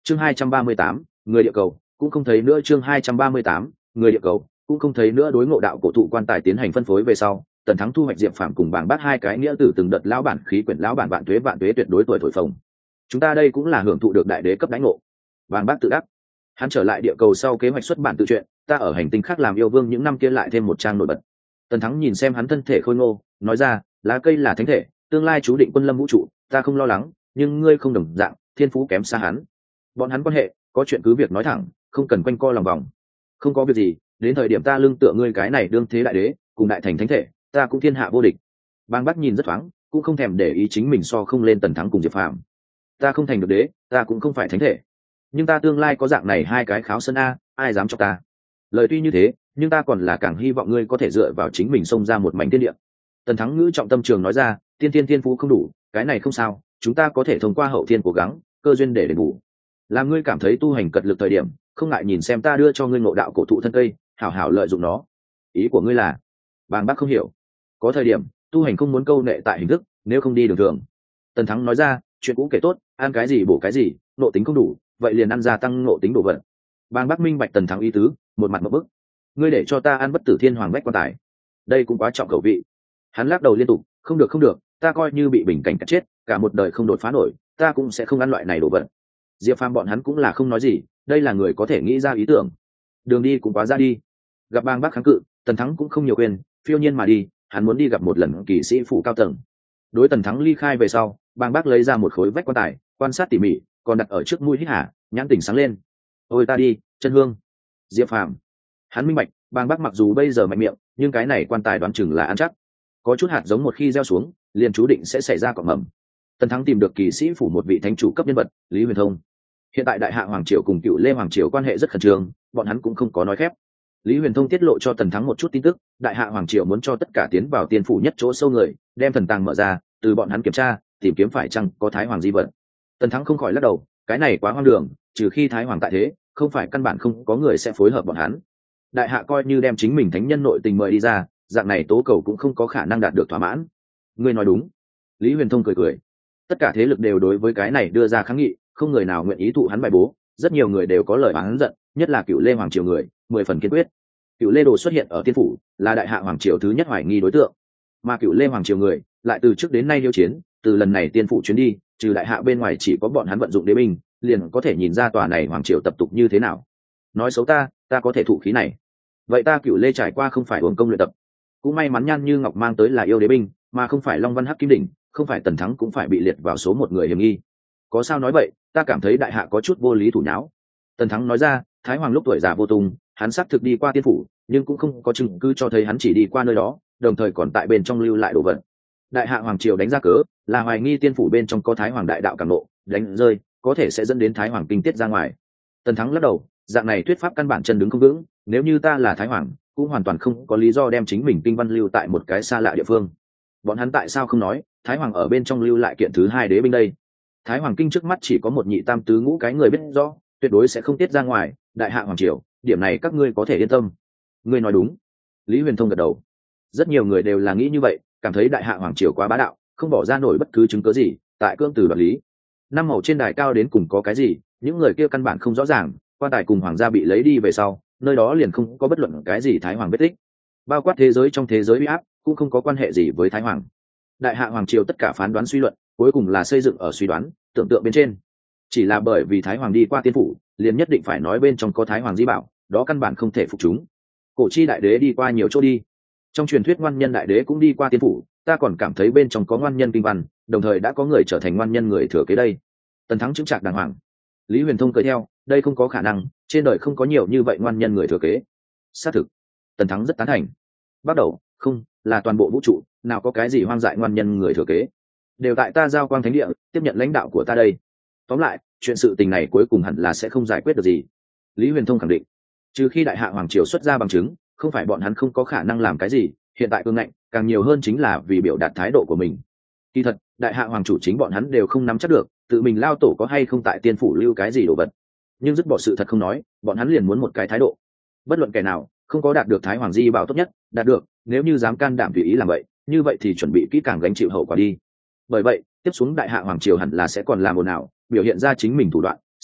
chương 238, người địa cầu cũng không thấy nữa. Chương 238, người địa cầu cũng không thấy nữa. Đối ngộ đạo cổ thụ quan tài tiến hành phân phối về sau, Tần Thắng thu hoạch Diệp Phàm cùng Bàng Bác hai cái nghĩa tử từng đợt lão bản khí quyển lão bản vạn tuế tuyệt đối tuổi thổi phồng. Chúng ta đây cũng là hưởng thụ được đại đế cấp đánh ngộ. Bàng Bác tự đắc. Hắn trở lại địa cầu sau kế hoạch xuất bản tự truyện, ta ở hành tinh khác làm yêu vương những năm kia lại thêm một trang nổi bật. Tần Thắng nhìn xem hắn thân thể khôi ngô, nói ra, lá cây là thánh thể, tương lai chú định quân lâm vũ trụ, ta không lo lắng, nhưng ngươi không đồng dạng, thiên phú kém xa hắn. Bọn hắn quan hệ, có chuyện cứ việc nói thẳng, không cần quanh co lòng vòng. Không có việc gì, đến thời điểm ta lưng tựa ngươi cái này đương thế đại đế, cùng đại thành thánh thể, ta cũng thiên hạ vô địch. Bang Bắc nhìn rất thoáng, cũng không thèm để ý chính mình so không lên Tần Thắng cùng Diệp Phàm. Ta không thành được đế, ta cũng không phải thánh thể, nhưng ta tương lai có dạng này hai cái kháo sơn a, ai dám cho ta. Lời tuy như thế, nhưng ta còn là càng hy vọng ngươi có thể dựa vào chính mình xông ra một mảnh thiên địa. Tần Thắng ngữ trọng tâm trường nói ra, tiên phú không đủ, cái này không sao, chúng ta có thể thông qua hậu thiên cố gắng, cơ duyên để đền bù. Làm ngươi cảm thấy tu hành cật lực thời điểm, không ngại nhìn xem ta đưa cho ngươi ngộ đạo cổ thụ thân cây, hảo hảo lợi dụng nó. Ý của ngươi là? Bàng Bác không hiểu. Có thời điểm tu hành không muốn câu nệ tại hình thức, nếu không đi đường thường. Tần Thắng nói ra, chuyện cũ kể tốt, ăn cái gì bổ cái gì, nộ tính không đủ, vậy liền ăn gia tăng nộ tính đồ vật. Bàng Bác minh bạch Tần Thắng ý tứ, một mặt một bức. Ngươi để cho ta ăn bất tử thiên hoàng bách quan tài, đây cũng quá trọng khẩu vị. Hắn lắc đầu liên tục, không được, ta coi như bị bình cảnh cắt chết, cả một đời không đột phá nổi, ta cũng sẽ không ăn loại này đồ vật. Diệp Phàm bọn hắn cũng là không nói gì, đây là người có thể nghĩ ra ý tưởng. Đường đi cũng quá ra đi. Gặp Bàng Bác kháng cự, Tần Thắng cũng không nhiều quyền, phiêu nhiên mà đi, hắn muốn đi gặp một lần kỵ sĩ phủ cao tầng. Đối Tần Thắng ly khai về sau, Bàng Bác lấy ra một khối vách quan tài, quan sát tỉ mỉ, còn đặt ở trước mũi hít hả, nhãn tỉnh sáng lên. Ôi ta đi, chân hương. Diệp Phàm. Hắn minh bạch, Bàng Bác mặc dù bây giờ mạnh miệng, nhưng cái này quan tài đoán chừng là ăn chắc. Có chút hạt giống một khi gieo xuống, liền chú định sẽ xảy ra cỏ mầm. Tần Thắng tìm được kỳ sĩ phủ một vị thánh chủ cấp nhân vật, Lý Huyền Thông. Hiện tại Đại Hạ Hoàng Triều cùng Cựu Lê Hoàng Triều quan hệ rất khẩn trương, bọn hắn cũng không có nói phép. Lý Huyền Thông tiết lộ cho Tần Thắng một chút tin tức, Đại Hạ Hoàng Triều muốn cho tất cả tiến vào tiên phủ nhất chỗ sâu người, đem thần tàng mở ra, từ bọn hắn kiểm tra, tìm kiếm phải chăng có Thái Hoàng di vật. Tần Thắng không khỏi lắc đầu, cái này quá hoang đường, trừ khi Thái Hoàng tại thế, không phải căn bản không có người sẽ phối hợp bọn hắn. Đại Hạ coi như đem chính mình thánh nhân nội tình mời đi ra, dạng này tố cầu cũng không có khả năng đạt được thỏa mãn. Ngươi nói đúng. Lý Huyền Thông cười cười. Tất cả thế lực đều đối với cái này đưa ra kháng nghị, không người nào nguyện ý thụ hắn bài bố, rất nhiều người đều có lời oán giận, nhất là Cựu Lê Hoàng Triều người, 10 phần kiên quyết. Cựu Lê Đồ xuất hiện ở tiên phủ, là Đại Hạ Hoàng Triều thứ nhất hoài nghi đối tượng, mà Cựu Lê Hoàng Triều người lại từ trước đến nay liêu chiến, từ lần này tiên phủ chuyến đi, trừ Đại Hạ bên ngoài chỉ có bọn hắn vận dụng đế binh, liền có thể nhìn ra tòa này Hoàng Triều tập tục như thế nào. Nói xấu ta có thể thụ khí này. Vậy ta Cựu Lê trải qua không phải uổng công luyện tập. Cũng may mắn Nhan Như Ngọc mang tới là yêu đế binh, mà không phải Long Văn Hắc Kim Đỉnh, không phải Tần Thắng cũng phải bị liệt vào số một người hiểm nghi. Có sao nói vậy, ta cảm thấy Đại Hạ có chút vô lý thủ nháo. Tần Thắng nói ra, Thái Hoàng lúc tuổi già vô tung, hắn xác thực đi qua tiên phủ, nhưng cũng không có chứng cứ cho thấy hắn chỉ đi qua nơi đó, đồng thời còn tại bên trong lưu lại đồ vật. Đại Hạ Hoàng Triều đánh ra cớ là hoài nghi tiên phủ bên trong có Thái Hoàng đại đạo cảm nộ, đánh rơi có thể sẽ dẫn đến Thái Hoàng kinh tiết ra ngoài. Tần Thắng lắc đầu, dạng này thuyết pháp căn bản chân đứng không vững, nếu như ta là Thái Hoàng, cũng hoàn toàn không có lý do đem chính mình kinh văn lưu tại một cái xa lạ địa phương. Bọn hắn tại sao không nói Thái Hoàng ở bên trong lưu lại kiện thứ hai đế binh đây? Thái Hoàng kinh trước mắt chỉ có một nhị tam tứ ngũ cái người biết rõ, tuyệt đối sẽ không tiết ra ngoài. Đại Hạ Hoàng Triều, điểm này các ngươi có thể yên tâm. Ngươi nói đúng. Lý Huyền Thông gật đầu. Rất nhiều người đều là nghĩ như vậy, cảm thấy Đại Hạ Hoàng Triều quá bá đạo, không bỏ ra nổi bất cứ chứng cớ gì tại cưỡng từ đoạt lý. Năm màu trên đài cao đến cùng có cái gì, những người kia căn bản không rõ ràng. Quan tài cùng hoàng gia bị lấy đi về sau, nơi đó liền không có bất luận cái gì Thái Hoàng vết tích, bao quát thế giới trong thế giới uy áp cũng không có quan hệ gì với Thái Hoàng. Đại Hạ Hoàng Triều tất cả phán đoán suy luận cuối cùng là xây dựng ở suy đoán tưởng tượng bên trên, chỉ là bởi vì Thái Hoàng đi qua tiên phủ, liền nhất định phải nói bên trong có Thái Hoàng di bảo, đó căn bản không thể phục chúng. Cổ chi đại đế đi qua nhiều chỗ đi, trong truyền thuyết ngoan nhân đại đế cũng đi qua tiên phủ, ta còn cảm thấy bên trong có ngoan nhân kinh văn, đồng thời đã có người trở thành ngoan nhân người thừa kế đây. Tần Thắng chứng trạc đàng hoàng. Lý Huyền Thông cười theo, đây không có khả năng, trên đời không có nhiều như vậy ngoan nhân người thừa kế. Xác thực. Tần Thắng rất tán thành. Bắt đầu, không, là toàn bộ vũ trụ, nào có cái gì hoang dại ngoan nhân người thừa kế. Đều tại ta giao quang thánh địa, tiếp nhận lãnh đạo của ta đây. Tóm lại, chuyện sự tình này cuối cùng hẳn là sẽ không giải quyết được gì. Lý Huyền Thông khẳng định. Trừ khi Đại Hạ Hoàng Triều xuất ra bằng chứng, không phải bọn hắn không có khả năng làm cái gì, hiện tại cương ngạnh, càng nhiều hơn chính là vì biểu đạt thái độ của mình. Kỳ thật, Đại Hạ Hoàng chủ chính bọn hắn đều không nắm chắc được, tự mình lao tổ có hay không tại tiên phủ lưu cái gì đồ vật. Nhưng dứt bỏ sự thật không nói, bọn hắn liền muốn một cái thái độ. Bất luận kẻ nào không có đạt được Thái Hoàng di bảo tốt nhất, đạt được, nếu như dám can đảm tùy ý làm vậy, như vậy thì chuẩn bị kỹ càng gánh chịu hậu quả đi. Bởi vậy, tiếp xuống Đại Hạ Hoàng triều hẳn là sẽ còn làm ồn ào, biểu hiện ra chính mình thủ đoạn,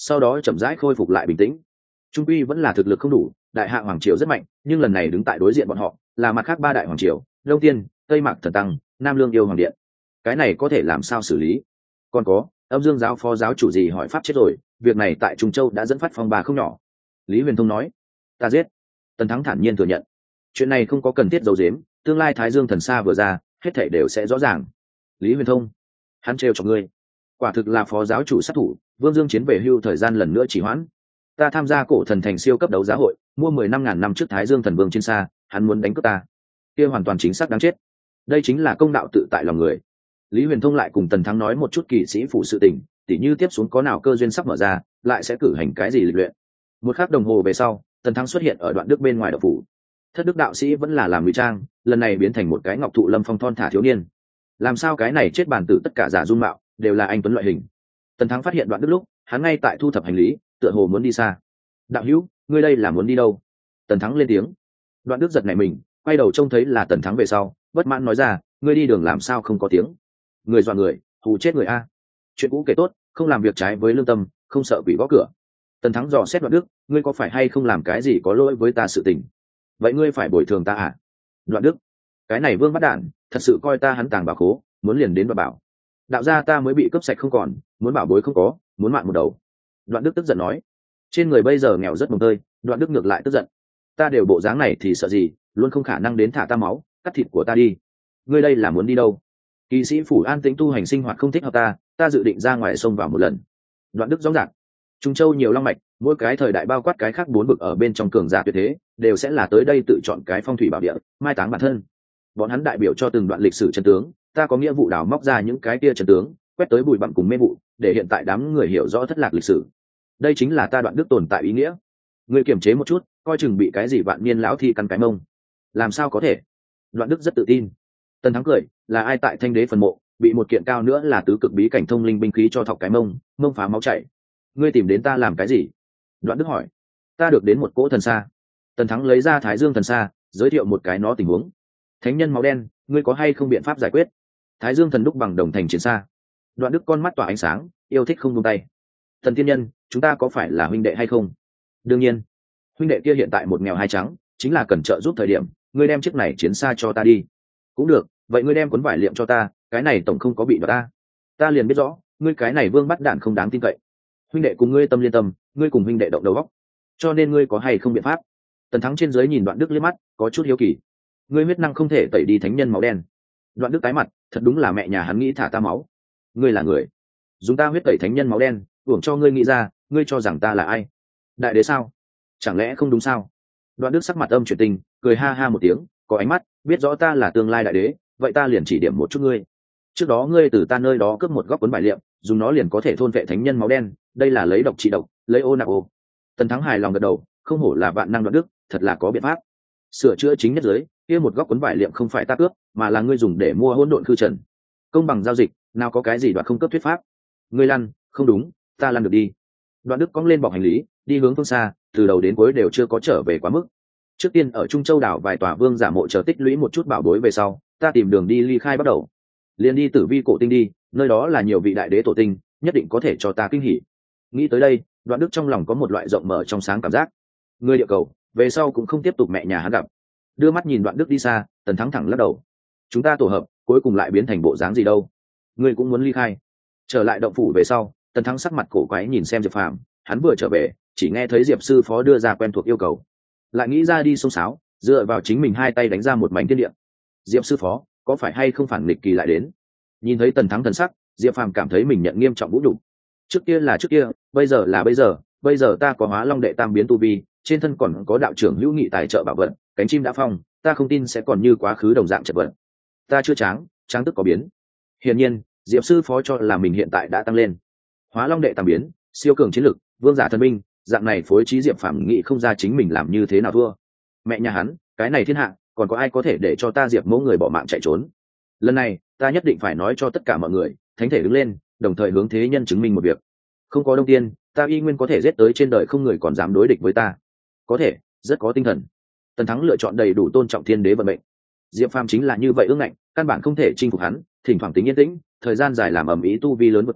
sau đó chậm rãi khôi phục lại bình tĩnh. Trung quy vẫn là thực lực không đủ, đại hạ hoàng triều rất mạnh, nhưng lần này đứng tại đối diện bọn họ là mặt khác ba đại hoàng triều, đông tiên, tây mạc thần tăng, nam lương yêu hoàng điện. Cái này có thể làm sao xử lý? Còn có âm dương giáo phó giáo chủ gì hỏi pháp chết rồi, việc này tại Trung Châu đã dẫn phát phong ba không nhỏ. Lý Huyền Thông nói. Ta giết. Tần Thắng thản nhiên thừa nhận, chuyện này không có cần thiết giấu giếm, tương lai Thái Dương thần sa vừa ra, hết thảy đều sẽ rõ ràng. Lý Huyền Thông, hắn trêu cho ngươi, quả thực là phó giáo chủ sát thủ. Vương Dương chiến về hưu thời gian lần nữa chỉ hoãn. Ta tham gia cổ thần thành siêu cấp đấu giá hội, mua 15.000 năm trước Thái Dương thần vương trên xa, hắn muốn đánh cướp ta, kia hoàn toàn chính xác đáng chết. Đây chính là công đạo tự tại lòng người. Lý Huyền Thông lại cùng Tần Thắng nói một chút kỵ sĩ phụ sự tình, tỉ như tiếp xuống có nào cơ duyên sắp mở ra, lại sẽ cử hành cái gì lịch luyện. Một khắc đồng hồ về sau, Tần Thắng xuất hiện ở Đoạn Đức bên ngoài động phủ. Thất Đức đạo sĩ vẫn là làm ngụy trang, lần này biến thành một cái ngọc thụ lâm phong thon thả thiếu niên. Làm sao cái này chết bàn tử tất cả giả dung mạo đều là anh tuấn loại hình. Tần Thắng phát hiện Đoạn Đức lúc, hắn ngay tại thu thập hành lý, tựa hồ muốn đi xa. Đạo hữu, ngươi đây là muốn đi đâu? Tần Thắng lên tiếng. Đoạn Đức giật nảy mình, quay đầu trông thấy là Tần Thắng về sau, bất mãn nói ra, ngươi đi đường làm sao không có tiếng? Người dọa người, hù chết người a. Chuyện cũ kể tốt, không làm việc trái với lương tâm, không sợ quỷ gõ cửa. Tần Thắng dò xét Đoạn Đức, ngươi có phải hay không làm cái gì có lỗi với ta sự tình? Vậy ngươi phải bồi thường ta à? Đoạn Đức, cái này vương bắt đản, thật sự coi ta hắn tàng bảo khố, muốn liền đến và bảo. Đạo gia ta mới bị cướp sạch không còn, muốn bảo bối không có, muốn mạng một đầu. Đoạn Đức tức giận nói, trên người bây giờ nghèo rất mồng tơi. Đoạn Đức ngược lại tức giận, ta đều bộ dáng này thì sợ gì, luôn không khả năng đến thả ta máu, cắt thịt của ta đi. Ngươi đây là muốn đi đâu? Kỵ sĩ phủ an tĩnh tu hành sinh hoạt không thích hợp ta dự định ra ngoài sông vào một lần. Đoạn Đức rõ ràng, Trung Châu nhiều long mạch, mỗi cái thời đại bao quát cái khác bốn vực ở bên trong cường giả tuyệt thế, đều sẽ là tới đây tự chọn cái phong thủy bảo địa, mai táng bản thân. Bọn hắn đại biểu cho từng đoạn lịch sử chân tướng, ta có nghĩa vụ đào móc ra những cái kia chân tướng, quét tới bụi bặm cùng mê vụ, để hiện tại đám người hiểu rõ thất lạc lịch sử. Đây chính là ta Đoạn Đức tồn tại ý nghĩa. Ngươi kiềm chế một chút, coi chừng bị cái gì vạn niên lão thi căn cái mông. Làm sao có thể? Đoạn Đức rất tự tin. Tần Thắng cười, là ai tại Thanh Đế phần mộ bị một kiện cao nữa là tứ cực bí cảnh thông linh binh khí cho thọc cái mông phá máu chảy. Ngươi tìm đến ta làm cái gì? Đoạn Đức hỏi. Ta được đến một cỗ thần xa. Tần Thắng lấy ra Thái Dương thần xa, giới thiệu một cái nó tình huống. Thánh nhân máu đen, ngươi có hay không biện pháp giải quyết? Thái Dương thần đúc bằng đồng thành chiến xa. Đoạn Đức con mắt tỏa ánh sáng, yêu thích không buông tay. Thần tiên nhân, chúng ta có phải là huynh đệ hay không? Đương nhiên. Huynh đệ kia hiện tại một nghèo hai trắng, chính là cần trợ giúp thời điểm, ngươi đem chiếc này chiến xa cho ta đi. Cũng được, vậy ngươi đem cuốn vải liệm cho ta, cái này tổng không có bị đoạt ta liền biết rõ, ngươi cái này vương bắt đạn không đáng tin cậy. Huynh đệ cùng ngươi tâm liên tâm, ngươi cùng huynh đệ động đầu góc, cho nên ngươi có hay không biện pháp? Tần Thắng trên dưới nhìn Đoạn Đức liếc mắt, có chút hiếu kỳ. Ngươi huyết năng không thể tẩy đi thánh nhân máu đen. Đoạn Đức tái mặt, thật đúng là mẹ nhà hắn nghĩ thả ta máu. Ngươi là người, dùng ta huyết tẩy thánh nhân máu đen, uổng cho ngươi nghĩ ra, ngươi cho rằng ta là ai? Đại đế sao? Chẳng lẽ không đúng sao? Đoạn Đức sắc mặt âm chuyển tình, cười ha ha một tiếng, có ánh mắt, biết rõ ta là tương lai đại đế, vậy ta liền chỉ điểm một chút ngươi. Trước đó ngươi từ ta nơi đó cướp một góc cuốn bài liệm, dùng nó liền có thể thôn vệ thánh nhân máu đen, đây là lấy độc trị độc, lấy ô nạp ô. Tần Thắng hài lòng gật đầu, không hổ là vạn năng Đoạn Đức, thật là có biện pháp. Sửa chữa chính nhất giới, kia một góc cuốn vải liệm không phải ta cướp, mà là ngươi dùng để mua hỗn độn khư trần. Công bằng giao dịch, nào có cái gì đoạt không cướp thuyết pháp. Ngươi lăn, không đúng, ta lăn được đi. Đoạn Đức cong lên bọc hành lý, đi hướng phương xa, từ đầu đến cuối đều chưa có trở về quá mức. Trước tiên ở Trung Châu đảo vài tòa vương giả mộ chờ tích lũy một chút bảo bối về sau, ta tìm đường đi ly khai bắt đầu. Liền đi Tử Vi cổ tinh đi, nơi đó là nhiều vị đại đế tổ tinh, nhất định có thể cho ta kinh hỉ. Nghĩ tới đây, Đoạn Đức trong lòng có một loại rộng mở trong sáng cảm giác. Người địa cầu, về sau cũng không tiếp tục mẹ nhà hắn gặp. Đưa mắt nhìn Đoạn Đức đi xa, Tần Thắng thẳng lắc đầu. Chúng ta tổ hợp, cuối cùng lại biến thành bộ dáng gì đâu? Ngươi cũng muốn ly khai? Trở lại động phủ về sau, Tần Thắng sắc mặt cổ quái nhìn xem Diệp Phàm, hắn vừa trở về, chỉ nghe thấy Diệp sư phó đưa ra quen thuộc yêu cầu, lại nghĩ ra đi xông xáo, dựa vào chính mình hai tay đánh ra một mảnh thiên địa. Diệp sư phó, có phải hay không phản nghịch kỳ lại đến? Nhìn thấy Tần Thắng thần sắc, Diệp Phàm cảm thấy mình nhận nghiêm trọng vũ nhục. Trước kia là trước kia, bây giờ là bây giờ ta có Hóa Long đệ tam biến tu vi, trên thân còn có đạo trưởng hữu nghị tài trợ bảo vật, cánh chim đã phong, ta không tin sẽ còn như quá khứ đồng dạng chật vật. Ta chưa tráng tức có biến. Hiển nhiên, Diệp sư phó cho là mình hiện tại đã tăng lên. Hóa Long đệ tam biến, siêu cường chiến lực, vương giả thần binh, dạng này phối trí Diệp Phàm nghĩ không ra chính mình làm như thế nào thua. Mẹ nhà hắn, cái này thiên hạ, còn có ai có thể để cho ta Diệp mẫu người bỏ mạng chạy trốn? Lần này, ta nhất định phải nói cho tất cả mọi người, thánh thể đứng lên, đồng thời hướng thế nhân chứng minh một việc. Không có Đông Tiên, ta y nguyên có thể giết tới trên đời không người còn dám đối địch với ta. Có thể, rất có tinh thần. Tần Thắng lựa chọn đầy đủ tôn trọng thiên đế vận mệnh. Diệp Phàm chính là như vậy ương ngạnh, căn bản không thể chinh phục hắn, thỉnh thoảng tính yên tĩnh, thời gian dài làm ầm ĩ tu vi lớn vượt qua,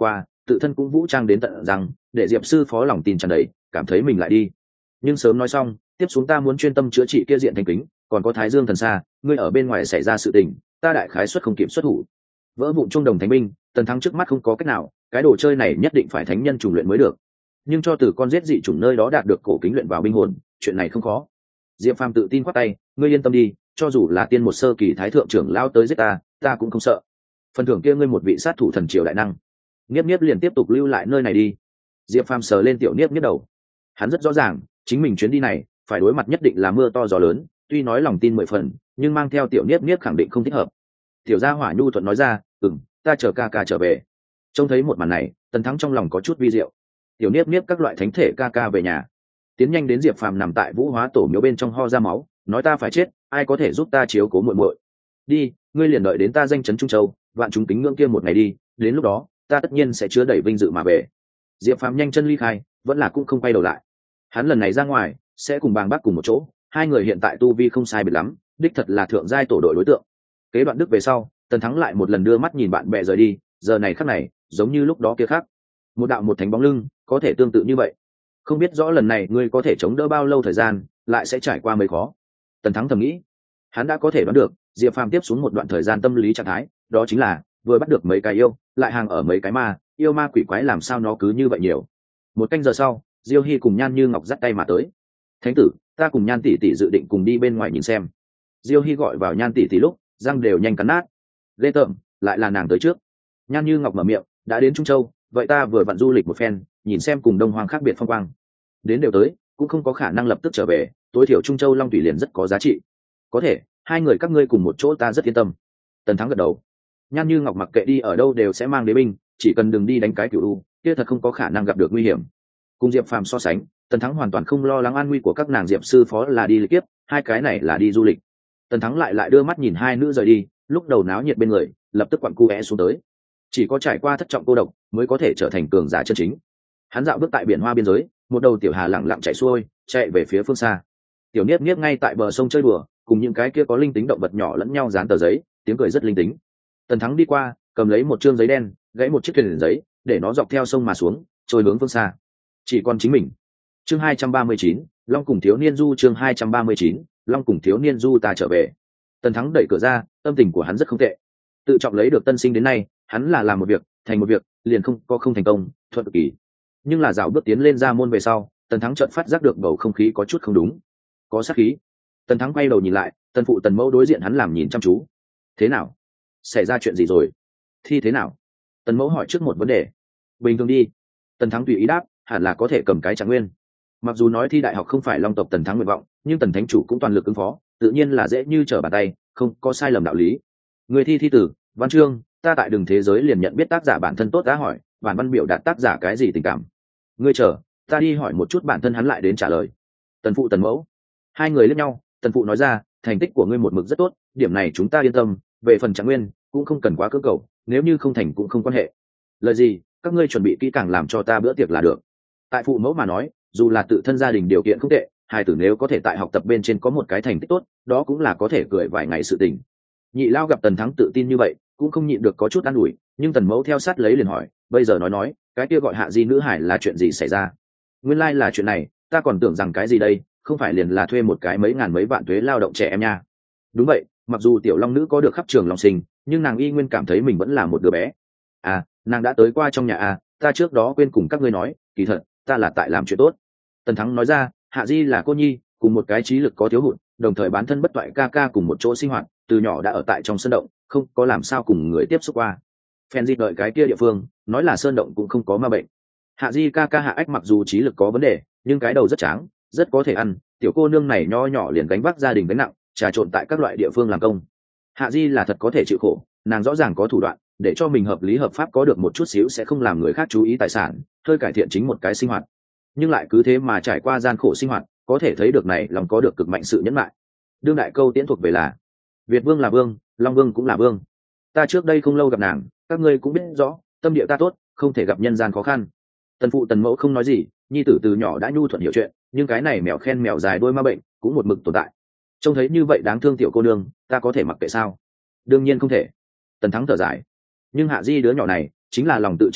tự thân cũng vũ trang đến tận rằng để diệp sư phó lòng tin tràn đầy, cảm thấy mình lại đi. Nhưng sớm nói xong, tiếp xuống ta muốn chuyên tâm chữa trị kia diện thanh kính, còn có Thái Dương thần xa, ngươi ở bên ngoài xảy ra sự tình, ta đại khái xuất không kiểm xuất thủ. Vỡ vụn trung đồng thánh binh, Tần Thắng trước mắt không có cách nào, cái đồ chơi này nhất định phải thánh nhân trùng luyện mới được. Nhưng cho từ con giết dị chủng nơi đó đạt được cổ kính luyện vào binh hồn, chuyện này không khó. Diệp Phàm tự tin khoát tay, ngươi yên tâm đi, cho dù là tiên một sơ kỳ thái thượng trưởng lao tới giết ta cũng không sợ. Phần thưởng kia ngươi một vị sát thủ thần triều đại năng. Niếp Niếp liền tiếp tục lưu lại nơi này đi. Diệp Phàm sờ lên tiểu Niếp Niếp đầu. Hắn rất rõ ràng, chính mình chuyến đi này phải đối mặt nhất định là mưa to gió lớn, tuy nói lòng tin 10 phần, nhưng mang theo tiểu Niếp Niếp khẳng định không thích hợp. Tiểu Gia Hỏa nhu thuận nói ra, ta chờ ca ca trở về. Trông thấy một màn này, Tần Thắng trong lòng có chút vi diệu. Tiểu Niếp Niếp các loại thánh thể ca ca về nhà. Tiến nhanh đến Diệp Phàm nằm tại Vũ Hóa Tổ miếu bên trong ho ra máu, nói ta phải chết, ai có thể giúp ta chiếu cố muội muội? Đi, ngươi liền đợi đến ta danh chấn Trung Châu, vạn chúng kính ngưỡng kia một ngày đi, đến lúc đó, ta tất nhiên sẽ chứa đầy vinh dự mà về. Diệp Phàm nhanh chân ly khai, vẫn là cũng không quay đầu lại. Hắn lần này ra ngoài, sẽ cùng Bàng Bác cùng một chỗ, hai người hiện tại tu vi không sai biệt lắm, đích thật là thượng giai tổ đội đối tượng. Kế Đoạn Đức về sau, Tần Thắng lại một lần đưa mắt nhìn bạn bè rời đi, giờ này khắc này, giống như lúc đó kia khác. Một đạo một thánh bóng lưng, có thể tương tự như vậy. Không biết rõ lần này ngươi có thể chống đỡ bao lâu thời gian, lại sẽ trải qua mấy khó. Tần Thắng thầm nghĩ, hắn đã có thể đoán được Diệp Phàm tiếp xuống một đoạn thời gian tâm lý trạng thái, đó chính là vừa bắt được mấy cái yêu, lại hàng ở mấy cái ma, yêu ma quỷ quái làm sao nó cứ như vậy nhiều. Một canh giờ sau, Diêu Hy cùng Nhan Như Ngọc dắt tay mà tới. Thánh tử, ta cùng Nhan tỷ tỷ dự định cùng đi bên ngoài nhìn xem. Diêu Hy gọi vào Nhan tỷ tỷ lúc răng đều nhanh cắn nát. Ghê tởm, lại là nàng tới trước. Nhan Như Ngọc mở miệng, đã đến Trung Châu, vậy ta vừa vặn du lịch một phen, nhìn xem cùng Đông Hoàng khác biệt phong quang. Đến đều tới, cũng không có khả năng lập tức trở về, tối thiểu Trung Châu Long Thủy liền rất có giá trị. Có thể, hai người các ngươi cùng một chỗ ta rất yên tâm. Tần Thắng gật đầu. Nhan Như Ngọc mặc kệ đi ở đâu đều sẽ mang đế binh, chỉ cần đừng đi đánh cái cửu u, kia thật không có khả năng gặp được nguy hiểm. Cùng Diệp Phàm so sánh, Tần Thắng hoàn toàn không lo lắng an nguy của các nàng Diệp sư phó là đi lịch kiếp, hai cái này là đi du lịch. Tần Thắng lại đưa mắt nhìn hai nữ rời đi, lúc đầu náo nhiệt bên người, lập tức quặn cu é xuống tới. Chỉ có trải qua thất trọng cô độc, mới có thể trở thành cường giả chân chính. Hắn dạo bước tại biển hoa biên giới, một đầu tiểu hà lặng lặng chạy xuôi, chạy về phía phương xa. Tiểu Niếp Niếp ngay tại bờ sông chơi đùa, cùng những cái kia có linh tính động vật nhỏ lẫn nhau dán tờ giấy, tiếng cười rất linh tính. Tần Thắng đi qua, cầm lấy một trương giấy đen, gãy một chiếc thuyền giấy, để nó dọc theo sông mà xuống, trôi hướng phương xa. Chỉ còn chính mình. Chương 239, Long cùng thiếu niên du. Chương 239, Long cùng thiếu niên du ta trở về. Tần Thắng đẩy cửa ra, tâm tình của hắn rất không tệ. Tự trọng lấy được tân sinh đến nay, hắn là làm một việc, thành một việc, liền không thành công, thuận kỳ. Nhưng là dạo bước tiến lên ra môn về sau, Tần Thắng chợt phát giác được bầu không khí có chút không đúng, có sát khí. Tần Thắng quay đầu nhìn lại, Tần phụ Tần mẫu đối diện hắn làm nhìn chăm chú. Thế nào? Xảy ra chuyện gì rồi? Thi thế nào? Tần mẫu hỏi trước một vấn đề. Bình thường đi. Tần Thắng tùy ý đáp, hẳn là có thể cầm cái trạng nguyên. Mặc dù nói thi đại học không phải Long tộc Tần Thắng nguyện vọng, nhưng Tần thánh chủ cũng toàn lực ứng phó, tự nhiên là dễ như trở bàn tay, không có sai lầm đạo lý. Người thi tử, văn chương, ta tại đường thế giới liền nhận biết tác giả bản thân tốt đã hỏi, bản văn biểu đạt tác giả cái gì tình cảm. Ngươi chờ, ta đi hỏi một chút bản thân hắn lại đến trả lời. Tần phụ Tần mẫu, hai người liếc nhau. Tần phụ nói ra, thành tích của ngươi một mực rất tốt, điểm này chúng ta yên tâm, về phần trạng nguyên cũng không cần quá cưỡng cầu, nếu như không thành cũng không quan hệ. Lời gì, các ngươi chuẩn bị kỹ càng làm cho ta bữa tiệc là được. Tại phụ mẫu mà nói, dù là tự thân gia đình điều kiện không tệ, hai tử nếu có thể tại học tập bên trên có một cái thành tích tốt, đó cũng là có thể cười vài ngày sự tình. Nhị lao gặp Tần Thắng tự tin như vậy, cũng không nhịn được có chút an ủi, nhưng Tần mẫu theo sát lấy liền hỏi, bây giờ nói, cái kia gọi Hạ Di nữ hải là chuyện gì xảy ra? Nguyên lai là chuyện này, ta còn tưởng rằng cái gì đây, không phải liền là thuê một cái mấy ngàn mấy vạn thuế lao động trẻ em nha. Đúng vậy, mặc dù tiểu long nữ có được khắp trường long sinh, nhưng nàng y nguyên cảm thấy mình vẫn là một đứa bé. À, nàng đã tới qua trong nhà à, ta trước đó quên cùng các ngươi nói, kỳ thật ta là tại làm chuyện tốt. Tần Thắng nói ra, Hạ Di là cô nhi, cùng một cái trí lực có thiếu hụt, đồng thời bán thân bất toại ca ca cùng một chỗ sinh hoạt, từ nhỏ đã ở tại trong sơn động, không có làm sao cùng người tiếp xúc qua. Phen dịp đợi cái kia địa phương, nói là sơn động cũng không có ma bệnh. Hạ Di ca ca Hạ Ách mặc dù trí lực có vấn đề, nhưng cái đầu rất tráng, rất có thể ăn. Tiểu cô nương này nho nhỏ liền gánh vác gia đình gánh nặng, trà trộn tại các loại địa phương làm công. Hạ Di là thật có thể chịu khổ, nàng rõ ràng có thủ đoạn, để cho mình hợp lý hợp pháp có được một chút xíu sẽ không làm người khác chú ý tài sản, hơi cải thiện chính một cái sinh hoạt. Nhưng lại cứ thế mà trải qua gian khổ sinh hoạt, có thể thấy được này lòng có được cực mạnh sự nhẫn nại. Đương đại câu tiễn thuộc về là Việt vương là vương, Long vương cũng là vương. Ta trước đây không lâu gặp nàng, các ngươi cũng biết rõ, tâm địa ta tốt, không thể gặp nhân gian khó khăn. Tần phụ Tần mẫu không nói gì, nhi tử từ nhỏ đã nhu thuận hiểu chuyện, nhưng cái này mèo khen mèo dài đôi ma bệnh cũng một mực tồn tại. Trông thấy như vậy đáng thương tiểu cô nương, ta có thể mặc kệ sao? Đương nhiên không thể. Tần Thắng thở dài. Nhưng Hạ Di đứa nhỏ này chính là lòng tự trọng mạnh,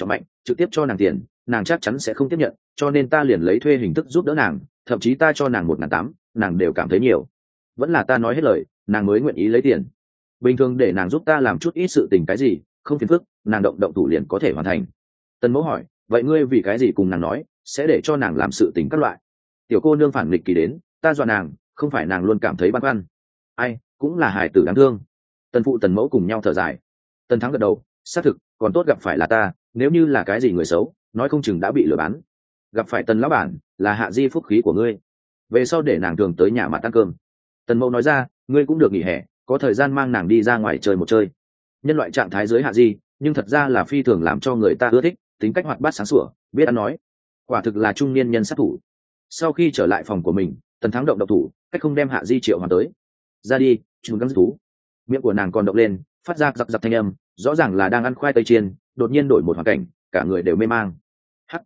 trực tiếp cho nàng tiền nàng chắc chắn sẽ không tiếp nhận, cho nên ta liền lấy thuê hình thức giúp đỡ nàng, thậm chí ta cho nàng 1.800, nàng đều cảm thấy nhiều. Vẫn là ta nói hết lời nàng mới nguyện ý lấy tiền. Bình thường để nàng giúp ta làm chút ít sự tình cái gì không phiền phức, nàng động thủ liền có thể hoàn thành. Tần mẫu hỏi, vậy ngươi vì cái gì cùng nàng nói sẽ để cho nàng làm sự tình các loại? Tiểu cô nương phản nghịch kỳ đến, ta dọa nàng, không phải nàng luôn cảm thấy băn khoăn. Ai, cũng là hài tử đáng thương. Tần phụ tần mẫu cùng nhau thở dài. Tần thắng gật đầu, xác thực còn tốt gặp phải là ta, nếu như là cái gì người xấu nói không chừng đã bị lừa bán. Gặp phải Tần lão bản là hạ di phúc khí của ngươi, về sau để nàng thường tới nhà mặt ăn cơm. Tần mẫu nói ra, ngươi cũng được nghỉ hè, có thời gian mang nàng đi ra ngoài chơi một chơi. Nhân loại trạng thái dưới hạ di nhưng thật ra là phi thường làm cho người ta ưa thích, tính cách hoạt bát sáng sủa, biết ăn nói, quả thực là trung niên nhân sát thủ. Sau khi trở lại phòng của mình, Tần thắng động thủ cách không đem hạ di triệu hoàn tới. Ra đi, chúng gắn thú. Miệng của nàng còn động lên, phát ra giặc giặc thanh âm, rõ ràng là đang ăn khoai tây chiên, đột nhiên đổi một hoàn cảnh, cả người đều mê mang. Hắc,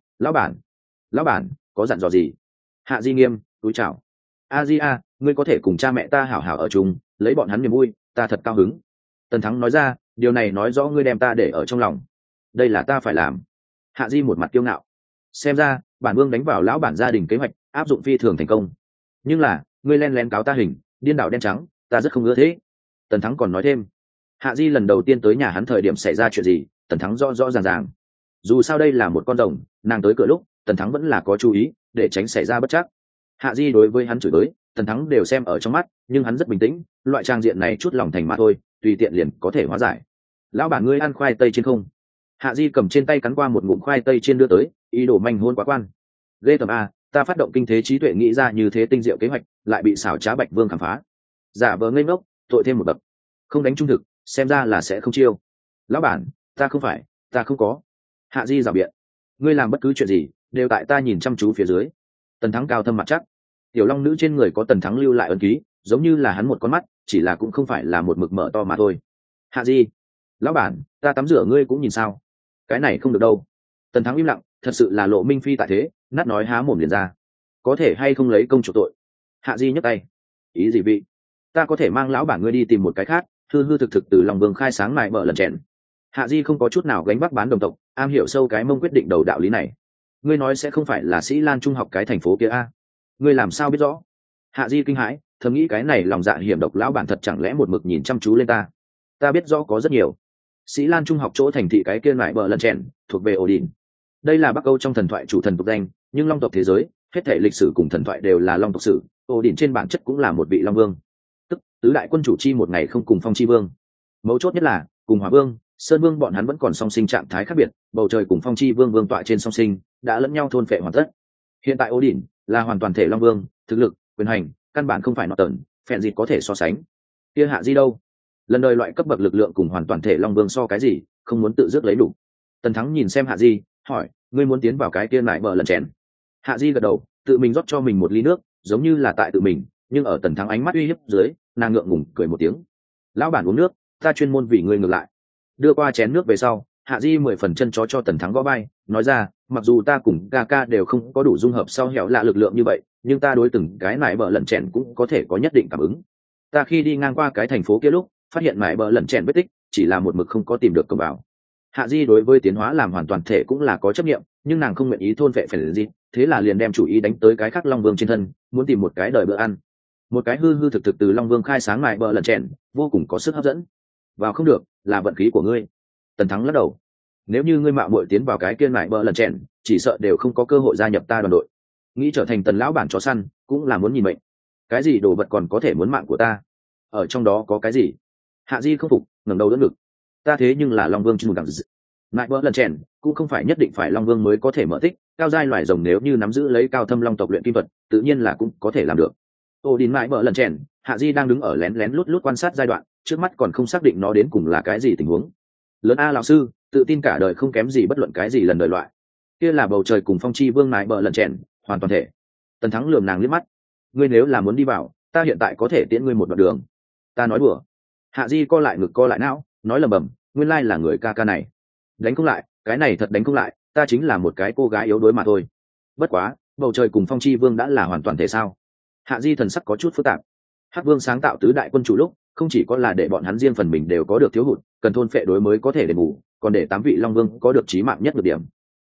lão bản có dặn dò gì? Hạ di nghiêm túi chào. A di a, ngươi có thể cùng cha mẹ ta hảo hảo ở chung, lấy bọn hắn niềm vui, ta thật cao hứng. Tần thắng nói ra, điều này nói rõ ngươi đem ta để ở trong lòng, đây là ta phải làm. Hạ di một mặt kiêu ngạo, xem ra bản vương đánh vào lão bản gia đình kế hoạch áp dụng phi thường thành công, nhưng là ngươi len lén cáo ta hình điên đảo đen trắng, ta rất không ưa thế. Tần thắng còn nói thêm, hạ di lần đầu tiên tới nhà hắn thời điểm xảy ra chuyện gì Tần thắng rõ rõ ràng ràng. Dù sao đây là một con rồng, nàng tới cửa lúc Tần thắng vẫn là có chú ý để tránh xảy ra bất trắc. Hạ di đối với hắn chửi bới Tần thắng đều xem ở trong mắt, nhưng hắn rất bình tĩnh, loại trang diện này chút lòng thành mà thôi, tùy tiện liền có thể hóa giải. Lão bản ngươi ăn khoai tây trên không? Hạ di cầm trên tay cắn qua một ngụm khoai tây trên đưa tới, ý đồ manh hôn quá quan. Ghê tầm a, ta phát động kinh thế trí tuệ nghĩ ra như thế tinh diệu kế hoạch, lại bị xảo trá Bạch Vương khám phá. Giả vờ ngây ngốc, tội thêm một bậc. Không đánh trung thực, xem ra là sẽ không chiêu. Lão bản, ta không phải, ta không có. Hạ di rảo biện, ngươi làm bất cứ chuyện gì đều tại ta nhìn chăm chú phía dưới. Tần thắng cao thâm mặt chắc, tiểu long nữ trên người có Tần thắng lưu lại ấn ký, giống như là hắn một con mắt, chỉ là cũng không phải là một mực mở to mà thôi. Hạ di, lão bản, ta tắm rửa ngươi cũng nhìn sao? Cái này không được đâu. Tần thắng im lặng, thật sự là lộ minh phi tại thế, nát nói há mồm liền ra. Có thể hay không lấy công chủ tội? Hạ di nhấc tay, ý gì vị? Ta có thể mang lão bản ngươi đi tìm một cái khác, hư hư thực thực từ lòng vương khai sáng mài bợ lần chèn. Hạ di không có chút nào gánh vác bán đồng tộc, am hiểu sâu cái mông quyết định đầu đạo lý này. Ngươi nói sẽ không phải là Sĩ Lan trung học cái thành phố kia a? Ngươi làm sao biết rõ? Hạ di kinh hãi, thầm nghĩ cái này lòng dạ hiểm độc lão bản thật chẳng lẽ một mực nhìn chăm chú lên ta? Ta biết rõ có rất nhiều. Sĩ Lan trung học chỗ thành thị cái kia lại bờ lần chèn thuộc về Odin. Đây là Bắc Âu trong thần thoại chủ thần tục danh, nhưng long tộc thế giới, hết thể lịch sử cùng thần thoại đều là long tộc sử. Odin trên bản chất cũng là một vị long vương, tức tứ đại quân chủ chi một ngày không cùng phong chi vương. Mấu chốt nhất là cùng hỏa vương, sơn vương bọn hắn vẫn còn song sinh trạng thái khác biệt, bầu trời cùng phong chi vương vương tọa trên song sinh đã lẫn nhau thôn phệ hoàn tất. Hiện tại Odin là hoàn toàn thể long vương, thực lực, quyền hành căn bản không phải nọ tần phèn gì có thể so sánh. Kia Hạ di đâu? Lần đời loại cấp bậc lực lượng cùng hoàn toàn thể long vương so cái gì, không muốn tự dứt lấy đủ. Tần thắng nhìn xem Hạ di, hỏi, ngươi muốn tiến vào cái kia lại bờ lần chèn? Hạ di gật đầu, tự mình rót cho mình một ly nước, giống như là tại tự mình, nhưng ở Tần thắng ánh mắt uy hiếp dưới, nàng ngượng ngùng cười một tiếng. Lão bản uống nước, ta chuyên môn vì ngươi ngược lại. Đưa qua chén nước về sau, Hạ di 10 phần chân chó cho Tần thắng gõ bay, nói ra, mặc dù ta cùng ca ca đều không có đủ dung hợp sau hẻo lạ lực lượng như vậy, nhưng ta đối từng cái lại bờ lần chèn cũng có thể có nhất định cảm ứng. Ta khi đi ngang qua cái thành phố kia lúc phát hiện mãi bờ lần chèn vết tích, chỉ là một mực không có tìm được cổng vào. Hạ di đối với tiến hóa làm hoàn toàn thể cũng là có chấp nghiệm, nhưng nàng không nguyện ý thôn vệ phải gì, thế là liền đem chủ ý đánh tới cái khác long vương trên thân, muốn tìm một cái đời bữa ăn. Một cái hư hư thực thực từ long vương khai sáng mãi bờ lần chèn, vô cùng có sức hấp dẫn. Vào không được, là vận khí của ngươi. Tần thắng lắc đầu, nếu như ngươi mạo muội tiến vào cái kia mãi bờ lần chèn, chỉ sợ đều không có cơ hội gia nhập ta đoàn đội. Nghĩ trở thành Tần lão bản chó săn, cũng là muốn nhìn mệnh. Cái gì đồ vật còn có thể muốn mạng của ta? Ở trong đó có cái gì? Hạ di không phục, ngẩng đầu đỡ ngực, ta thế nhưng là long vương trên một đẳng dự. Lại bỡ lần chèn cũng không phải nhất định phải long vương mới có thể mở tích, cao giai loài rồng nếu như nắm giữ lấy cao thâm long tộc luyện kim vật, tự nhiên là cũng có thể làm được. Odin mãi bỡ lần chèn, Hạ di đang đứng ở lén lén lút lút quan sát giai đoạn, trước mắt còn không xác định nó đến cùng là cái gì tình huống. Lớn a lão sư, tự tin cả đời không kém gì bất luận cái gì lần đời loại. Kia là bầu trời cùng phong chi vương mãi bỡ lần chèn, hoàn toàn thể. Tần thắng lườm nàng liếc mắt, ngươi nếu là muốn đi vào, ta hiện tại có thể tiễn ngươi một đoạn đường. Ta nói đùa. Hạ di co lại ngực co lại não, nói lầm bầm, nguyên lai là người ca ca này. Đánh không lại, cái này thật đánh không lại, ta chính là một cái cô gái yếu đuối mà thôi. Bất quá, bầu trời cùng phong chi vương đã là hoàn toàn thể sao? Hạ di thần sắc có chút phức tạp. Hắc vương sáng tạo tứ đại quân chủ lúc, không chỉ có là để bọn hắn riêng phần mình đều có được thiếu hụt, cần thôn phệ đối mới có thể đền bù, còn để 8 vị long vương có được chí mạng nhất được điểm.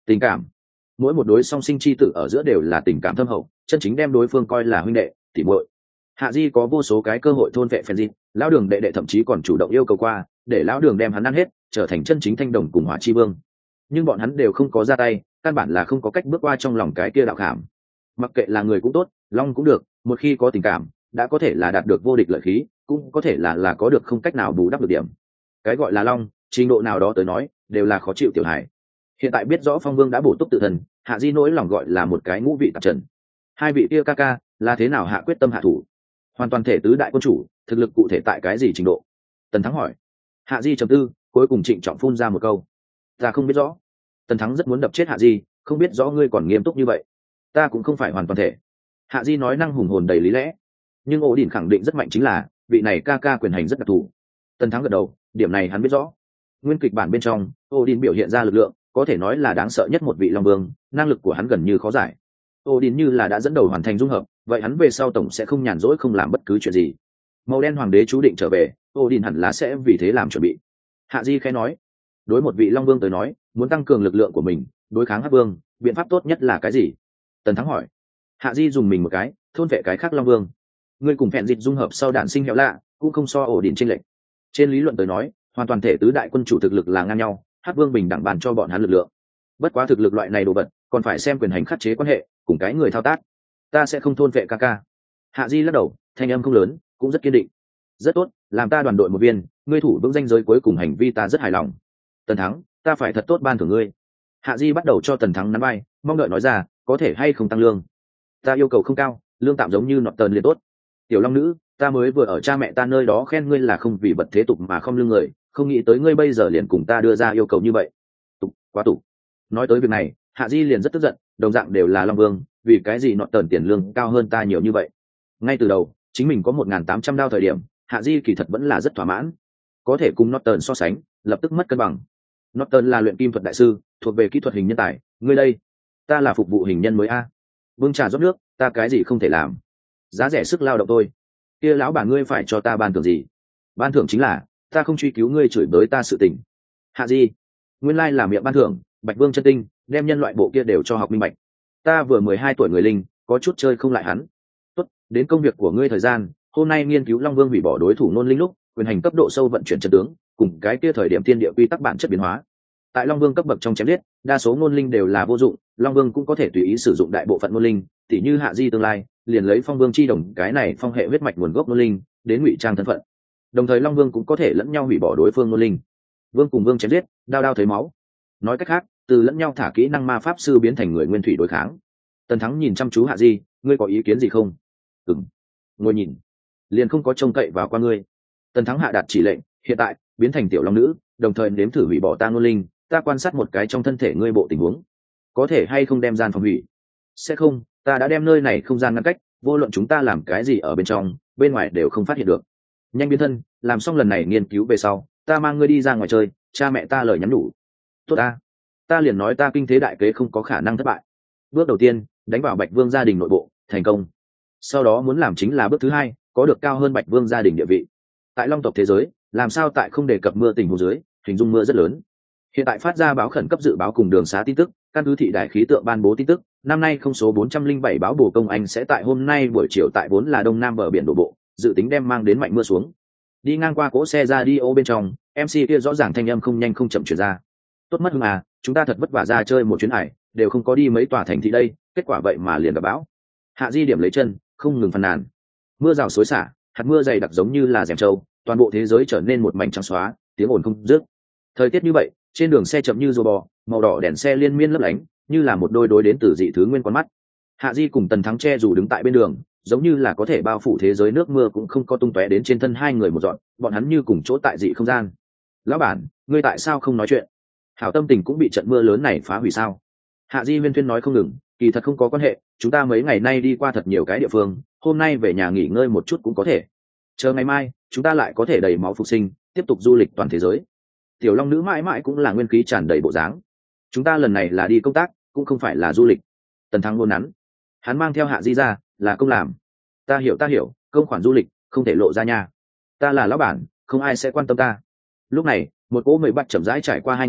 Tình cảm, mỗi một đối song sinh chi tử ở giữa đều là tình cảm thâm hậu, chân chính đem đối phương coi là huynh đệ tỉ muội. Hạ Di có vô số cái cơ hội thôn vệ phèn dịp, lão đường đệ đệ thậm chí còn chủ động yêu cầu qua để lão đường đem hắn ăn hết, trở thành chân chính thanh đồng cùng hỏa chi vương, nhưng bọn hắn đều không có ra tay, căn bản là không có cách bước qua trong lòng cái kia đạo khảm. Mặc kệ là người cũng tốt, long cũng được, một khi có tình cảm đã có thể là đạt được vô địch lợi khí, cũng có thể là có được không cách nào bù đắp được điểm. Cái gọi là long, trình độ nào đó tới nói đều là khó chịu tiểu hài. Hiện tại biết rõ phong vương đã bổ túc tự thân, Hạ Di nỗi lòng gọi là một cái ngũ vị tạp trần. Hai vị kia ca ca là thế nào hạ quyết tâm hạ thủ? Hoàn toàn thể tứ đại quân chủ, thực lực cụ thể tại cái gì trình độ? Tần Thắng hỏi. Hạ Di trầm tư, cuối cùng trịnh trọng phun ra một câu: ta không biết rõ. Tần Thắng rất muốn đập chết Hạ Di, không biết rõ ngươi còn nghiêm túc như vậy. Ta cũng không phải hoàn toàn thể. Hạ Di nói năng hùng hồn đầy lý lẽ, nhưng ổ đỉnh khẳng định rất mạnh chính là vị này ca ca quyền hành rất đặc thù. Tần Thắng gật đầu, điểm này hắn biết rõ. Nguyên kịch bản bên trong, Odin biểu hiện ra lực lượng có thể nói là đáng sợ nhất một vị long vương, năng lực của hắn gần như khó giải. Odin như là đã dẫn đầu hoàn thành dung hợp, vậy hắn về sau tổng sẽ không nhàn rỗi không làm bất cứ chuyện gì. Màu đen hoàng đế chú định trở về, Odin hẳn là sẽ vì thế làm chuẩn bị. Hạ Di khẽ nói, đối một vị long vương tới nói, muốn tăng cường lực lượng của mình đối kháng hắc vương, biện pháp tốt nhất là cái gì? Tần Thắng hỏi. Hạ Di dùng mình một cái, thôn vệ cái khác long vương. Ngươi cùng phèn dịch dung hợp sau đạn sinh hẹo lạ, cũng không so Odin trên lệnh. Trên lý luận tới nói, hoàn toàn thể tứ đại quân chủ thực lực là ngang nhau, hắc vương bình đẳng bàn cho bọn hắn lực lượng. Bất quá thực lực loại này đồ vật còn phải xem quyền hành khắc chế quan hệ cùng cái người thao tác. Ta sẽ không thôn vệ ca ca. Hạ Di lắc đầu, thanh âm không lớn, cũng rất kiên định. Rất tốt, làm ta đoàn đội một viên, ngươi thủ vững danh giới cuối cùng, hành vi ta rất hài lòng. Tần Thắng, ta phải thật tốt ban thưởng ngươi. Hạ Di bắt đầu cho Tần Thắng nắm vai, mong đợi nói ra, có thể hay không tăng lương? Ta yêu cầu không cao, lương tạm giống như nọ tần liền tốt. Tiểu long nữ, ta mới vừa ở cha mẹ ta nơi đó khen ngươi là không vì vật thế tục mà không lương người, không nghĩ tới ngươi bây giờ liền cùng ta đưa ra yêu cầu như vậy. Tục, quá tục. Nói tới việc này, Hạ Di liền rất tức giận, đồng dạng đều là long vương, vì cái gì nọ tần tiền lương cao hơn ta nhiều như vậy? Ngay từ đầu, chính mình có 1.800 đao thời điểm, Hạ Di kỳ thật vẫn là rất thỏa mãn. Có thể cùng Norton so sánh, lập tức mất cân bằng. Norton là luyện kim thuật đại sư, thuộc về kỹ thuật hình nhân tài, ngươi đây, ta là phục vụ hình nhân mới a. Vương trà rót nước, ta cái gì không thể làm. Giá rẻ sức lao động tôi. Kia lão bà ngươi phải cho ta ban thưởng gì? Ban thưởng chính là ta không truy cứu ngươi chửi bới ta sự tình. Hạ Di, nguyên lai là miệng ban thưởng, Bạch Vương chân tinh, đem nhân loại bộ kia đều cho học minh bạch. Ta vừa 12 tuổi người linh, có chút chơi không lại hắn. Tốt, đến công việc của ngươi thời gian, hôm nay nghiên cứu Long Vương hủy bỏ đối thủ nôn linh lúc, quyền hành cấp độ sâu vận chuyển chân tướng, cùng cái kia thời điểm thiên địa quy tắc bản chất biến hóa. Tại Long Vương cấp bậc trong chém giết, đa số ngôn linh đều là vô dụng, Long Vương cũng có thể tùy ý sử dụng đại bộ phận ngôn linh, tỉ như Hạ Di tương lai, liền lấy Phong Vương chi đồng cái này phong hệ huyết mạch nguồn gốc ngôn linh, đến ngụy trang thân phận. Đồng thời Long Vương cũng có thể lẫn nhau hủy bỏ đối phương ngôn linh. Vương cùng Vương chém giết, đao đao thấy máu. Nói cách khác, từ lẫn nhau thả kỹ năng ma pháp sư biến thành người nguyên thủy đối kháng. Tần Thắng nhìn chăm chú Hạ Di, ngươi có ý kiến gì không? Ừm. Ngồi nhìn, liền không có trông cậy vào qua ngươi. Tần Thắng hạ đạt chỉ lệnh, hiện tại biến thành tiểu long nữ, đồng thời nếm thử hủy bỏ ta ngôn linh, ta quan sát một cái trong thân thể ngươi bộ tình huống, có thể hay không đem gian phòng hủy? Sẽ không, ta đã đem nơi này không gian ngăn cách, vô luận chúng ta làm cái gì ở bên trong bên ngoài đều không phát hiện được. Nhanh biến thân, làm xong lần này nghiên cứu về sau, ta mang ngươi đi ra ngoài chơi, cha mẹ ta lời nhắn nhủ. Tốt ta liền nói ta kinh thế đại kế không có khả năng thất bại. Bước đầu tiên, đánh vào Bạch Vương gia đình nội bộ, thành công. Sau đó muốn làm chính là bước thứ hai, có được cao hơn Bạch Vương gia đình địa vị. Tại Long tộc thế giới, làm sao tại không đề cập mưa tình huống dưới, hình dung mưa rất lớn. Hiện tại phát ra báo khẩn cấp dự báo cùng đường xá tin tức, căn cứ thị đại khí tượng ban bố tin tức, năm nay không số 407 báo bổ công anh sẽ tại hôm nay buổi chiều tại vốn là đông nam bờ biển đổ bộ, dự tính đem mang đến mạnh mưa xuống. Đi ngang qua cỗ xe radio bên trong, MC kia rõ ràng thanh âm không nhanh không chậm truyền ra. Tốt mất hưng à, chúng ta thật vất vả ra chơi một chuyến hải, đều không có đi mấy tòa thành thị đây, kết quả vậy mà liền gặp bão. Hạ Di điểm lấy chân, không ngừng phàn nàn. Mưa rào xối xả, hạt mưa dày đặc giống như là rèm trâu, toàn bộ thế giới trở nên một mảnh trắng xóa, tiếng ồn không dứt. Thời tiết như vậy, trên đường xe chậm như rùa bò, màu đỏ đèn xe liên miên lấp lánh, như là một đôi đối đến từ dị thứ nguyên con mắt. Hạ Di cùng Tần Thắng che dù đứng tại bên đường, giống như là có thể bao phủ thế giới, nước mưa cũng không có tung tóe đến trên thân hai người một dọn, bọn hắn như cùng chỗ tại dị không gian. Lão bản, ngươi tại sao không nói chuyện? Hảo tâm tình cũng bị trận mưa lớn này phá hủy sao? Hạ Di Huyên Thuyên nói không ngừng, kỳ thật không có quan hệ, chúng ta mấy ngày nay đi qua thật nhiều cái địa phương, hôm nay về nhà nghỉ ngơi một chút cũng có thể. Chờ ngày mai, chúng ta lại có thể đầy máu phục sinh, tiếp tục du lịch toàn thế giới. Tiểu long nữ mãi mãi cũng là nguyên khí tràn đầy bộ dáng. Chúng ta lần này là đi công tác, cũng không phải là du lịch. Tần Thắng luôn nắn, hắn mang theo Hạ Di ra là công làm. Ta hiểu, công khoản du lịch không thể lộ ra nha. Ta là lão bản, không ai sẽ quan tâm ta. Lúc này, một cỗ mười bắt chậm rãi trải qua hai người,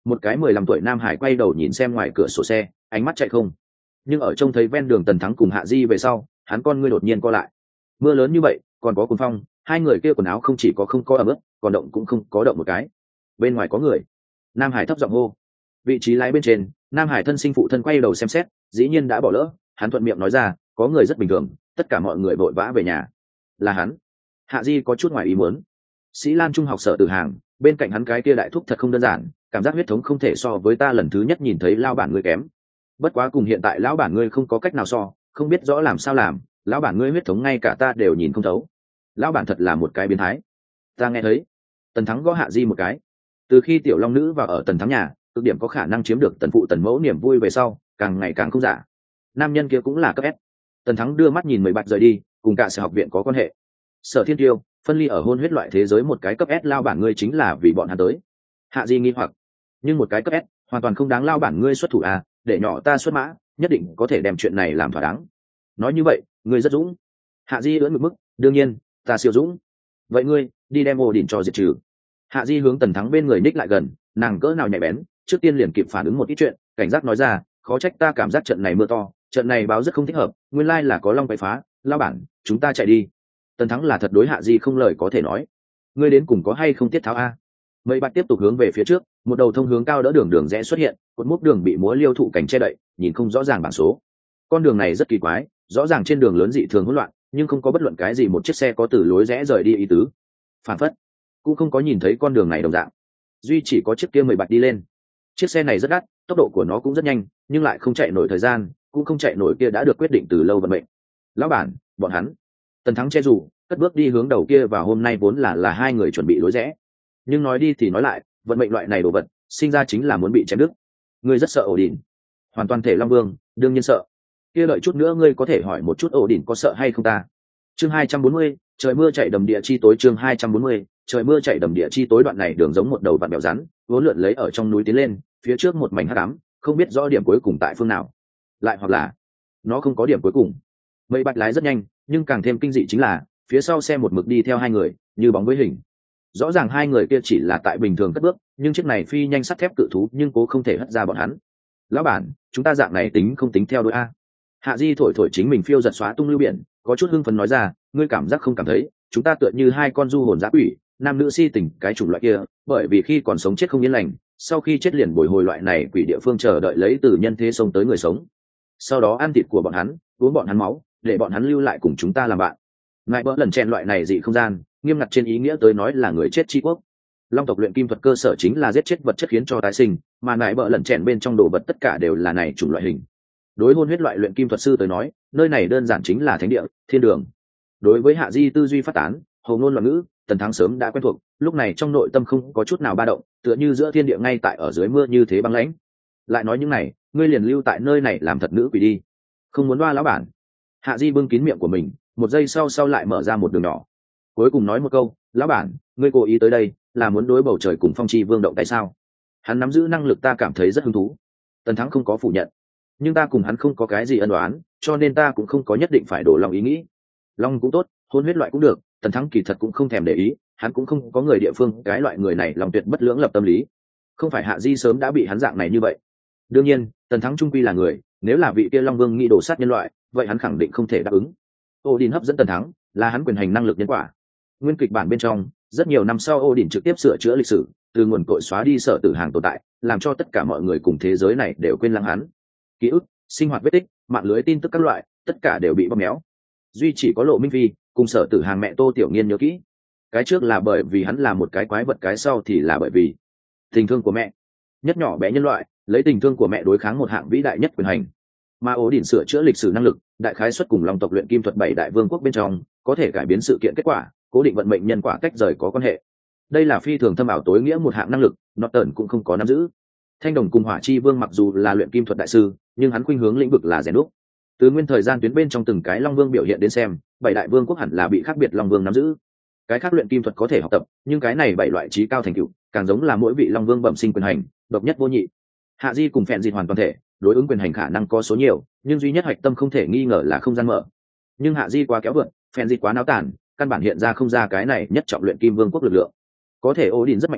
một cái 15 tuổi nam hải quay đầu nhìn xem ngoài cửa sổ xe, ánh mắt chạy không. Nhưng ở trông thấy ven đường Tần Thắng cùng Hạ Di về sau, hắn con ngươi đột nhiên co lại. Mưa lớn như vậy, còn có cuồng phong, hai người kia quần áo không chỉ có không có ẩm ướt, còn động cũng không có động một cái. Bên ngoài có người. Nam hải thấp giọng hô. Vị trí lái bên trên, Nam hải thân sinh phụ thân quay đầu xem xét, dĩ nhiên đã bỏ lỡ, hắn thuận miệng nói ra, có người rất bình thường, tất cả mọi người vội vã về nhà. Là hắn. Hạ Di có chút ngoài ý muốn. Sĩ Lan trung học Sở Tử Hàng, bên cạnh hắn cái kia đại thúc thật không đơn giản, cảm giác huyết thống không thể so với ta lần thứ nhất nhìn thấy lao bản ngươi kém. Bất quá cùng hiện tại lão bản ngươi không có cách nào so, không biết rõ làm sao làm, lão bản ngươi huyết thống ngay cả ta đều nhìn không thấu. Lão bản thật là một cái biến thái. Ta nghe thấy. Tần Thắng gõ Hạ Di một cái. Từ khi tiểu long nữ vào ở Tần Thắng nhà, cực điểm có khả năng chiếm được tần phụ tần mẫu niềm vui về sau, càng ngày càng không giả. Nam nhân kia cũng là cấp S. Tần Thắng đưa mắt nhìn Mười Bạch rời đi, cùng cả sở học viện có quan hệ. Sở Thiên Tiêu phân ly ở hôn huyết loại thế giới một cái cấp S lao bản ngươi chính là vì bọn hắn tới. Hạ Di nghi hoặc, nhưng một cái cấp S hoàn toàn không đáng lao bản ngươi xuất thủ à, để nhỏ ta xuất mã, nhất định có thể đem chuyện này làm thỏa đáng. Nói như vậy, ngươi rất dũng. Hạ Di ưỡn một mức, đương nhiên, ta siêu dũng. Vậy ngươi đi đem ổ đỉnh cho diệt trừ. Hạ Di hướng Tần Thắng bên người ních lại gần, nàng cỡ nào nhạy bén, trước tiên liền kịp phản ứng một ít chuyện, cảnh giác nói ra, khó trách ta cảm giác trận này mưa to, trận này báo rất không thích hợp, nguyên lai là có long quậy phá, lao bản, chúng ta chạy đi. Tần Thắng là thật đối Hạ Di không lời có thể nói. Ngươi đến cùng có hay không tiết tháo a? Mây Bạch tiếp tục hướng về phía trước, một đầu thông hướng cao đỡ đường rẽ xuất hiện, cột mốc đường bị múa liêu thụ cảnh che đậy, nhìn không rõ ràng bản số. Con đường này rất kỳ quái, rõ ràng trên đường lớn dị thường hỗn loạn, nhưng không có bất luận cái gì một chiếc xe có từ lối rẽ rời đi ý tứ. Phản phất cũng không có nhìn thấy con đường này đồng dạng, duy chỉ có chiếc kia Mây Bạch đi lên. Chiếc xe này rất đắt, tốc độ của nó cũng rất nhanh, nhưng lại không chạy nổi thời gian, cũng không chạy nổi kia đã được quyết định từ lâu vận mệnh. Lão bản, bọn hắn. Tần Thắng che dù, cất bước đi hướng đầu kia, và hôm nay vốn là hai người chuẩn bị lối rẽ. Nhưng nói đi thì nói lại, vận mệnh loại này đồ vật, sinh ra chính là muốn bị chém đứt. Ngươi rất sợ ổ đỉnh. Hoàn toàn thể Long Vương, đương nhiên sợ. Kia đợi chút nữa ngươi có thể hỏi một chút ổ đỉnh có sợ hay không ta. Chương 240, trời mưa chạy đầm địa chi tối. Chương 240, trời mưa chạy đầm địa chi tối. Đoạn này đường giống một đầu vặn bèo rắn, vốn lượn lấy ở trong núi tiến lên, phía trước một mảnh hắc ám, không biết rõ điểm cuối cùng tại phương nào. Lại hoặc là nó không có điểm cuối cùng. Mây Bạch lái rất nhanh, nhưng càng thêm kinh dị chính là phía sau xe một mực đi theo hai người, như bóng với hình. Rõ ràng hai người kia chỉ là tại bình thường cất bước, nhưng chiếc này phi nhanh sắt thép cự thú nhưng cố không thể hất ra bọn hắn. Lão bản, chúng ta dạng này tính không tính theo đuổi a? Hạ Di thổi thổi chính mình phiêu giật xóa tung lưu biển, có chút hưng phấn nói ra, ngươi cảm giác không cảm thấy chúng ta tựa như hai con du hồn dã quỷ, nam nữ si tình cái chủng loại kia, bởi vì khi còn sống chết không yên lành, sau khi chết liền bồi hồi loại này quỷ địa phương chờ đợi lấy từ nhân thế sống tới người sống, sau đó ăn thịt của bọn hắn, uống bọn hắn máu, để bọn hắn lưu lại cùng chúng ta làm bạn. Ngài bỡ lần chen loại này dị không gian, nghiêm ngặt trên ý nghĩa tới nói là người chết tri quốc. Long tộc luyện kim thuật cơ sở chính là giết chết vật chất khiến cho tái sinh, mà ngài bỡ lần chen bên trong đồ vật tất cả đều là này chủng loại hình. Đối hôn huyết loại luyện kim thuật sư tới nói, nơi này đơn giản chính là thánh địa, thiên đường. Đối với Hạ Di tư duy phát tán, hầu ngôn loạn ngữ, Tần Thắng sớm đã quen thuộc, lúc này trong nội tâm không có chút nào ba động, tựa như giữa thiên địa ngay tại ở dưới mưa như thế băng lãnh. Lại nói những này, ngươi liền lưu tại nơi này làm thật nữ quỷ đi, không muốn đoa lão bản. Hạ Di bưng kín miệng của mình, một giây sau lại mở ra một đường nhỏ, cuối cùng nói một câu, lão bản, ngươi cố ý tới đây là muốn đối bầu trời cùng Phong Chi Vương động tại sao? Hắn nắm giữ năng lực ta cảm thấy rất hứng thú. Tần Thắng không có phủ nhận, nhưng ta cùng hắn không có cái gì ân oán, cho nên ta cũng không có nhất định phải đổ lòng ý nghĩ. Long cũng tốt, hôn huyết loại cũng được, Tần Thắng kỳ thật cũng không thèm để ý, hắn cũng không có người địa phương cái loại người này lòng tuyệt bất lưỡng lập tâm lý. Không phải Hạ Di sớm đã bị hắn dạng này như vậy. Đương nhiên, Tần Thắng trung quy là người, nếu là vị kia Long Vương nghĩ đổ sát nhân loại, vậy hắn khẳng định không thể đáp ứng. Odin hấp dẫn Tần Thắng, là hắn quyền hành năng lực nhân quả. Nguyên kịch bản bên trong, rất nhiều năm sau Odin trực tiếp sửa chữa lịch sử, từ nguồn cội xóa đi Sở Tử Hàng tồn tại, làm cho tất cả mọi người cùng thế giới này đều quên lãng hắn. Ký ức, sinh hoạt vết tích, mạng lưới tin tức các loại, tất cả đều bị bóp méo. Duy chỉ có Lộ Minh Phi cùng Sở Tử Hàng mẹ Tô Tiểu Nghiên nhớ kỹ. Cái trước là bởi vì hắn là một cái quái vật, cái sau thì là bởi vì tình thương của mẹ. Nhất nhỏ bé nhân loại, lấy tình thương của mẹ đối kháng một hạng vĩ đại nhất quyền hành. Mà Odin sửa chữa lịch sử năng lực, đại khái xuất cùng Long tộc luyện kim thuật 7 đại vương quốc bên trong, có thể cải biến sự kiện kết quả, cố định vận mệnh nhân quả tách rời có quan hệ. Đây là phi thường thâm ảo tối nghĩa một hạng năng lực, Norton cũng không có nắm giữ. Thanh Đồng cùng Hỏa Chi Vương mặc dù là luyện kim thuật đại sư, nhưng hắn khuynh hướng lĩnh vực là rèn đúc. Từ nguyên thời gian tuyến bên trong từng cái Long Vương biểu hiện đến xem, 7 đại vương quốc hẳn là bị khác biệt Long Vương nắm giữ. Cái khác luyện kim thuật có thể học tập, nhưng cái này 7 loại trí cao thành tựu, càng giống là mỗi vị Long Vương bẩm sinh quyền hành, độc nhất vô nhị. Hạ Di cùng Phèn Dịch hoàn toàn thể, đối ứng quyền hành khả năng có số nhiều, nhưng duy nhất hạch tâm không thể nghi ngờ là không gian mở. Nhưng Hạ Di quá kéo vượn, Phèn Dịch quá náo tàn, căn bản hiện ra không ra cái này nhất trọng luyện kim vương quốc lực lượng. Có thể Odin rất mạnh à,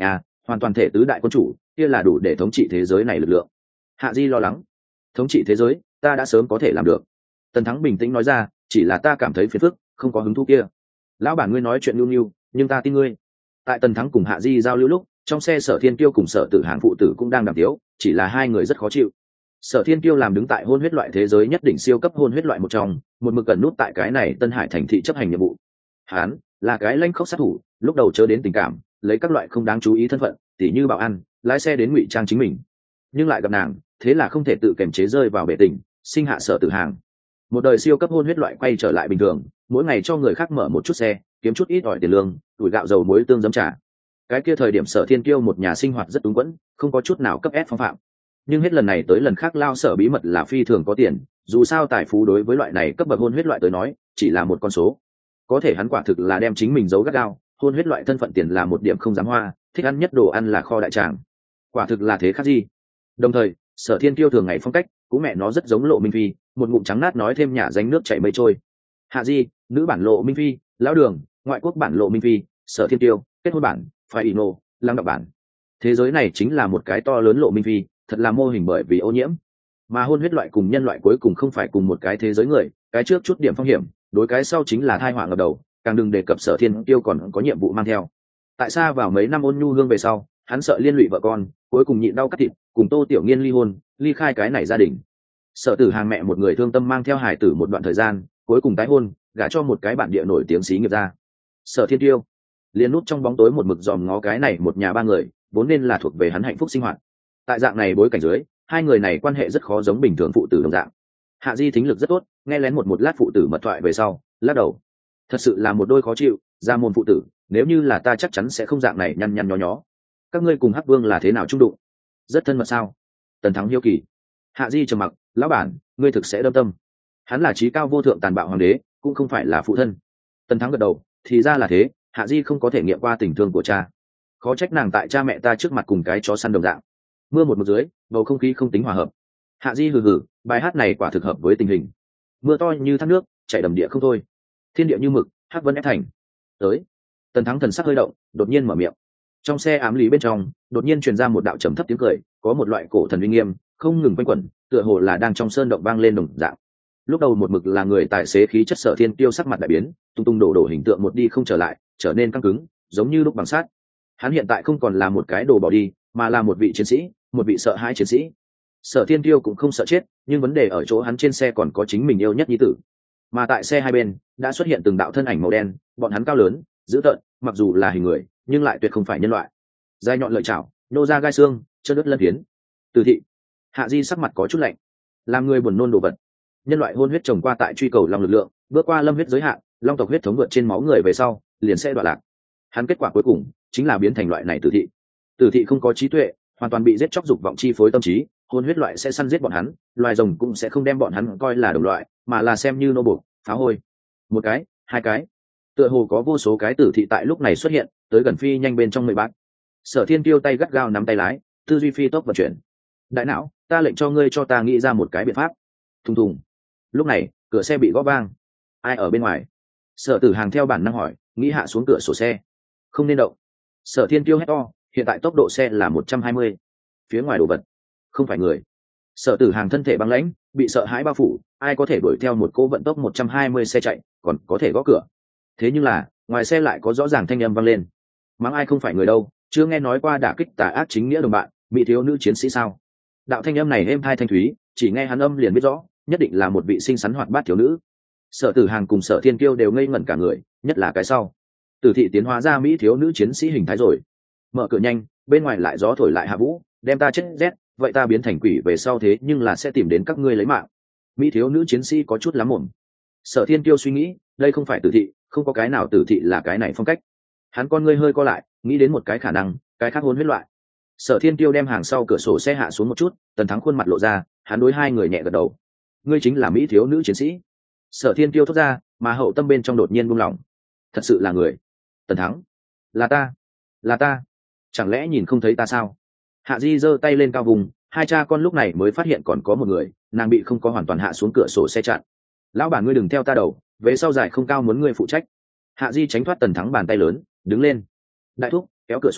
hoàn toàn thể tứ đại quân chủ, kia là đủ để thống trị thế giới này lực lượng. Hạ Di lo lắng, thống trị thế giới ta đã sớm có thể làm được. Tần Thắng bình tĩnh nói ra, chỉ là ta cảm thấy phiền phức, không có hứng thú kia. Lão bản ngươi nói chuyện nhu nhu, nhưng ta tin ngươi. Tại Tần Thắng cùng Hạ Di giao lưu lúc, trong xe Sở Thiên Kiêu cùng Sở Tử Hàng phụ tử cũng đang đàm tiếu, chỉ là hai người rất khó chịu. Sở Thiên Kiêu làm đứng tại hôn huyết loại thế giới nhất đỉnh siêu cấp hôn huyết loại một trong, một mực cần nút tại cái này Tân Hải thành thị chấp hành nhiệm vụ. Hán là cái lanh khốc sát thủ, lúc đầu chớ đến tình cảm, lấy các loại không đáng chú ý thân phận, tỉ như bảo ăn, lái xe đến ngụy trang chính mình. Nhưng lại gặp nàng, thế là không thể tự kiềm chế rơi vào bể tình, sinh hạ Sở Tử Hàng. Một đời siêu cấp hôn huyết loại quay trở lại bình thường, mỗi ngày cho người khác mở một chút xe, kiếm chút ít ỏi tiền lương, tuổi gạo dầu muối tương giấm trà. Cái kia thời điểm Sở Thiên Kiêu một nhà sinh hoạt rất túng quẫn, không có chút nào cấp ép phong phạm. Nhưng hết lần này tới lần khác lao Sở bí mật là phi thường có tiền, dù sao tài phú đối với loại này cấp bậc hôn huyết loại tới nói chỉ là một con số. Có thể hắn quả thực là đem chính mình giấu gắt gao, hôn huyết loại thân phận tiền là một điểm không dám hoa, thích ăn nhất đồ ăn là kho đại tràng, quả thực là thế khác gì. Đồng thời Sở Thiên Kiêu thường ngày phong cách cũng mẹ nó rất giống Lộ Minh Phi, một ngụm trắng nát nói thêm nhả danh nước chảy mây trôi. Hạ Di nữ bản Lộ Minh Phi, lão Đường ngoại quốc bản Lộ Minh Phi, Sở Thiên Kiêu kết hôn bản phải ino lăng đọc bản. Thế giới này chính là một cái to lớn Lộ Minh Phi, thật là mô hình bởi vì ô nhiễm. Mà hôn huyết loại cùng nhân loại cuối cùng không phải cùng một cái thế giới người, cái trước chút điểm phong hiểm, đối cái sau chính là thai họa ngập đầu, càng đừng đề cập Sở Thiên Kiêu còn có nhiệm vụ mang theo. Tại sao vào mấy năm ôn nhu hương về sau, hắn sợ liên lụy vợ con, cuối cùng nhịn đau cắt thịt, cùng Tô Tiểu Nghiên ly hôn, ly khai cái này gia đình. Sở Tử Hàng mẹ một người thương tâm mang theo hải tử một đoạn thời gian, cuối cùng tái hôn, gả cho một cái bản địa nổi tiếng xí nghiệp ra. Sở Thiên Kiêu liền nút trong bóng tối một mực dòm ngó cái này một nhà ba người, vốn nên là thuộc về hắn hạnh phúc sinh hoạt. Tại dạng này bối cảnh dưới, hai người này quan hệ rất khó giống bình thường phụ tử đồng dạng. Hạ Di thính lực rất tốt, nghe lén một lát phụ tử mật thoại về sau, lắc đầu. Thật sự là một đôi khó chịu, ra môn phụ tử, nếu như là ta chắc chắn sẽ không dạng này nhăn nhăn nhó nhó. Các ngươi cùng Hắc Vương là thế nào chung đụng? Rất thân mật sao? Tần Thắng hiếu kỳ. Hạ Di trầm mặc, lão bản, ngươi thực sẽ đâm tâm. Hắn là trí cao vô thượng tàn bạo hoàng đế, cũng không phải là phụ thân. Tần Thắng gật đầu, thì ra là thế, Hạ Di không có thể nghiệm qua tình thương của cha. Khó trách nàng tại cha mẹ ta trước mặt cùng cái chó săn đồng dạng. Mưa một dưới, bầu không khí không tính hòa hợp. Hạ Di hừ hừ, bài hát này quả thực hợp với tình hình. Mưa to như thác nước, chảy đầm địa không thôi. Thiên địa như mực, hắc vân ép thành. Tới. Tần Thắng thần sắc hơi động, đột nhiên mở miệng. Trong xe ám lý bên trong, đột nhiên truyền ra một đạo trầm thấp tiếng cười, có một loại cổ thần uy nghiêm, không ngừng quanh quẩn, tựa hồ là đang trong sơn động vang lên đồng dạng. Lúc đầu một mực là người tài xế khí chất Sở Thiên Kiêu sắc mặt đại biến, tung tung đổ đổ hình tượng một đi không trở lại, trở nên căng cứng, giống như lúc bằng sắt. Hắn hiện tại không còn là một cái đồ bỏ đi, mà là một vị chiến sĩ, một vị sợ hãi chiến sĩ. Sở Thiên Kiêu cũng không sợ chết, nhưng vấn đề ở chỗ hắn trên xe còn có chính mình yêu nhất nhi tử. Mà tại xe hai bên đã xuất hiện từng đạo thân ảnh màu đen, bọn hắn cao lớn, dữ tợn, mặc dù là hình người, nhưng lại tuyệt không phải nhân loại. Dai nhọn lợi chảo, nô ra gai xương, chân đứt lân phiến. Từ thị. Hạ Di sắc mặt có chút lạnh, làm người buồn nôn đồ vật. Nhân loại hôn huyết trồng qua tại truy cầu long lực lượng, bước qua lâm huyết giới hạn, long tộc huyết thống vượt trên máu người về sau, liền sẽ đoạn lạc. Hắn kết quả cuối cùng chính là biến thành loại này tử thị. Tử thị không có trí tuệ, hoàn toàn bị giết chóc dục vọng chi phối tâm trí, hôn huyết loại sẽ săn giết bọn hắn, loài rồng cũng sẽ không đem bọn hắn coi là đồng loại, mà là xem như nô bộc, phá hôi. Một cái, hai cái, tựa hồ có vô số cái tử thị tại lúc này xuất hiện, tới gần phi nhanh bên trong mười bát. Sở Thiên Kiêu tay gắt gao nắm tay lái, tư duy phi tốc vận chuyển. Đại não, ta lệnh cho ngươi cho ta nghĩ ra một cái biện pháp. Thùng thùng. Lúc này cửa xe bị gõ vang. Ai ở bên ngoài? Sở Tử Hàng theo bản năng hỏi, nghĩ hạ xuống cửa sổ xe. Không nên động. Sở Thiên Kiêu hét to, hiện tại tốc độ xe là 120. Phía ngoài đồ vật, không phải người. Sở Tử Hàng thân thể băng lãnh, bị sợ hãi bao phủ, ai có thể đuổi theo một cô vận tốc 120 xe chạy, còn có thể gõ cửa. Thế nhưng là, ngoài xe lại có rõ ràng thanh âm vang lên. Mắng ai không phải người đâu, chưa nghe nói qua đả kích tà ác chính nghĩa đồng bạn, bị thiếu nữ chiến sĩ sao? Đạo thanh âm này êm thai thanh thúy, chỉ nghe hắn âm liền biết rõ, nhất định là một vị xinh xắn hoạt bát thiếu nữ. Sở Tử Hàng cùng Sở Thiên Kiêu đều ngây ngẩn cả người, nhất là cái sau. Tử thị tiến hóa ra mỹ thiếu nữ chiến sĩ hình thái rồi. Mở cửa nhanh, bên ngoài lại gió thổi lại hạ vũ, đem ta chết rét, vậy ta biến thành quỷ về sau thế nhưng là sẽ tìm đến các ngươi lấy mạng. Mỹ thiếu nữ chiến sĩ có chút lắm mồm. Sở Thiên Kiêu suy nghĩ, đây không phải tử thị, không có cái nào tử thị là cái này phong cách. Hắn con ngươi hơi co lại, nghĩ đến một cái khả năng, cái khác hôn huyết loại. Sở Thiên Kiêu đem hàng sau cửa sổ xe hạ xuống một chút, Tần Thắng khuôn mặt lộ ra, hắn đối hai người nhẹ gật đầu. Ngươi chính là mỹ thiếu nữ chiến sĩ. Sở Thiên Kiêu thốt ra, mà hậu tâm bên trong đột nhiên buông lỏng. Thật sự là người. Tần Thắng, là ta, là ta. Chẳng lẽ nhìn không thấy ta sao? Hạ Di giơ tay lên cao vùng, hai cha con lúc này mới phát hiện còn có một người, nàng bị không có hoàn toàn hạ xuống cửa sổ xe chặn. Lão bản ngươi đừng theo ta đầu, về sau giải không cao muốn ngươi phụ trách. Hạ Di tránh thoát Tần Thắng bàn tay lớn, đứng lên. Đại thúc, kéo cửa xuống,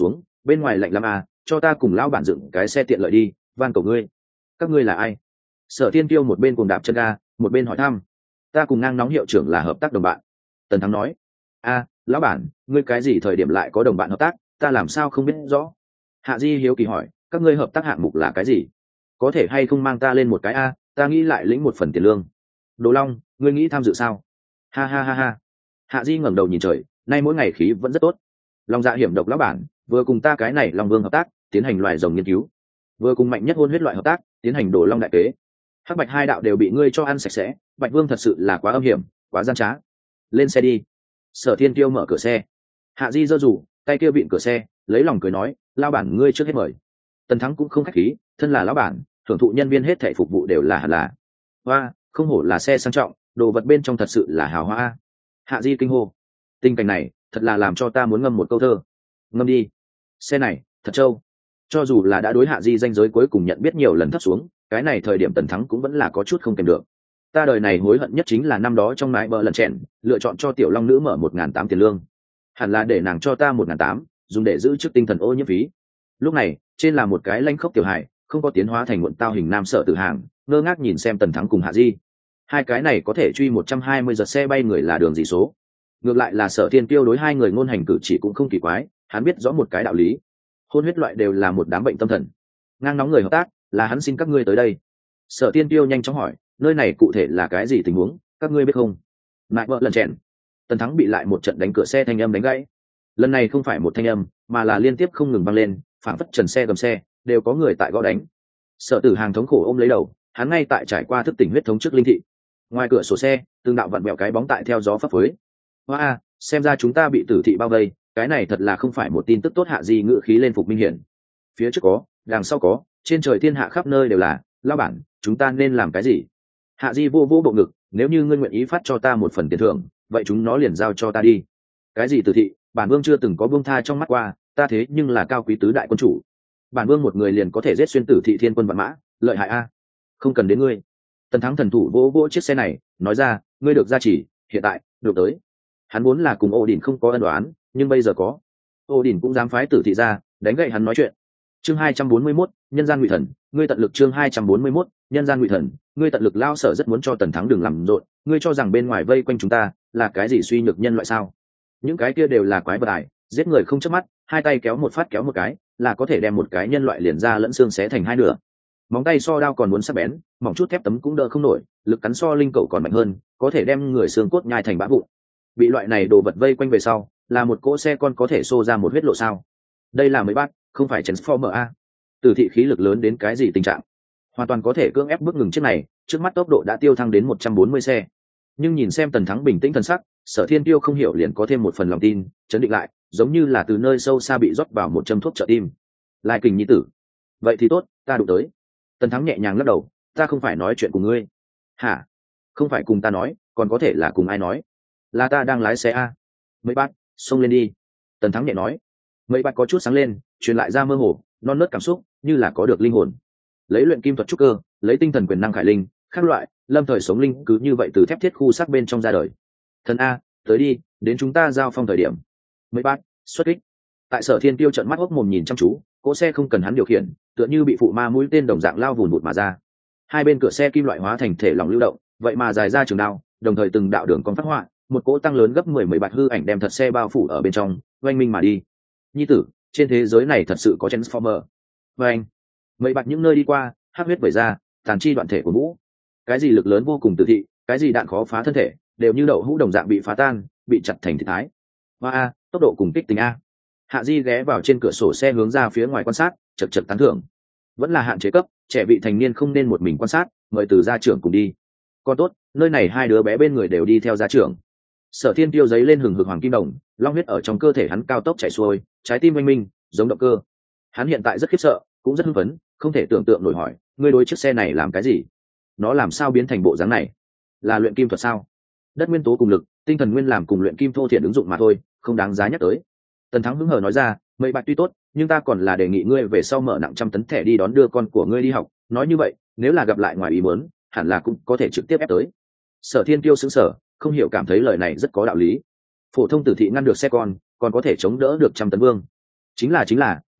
bên ngoài lạnh lắm à, cho ta cùng lão bản dựng cái xe tiện lợi đi, van cầu ngươi. Các ngươi là ai? Sở Thiên Tiêu một bên cuồng đạp chân ga, một bên hỏi thăm. Ta cùng ngang nóng hiệu trưởng là hợp tác đồng bạn. Tần Thắng nói. A, lão bản, ngươi cái gì thời điểm lại có đồng bạn hợp tác, ta làm sao không biết rõ. Hạ Di hiếu kỳ hỏi, các ngươi hợp tác hạng mục là cái gì? Có thể hay không mang ta lên một cái a, ta nghĩ lại lĩnh một phần tiền lương. Đồ Long, ngươi nghĩ tham dự sao? Ha ha ha ha. Hạ Di ngẩng đầu nhìn trời, nay mỗi ngày khí vẫn rất tốt. Long Dạ hiểm độc lão bản, vừa cùng ta cái này Long Vương hợp tác, tiến hành loài rồng nghiên cứu, vừa cùng mạnh nhất hôn huyết loại hợp tác, tiến hành Đồ Long đại kế. Hắc Bạch hai đạo đều bị ngươi cho ăn sạch sẽ, Bạch Vương thật sự là quá âm hiểm, quá gian trá. Lên xe đi. Sở Thiên Tiêu mở cửa xe. Hạ Di giơ rủ, tay kia vịn cửa xe, lấy lòng cười nói, lao bản ngươi trước hết mời. Tần Thắng cũng không khách khí, thân là lão bản, thưởng thụ nhân viên hết thảy phục vụ đều là hẳn là. Hoa, không hổ là xe sang trọng, đồ vật bên trong thật sự là hào hoa. Hạ Di kinh hô. Tình cảnh này thật là làm cho ta muốn ngâm một câu thơ. Ngâm đi. Xe này thật trâu. Cho dù là đã đối Hạ Di danh giới cuối cùng nhận biết nhiều lần thấp xuống, cái này thời điểm Tần Thắng cũng vẫn là có chút không kèm được. Ta đời này hối hận nhất chính là năm đó trong mái bờ lần chèn lựa chọn cho tiểu long nữ mở 1.800 tiền lương, hẳn là để nàng cho ta 1.800, dùng để giữ chức tinh thần ô nhiễm phí. Lúc này trên là một cái lanh khốc tiểu hài, không có tiến hóa thành muộn tao hình nam Sở Tử Hàng, ngơ ngác nhìn xem Tần Thắng cùng Hạ Di. Hai cái này có thể truy 120 giật xe bay người là đường gì số. Ngược lại là Sở Thiên Tiêu đối hai người ngôn hành cử chỉ cũng không kỳ quái, hắn biết rõ một cái đạo lý: hôn huyết loại đều là một đám bệnh tâm thần. Ngang nóng người hợp tác, là hắn xin các ngươi tới đây. Sở Thiên Tiêu nhanh chóng hỏi, nơi này cụ thể là cái gì tình huống, các ngươi biết không? Mại vợ lần chèn. Tần Thắng bị lại một trận đánh cửa xe thanh âm đánh gãy. Lần này không phải một thanh âm, mà là liên tiếp không ngừng vang lên, phảng phất trần xe gầm xe đều có người tại gõ đánh. Sở Tử Hàng thống khổ ôm lấy đầu, hắn ngay tại trải qua thức tỉnh huyết thống trước linh thị. Ngoài cửa sổ xe, tương đạo vặn vẹo cái bóng tại theo gió phấp phới. Hoa, xem ra chúng ta bị tử thị bao vây, cái này thật là không phải một tin tức tốt. Hạ Di ngự khí lên phục minh hiển. Phía trước có, đằng sau có, trên trời thiên hạ khắp nơi đều là. Lão bản, chúng ta nên làm cái gì? Hạ Di vô vô bộ ngực, nếu như ngươi nguyện ý phát cho ta một phần tiền thưởng, vậy chúng nó liền giao cho ta đi. Cái gì tử thị, bản vương chưa từng có buông tha trong mắt qua, ta thế nhưng là cao quý tứ đại quân chủ. Bản vương một người liền có thể giết xuyên tử thị thiên quân vạn mã, lợi hại a. Không cần đến ngươi. Tần Thắng thần thủ vỗ vỗ chiếc xe này, nói ra, ngươi được gia trì, hiện tại được tới. Hắn muốn là cùng Ô Đỉnh không có ân đoán, nhưng bây giờ có. Ô Đỉnh cũng dám phái tử thị ra, đánh gậy hắn nói chuyện. Chương 241, nhân gian ngụy thần, ngươi tận lực. Chương 241, nhân gian ngụy thần, ngươi tận lực. Lao Sở rất muốn cho Tần Thắng đừng làm rộn, ngươi cho rằng bên ngoài vây quanh chúng ta là cái gì suy nhược nhân loại sao? Những cái kia đều là quái vật ải, giết người không chớp mắt, hai tay kéo một phát kéo một cái, là có thể đem một cái nhân loại liền ra lẫn xương xé thành hai nửa. Móng tay so đao còn muốn sắc bén, mỏng chút thép tấm cũng đỡ không nổi, lực cắn so linh cẩu còn mạnh hơn, có thể đem người xương cốt nhai thành bã vụn. Bị loại này đồ vật vây quanh về sau, là một cỗ xe con có thể xô ra một huyết lộ sao? Đây là mới bắt, không phải Transformer a. Tử thị khí lực lớn đến cái gì tình trạng? Hoàn toàn có thể cưỡng ép bước ngừng chiếc này, trước mắt tốc độ đã tiêu thăng đến 140 xe. Nhưng nhìn xem Tần Thắng bình tĩnh thần sắc, Sở Thiên Tiêu không hiểu liền có thêm một phần lòng tin, chấn định lại, giống như là từ nơi sâu xa bị rót vào một châm thuốc trợ tim. Lai Kình nhi tử, vậy thì tốt, ta đụng tới. Tần Thắng nhẹ nhàng lắc đầu, ta không phải nói chuyện cùng ngươi. Hả? Không phải cùng ta nói, còn có thể là cùng ai nói? Là ta đang lái xe a. Mấy bác, xông lên đi. Tần Thắng nhẹ nói. Mấy bác có chút sáng lên, truyền lại ra mơ hồ, non nớt cảm xúc, như là có được linh hồn. Lấy luyện kim thuật trúc cơ, lấy tinh thần quyền năng khải linh, khác loại, lâm thời sống linh cứ như vậy từ thép thiết khu sắc bên trong ra đời. Thần a, tới đi, đến chúng ta giao phong thời điểm. Mấy bác, xuất kích. Tại Sở Thiên Tiêu trợn mắt hốc mồm nhìn chăm chú, cỗ xe không cần hắn điều khiển, tựa như bị phụ ma mũi tên đồng dạng lao vùn vụt mà ra. Hai bên cửa xe kim loại hóa thành thể lỏng lưu động, vậy mà dài ra trường đao, đồng thời từng đạo đường cong phát họa, một cỗ tăng lớn gấp 10 bạt hư ảnh đem thật xe bao phủ ở bên trong, oanh minh mà đi. Nhi tử, trên thế giới này thật sự có Transformer. Oanh. Mấy bạt những nơi đi qua, hắc huyết vẩy ra, tàn chi đoạn thể của vũ. Cái gì lực lớn vô cùng tử thị, cái gì đạn khó phá thân thể, đều như đậu hũ đồng dạng bị phá tan, bị chặt thành thịt thái. Hoa a, tốc độ cùng kích tình a. Hạ Di ghé vào trên cửa sổ xe hướng ra phía ngoài quan sát, chật chật tán thưởng. Vẫn là hạn chế cấp, trẻ vị thành niên không nên một mình quan sát, mời từ gia trưởng cùng đi. Con tốt, nơi này hai đứa bé bên người đều đi theo gia trưởng. Sở Thiên Tiêu giấy lên hừng hực hoàng kim đồng, long huyết ở trong cơ thể hắn cao tốc chảy xuôi, trái tim oanh minh, giống động cơ. Hắn hiện tại rất khiếp sợ, cũng rất hưng phấn, không thể tưởng tượng nổi hỏi, ngươi đối chiếc xe này làm cái gì? Nó làm sao biến thành bộ dáng này? Là luyện kim thuật sao? Đất nguyên tố cùng lực, tinh thần nguyên làm cùng luyện kim thô thiện ứng dụng mà thôi, không đáng giá nhắc tới. Tần Thắng hứng hờ nói ra, mấy bạch tuy tốt, nhưng ta còn là đề nghị ngươi về sau mở nặng 100 tấn thẻ đi đón đưa con của ngươi đi học. Nói như vậy, nếu là gặp lại ngoài ý muốn, hẳn là cũng có thể trực tiếp ép tới. Sở Thiên Tiêu sững sờ, không hiểu cảm thấy lời này rất có đạo lý. Phổ thông tử thị ngăn được xe con, còn có thể chống đỡ được 100 tấn vương. Chính là,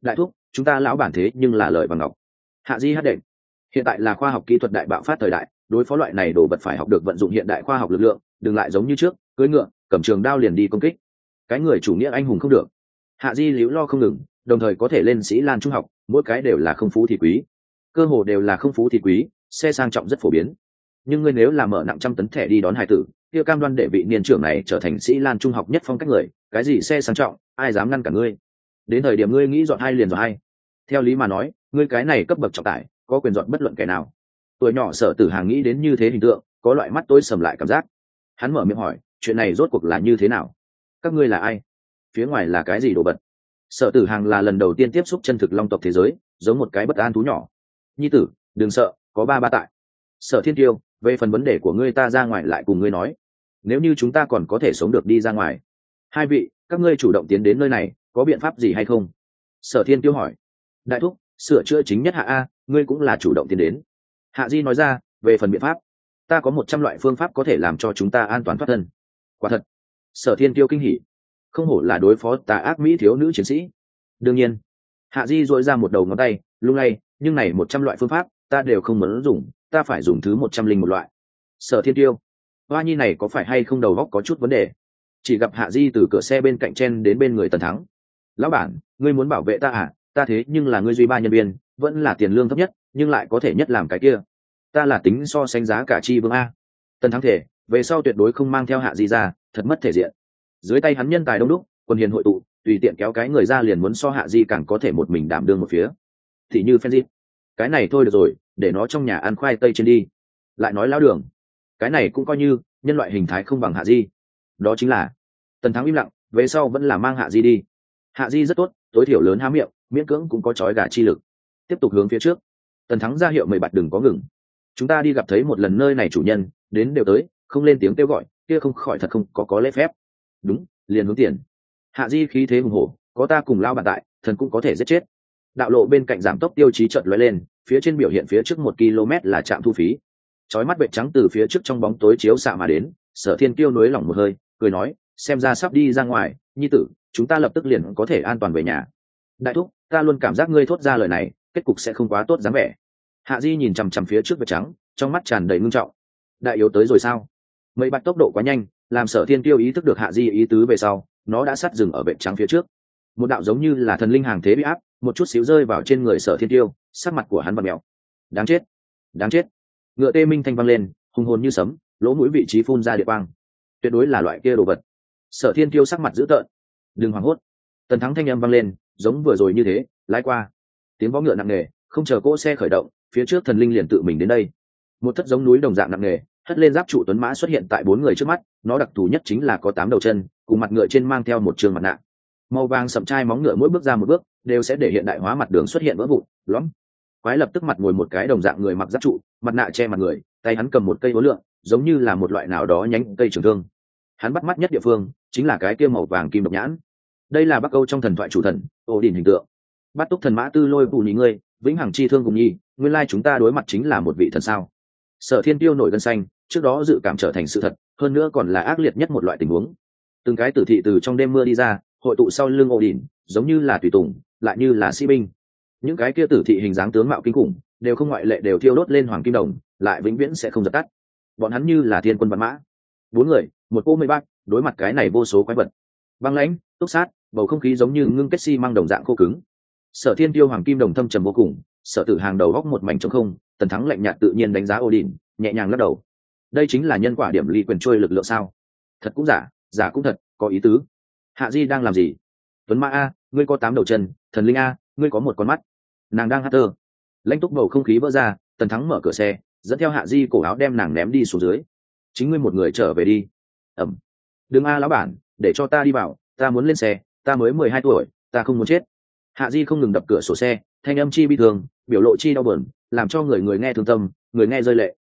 đại thúc, chúng ta lão bản thế nhưng là lời bằng ngọc. Hạ Di hát đệm. Hiện tại là khoa học kỹ thuật đại bạo phát thời đại, đối phó loại này đồ vật phải học được vận dụng hiện đại khoa học lực lượng, đừng lại giống như trước cưỡi ngựa cầm trường đao liền đi công kích. Cái người chủ nghĩa anh hùng không được. Hạ Di liễu lo không ngừng, đồng thời có thể lên Sĩ Lan trung học, mỗi cái đều là không phú thì quý, cơ hồ đều là không phú thì quý, xe sang trọng rất phổ biến. Nhưng ngươi nếu là mở nặng trăm tấn thẻ đi đón hải tử, kia cam đoan để vị niên trưởng này trở thành Sĩ Lan trung học nhất phong cách người, cái gì xe sang trọng, ai dám ngăn cả ngươi? Đến thời điểm ngươi nghĩ dọn hai liền dọn hai. Theo lý mà nói, ngươi cái này cấp bậc trọng tải, có quyền dọn bất luận kẻ nào. Tuổi nhỏ Sở Tử Hàng nghĩ đến như thế hình tượng, có loại mắt tối sầm lại cảm giác. Hắn mở miệng hỏi, chuyện này rốt cuộc là như thế nào? Các ngươi là ai? Phía ngoài là cái gì đồ vật? Sở Tử Hàng là lần đầu tiên tiếp xúc chân thực long tộc thế giới, giống một cái bất an thú nhỏ. Nhi tử, đừng sợ, có ba tại. Sở Thiên Tiêu, về phần vấn đề của ngươi ta ra ngoài lại cùng ngươi nói. Nếu như chúng ta còn có thể sống được đi ra ngoài. Hai vị, các ngươi chủ động tiến đến nơi này, có biện pháp gì hay không? Sở Thiên Tiêu hỏi. Đại thúc, sửa chữa chính nhất hạ a, ngươi cũng là chủ động tiến đến. Hạ Di nói ra, về phần biện pháp, ta có 100 loại phương pháp có thể làm cho chúng ta an toàn thoát thân. Quả thật. Sở Thiên Tiêu kinh hỉ. Không hổ là đối phó tà ác mỹ thiếu nữ chiến sĩ. Đương nhiên. Hạ Di dội ra một đầu ngón tay, lung lay, nhưng này 100 loại phương pháp, ta đều không muốn dùng, ta phải dùng thứ 101 loại. Sở Thiên Tiêu, hoa nhi này có phải hay không đầu óc có chút vấn đề? Chỉ gặp Hạ Di từ cửa xe bên cạnh chen đến bên người Tần Thắng. Lão bản, ngươi muốn bảo vệ ta à? Ta thế nhưng là ngươi duy ba nhân viên, vẫn là tiền lương thấp nhất, nhưng lại có thể nhất làm cái kia. Ta là tính so sánh giá cả chi vương a. Tần Thắng thể, về sau tuyệt đối không mang theo Hạ Di ra, thật mất thể diện. Dưới tay hắn nhân tài đông đúc, quân hiền hội tụ, tùy tiện kéo cái người ra liền muốn so Hạ Di càng có thể một mình đảm đương một phía. Thì như Phen Dịp, cái này thôi được rồi, để nó trong nhà ăn khoai tây trên đi. Lại nói lão đường, cái này cũng coi như nhân loại hình thái không bằng Hạ Di. Đó chính là Tần Thắng im lặng, về sau vẫn là mang Hạ Di đi. Hạ Di rất tốt, tối thiểu lớn há miệng, miễn cưỡng cũng có chói gà chi lực. Tiếp tục hướng phía trước. Tần Thắng ra hiệu mời bạch đừng có ngừng. Chúng ta đi gặp thấy một lần nơi này chủ nhân, đến đều tới, không lên tiếng kêu gọi, kia không khỏi thật không có lễ phép. Đúng, liền hướng tiền. Hạ Di khí thế hùng hổ, có ta cùng lao bàn tại, thần cũng có thể giết chết. Đạo lộ bên cạnh giảm tốc tiêu chí chợt lóe lên, phía trên biểu hiện phía trước 1 km là trạm thu phí. Chói mắt vệ trắng từ phía trước trong bóng tối chiếu xạ mà đến, Sở Thiên Kiêu nối lỏng một hơi, cười nói, xem ra sắp đi ra ngoài, nhi tử, chúng ta lập tức liền có thể an toàn về nhà. Đại thúc, ta luôn cảm giác ngươi thốt ra lời này, kết cục sẽ không quá tốt dáng vẻ. Hạ Di nhìn chằm chằm phía trước vệ trắng, trong mắt tràn đầy ngưng trọng. Đại yếu tới rồi sao? Mấy bạch tốc độ quá nhanh, làm Sở Thiên Kiêu ý thức được Hạ Di ý tứ về sau, nó đã sát dừng ở vệ trắng phía trước. Một đạo giống như là thần linh hàng thế bị áp, một chút xíu rơi vào trên người Sở Thiên Kiêu, sắc mặt của hắn vặn mèo. Đáng chết, đáng chết. Ngựa tê minh thanh vang lên, hùng hồn như sấm, lỗ mũi vị trí phun ra địa quang. Tuyệt đối là loại kia đồ vật. Sở Thiên Kiêu sắc mặt dữ tợn. Đừng hoảng hốt. Tần Thắng thanh âm vang lên, giống vừa rồi như thế, lái qua. Tiếng vó ngựa nặng nề, không chờ cỗ xe khởi động, phía trước thần linh liền tự mình đến đây. Một thất giống núi đồng dạng nặng nề, hất lên giáp trụ tuấn mã xuất hiện tại 4 người trước mắt, nó đặc thù nhất chính là có 8 đầu chân, cùng mặt ngựa trên mang theo một trường mặt nạ. Màu vàng sậm trai móng ngựa mỗi bước ra một bước, đều sẽ để hiện đại hóa mặt đường xuất hiện vỡ vụn, lõm. Quái lập tức mặt ngồi một cái đồng dạng người mặc giáp trụ, mặt nạ che mặt người, tay hắn cầm một cây búa lượng, giống như là một loại nào đó nhánh cây trường thương. Hắn bắt mắt nhất địa phương chính là cái kia màu vàng kim độc nhãn. Đây là Bắc Âu trong thần thoại chủ thần, Odin hình tượng. Bắt túc thần mã tư lôi bù nhị ngươi, vĩnh hằng chi thương cùng nhi, nguyên lai chúng ta đối mặt chính là một vị thần sao? Sở Thiên Tiêu nổi gân xanh, trước đó dự cảm trở thành sự thật, hơn nữa còn là ác liệt nhất một loại tình huống. Từng cái tử thị từ trong đêm mưa đi ra, hội tụ sau lưng Odin, giống như là tùy tùng, lại như là sĩ binh. Những cái kia tử thị hình dáng tướng mạo kinh khủng, đều không ngoại lệ đều thiêu đốt lên hoàng kim đồng, lại vĩnh viễn sẽ không dập tắt. Bọn hắn như là thiên quân vạn mã. 4 người, một cô mây bác, đối mặt cái này vô số quái vật. Băng lãnh, túc sát, bầu không khí giống như ngưng kết xi măng đồng dạng khô cứng. Sở Thiên Tiêu hoàng kim đồng thâm trầm vô cùng, Sở Tử Hàng đầu góc một mảnh trống không, Tần Thắng lạnh nhạt tự nhiên đánh giá Odin, nhẹ nhàng lắc đầu. Đây chính là nhân quả điểm ly quyền trôi lực lượng sao? Thật cũng giả, giả cũng thật, có ý tứ. Hạ Di đang làm gì? Tuấn Mã a, ngươi có 8 đầu chân, thần linh a, ngươi có một con mắt. Nàng đang hát thơ. Lãnh túc bầu không khí vỡ ra, Tần Thắng mở cửa xe, dẫn theo Hạ Di cổ áo đem nàng ném đi xuống dưới. Chính ngươi một người trở về đi. Ẩm. Đừng a lão bản, để cho ta đi vào, ta muốn lên xe, ta mới 12 tuổi, ta không muốn chết. Hạ Di không ngừng đập cửa sổ xe, thanh âm chi bi thường, biểu lộ chi đau buồn, làm cho người nghe thương tâm, người nghe rơi lệ.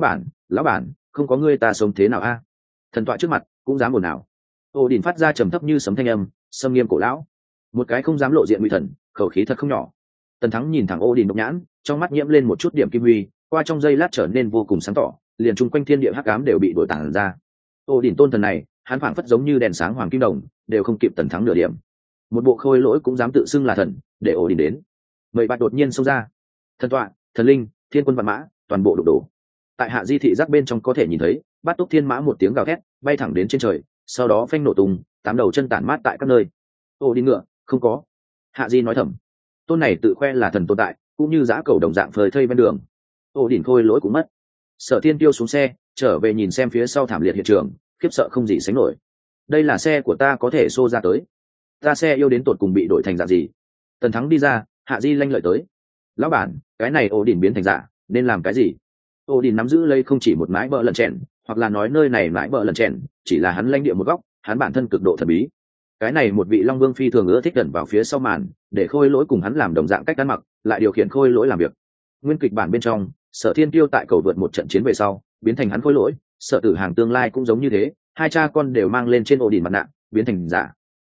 Lão bản, không có ngươi ta sống thế nào a? Thần tọa trước mặt, cũng dám buồn nào. Odin phát ra trầm thấp như sấm thanh âm, xâm nghiêm cổ lão. Một cái không dám lộ diện nguy thần, khẩu khí thật không nhỏ. Tần Thắng nhìn thẳng Odin độc nhãn, trong mắt nhiễm lên một chút điểm kim huy, qua trong giây lát trở nên vô cùng sáng tỏ, liền chung quanh thiên địa hắc ám đều bị đổi tản ra. Odin tôn thần này, hắn phảng phất giống như đèn sáng hoàng kim đồng, đều không kịp Tần Thắng nửa điểm. một bộ khôi lỗi cũng dám tự xưng là thần, để ổ đình đến. Vậy bạn đột nhiên xông ra, thần tọa, thần linh, thiên quân vạn mã toàn bộ đụng đổ. Tại Hạ Di thị giác bên trong có thể nhìn thấy Bát Túc Thiên Mã một tiếng gào thét bay thẳng đến trên trời, sau đó phanh nổ tung, tám đầu chân tản mát tại các nơi. Ổ đình ngựa không có. Hạ Di nói thầm, tôn này tự khoe là thần tồn tại cũng như giã cầu đồng dạng phơi thây bên đường. Ổ đình khôi lỗi cũng mất. Sở Thiên Tiêu xuống xe trở về nhìn xem phía sau thảm liệt hiện trường, khiếp sợ không gì sánh nổi. Đây là xe của ta có thể xô ra tới, ta xe yêu đến tột cùng bị đổi thành dạng gì? Tần Thắng đi ra, Hạ Di lanh lợi tới, lão bản, cái này ổ đỉnh biến thành giả nên làm cái gì? Ổ đỉnh nắm giữ lấy không chỉ một mái bờ lần chèn, hoặc là nói nơi này mái bờ lần chèn chỉ là hắn lãnh địa một góc, hắn bản thân cực độ thần bí. Cái này một vị Long Vương phi thường ưa thích gần vào phía sau màn, để khôi lỗi cùng hắn làm đồng dạng cách ăn mặc, lại điều khiển khôi lỗi làm việc. Nguyên kịch bản bên trong, Sở Thiên Tiêu tại cầu vượt một trận chiến về sau, biến thành hắn khôi lỗi, Sở Tử Hàng tương lai cũng giống như thế, hai cha con đều mang lên trên ổ đỉnh mặt nạ, biến thành giả.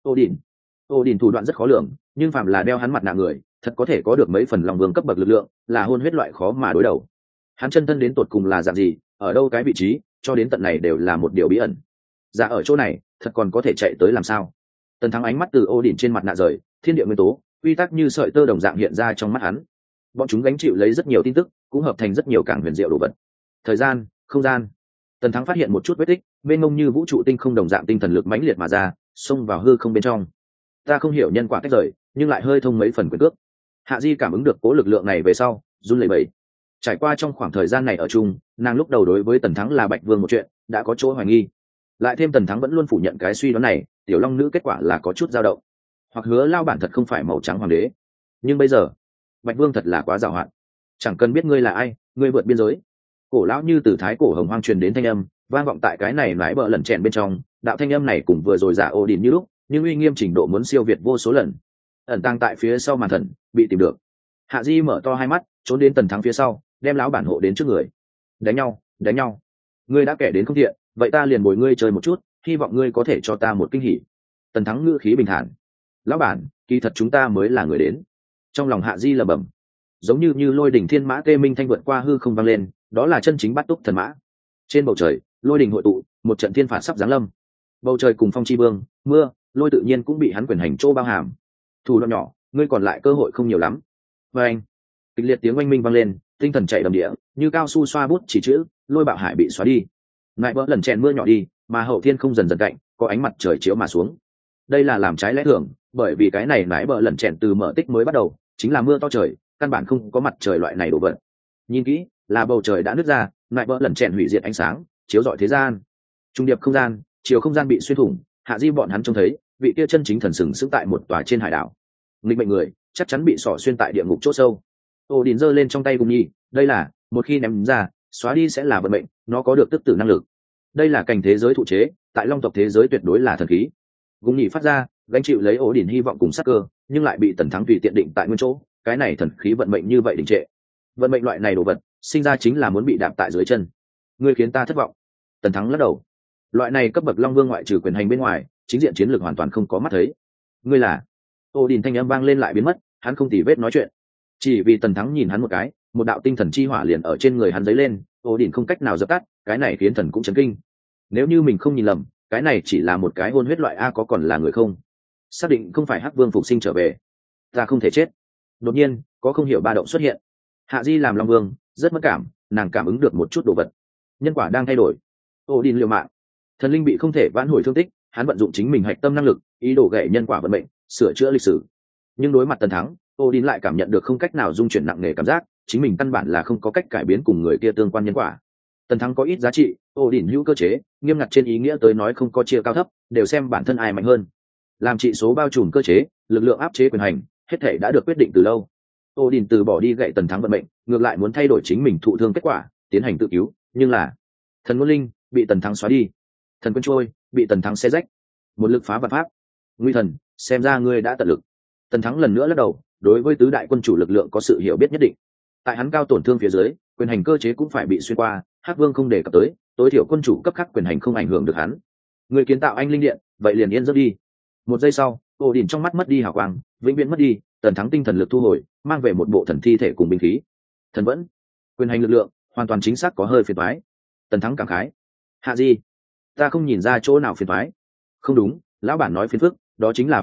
Ổ đỉnh thủ đoạn rất khó lường, nhưng phàm là đeo hắn mặt nạ người, thật có thể có được mấy phần Long Vương cấp bậc lực lượng, là hôn huyết loại khó mà đối đầu. Hắn chân thân đến tột cùng là dạng gì, ở đâu cái vị trí, cho đến tận này đều là một điều bí ẩn. Giả ở chỗ này, thật còn có thể chạy tới làm sao? Tần Thắng ánh mắt từ ổ đỉnh trên mặt nạ rời, thiên địa nguyên tố, quy tắc như sợi tơ đồng dạng hiện ra trong mắt hắn. Bọn chúng gánh chịu lấy rất nhiều tin tức, cũng hợp thành rất nhiều càng huyền diệu đồ vật. Thời gian, không gian. Tần Thắng phát hiện một chút vết tích, mênh mông như vũ trụ tinh không đồng dạng tinh thần lực mãnh liệt mà ra, xông vào hư không bên trong. Ta không hiểu nhân quả tách rời, nhưng lại hơi thông mấy phần quyền cước. Hạ Di cảm ứng được cố lực lượng này về sau, run lẩy bẩy. Trải qua trong khoảng thời gian này ở chung, nàng lúc đầu đối với Tần Thắng là Bạch Vương một chuyện, đã có chỗ hoài nghi. Lại thêm Tần Thắng vẫn luôn phủ nhận cái suy đoán này, tiểu long nữ kết quả là có chút dao động. Hoặc hứa lao bản thật không phải màu trắng hoàng đế. Nhưng bây giờ, Bạch Vương thật là quá giàu hạn. Chẳng cần biết ngươi là ai, ngươi vượt biên giới. Cổ lão như từ thái cổ hồng hoang truyền đến thanh âm, vang vọng tại cái này nái bờ lần chèn bên trong. Đạo thanh âm này cùng vừa rồi giả ô đình như lúc, nhưng uy nghiêm trình độ muốn siêu việt vô số lần. Ẩn tàng tại phía sau màn thần bị tìm được. Hạ Di mở to hai mắt, trốn đến Tần Thắng phía sau, đem lão bản hộ đến trước người. Đánh nhau, đánh nhau. Ngươi đã kẻ đến không thiện, vậy ta liền bồi ngươi chơi một chút, hy vọng ngươi có thể cho ta một kinh hỉ. Tần Thắng ngữ khí bình thản. Lão bản, kỳ thật chúng ta mới là người đến. Trong lòng Hạ Di lẩm bẩm, giống như lôi đỉnh thiên mã kê minh thanh vượt qua hư không vang lên, đó là chân chính Bát Túc thần mã. Trên bầu trời, lôi đỉnh hội tụ, một trận thiên phạt sắp giáng lâm. Bầu trời cùng phong chi vương, mưa, lôi tự nhiên cũng bị hắn quyền hành chỗ bao hàm. Thủ đoạn nhỏ, ngươi còn lại cơ hội không nhiều lắm. Và anh, kịch liệt tiếng oanh minh vang lên, tinh thần chạy đầm địa, như cao su xoa bút chỉ chữ, lôi bạo hải bị xóa đi. Lại vỡ lần chèn mưa nhỏ đi, mà hậu thiên không dần dần cạnh, có ánh mặt trời chiếu mà xuống. Đây là làm trái lẽ thường, bởi vì cái này nãi bờ lần chèn từ mở tích mới bắt đầu, chính là mưa to trời, căn bản không có mặt trời loại này đổ vật. Nhìn kỹ, là bầu trời đã nứt ra, lại vỡ lần chèn hủy diệt ánh sáng, chiếu rọi thế gian. Trung điệp không gian, chiều không gian bị xuyên thủng, Hạ Di bọn hắn trông thấy, vị kia chân chính thần sừng sững tại một tòa trên hải đảo. Nghịch mệnh người, chắc chắn bị xỏ xuyên tại địa ngục chỗ sâu. Ô Đình giơ lên trong tay cùng nhi, đây là, một khi ném ra, xóa đi sẽ là vận mệnh, nó có được tức tử năng lực. Đây là cảnh thế giới thụ chế, tại long tộc thế giới tuyệt đối là thần khí. Gùng nhị phát ra, gánh chịu lấy ổ đỉnh hy vọng cùng sắc cơ, nhưng lại bị Tần Thắng tùy tiện định tại nguyên chỗ, cái này thần khí vận mệnh như vậy đình trệ. Vận mệnh loại này đồ vật, sinh ra chính là muốn bị đạp tại dưới chân. Ngươi khiến ta thất vọng. Tần Thắng lắc đầu. Loại này cấp bậc long vương ngoại trừ quyền hành bên ngoài, chính diện chiến lược hoàn toàn không có mắt thấy. Ngươi là? Ổ đỉnh thanh âm vang lên lại biến mất, hắn không tỉ vết nói chuyện. Chỉ vì Tần Thắng nhìn hắn một cái, một đạo tinh thần chi hỏa liền ở trên người hắn dấy lên, ổ đỉnh không cách nào dập tắt, cái này khiến thần cũng chấn kinh. Nếu như mình không nhìn lầm, cái này chỉ là một cái hôn huyết loại a, có còn là người không? Xác định không phải Hắc Vương phục sinh trở về, ta không thể chết. Đột nhiên, có không hiểu ba động xuất hiện. Hạ Di làm long vương, rất mất cảm, nàng cảm ứng được một chút đồ vật. Nhân quả đang thay đổi. Ổ đỉnh liều mạng, thần linh bị không thể vãn hồi thương tích, hắn vận dụng chính mình hạch tâm năng lực, ý đồ gậy nhân quả vận mệnh, sửa chữa lịch sử. Nhưng đối mặt Tần Thắng, Odin lại cảm nhận được không cách nào dung chuyển nặng nề cảm giác, chính mình căn bản là không có cách cải biến cùng người kia tương quan nhân quả. Tần Thắng có ít giá trị, Odin hữu cơ chế, nghiêm ngặt trên ý nghĩa tới nói không có chia cao thấp, đều xem bản thân ai mạnh hơn. Làm trị số bao trùm cơ chế, lực lượng áp chế quyền hành, hết thể đã được quyết định từ lâu. Odin từ bỏ đi gậy Tần Thắng vận mệnh, ngược lại muốn thay đổi chính mình thụ thương kết quả, tiến hành tự cứu, nhưng là thần ngôn linh bị Tần Thắng xóa đi, thần quân trôi bị Tần Thắng xé rách, một lực phá vạn pháp. Nguy thần, xem ra ngươi đã tận lực. Tần Thắng lần nữa lắc đầu, đối với tứ đại quân chủ lực lượng có sự hiểu biết nhất định. Tại hắn cao tổn thương phía dưới, quyền hành cơ chế cũng phải bị xuyên qua, Hắc Vương không đề cập tới, tối thiểu quân chủ cấp khác quyền hành không ảnh hưởng được hắn. Người kiến tạo anh linh điện, vậy liền yên giấc đi. Một giây sau, Odin trong mắt mất đi hào quang, vĩnh viễn mất đi, Tần Thắng tinh thần lực thu hồi, mang về một bộ thần thi thể cùng binh khí. Thần vẫn, quyền hành lực lượng, hoàn toàn chính xác có hơi phiền toái. Tần Thắng cảm khái. Hạ Di, ta không nhìn ra chỗ nào phiền toái. Không đúng, lão bản nói phiền phức, đó chính là phiền phức,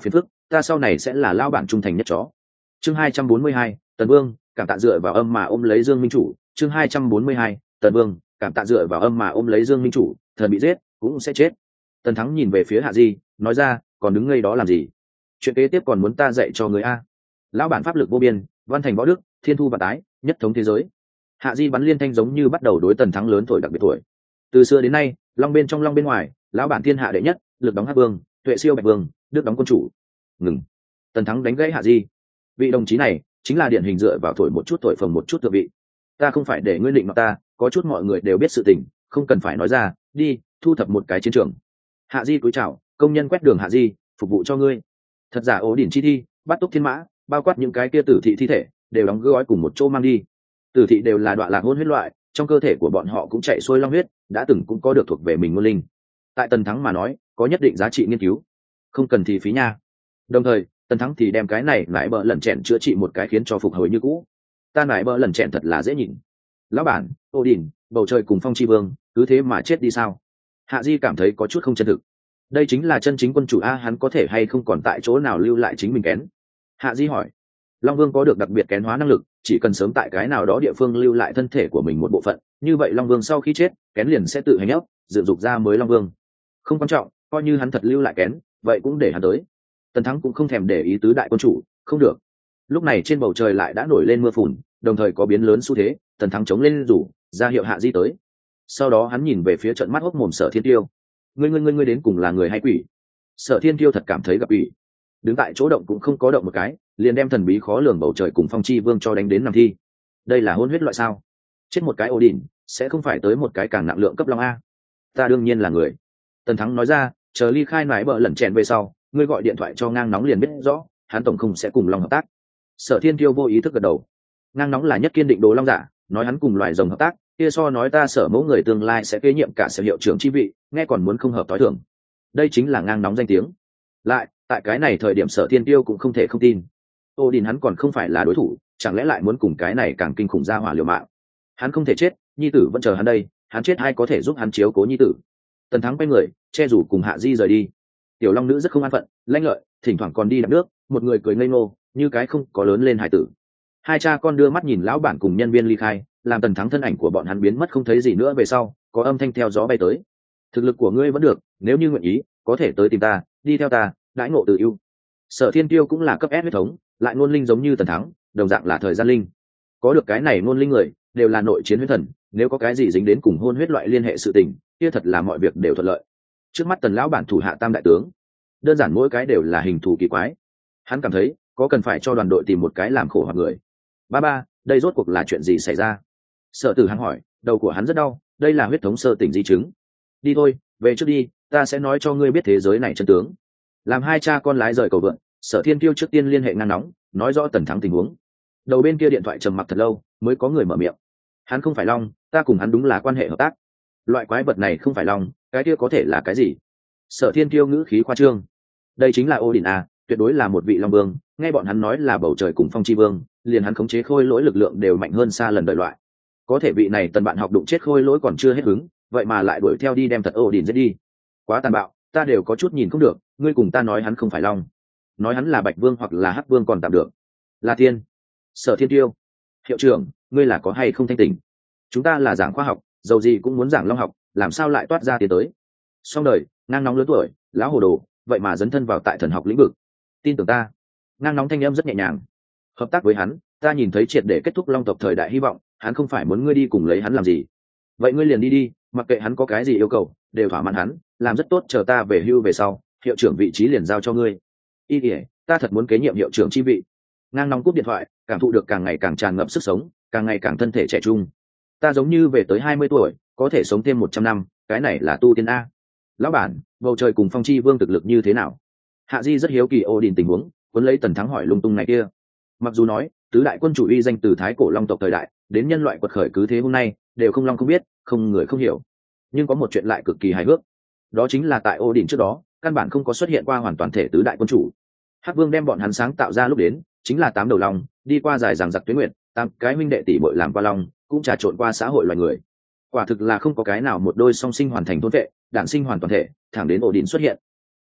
ta sau này sẽ là lao bản trung thành nhất chó. Chương 242, Tần Vương, cảm tạ dựa vào âm mà ôm lấy Dương Minh Chủ. Chương 242, Tần Vương, cảm tạ dựa vào âm mà ôm lấy Dương Minh Chủ, thần bị giết cũng sẽ chết. Tần Thắng nhìn về phía Hạ Di, nói ra, còn đứng ngây đó làm gì? Chuyện kế tiếp còn muốn ta dạy cho người a? Lão bản pháp lực vô biên, văn thành võ đức, thiên thu và tái, nhất thống thế giới. Hạ Di bắn liên thanh giống như bắt đầu đối Tần Thắng lớn tuổi đặc biệt tuổi. Từ xưa đến nay, long bên trong long bên ngoài, lão bản thiên hạ đệ nhất, lực đóng Hắc Vương, tuệ siêu Bạch Vương, đức đóng quân chủ. Ngừng. Tần Thắng đánh gãy Hạ Di. Vị đồng chí này chính là điển hình dựa vào tuổi một chút tuổi phồng một chút thượng vị. Ta không phải để ngươi định mà ta, có chút mọi người đều biết sự tình, không cần phải nói ra, đi, thu thập một cái chiến trường. Hạ Di cúi chào, công nhân quét đường Hạ Di, phục vụ cho ngươi. Thật giả ố điển chi thi, bắt túc thiên mã, bao quát những cái kia tử thị thi thể, đều đóng gói cùng một chỗ mang đi. Tử thị đều là đoạn lạc hôn huyết loại, trong cơ thể của bọn họ cũng chạy xuôi long huyết, đã từng cũng có được thuộc về mình ngôn linh. Tại Tần Thắng mà nói, có nhất định giá trị nghiên cứu, không cần thì phí nha. Đồng thời, Tần Thắng thì đem cái này lại bợ lần chèn chữa trị một cái khiến cho phục hồi như cũ. Ta lại bợ lần chèn thật là dễ nhìn. Lão bản, Ô Đình, bầu trời cùng Phong Chi Vương, cứ thế mà chết đi sao? Hạ Di cảm thấy có chút không chân thực. Đây chính là chân chính quân chủ a, hắn có thể hay không còn tại chỗ nào lưu lại chính mình kén? Hạ Di hỏi. Long Vương có được đặc biệt kén hóa năng lực, chỉ cần sớm tại cái nào đó địa phương lưu lại thân thể của mình một bộ phận, như vậy Long Vương sau khi chết, kén liền sẽ tự hành ấp, dựng dục ra mới Long Vương. Không quan trọng, coi như hắn thật lưu lại kén, vậy cũng để hắn tới. Tần Thắng cũng không thèm để ý tứ đại quân chủ, không được. Lúc này trên bầu trời lại đã nổi lên mưa phùn, đồng thời có biến lớn xu thế. Tần Thắng chống lên rủ, ra hiệu Hạ Di tới. Sau đó hắn nhìn về phía trận mắt hốc mồm Sở Thiên Tiêu. Ngươi đến cùng là người hay quỷ? Sở Thiên Tiêu thật cảm thấy gặp quỷ, đứng tại chỗ động cũng không có động một cái, liền đem thần bí khó lường bầu trời cùng Phong Chi Vương cho đánh đến nằm thi. Đây là hôn huyết loại sao? Chết một cái ổ đỉnh, sẽ không phải tới một cái càng nặng lượng cấp long a? Ta đương nhiên là người. Tần Thắng nói ra, chờ ly khai nải bợ lẩn chèn về sau, ngươi gọi điện thoại cho ngang nóng liền biết rõ, hắn tổng không sẽ cùng long hợp tác. Sở Thiên Tiêu vô ý thức gật đầu. Ngang nóng là nhất kiên định đồ long giả, nói hắn cùng loài rồng hợp tác, kia so nói ta Sở mẫu người tương lai sẽ kế nhiệm cả sở hiệu trưởng chi vị, nghe còn muốn không hợp tối thường. Đây chính là ngang nóng danh tiếng. Lại, tại cái này thời điểm Sở Thiên Tiêu cũng không thể không tin. Ô Đình hắn còn không phải là đối thủ, chẳng lẽ lại muốn cùng cái này càng kinh khủng ra hỏa liều mạng? Hắn không thể chết, nhi tử vẫn chờ hắn đây, hắn chết ai có thể giúp hắn chiếu cố nhi tử? Tần Thắng quay người, che rủ cùng Hạ Di rời đi. Tiểu long nữ rất không an phận, lanh lợi, thỉnh thoảng còn đi đạp nước, một người cười ngây ngô, như cái không có lớn lên hải tử. Hai cha con đưa mắt nhìn lão bản cùng nhân viên ly khai, làm Tần Thắng thân ảnh của bọn hắn biến mất không thấy gì nữa. Về sau, có âm thanh theo gió bay tới. Thực lực của ngươi vẫn được, nếu như nguyện ý, có thể tới tìm ta, đi theo ta, đãi ngộ tự ưu. Sở Thiên Tiêu cũng là cấp S huyết thống, lại ngôn linh giống như Tần Thắng, đồng dạng là thời gian linh. Có được cái này ngôn linh người, đều là nội chiến huyết thần, nếu có cái gì dính đến cùng hôn huyết loại liên hệ sự tình, kia thật là mọi việc đều thuận lợi. Trước mắt Tần lão bản thủ hạ tam đại tướng, đơn giản mỗi cái đều là hình thù kỳ quái. Hắn cảm thấy có cần phải cho đoàn đội tìm một cái làm khổ hoặc người. Ba, đây rốt cuộc là chuyện gì xảy ra? Sở Tử Hằng hỏi, đầu của hắn rất đau, đây là huyết thống sơ tỉnh di chứng. Đi thôi, về trước đi, ta sẽ nói cho ngươi biết thế giới này chân tướng. Làm hai cha con lái rời cầu vượn, Sở Thiên Kiêu trước tiên liên hệ ngang nóng, nói rõ Tần Thắng tình huống. Đầu bên kia điện thoại trầm mặc thật lâu, mới có người mở miệng. Hắn không phải long, ta cùng hắn đúng là quan hệ hợp tác. Loại quái vật này không phải long, cái kia có thể là cái gì? Sở Thiên Kiêu ngữ khí khoa trương. Đây chính là Odin a, tuyệt đối là một vị long vương, nghe bọn hắn nói là bầu trời cùng Phong Chi Vương, liền hắn khống chế khôi lỗi lực lượng đều mạnh hơn xa lần đợi loại. Có thể vị này Tần bạn học đụng chết khôi lỗi còn chưa hết hứng, vậy mà lại đuổi theo đi đem thật Odin giết đi. Quá tàn bạo, ta đều có chút nhìn không được, ngươi cùng ta nói hắn không phải long, nói hắn là Bạch Vương hoặc là Hắc Vương còn tạm được. La Tiên, Sở Thiên Tiêu, hiệu trưởng, ngươi là có hay không thanh tỉnh? Chúng ta là giảng khoa học, dầu gì cũng muốn giảng long học, làm sao lại toát ra tiến tới? Xong đời, ngang nóng lớn tuổi, lão hồ đồ, vậy mà dấn thân vào tại thần học lĩnh vực. Tin tưởng ta. Ngang nóng thanh âm rất nhẹ nhàng. Hợp tác với hắn, ta nhìn thấy triệt để kết thúc long tộc thời đại hy vọng, hắn không phải muốn ngươi đi cùng lấy hắn làm gì. Vậy ngươi liền đi đi, mặc kệ hắn có cái gì yêu cầu, đều thỏa mãn hắn, làm rất tốt, chờ ta về hưu về sau, hiệu trưởng vị trí liền giao cho ngươi. Y kìa, ta thật muốn kế nhiệm hiệu trưởng chi vị. Ngang nóng cúp điện thoại, cảm thụ được càng ngày càng tràn ngập sức sống, càng ngày càng thân thể trẻ trung. Ta giống như về tới 20 tuổi, có thể sống thêm 100 năm, cái này là tu tiên a. Lão bản, bầu trời cùng Phong Chi Vương thực lực như thế nào? Hạ Di rất hiếu kỳ Odin tình huống, cuốn lấy Tần Thắng hỏi lung tung này kia. Mặc dù nói tứ đại quân chủ uy danh từ thái cổ long tộc thời đại đến nhân loại quật khởi cứ thế hôm nay đều không long không biết, không người không hiểu, nhưng có một chuyện lại cực kỳ hài hước, đó chính là tại Odin trước đó căn bản không có xuất hiện qua hoàn toàn thể tứ đại quân chủ. Hắc Vương đem bọn hắn sáng tạo ra lúc đến chính là 8 đầu long, đi qua dài dằng dặc tuyến nguyện, 8 cái huynh đệ tỷ muội làm qua long, cũng trà trộn qua xã hội loài người. Quả thực là không có cái nào một đôi song sinh hoàn thành thôn vệ, đản sinh hoàn toàn thể, thẳng đến Odin xuất hiện.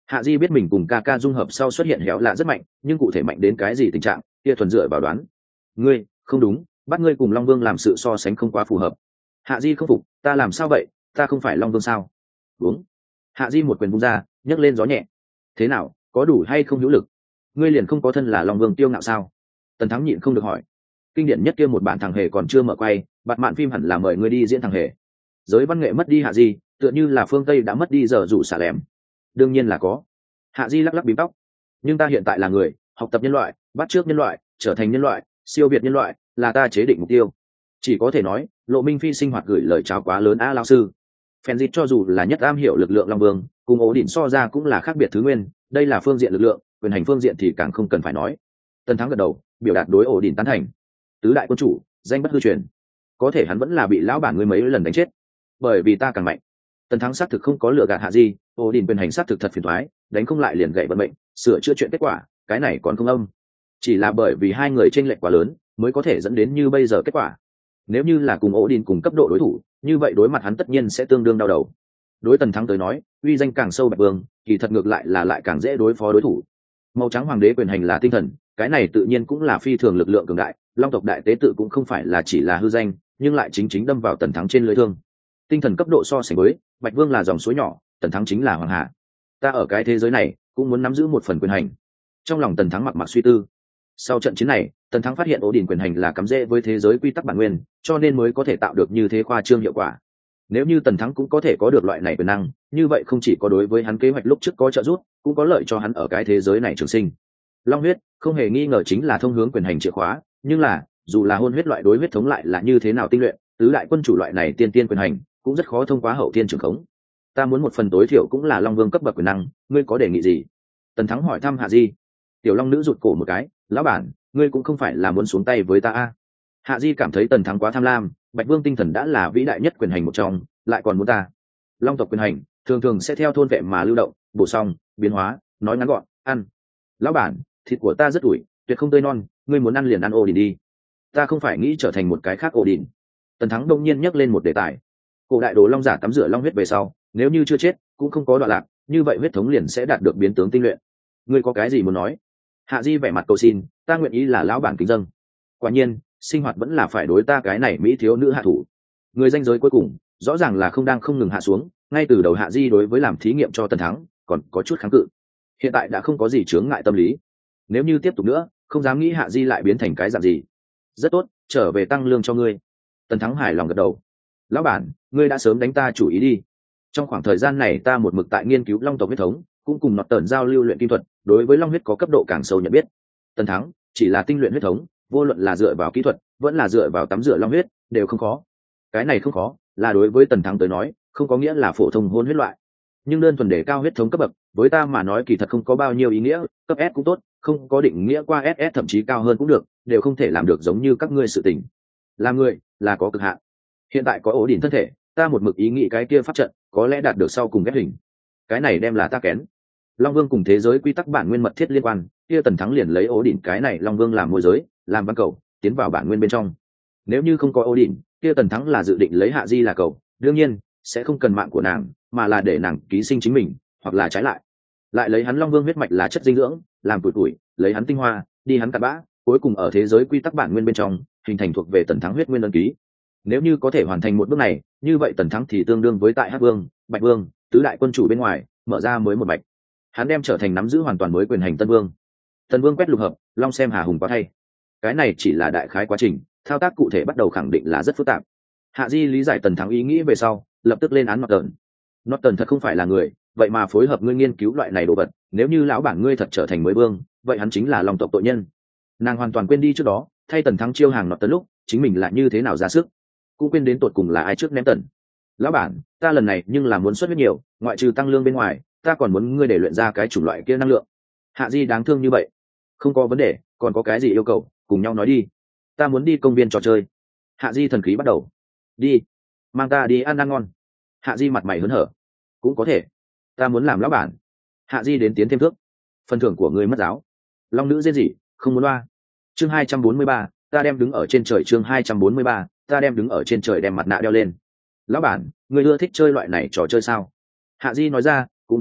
Hạ Di biết mình cùng ca ca dung hợp sau xuất hiện héo lạ rất mạnh, nhưng cụ thể mạnh đến cái gì tình trạng kia thuần dựa vào đoán. Ngươi không đúng, bắt ngươi cùng Long Vương làm sự so sánh không quá phù hợp. Hạ Di không phục, ta làm sao vậy, ta không phải Long Vương sao? Đúng. Hạ Di một quyền vung ra, nhấc lên gió nhẹ. Thế nào, có đủ hay không hữu lực? Ngươi liền không có thân là Long Vương tiêu ngạo sao? Tần Thắng nhịn không được hỏi. Kinh điển nhất kia một bản thằng hề còn chưa mở quay, bạn mạn phim hẳn là mời ngươi đi diễn thằng hề. Giới văn nghệ mất đi Hạ Di, tựa như là phương Tây đã mất đi giờ rủ xả lẻm. Đương nhiên là có. Hạ Di lắc lắc bím tóc. Nhưng ta hiện tại là người, học tập nhân loại, bắt chước nhân loại, trở thành nhân loại, siêu việt nhân loại, là ta chế định mục tiêu. Chỉ có thể nói, Lộ Minh Phi sinh hoạt gửi lời chào quá lớn a lão sư. Phèn dịch cho dù là nhất am hiểu lực lượng Long Vương, cùng ổ đỉnh so ra cũng là khác biệt thứ nguyên, đây là phương diện lực lượng, quyền hành phương diện thì càng không cần phải nói. Tần Thắng gật đầu, biểu đạt đối ổ đỉnh tán thành. Tứ đại quân chủ, danh bất hư truyền. Có thể hắn vẫn là bị lão bản ngươi mấy lần đánh chết, bởi vì ta càng mạnh. Tần Thắng xác thực không có lừa gạt Hạ Di, ổ đỉnh quyền hành xác thực thật phiền toái, đánh không lại liền gậy vận mệnh, sửa chữa chuyện kết quả, cái này còn không âm. Chỉ là bởi vì hai người chênh lệch quá lớn, mới có thể dẫn đến như bây giờ kết quả. Nếu như là cùng ổ đỉnh cùng cấp độ đối thủ, như vậy đối mặt hắn tất nhiên sẽ tương đương đau đầu. Đối Tần Thắng tới nói, uy danh càng sâu Bạch Vương, kỳ thật ngược lại là lại càng dễ đối phó đối thủ. Màu trắng hoàng đế quyền hành là tinh thần, cái này tự nhiên cũng là phi thường lực lượng cường đại, Long tộc đại tế tự cũng không phải là chỉ là hư danh, nhưng lại chính chính đâm vào Tần Thắng trên lưỡi thương. Tinh thần cấp độ so sánh với Bạch Vương là dòng suối nhỏ, Tần Thắng chính là hoàng hạ. Ta ở cái thế giới này cũng muốn nắm giữ một phần quyền hành. Trong lòng Tần Thắng mặc mặc suy tư. Sau trận chiến này, Tần Thắng phát hiện ổ đỉnh quyền hành là cắm rễ với thế giới quy tắc bản nguyên, cho nên mới có thể tạo được như thế khoa trương hiệu quả. Nếu như Tần Thắng cũng có thể có được loại này quyền năng, như vậy không chỉ có đối với hắn kế hoạch lúc trước có trợ giúp, cũng có lợi cho hắn ở cái thế giới này trường sinh. Long huyết không hề nghi ngờ chính là thông hướng quyền hành chìa khóa, nhưng là dù là hôn huyết loại đối huyết thống lại là như thế nào tinh luyện, tứ đại quân chủ loại này tiên tiên quyền hành cũng rất khó thông qua hậu tiên trường khống. Ta muốn một phần tối thiểu cũng là Long Vương cấp bậc quyền năng, ngươi có đề nghị gì? Tần Thắng hỏi thăm Hạ Di. Tiểu Long nữ rụt cổ một cái, lão bản, ngươi cũng không phải là muốn xuống tay với ta a? Hạ Di cảm thấy Tần Thắng quá tham lam, Bạch Vương tinh thần đã là vĩ đại nhất quyền hành một trong, lại còn muốn ta? Long tộc quyền hành thường thường sẽ theo thôn vệ mà lưu động, bổ sung, biến hóa, nói ngắn gọn, ăn. Lão bản, thịt của ta rất ủi, tuyệt không tươi non, ngươi muốn ăn liền ăn ổ đỉnh đi. Ta không phải nghĩ trở thành một cái khác ổ đỉnh. Tần Thắng đông nhiên nhắc lên một đề tài. Cổ đại đồ long giả tắm rửa long huyết về sau, nếu như chưa chết, cũng không có đoạn lạc, như vậy huyết thống liền sẽ đạt được biến tướng tinh luyện. Ngươi có cái gì muốn nói? Hạ Di vẻ mặt cầu xin, ta nguyện ý là lão bản kính dâng. Quả nhiên, sinh hoạt vẫn là phải đối ta cái này mỹ thiếu nữ hạ thủ. Người danh giới cuối cùng, rõ ràng là không ngừng hạ xuống, ngay từ đầu Hạ Di đối với làm thí nghiệm cho Tần Thắng, còn có chút kháng cự. Hiện tại đã không có gì chướng ngại tâm lý. Nếu như tiếp tục nữa, không dám nghĩ Hạ Di lại biến thành cái dạng gì. Rất tốt, trở về tăng lương cho ngươi. Tần Thắng hài lòng gật đầu. Lão bản, ngươi đã sớm đánh ta chủ ý đi. Trong khoảng thời gian này ta một mực tại nghiên cứu long tộc huyết thống, cũng cùng nọt tần giao lưu luyện kim thuật, đối với long huyết có cấp độ càng sâu nhận biết. Tần Thắng, chỉ là tinh luyện huyết thống, vô luận là dựa vào kỹ thuật, vẫn là dựa vào tắm rửa long huyết, đều không khó. Cái này không khó, là đối với Tần Thắng tới nói, không có nghĩa là phổ thông hôn huyết loại. Nhưng đơn thuần để cao huyết thống cấp bậc, với ta mà nói kỳ thật không có bao nhiêu ý nghĩa, cấp S cũng tốt, không có định nghĩa qua SS thậm chí cao hơn cũng được, đều không thể làm được giống như các ngươi sự tình. Làm người là có cực hạn. Hiện tại có ổ đỉnh thân thể, ta một mực ý nghĩ cái kia pháp trận có lẽ đạt được sau cùng ghép hình. Cái này đem là ta kén. Long Vương cùng thế giới quy tắc bản nguyên mật thiết liên quan, kia Tần Thắng liền lấy ổ đỉnh cái này Long Vương làm môi giới, làm văn cầu, tiến vào bản nguyên bên trong. Nếu như không có ổ đỉnh, kia Tần Thắng là dự định lấy Hạ Di là cầu, đương nhiên sẽ không cần mạng của nàng, mà là để nàng ký sinh chính mình, hoặc là trái lại, lại lấy hắn Long Vương huyết mạch là chất dinh dưỡng, làm tuổi tuổi, lấy hắn tinh hoa, đi hắn cặn bã, cuối cùng ở thế giới quy tắc bản nguyên bên trong, hình thành thuộc về Tần Thắng huyết nguyên ân ký. Nếu như có thể hoàn thành một bước này, như vậy Tần Thắng thì tương đương với tại Hắc Vương, Bạch Vương, tứ đại quân chủ bên ngoài, mở ra mới một mạch. Hắn đem trở thành nắm giữ hoàn toàn mới quyền hành Tân Vương. Tân Vương quét lục hợp, long xem hà hùng quá thay. Cái này chỉ là đại khái quá trình, thao tác cụ thể bắt đầu khẳng định là rất phức tạp. Hạ Di lý giải Tần Thắng ý nghĩ về sau, lập tức lên án Norton. Norton thật không phải là người, vậy mà phối hợp ngươi nghiên cứu loại này đồ vật, nếu như lão bản ngươi thật trở thành mới vương, vậy hắn chính là long tộc tội nhân. Nàng hoàn toàn quên đi trước đó, thay Tần Thắng chiêu hàng Norton lúc, chính mình là như thế nào ra sức, cũng quên đến tột cùng là ai trước ném Tần. Lão bản, ta lần này nhưng là muốn xuất huyết nhiều, ngoại trừ tăng lương bên ngoài, ta còn muốn ngươi để luyện ra cái chủng loại kia năng lượng. Hạ Di đáng thương như vậy. Không có vấn đề, còn có cái gì yêu cầu, cùng nhau nói đi. Ta muốn đi công viên trò chơi. Hạ Di thần khí bắt đầu. Đi, mang ta đi ăn ngon. Hạ Di mặt mày hớn hở. Cũng có thể. Ta muốn làm lão bản. Hạ Di đến tiến thêm thước. Phần thưởng của người mất giáo. Long nữ rên rỉ, không muốn loa. Chương 243, ta đem đứng ở trên trời. Chương 243, ta đem đứng ở trên trời, đem mặt nạ đeo lên. Lão bản, người ưa thích chơi loại này trò chơi sao? Hạ Di nói ra, cũng đúng,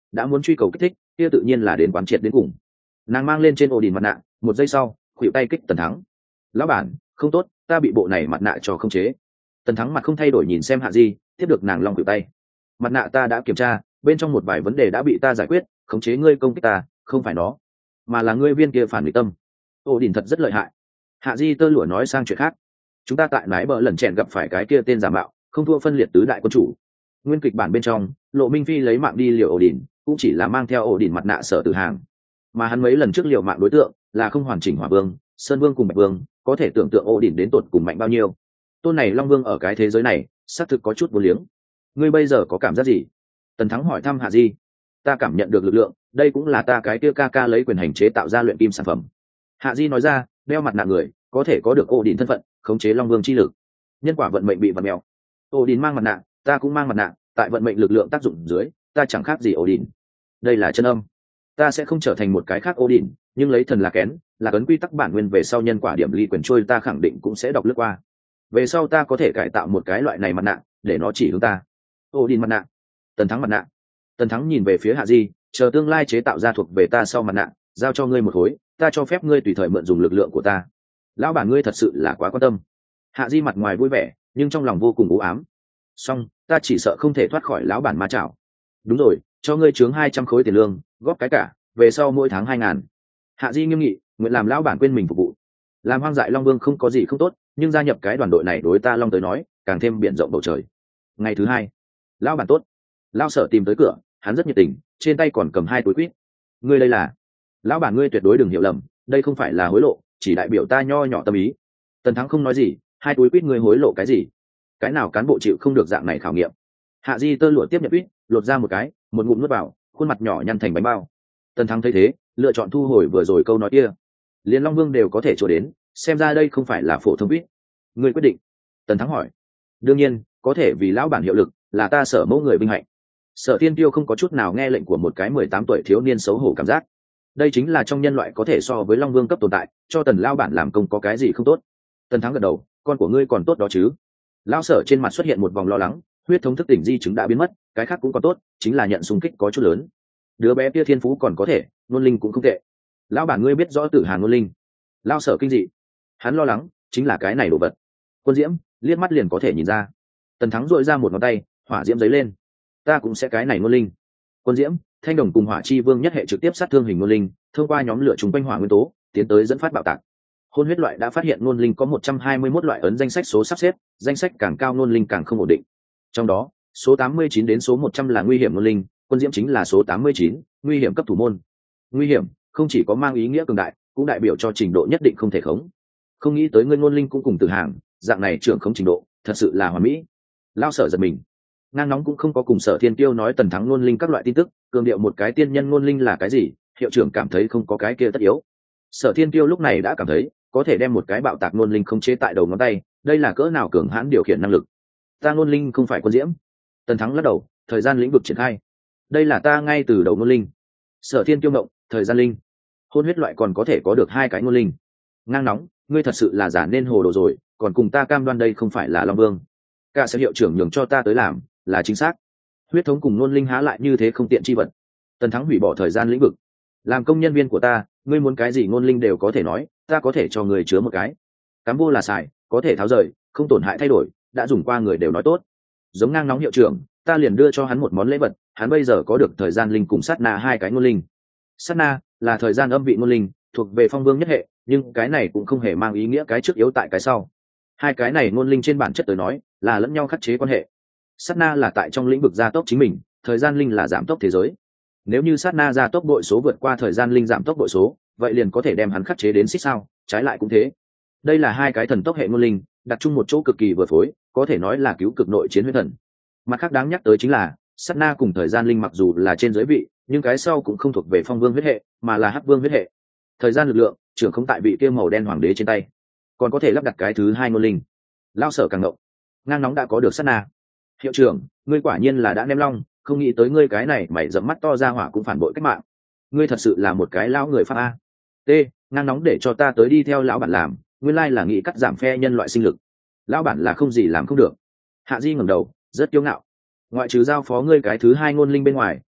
đã muốn truy cầu kích thích kia tự nhiên là đến quán triệt đến cùng. Nàng mang lên trên ổ đỉnh mặt nạ, một giây sau khuỵu tay kích Tần Thắng. Lão bản, không tốt, ta bị bộ này mặt nạ cho không chế. Tần Thắng mặt không thay đổi nhìn xem Hạ Di, tiếp được nàng long khuỵu tay. Mặt nạ ta đã kiểm tra, bên trong một vài vấn đề đã bị ta giải quyết, khống chế ngươi công kích ta, không phải nó, mà là ngươi viên kia phản nghịch tâm. Ổ đỉnh thật rất lợi hại. Hạ Di tơ lụa nói sang chuyện khác. Chúng ta tại nái bờ lần chèn gặp phải cái kia tên giả mạo, không thua phân liệt tứ đại quân chủ. Nguyên kịch bản bên trong, Lộ Minh Phi lấy mạng đi liều ổ đỉnh, cũng chỉ là mang theo ổ đỉnh mặt nạ Sở Tử Hàng, mà hắn mấy lần trước liều mạng đối tượng là không hoàn chỉnh Hỏa Vương, Sơn Vương cùng Bạch Vương, có thể tưởng tượng ổ đỉnh đến tột cùng mạnh bao nhiêu. Tôn này Long Vương ở cái thế giới này xác thực có chút vô liếng. Ngươi bây giờ có cảm giác gì? Tần Thắng hỏi thăm Hạ Di. Ta cảm nhận được lực lượng, đây cũng là ta cái kia ca ca lấy quyền hành chế tạo ra luyện kim sản phẩm. Hạ Di nói ra, đeo mặt nạ người có thể có được ổ đỉnh thân phận, khống chế Long Vương chi lực. Nhân quả vận mệnh bị vặn mèo. Ổ đỉnh mang mặt nạ, ta cũng mang mặt nạ, tại vận mệnh lực lượng tác dụng dưới, ta chẳng khác gì ổ đỉnh. Đây là chân âm. Ta sẽ không trở thành một cái khác ổ đỉnh, nhưng lấy thần là kén, là cấn quy tắc bản nguyên về sau nhân quả điểm ly quyền trôi ta khẳng định cũng sẽ đọc lướt qua. Về sau ta có thể cải tạo một cái loại này mặt nạ, để nó chỉ hướng ta. Ổ đỉnh mặt nạ. Tần Thắng mặt nạ. Tần Thắng nhìn về phía Hạ Di, chờ tương lai chế tạo ra thuộc về ta sau mặt nạ, giao cho ngươi một khối, ta cho phép ngươi tùy thời mượn dùng lực lượng của ta. Lão bản ngươi thật sự là quá quan tâm. Hạ Di mặt ngoài vui vẻ, nhưng trong lòng vô cùng u ám. Song, ta chỉ sợ không thể thoát khỏi lão bản ma chảo. Đúng rồi, cho ngươi chướng 200 khối tiền lương, góp cái cả, về sau mỗi tháng 2.000. Hạ Di nghiêm nghị, nguyện làm lão bản quên mình phục vụ. Làm hoang dại Long Vương không có gì không tốt, nhưng gia nhập cái đoàn đội này đối ta Long tới nói, càng thêm biển rộng bầu trời. Ngày thứ hai, lão bản tốt. Lão Sở tìm tới cửa, hắn rất nhiệt tình, trên tay còn cầm 2 túi quýt. Ngươi đây là? Lão bản ngươi tuyệt đối đừng hiểu lầm, đây không phải là hối lộ, chỉ đại biểu ta nho nhỏ tâm ý. Tần Thắng không nói gì, 2 túi quýt ngươi hối lộ cái gì? Cái nào cán bộ chịu không được dạng này khảo nghiệm? Hạ Di tơ lụa tiếp nhận quýt, lột ra một cái, một ngụm nuốt vào, khuôn mặt nhỏ nhăn thành bánh bao. Tần Thắng thấy thế, lựa chọn thu hồi vừa rồi câu nói kia. Liên Long Vương đều có thể trổ đến, xem ra đây không phải là phổ thông quýt. Ngươi quyết định? Tần Thắng hỏi. Đương nhiên, có thể vì lão bản hiệu lực, là ta Sở mẫu người vinh hạnh. Sở Thiên Tiêu không có chút nào nghe lệnh của một cái 18 tuổi thiếu niên xấu hổ cảm giác. Đây chính là trong nhân loại có thể so với Long Vương cấp tồn tại, cho Tần lão bản làm công có cái gì không tốt? Tần Thắng gật đầu, con của ngươi còn tốt đó chứ? Lão Sở trên mặt xuất hiện một vòng lo lắng, huyết thống thức tỉnh di chứng đã biến mất, cái khác cũng còn tốt, chính là nhận xung kích có chút lớn. Đứa bé kia thiên phú còn có thể, ngôn linh cũng không tệ. Lão bản ngươi biết rõ Tử Hàn ngôn linh? Lão Sở kinh dị, hắn lo lắng chính là cái này đồ vật. Quân Diễm liếc mắt liền có thể nhìn ra. Tần Thắng duỗi ra một ngón tay, hỏa diễm giấy lên. Ta cũng sẽ cái này ngôn linh. Quân Diễm, Thanh Đồng cùng Hỏa Chi Vương nhất hệ trực tiếp sát thương hình ngôn linh, thông qua nhóm lửa trùng quanh hỏa nguyên tố, tiến tới dẫn phát bạo tạc. Hôn huyết loại đã phát hiện ngôn linh có 121 loại ấn danh sách số sắp xếp, danh sách càng cao ngôn linh càng không ổn định. Trong đó, số 89 đến số 100 là nguy hiểm ngôn linh, Quân Diễm chính là số 89, nguy hiểm cấp thủ môn. Nguy hiểm, không chỉ có mang ý nghĩa cường đại, cũng đại biểu cho trình độ nhất định không thể khống. Không nghĩ tới ngươi ngôn linh cũng cùng Tử Hàng, dạng này trưởng khống trình độ, thật sự là hoàn mỹ. Lao Sở giật mình. Ngang nóng cũng không có cùng Sở Thiên Tiêu nói Tần Thắng ngôn linh các loại tin tức, cường điệu một cái tiên nhân ngôn linh là cái gì, hiệu trưởng cảm thấy không có cái kia tất yếu. Sở Thiên Tiêu lúc này đã cảm thấy có thể đem một cái bạo tạc ngôn linh không chế tại đầu ngón tay, đây là cỡ nào cường hãn điều khiển năng lực. Ta ngôn linh không phải Quân Diễm. Tần Thắng lắc đầu, thời gian lĩnh vực triển khai. Đây là ta ngay từ đầu ngôn linh. Sở Thiên Tiêu ngộng, thời gian linh. Hôn huyết loại còn có thể có được 2 cái ngôn linh. Ngang nóng, ngươi thật sự là giả nên hồ đồ rồi, còn cùng ta cam đoan đây không phải là Long Vương. Cả sở hiệu trưởng nhường cho ta tới làm, là chính xác. Huyết thống cùng ngôn linh há lại như thế không tiện chi vật. Tần Thắng hủy bỏ thời gian lĩnh vực. Làm công nhân viên của ta, ngươi muốn cái gì ngôn linh đều có thể nói, ta có thể cho người chứa một cái. Cám vô là xài, có thể tháo rời, không tổn hại thay đổi, đã dùng qua người đều nói tốt. Giống ngang nóng hiệu trưởng, ta liền đưa cho hắn một món lễ vật, hắn bây giờ có được thời gian linh cùng sát na 2 cái ngôn linh. Sát na là thời gian âm vị ngôn linh, thuộc về phong vương nhất hệ, nhưng cái này cũng không hề mang ý nghĩa cái trước yếu tại cái sau. 2 cái này ngôn linh trên bản chất tới nói là lẫn nhau khắc chế quan hệ. Sát na là tại trong lĩnh vực gia tốc chính mình, thời gian linh là giảm tốc thế giới. Nếu như sát na gia tốc bội số vượt qua thời gian linh giảm tốc bội số, vậy liền có thể đem hắn khắc chế đến xích sao, trái lại cũng thế. Đây là 2 cái thần tốc hệ ngôn linh, đặt chung một chỗ cực kỳ vừa phối, có thể nói là cứu cực nội chiến huyết thần. Mặt khác đáng nhắc tới chính là, sát na cùng thời gian linh mặc dù là trên giới vị, nhưng cái sau cũng không thuộc về phong vương huyết hệ, mà là hắc vương huyết hệ. Thời gian lực lượng trưởng không tại vị kia màu đen hoàng đế trên tay, còn có thể lắp đặt cái thứ 2 ngôn linh. Lao Sở càng ngộng. Ngang nóng đã có được sát na. Hiệu trưởng, ngươi quả nhiên là đã ném long, không nghĩ tới ngươi cái này mày dẫm mắt to ra hỏa cũng phản bội cách mạng. Ngươi thật sự là một cái lão người Pháp a. T, ngang nóng để cho ta tới đi theo lão bản làm, nguyên lai là nghĩ cắt giảm phe nhân loại sinh lực. Lão bản là không gì làm không được. Hạ Di ngẩng đầu, rất kiêu ngạo. Ngoại trừ giao phó ngươi cái thứ 2 ngôn linh bên ngoài,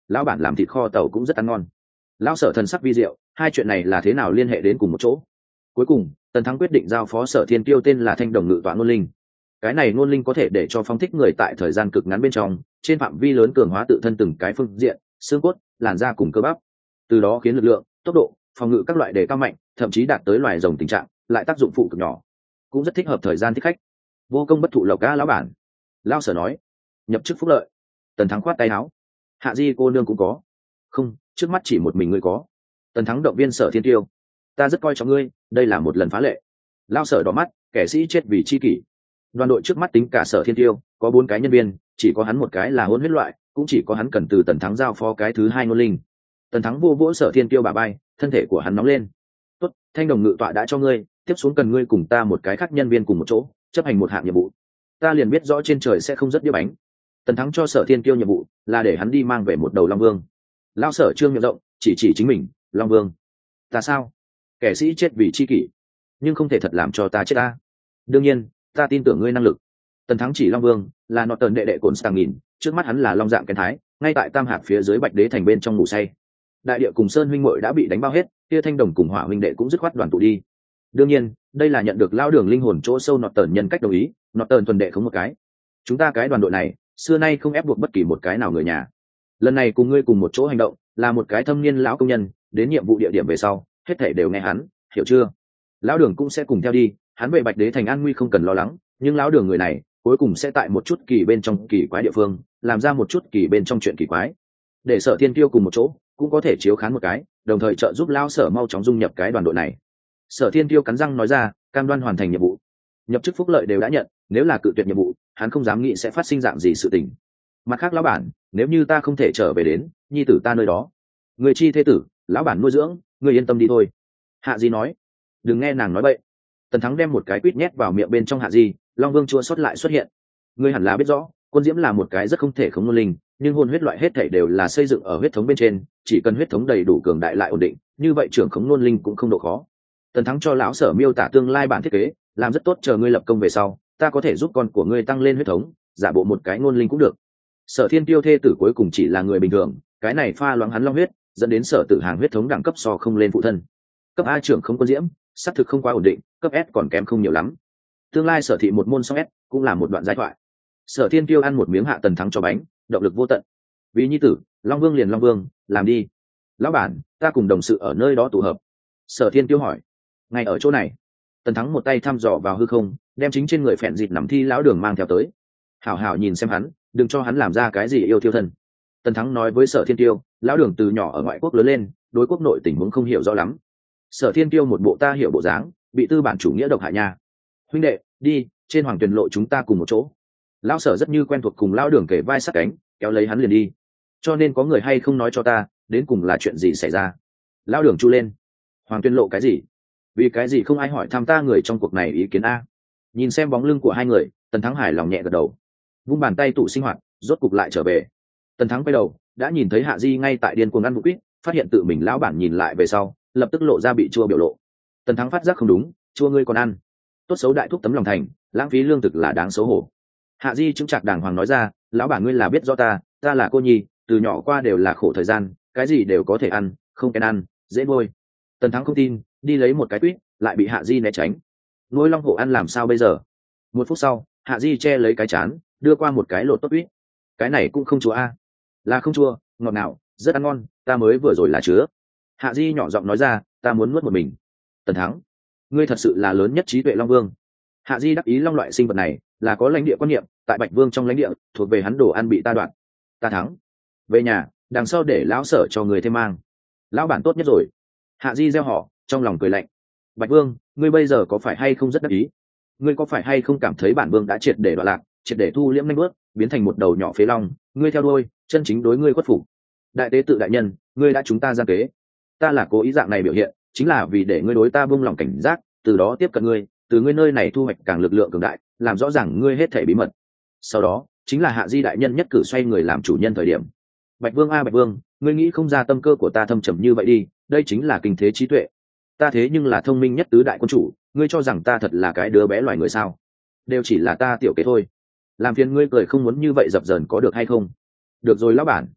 lão bản làm thịt kho tàu cũng rất ăn ngon. Lão Sở thần sắc vi diệu, hai chuyện này là thế nào liên hệ đến cùng một chỗ? Cuối cùng Tần Thắng quyết định giao phó Sở Thiên Kiêu tên là Thanh Đồng Ngự Tọa Ngôn Linh. Cái này ngôn linh có thể để cho phóng thích người tại thời gian cực ngắn bên trong trên phạm vi lớn cường hóa tự thân từng cái phương diện, xương cốt, làn da cùng cơ bắp, từ đó khiến lực lượng, tốc độ, phòng ngự các loại đề cao mạnh, thậm chí đạt tới loài rồng tình trạng, lại tác dụng phụ cực nhỏ, cũng rất thích hợp thời gian thích khách. Vô công bất thụ lộc cá lão bản. Lão Sở nói. Nhập chức phúc lợi. Tần Thắng khoát tay áo. Hạ Di cô nương cũng có. Không, trước mắt chỉ một mình ngươi có. Tần Thắng động viên Sở Thiên Tiêu. Ta rất coi trọng ngươi, đây là một lần phá lệ. Lão Sở đỏ mắt, kẻ sĩ chết vì chi kỷ. Đoàn đội trước mắt tính cả Sở Thiên Tiêu có 4 cái nhân viên, chỉ có hắn một cái là hôn huyết loại, cũng chỉ có hắn cần từ Tần Thắng giao phó cái thứ 2 ngôn linh. Tần Thắng vô vỗ Sở Thiên Tiêu bả vai, thân thể của hắn nóng lên. Tốt, Thanh Đồng Ngự Tọa đã cho ngươi, tiếp xuống cần ngươi cùng ta một cái khác nhân viên cùng một chỗ chấp hành một hạng nhiệm vụ. Ta liền biết rõ trên trời sẽ không rất đĩa bánh. Tần Thắng cho Sở Thiên Kiêu nhiệm vụ là để hắn đi mang về một đầu long vương. Lão Sở trương miệng rộng, chỉ chính mình, long vương. Ta sao? Kẻ sĩ chết vì chi kỷ, nhưng không thể thật làm cho ta chết ta. Đương nhiên, ta tin tưởng ngươi năng lực. Tần Thắng chỉ long vương là nọ tần đệ đệ cồn stang nghìn, trước mắt hắn là long dạng kén thái, ngay tại Tam Hạt phía dưới Bạch Đế thành bên trong ngủ say. Đại địa cùng Sơn huynh muội đã bị đánh bao hết, kia Thanh Đồng cùng Hỏa huynh đệ cũng dứt khoát đoàn tụ đi. Đương nhiên, đây là nhận được lão đường linh hồn chỗ sâu nọ tần nhân cách đồng ý, nọ tần thuần đệ không một cái. Chúng ta cái đoàn đội này xưa nay không ép buộc bất kỳ một cái nào người nhà. Lần này cùng ngươi cùng một chỗ hành động là một cái thâm niên lão công nhân, đến nhiệm vụ địa điểm về sau hết thảy đều nghe hắn, hiểu chưa? Lão đường cũng sẽ cùng theo đi, hắn về Bạch Đế thành an nguy không cần lo lắng, nhưng lão đường người này cuối cùng sẽ tại một chút kỳ bên trong kỳ quái địa phương làm ra một chút kỳ bên trong chuyện kỳ quái, để Sở Thiên Kiêu cùng một chỗ cũng có thể chiếu khán một cái, đồng thời trợ giúp lão Sở mau chóng dung nhập cái đoàn đội này. Sở Thiên Kiêu cắn răng nói ra, cam đoan hoàn thành nhiệm vụ. Nhập chức phúc lợi đều đã nhận, nếu là cự tuyệt nhiệm vụ hắn không dám nghĩ sẽ phát sinh dạng gì sự tình. Mặt khác lão bản, nếu như ta không thể trở về đến nhi tử ta nơi đó, người chi thế tử lão bản nuôi dưỡng, người yên tâm đi thôi. Hạ Di nói. Đừng nghe nàng nói bậy. Tần Thắng đem một cái quýt nhét vào miệng bên trong Hạ Di, long vương chua xót lại xuất hiện. Ngươi hẳn là biết rõ, Quân Diễm là một cái rất không thể khống ngôn linh, nhưng hôn huyết loại hết thảy đều là xây dựng ở huyết thống bên trên, chỉ cần huyết thống đầy đủ cường đại lại ổn định, như vậy trưởng khống ngôn linh cũng không độ khó. Tần Thắng cho lão Sở miêu tả tương lai bản thiết kế, làm rất tốt, chờ ngươi lập công về sau, ta có thể giúp con của ngươi tăng lên huyết thống, giả bộ một cái ngôn linh cũng được. Sở Thiên Tiêu thê tử cuối cùng chỉ là người bình thường, cái này pha loãng hắn long huyết, dẫn đến Sở Tử Hàng huyết thống đẳng cấp so không lên phụ thân. Cấp A trưởng không Quân Diễm, xác thực không quá ổn định, cấp S còn kém không nhiều lắm. Tương lai Sở thị một môn song S cũng là một đoạn giai thoại. Sở Thiên Tiêu ăn một miếng Hạ Tần Thắng cho bánh, động lực vô tận. Vì nhi tử, long vương liền long vương, làm đi. Lão bản, ta cùng đồng sự ở nơi đó tụ hợp. Sở Thiên Tiêu hỏi. Ngay ở chỗ này. Tần Thắng một tay thăm dò vào hư không, đem chính trên người phèn dịt nằm thi lão đường mang theo tới. Hảo hảo nhìn xem hắn, đừng cho hắn làm ra cái gì yêu thiêu thân. Tần Thắng nói với Sở Thiên Tiêu, lão đường từ nhỏ ở ngoại quốc lớn lên, đối quốc nội tình huống không hiểu rõ lắm. Sở Thiên Tiêu một bộ ta hiểu bộ dáng, bị tư bản chủ nghĩa độc hại nha. Huynh đệ, đi, trên Hoàng Tuyền lộ chúng ta cùng một chỗ. Lão Sở rất như quen thuộc cùng lão đường kể vai sát cánh, kéo lấy hắn liền đi. Cho nên có người hay không nói cho ta, đến cùng là chuyện gì xảy ra? Lão đường chu lên. Hoàng Tuyền lộ cái gì? Vì cái gì không ai hỏi thăm ta người trong cuộc này ý kiến a? Nhìn xem bóng lưng của hai người, Tần Thắng hài lòng nhẹ gật đầu, vung bàn tay tụ sinh hoạt, rốt cục lại trở về. Tần Thắng quay đầu, đã nhìn thấy Hạ Di ngay tại điên cuồng ăn vụ quýt, phát hiện tự mình lão bản nhìn lại về sau, lập tức lộ ra bị chua biểu lộ. Tần Thắng phát giác không đúng, chua ngươi còn ăn? Tốt xấu đại thúc tấm lòng thành, lãng phí lương thực là đáng xấu hổ. Hạ Di chứng chặt đàng hoàng nói ra, lão bản ngươi là biết rõ ta là cô nhi, từ nhỏ qua đều là khổ thời gian, cái gì đều có thể ăn, không kén ăn, dễ nuôi. Tần Thắng không tin, đi lấy một cái quýt, lại bị Hạ Di né tránh. Nuôi long hổ ăn làm sao bây giờ? Một phút sau, Hạ Di che lấy cái chán, đưa qua một cái lột tốt quýt. Cái này cũng không chua a? Là không chua, ngọt nào, rất ăn ngon, ta mới vừa rồi là chứa. Hạ Di nhỏ giọng nói ra, ta muốn nuốt một mình. Tần Thắng, ngươi thật sự là lớn nhất trí tuệ long vương. Hạ Di đắc ý long loại sinh vật này là có lãnh địa quan niệm, tại Bạch Vương trong lãnh địa thuộc về hắn đồ ăn bị ta đoạt. Ta thắng. Về nhà, đằng sau để lão Sở cho người thêm mang. Lão bản tốt nhất rồi. Hạ Di gieo họ, trong lòng cười lạnh. Bạch Vương, ngươi bây giờ có phải hay không rất đắc ý? Ngươi có phải hay không cảm thấy bản vương đã triệt để đoạn lạc, triệt để thu liễm nhanh bước, biến thành một đầu nhỏ phế long, ngươi theo đuôi, chân chính đối ngươi khuất phục. Đại tế tự đại nhân, ngươi đã chúng ta gian kế. Ta là cố ý dạng này biểu hiện, chính là vì để ngươi đối ta buông lòng cảnh giác, từ đó tiếp cận ngươi, từ ngươi nơi này thu hoạch càng lực lượng cường đại, làm rõ ràng ngươi hết thể bí mật. Sau đó, chính là Hạ Di đại nhân nhất cử xoay người làm chủ nhân thời điểm. Bạch Vương a Bạch Vương, ngươi nghĩ không ra tâm cơ của ta thâm trầm như vậy đi, đây chính là kinh thế trí tuệ. Ta thế nhưng là thông minh nhất tứ đại quân chủ, ngươi cho rằng ta thật là cái đứa bé loài người sao? Đều chỉ là ta tiểu kế thôi. Làm phiền ngươi cười không muốn như vậy dập dờn có được hay không? Được rồi lão bản.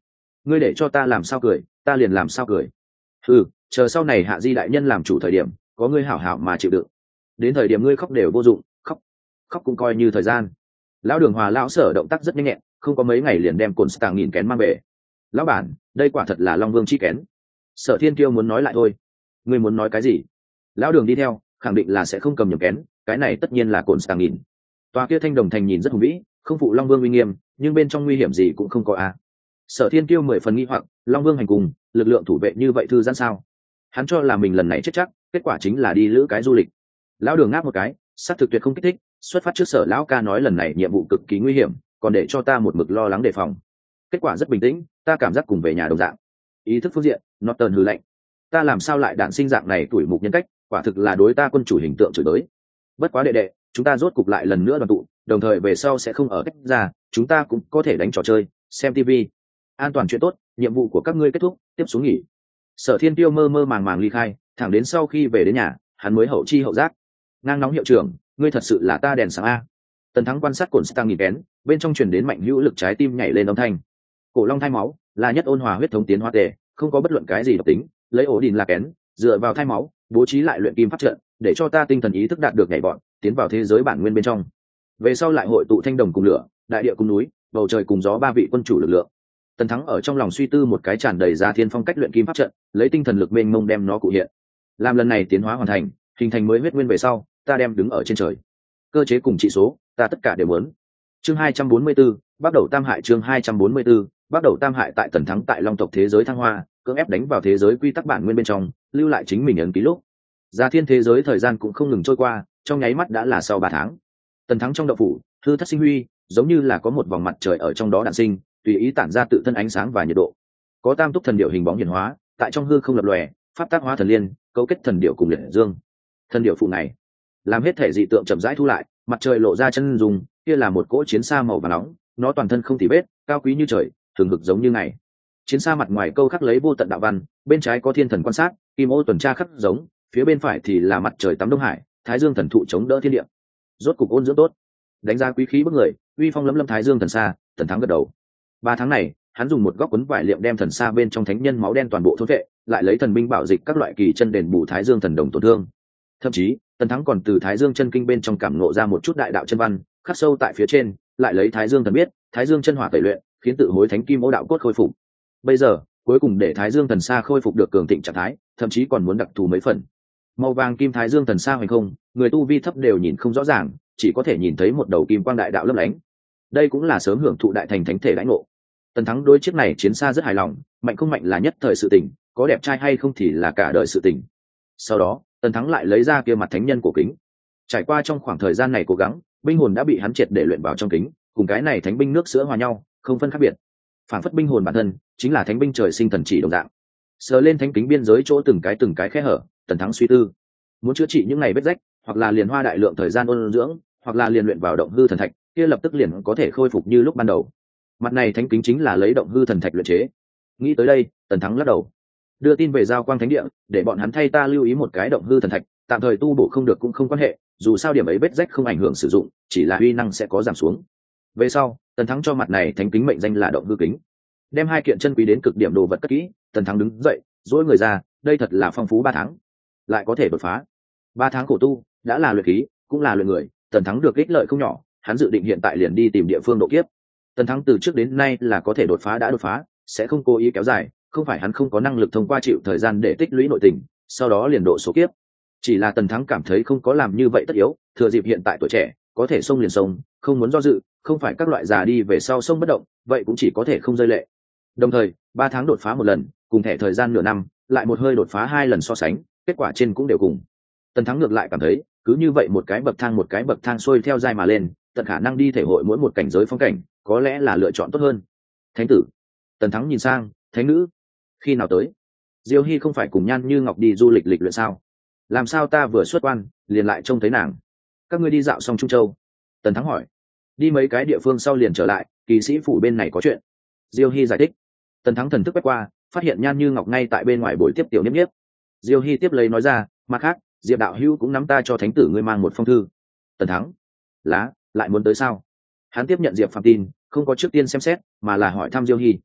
ngươi để cho ta làm sao cười ta liền làm sao cười. Ừ, chờ sau này hạ di đại nhân làm chủ thời điểm có ngươi hảo hảo mà chịu đựng, đến thời điểm ngươi khóc đều vô dụng, khóc khóc cũng coi như thời gian. Lão Đường Hòa lão Sở động tác rất nhanh nhẹn, không có mấy ngày liền đem cồn stang nghìn kén mang về. Lão bản, đây quả thật là Long Vương chi kén. Sở Thiên Kiêu muốn nói lại thôi. Ngươi muốn nói cái gì? Lão Đường đi theo khẳng định là sẽ không cầm nhầm kén, cái này tất nhiên là cồn stang nghìn. Tòa kia thanh đồng thành nhìn rất hùng vĩ, không phụ Long Vương uy nghiêm, nhưng bên trong nguy hiểm gì cũng không có a. Sở Thiên Kiêu 10 phần nghi hoặc, Long Vương hành cùng lực lượng thủ vệ như vậy thư giãn sao? Hắn cho là mình lần này chết chắc, kết quả chính là đi lữ cái du lịch. Lão Đường ngáp một cái, xác thực tuyệt không kích thích, xuất phát trước Sở lão ca nói lần này nhiệm vụ cực kỳ nguy hiểm, còn để cho ta một mực lo lắng đề phòng. Kết quả rất bình tĩnh, ta cảm giác cùng về nhà đồng dạng. Ý thức phương diện, Norton hừ lạnh, ta làm sao lại đản sinh dạng này tuổi mục nhân cách, quả thực là đối ta quân chủ hình tượng chửi tới. Bất quá đệ đệ, chúng ta rốt cục lại lần nữa đoàn tụ, đồng thời về sau sẽ không ở cách ra, chúng ta cũng có thể đánh trò chơi, xem tivi. An toàn chuyện tốt, nhiệm vụ của các ngươi kết thúc, tiếp xuống nghỉ. Sở Thiên Tiêu mơ mơ màng màng ly khai, thẳng đến sau khi về đến nhà hắn mới hậu chi hậu giác. Ngang nóng hiệu trưởng, ngươi thật sự là ta đèn sáng a. Tần Thắng quan sát cồn stang nghìn kén, bên trong truyền đến mạnh hữu lực trái tim nhảy lên âm thanh. Cổ long thai máu là nhất ôn hòa huyết thống tiến hóa tề, không có bất luận cái gì độc tính, lấy ổ đỉnh là kén, dựa vào thai máu bố trí lại luyện kim pháp trận, để cho ta tinh thần ý thức đạt được nhảy vọt, tiến vào thế giới bản nguyên bên trong. Về sau lại hội tụ thanh đồng cùng lửa, đại địa cùng núi, bầu trời cùng gió ba vị quân chủ lực lượng. Tần Thắng ở trong lòng suy tư một cái tràn đầy ra thiên phong cách luyện kim pháp trận, lấy tinh thần lực mênh mông đem nó cụ hiện. Làm lần này tiến hóa hoàn thành, hình thành mới huyết nguyên về sau, ta đem đứng ở trên trời. Cơ chế cùng trị số, ta tất cả đều muốn. Chương 244, bắt đầu tam hại. Chương 244, bắt đầu tam hại. Tại Tần Thắng tại Long tộc thế giới thăng hoa, cưỡng ép đánh vào thế giới quy tắc bản nguyên bên trong, lưu lại chính mình ấn ký lúc. Ra thiên thế giới thời gian cũng không ngừng trôi qua, trong nháy mắt đã là sau 3 tháng. Tần Thắng trong động phủ, hư thất sinh huy, giống như là có một vòng mặt trời ở trong đó đản sinh, tùy ý tản ra tự thân ánh sáng và nhiệt độ. Có tam túc thần điệu hình bóng hiển hóa, tại trong hư không lập lòe, pháp tác hóa thần liên, cấu kết thần điệu cùng liệt dương. Thần điệu phụ này, làm hết thể dị tượng chậm rãi thu lại, mặt trời lộ ra chân dùng, kia là một cỗ chiến xa màu vàng nóng, nó toàn thân không tì vết, cao quý như trời, thường hực giống như ngày. Chiến xa mặt ngoài câu khắc lấy vô tận đạo văn, bên trái có thiên thần quan sát, kim ô tuần tra khắc giống, phía bên phải thì là mặt trời tắm đông hải, thái dương thần thụ chống đỡ thiên địa. Rốt cục ôn dưỡng tốt, đánh ra quý khí bức người, uy phong lẫm lẫm thái dương thần xa. Tần Thắng gật đầu. 3 tháng này hắn dùng một góc quấn vải liệm đem thần xa bên trong thánh nhân máu đen toàn bộ thôn vệ, lại lấy thần binh bảo dịch các loại kỳ chân đền bù thái dương thần đồng tổn thương. Thậm chí Tần Thắng còn từ thái dương chân kinh bên trong cảm ngộ ra một chút đại đạo chân văn khắc sâu tại phía trên, lại lấy thái dương thần biết, thái dương chân hỏa tẩy luyện, khiến tự hối thánh kim ô đạo cốt khôi phục. Bây giờ cuối cùng để thái dương thần xa khôi phục được cường thịnh trạng thái, thậm chí còn muốn đặc thù mấy phần. Màu vàng kim thái dương thần xa hoành không, người tu vi thấp đều nhìn không rõ ràng, chỉ có thể nhìn thấy một đầu kim quang đại đạo lấp lánh. Đây cũng là sớm hưởng thụ đại thành thánh thể đãi ngộ. Tần Thắng đối chiếc này chiến xa rất hài lòng, mạnh không mạnh là nhất thời sự tình, có đẹp trai hay không thì là cả đời sự tình. Sau đó Tần Thắng lại lấy ra kia mặt thánh nhân cổ kính. Trải qua trong khoảng thời gian này cố gắng, binh hồn đã bị hắn triệt để luyện vào trong kính, cùng cái này thánh binh nước sữa hòa nhau, không phân khác biệt. Phản phất binh hồn bản thân chính là thánh binh trời sinh thần chỉ đồng dạng. Sờ lên thánh kính biên giới chỗ từng cái khe hở, Tần Thắng suy tư, muốn chữa trị những ngày vết rách, hoặc là liền hoa đại lượng thời gian ôn dưỡng, hoặc là liền luyện vào động hư thần thạch, kia lập tức liền có thể khôi phục như lúc ban đầu. Mặt này thánh kính chính là lấy động hư thần thạch luyện chế. Nghĩ tới đây, Tần Thắng lắc đầu, đưa tin về giao quang thánh địa, để bọn hắn thay ta lưu ý một cái động hư thần thạch, tạm thời tu bổ không được cũng không quan hệ, dù sao điểm ấy vết rách không ảnh hưởng sử dụng, chỉ là uy năng sẽ có giảm xuống. Về sau Tần Thắng cho mặt này thánh kính mệnh danh là động hư kính. Đem 2 kiện chân quý đến cực điểm đồ vật cất kỹ, Tần Thắng đứng dậy duỗi người ra, đây thật là phong phú 3 tháng, lại có thể đột phá. 3 tháng khổ tu đã là luyện khí cũng là luyện người, Tần Thắng được ích lợi không nhỏ, hắn dự định hiện tại liền đi tìm địa phương độ kiếp. Tần Thắng từ trước đến nay là có thể đột phá đã đột phá, sẽ không cố ý kéo dài, không phải hắn không có năng lực thông qua chịu thời gian để tích lũy nội tình, sau đó liền độ số kiếp. Chỉ là Tần Thắng cảm thấy không có làm như vậy tất yếu, thừa dịp hiện tại tuổi trẻ, có thể xông liền xông, không muốn do dự, không phải các loại già đi về sau xông bất động, vậy cũng chỉ có thể không rơi lệ. Đồng thời 3 tháng đột phá một lần, cùng thẻ thời gian nửa năm, lại một hơi đột phá 2 lần so sánh, kết quả trên cũng đều cùng. Tần Thắng ngược lại cảm thấy, cứ như vậy một cái bậc thang xuôi theo giai mà lên, tận khả năng đi thể hội mỗi một cảnh giới phong cảnh, có lẽ là lựa chọn tốt hơn. Thánh tử. Tần Thắng nhìn sang, thánh nữ, khi nào tới? Diêu Hy không phải cùng Nhan Như Ngọc đi du lịch luyện sao? Làm sao ta vừa xuất quan liền lại trông thấy nàng? Các ngươi đi dạo xong Trung Châu? Tần Thắng hỏi. Đi mấy cái địa phương sau liền trở lại, kỳ sĩ phủ bên này có chuyện. Diêu Hy giải thích. Tần Thắng thần thức quét qua, phát hiện Nhan Như Ngọc ngay tại bên ngoài buổi tiếp tiểu Niếp Niếp. Diêu Hy tiếp lấy nói ra, mặt khác Diệp đạo hữu cũng nắm ta cho thánh tử ngươi mang một phong thư. Tần Thắng, lại muốn tới sao? Hắn tiếp nhận Diệp Phàm tin, không có trước tiên xem xét, mà là hỏi thăm Diêu Hy.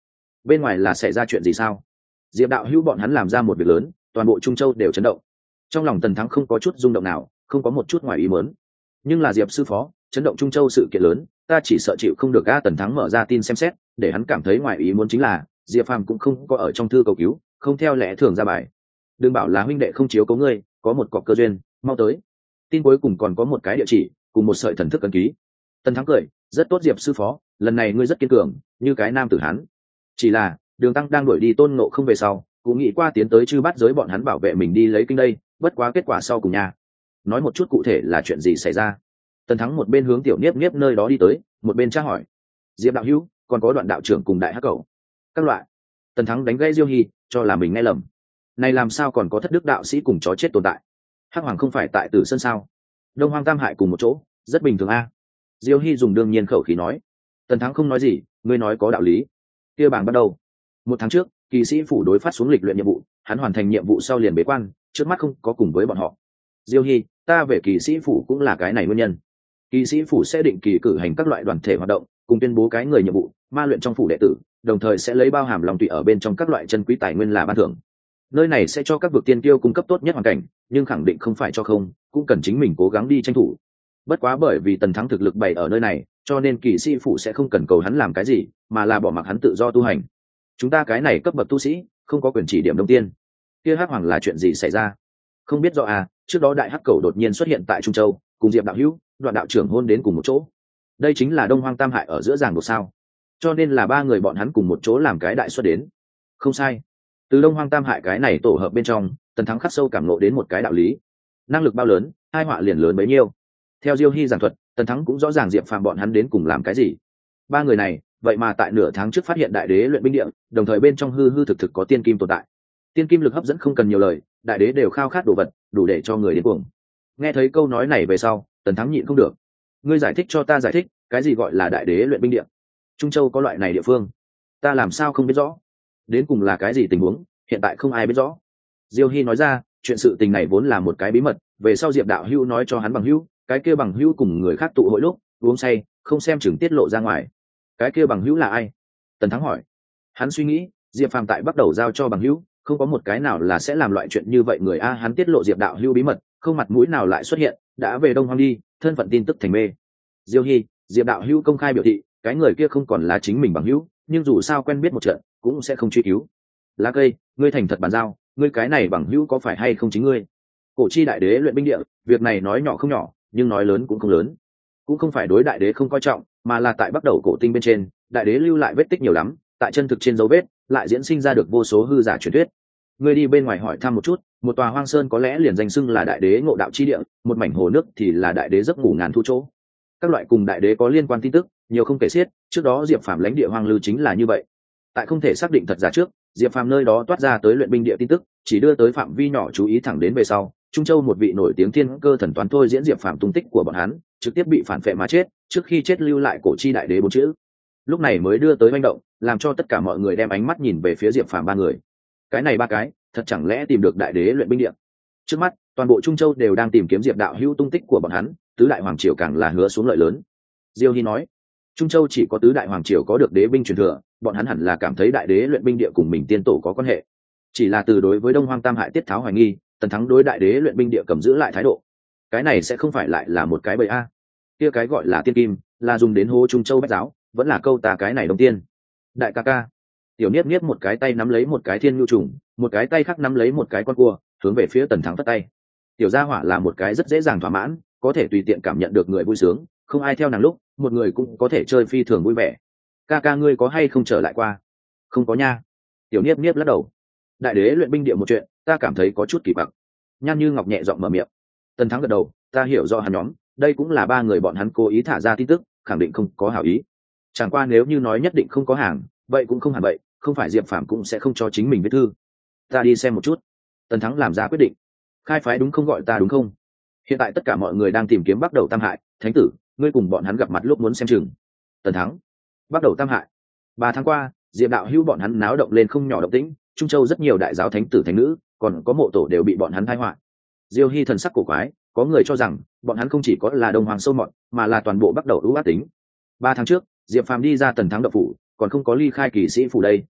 bên ngoài là xảy ra chuyện gì sao? Diệp đạo hữu bọn hắn làm ra một việc lớn, toàn bộ Trung Châu đều chấn động. Trong lòng Tần Thắng không có chút rung động nào, không có một chút ngoài ý muốn. Nhưng là Diệp sư phó, chấn động Trung Châu sự kiện lớn, ta chỉ sợ chịu không được. Tần Thắng mở ra tin xem xét, để hắn cảm thấy ngoài ý muốn chính là Diệp Phàm cũng không có ở trong thư cầu cứu, không theo lẽ thường ra bài. Đừng bảo là huynh đệ không chiếu cố ngươi, có một cọc cơ duyên, mau tới. Tin cuối cùng còn có một cái địa chỉ, cùng một sợi thần thức ấn ký. Tần Thắng cười, rất tốt Diệp sư phó, lần này ngươi rất kiên cường, như cái nam tử hán. Chỉ là Đường Tăng đang đuổi đi Tôn Ngộ Không về sau, cũng nghĩ qua tiến tới chư bát giới bọn hắn bảo vệ mình đi lấy kinh đây, bất quá kết quả sau cùng nhà. Nói một chút cụ thể là chuyện gì xảy ra. Tần Thắng một bên hướng Tiểu Niếp Niếp nơi đó đi tới, một bên tra hỏi. Diệp đạo hữu, còn có Đoạn đạo trưởng cùng Đại Hắc Cẩu. Các loại. Tần Thắng đánh gãy Diêu Hy, cho là mình nghe lầm. Này làm sao còn có thất đức đạo sĩ cùng chó chết tồn tại? Hắc Hoàng không phải tại Tử Sơn sao? Đông Hoang Tam Hại cùng một chỗ, rất bình thường a. Diêu Hy dùng đương nhiên khẩu khí nói. Tần Thắng không nói gì, ngươi nói có đạo lý. Kia bảng bắt đầu. 1 tháng trước, kỳ sĩ phủ đối phát xuống lịch luyện nhiệm vụ, hắn hoàn thành nhiệm vụ sau liền bế quan, trước mắt không có cùng với bọn họ. Diêu Hy, ta về kỳ sĩ phủ cũng là cái này nguyên nhân. Kỳ sĩ phủ sẽ định kỳ cử hành các loại đoàn thể hoạt động, cùng tuyên bố cái người nhiệm vụ, ma luyện trong phủ đệ tử, đồng thời sẽ lấy bao hàm lòng tùy ở bên trong các loại chân quý tài nguyên là ban thưởng. Nơi này sẽ cho các vực tiên tiêu cung cấp tốt nhất hoàn cảnh, nhưng khẳng định không phải cho không, cũng cần chính mình cố gắng đi tranh thủ. Bất quá bởi vì Tần Thắng thực lực bày ở nơi này, cho nên kỳ sĩ phủ sẽ không cần cầu hắn làm cái gì, mà là bỏ mặc hắn tự do tu hành. Chúng ta cái này cấp bậc tu sĩ, không có quyền chỉ điểm Đông Tiên. Kia Hắc Hoàng là chuyện gì xảy ra? Không biết rõ à, trước đó Đại Hắc Cẩu đột nhiên xuất hiện tại Trung Châu, cùng Diệp đạo hữu, Đoạn đạo trưởng hôn đến cùng một chỗ. Đây chính là Đông Hoang Tam Hại ở giữa giảng buộc sao? Cho nên là 3 người bọn hắn cùng một chỗ làm cái đại xuất đến. Không sai. Từ Đông Hoang Tam Hại cái này tổ hợp bên trong, Tần Thắng khắc sâu cảm ngộ đến một cái đạo lý. Năng lực bao lớn, hai họa liền lớn bấy nhiêu. Theo Diêu Hy giảng thuật, Tần Thắng cũng rõ ràng Diệp Phàm bọn hắn đến cùng làm cái gì. 3 người này, vậy mà tại nửa tháng trước phát hiện đại đế luyện binh địa, đồng thời bên trong hư hư thực thực có tiên kim tồn tại. Tiên kim lực hấp dẫn không cần nhiều lời, đại đế đều khao khát đồ vật, đủ để cho người điên cuồng. Nghe thấy câu nói này về sau, Tần Thắng nhịn không được. Ngươi giải thích cho ta giải thích, cái gì gọi là đại đế luyện binh địa? Trung Châu có loại này địa phương, ta làm sao không biết rõ? Đến cùng là cái gì tình huống, hiện tại không ai biết rõ. Diêu Hy nói ra, chuyện sự tình này vốn là một cái bí mật, về sau Diệp đạo hữu nói cho hắn bằng hữu, cái kia bằng hữu cùng người khác tụ hội lúc uống say, không xem chừng tiết lộ ra ngoài. Cái kia bằng hữu là ai? Tần Thắng hỏi. Hắn suy nghĩ, Diệp Phàm tại bắt đầu giao cho bằng hữu, không có một cái nào là sẽ làm loại chuyện như vậy người a. Hắn tiết lộ Diệp đạo hữu bí mật, không mặt mũi nào lại xuất hiện, đã về Đông Hoang đi, thân phận tin tức thành mê. Diêu Hy, Diệp đạo hữu công khai biểu thị, cái người kia không còn là chính mình bằng hữu, nhưng dù sao quen biết một trận, cũng sẽ không truy cứu. Lá Cây, ngươi thành thật bàn giao, ngươi cái này bằng hữu có phải hay không chính ngươi? Cổ chi đại đế luyện binh địa, việc này nói nhỏ không nhỏ, nhưng nói lớn cũng không lớn. Cũng không phải đối đại đế không coi trọng, mà là tại bắt đầu cổ tinh bên trên, đại đế lưu lại vết tích nhiều lắm, tại chân thực trên dấu vết, lại diễn sinh ra được vô số hư giả truyền thuyết. Ngươi đi bên ngoài hỏi thăm một chút, một tòa hoang sơn có lẽ liền danh xưng là đại đế ngộ đạo chi địa, một mảnh hồ nước thì là đại đế giấc ngủ ngàn thu chỗ. Các loại cùng đại đế có liên quan tin tức, nhiều không kể xiết, trước đó Diệp Phàm lãnh địa hoang lưu chính là như vậy. Tại không thể xác định thật giả trước, Diệp Phàm nơi đó toát ra tới luyện binh địa tin tức, chỉ đưa tới phạm vi nhỏ chú ý thẳng đến về sau, Trung Châu một vị nổi tiếng thiên cơ thần toán thôi diễn Diệp Phàm tung tích của bọn hắn, trực tiếp bị phản phệ mà chết, trước khi chết lưu lại cổ chi đại đế 4 chữ. Lúc này mới đưa tới manh động, làm cho tất cả mọi người đem ánh mắt nhìn về phía Diệp Phàm 3 người. Cái này 3 cái, thật chẳng lẽ tìm được đại đế luyện binh địa? Trước mắt, toàn bộ Trung Châu đều đang tìm kiếm Diệp đạo hữu tung tích của bọn hắn, tứ đại hoàng triều càng là hứa xuống lợi lớn. Diêu Hy nói, Trung Châu chỉ có tứ đại hoàng triều có được đế binh truyền thừa, bọn hắn hẳn là cảm thấy đại đế luyện binh địa cùng mình tiên tổ có quan hệ. Chỉ là từ đối với Đông Hoang Tam Hại tiết tháo hoài nghi, Tần Thắng đối đại đế luyện binh địa cầm giữ lại thái độ. Cái này sẽ không phải lại là một cái bẫy a? Kia cái gọi là tiên kim, là dùng đến hô Trung Châu bách giáo, vẫn là câu ta cái này Đông Tiên. Đại ca ca. Tiểu Niếp Niếp một cái tay nắm lấy một cái thiên nhu trùng, một cái tay khác nắm lấy một cái con cua, hướng về phía Tần Thắng phất tay. Tiểu Gia Hỏa là một cái rất dễ dàng thỏa mãn, có thể tùy tiện cảm nhận được người vui sướng, không ai theo nàng lúc, một người cũng có thể chơi phi thường vui vẻ. Ca ca ngươi có hay không trở lại qua? Không có nha. Tiểu Niếp Niếp lắc đầu. Đại đế luyện binh địa một chuyện, ta cảm thấy có chút kỳ quặc. Nhan Như Ngọc nhẹ giọng mở miệng. Tần Thắng gật đầu, ta hiểu do hắn nhóm, đây cũng là 3 người bọn hắn cố ý thả ra tin tức, khẳng định không có hảo ý. Chẳng qua nếu như nói nhất định không có hàng, vậy cũng không hẳn vậy, không phải Diệp Phàm cũng sẽ không cho chính mình viết thư. Ta đi xem một chút. Tần Thắng làm ra quyết định. Khai phái đúng không gọi ta đúng không? Hiện tại tất cả mọi người đang tìm kiếm bắt đầu Tam Hại, Thánh tử, ngươi cùng bọn hắn gặp mặt lúc muốn xem chừng. Tần Thắng. Bắt đầu Tam Hại. 3 tháng qua, Diệp đạo hữu bọn hắn náo động lên không nhỏ động tĩnh, Trung Châu rất nhiều đại giáo thánh tử thánh nữ, còn có mộ tổ đều bị bọn hắn tai họa. Diêu Hy thần sắc cổ quái, có người cho rằng bọn hắn không chỉ có là Đông Hoàng sâu mọt, mà là toàn bộ bắt đầu ưu ác tính. 3 tháng trước, Diệp Phàm đi ra Tần Thắng đậu phủ, còn không có ly khai kỳ sĩ phủ đây,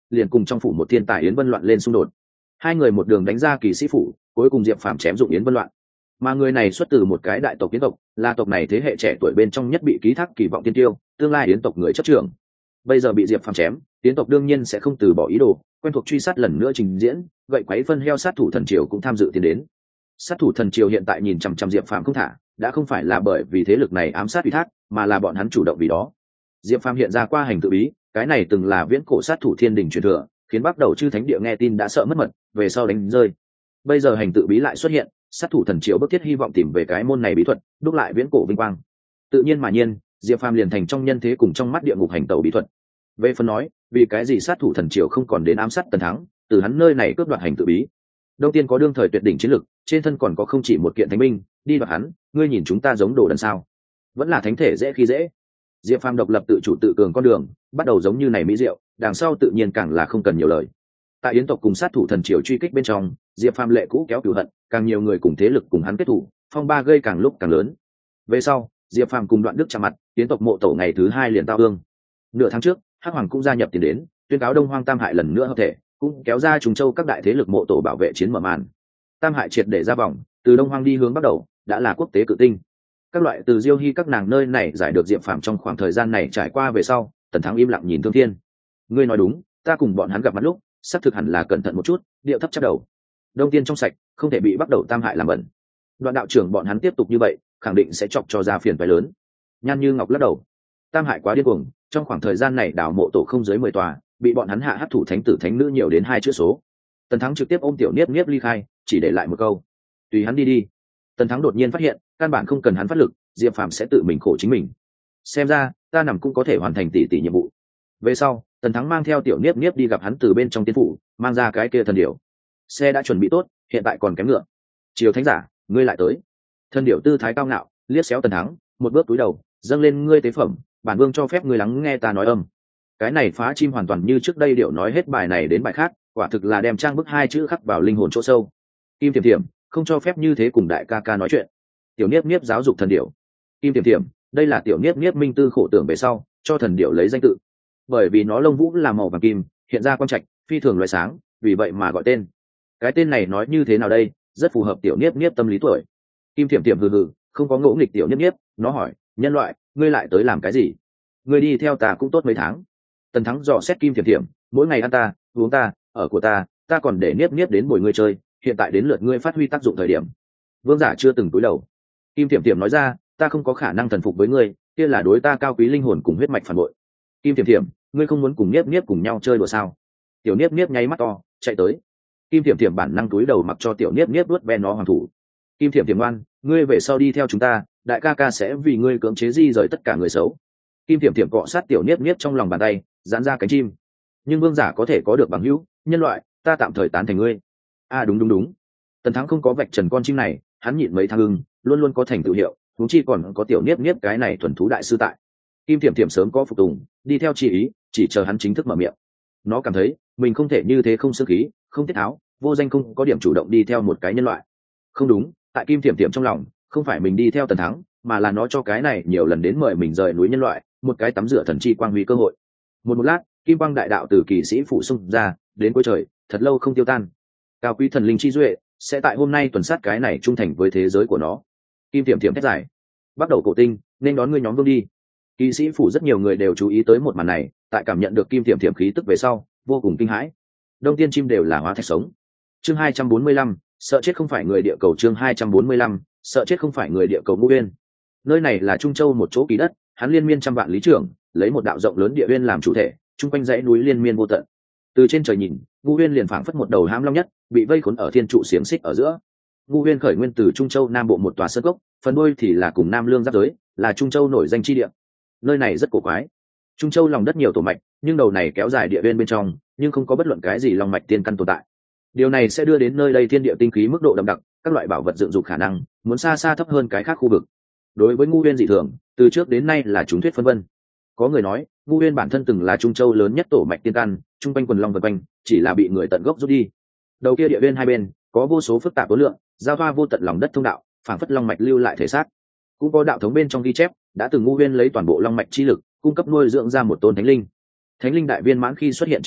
liền cùng trong phủ một thiên tài Yến Vân Loạn lên xung đột. Hai người một đường đánh ra kỳ sĩ phủ, cuối cùng Diệp Phàm chém dụng Yến Vân Loạn. Mà người này xuất từ một cái đại tộc Yến tộc, là tộc này thế hệ trẻ tuổi bên trong nhất bị ký thác kỳ vọng tiên tiêu, tương lai Yến tộc người chấp trưởng. Bây giờ bị Diệp Phàm chém, Yến tộc đương nhiên sẽ không từ bỏ ý đồ, quen thuộc truy sát lần nữa trình diễn, vậy quấy phân heo sát thủ thần triều cũng tham dự tiến đến. Sát thủ thần triều hiện tại nhìn chằm chằm Diệp Phàm không thả, đã không phải là bởi vì thế lực này ám sát ủy thác, mà là bọn hắn chủ động vì đó. Diệp Phàm hiện ra qua hành tự bí, cái này từng là viễn cổ sát thủ thiên đình truyền thừa, khiến bắt đầu chư thánh địa nghe tin đã sợ mất mật, về sau đánh rơi. Bây giờ hành tự bí lại xuất hiện, sát thủ thần triều bức thiết hy vọng tìm về cái môn này bí thuật, đúc lại viễn cổ vinh quang. Tự nhiên mà nhiên, Diệp Phàm liền thành trong nhân thế cùng trong mắt địa ngục hành tẩu bí thuật. Về phần nói, vì cái gì sát thủ thần triều không còn đến ám sát Tần Thắng, từ hắn nơi này cướp đoạt hành tự bí. Đầu tiên có đương thời tuyệt đỉnh chiến lực, trên thân còn có không chỉ một kiện thánh binh, đi đoạt hắn, ngươi nhìn chúng ta giống đồ đần sao? Vẫn là thánh thể dễ khi dễ. Diệp Phàm độc lập tự chủ tự cường con đường, bắt đầu giống như này mỹ diệu, đằng sau tự nhiên càng là không cần nhiều lời. Tại Yến tộc cùng sát thủ thần triều truy kích bên trong, Diệp Phàm lệ cũ kéo cửu hận, càng nhiều người cùng thế lực cùng hắn kết thủ, phong ba gây càng lúc càng lớn. Về sau, Diệp Phàm cùng Đoạn Đức chạm mặt, Yến tộc mộ tổ ngày thứ 2 liền tao ương. Nửa tháng trước, Hắc Hoàng cũng gia nhập tiền đến, tuyên cáo Đông Hoang Tam Hại lần nữa hợp thể, cũng kéo ra Trùng Châu các đại thế lực mộ tổ bảo vệ chiến mở màn. Tam Hại triệt để ra vòng, từ Đông Hoang đi hướng bắt đầu, đã là quốc tế cự tinh. Các loại từ Diêu Hy các nàng nơi này giải được Diệp Phàm trong khoảng thời gian này trải qua về sau, Tần Thắng im lặng nhìn Thương Thiên. Ngươi nói đúng, ta cùng bọn hắn gặp mặt lúc, xác thực hẳn là cẩn thận một chút, điệu thấp chắp đầu. Đông Tiên trong sạch, không thể bị bắt đầu Tam Hại làm bẩn. Đoạn đạo trưởng bọn hắn tiếp tục như vậy, khẳng định sẽ chọc cho ra phiền toái lớn. Nhan Như Ngọc lắc đầu. Tam Hại quá điên cuồng, trong khoảng thời gian này đào mộ tổ không dưới 10 tòa, bị bọn hắn hạ hấp thủ thánh tử thánh nữ nhiều đến 2 chữ số. Tần Thắng trực tiếp ôm Tiểu Niếp Niếp ly khai, chỉ để lại một câu: tùy hắn đi đi. Tần Thắng đột nhiên phát hiện, căn bản không cần hắn phát lực, Diệp Phàm sẽ tự mình khổ chính mình. Xem ra, ta nằm cũng có thể hoàn thành tỷ nhiệm vụ. Về sau, Tần Thắng mang theo Tiểu Niếp Niếp đi gặp hắn từ bên trong tiên phủ, mang ra cái kia thần điểu. Xe đã chuẩn bị tốt, hiện tại còn kém ngựa. Triều thánh giả, ngươi lại tới. Thần điểu tư thái cao ngạo, liếc xéo Tần Thắng, một bước túi đầu, dâng lên ngươi tế phẩm, bản vương cho phép ngươi lắng nghe ta nói âm. Cái này phá chim hoàn toàn như trước đây điệu nói hết bài này đến bài khác, quả thực là đem trang bức 2 chữ khắc vào linh hồn chỗ sâu. Kim Tiềm Tiềm, không cho phép như thế cùng đại ca ca nói chuyện. Tiểu Niếp Niếp giáo dục thần điểu. Kim Tiềm Tiềm, đây là Tiểu Niếp Niếp minh tư khổ tưởng về sau, cho thần điểu lấy danh tự. Bởi vì nó lông vũ là màu vàng kim, hiện ra quang trạch, phi thường loại sáng, vì vậy mà gọi tên. Cái tên này nói như thế nào đây, rất phù hợp Tiểu Niếp Niếp tâm lý tuổi. Kim Tiềm Tiềm hừ hừ, không có ngỗ nghịch Tiểu Niếp Niếp, nó hỏi, nhân loại, ngươi lại tới làm cái gì? Ngươi đi theo ta cũng tốt mấy tháng. Tần Thắng dò xét Kim Tiềm Tiềm, mỗi ngày ăn ta, uống ta, ở của ta còn để Niếp Niếp đến bồi ngươi chơi, hiện tại đến lượt ngươi phát huy tác dụng thời điểm. Vương giả chưa từng cúi đầu. Kim Tiềm Tiềm nói ra, ta không có khả năng thần phục với ngươi, kia là đối ta cao quý linh hồn cùng huyết mạch phản bội. Kim Tiềm Tiềm, ngươi không muốn cùng Niếp Niếp cùng nhau chơi đùa sao? Tiểu Niếp Niếp nháy mắt to, chạy tới. Kim Tiềm Tiềm bản năng cúi đầu mặc cho Tiểu Niếp Niếp vuốt ve nó hoàng thủ. Kim Tiềm Tiềm ngoan, ngươi về sau đi theo chúng ta, đại ca ca sẽ vì ngươi cưỡng chế di rời tất cả người xấu. Kim Tiềm Tiềm cọ sát Tiểu Niếp Niếp trong lòng bàn tay, giãn ra cánh chim. Nhưng vương giả có thể có được bằng hữu, nhân loại, ta tạm thời tán thành ngươi. Đúng. Tần Thắng không có vạch trần con chim này, hắn nhịn mấy tháng ưng, luôn luôn có thành tựu hiệu, huống chi còn có Tiểu Niếp Niếp cái này thuần thú đại sư tại. Kim Tiềm Tiềm sớm có phục tùng, đi theo chỉ ý, chỉ chờ hắn chính thức mở miệng. Nó cảm thấy mình không thể như thế không xương khí, không tiết tháo, vô danh không có điểm chủ động đi theo một cái nhân loại. Không đúng, tại Kim Tiềm Tiềm trong lòng, không phải mình đi theo Tần Thắng, mà là nó cho cái này nhiều lần đến mời mình rời núi nhân loại, một cái tắm rửa thần chi quang huy cơ hội. Một lát, kim quang đại đạo từ kỳ sĩ phủ xung ra, đến cuối trời, thật lâu không tiêu tan. Cao quý thần linh chi duệ sẽ tại hôm nay tuần sát cái này trung thành với thế giới của nó. Kim Tiềm Tiềm thét dài, bắt đầu cổ tinh, nên đón ngươi nhóm vương đi. Kỳ sĩ phủ rất nhiều người đều chú ý tới một màn này, tại cảm nhận được Kim Tiềm Tiềm khí tức về sau, vô cùng kinh hãi. Đông tiên chim đều là hóa thạch sống. Chương 245, sợ chết không phải người địa cầu. Chương 245, sợ chết không phải người địa cầu. Ngũ Uyên, nơi này là Trung Châu một chỗ kỳ đất, hắn liên miên trăm vạn lý trưởng, lấy một đạo rộng lớn địa uyên làm chủ thể, trung quanh dãy núi liên miên vô tận. Từ trên trời nhìn, Ngũ Uyên liền phảng phất một đầu hãm long nhất, bị vây khốn ở thiên trụ xiềng xích ở giữa. Ngũ Uyên khởi nguyên từ Trung Châu Nam Bộ một tòa sơn cốc, phần đuôi thì là cùng Nam Lương giáp giới, là Trung Châu nổi danh chi địa. Nơi này rất cổ quái. Trung Châu lòng đất nhiều tổ mạch, nhưng đầu này kéo dài địa uyên bên trong, nhưng không có bất luận cái gì long mạch tiên căn tồn tại. Điều này sẽ đưa đến nơi đây thiên địa tinh khí mức độ đậm đặc, các loại bảo vật dựng dục khả năng muốn xa xa thấp hơn cái khác khu vực. Đối với Ngũ Uyên dị thường, từ trước đến nay là chúng thuyết phân vân. Có người nói, Ngũ Uyên bản thân từng là Trung Châu lớn nhất tổ mạch tiên căn, trung quanh quần long vần quanh, chỉ là bị người tận gốc rút đi. Đầu kia địa uyên hai bên có vô số phức tạp tố lượng, giao thoa vô tận lòng đất thông đạo, phảng phất long mạch lưu lại thể xác. Cũng có đạo thống bên trong ghi chép, đã từng Ngũ Uyên lấy toàn bộ long mạch chi lực, cung cấp nuôi dưỡng ra một tôn thánh linh. Thánh linh đại viên mãn khi xuất hiện trên đời,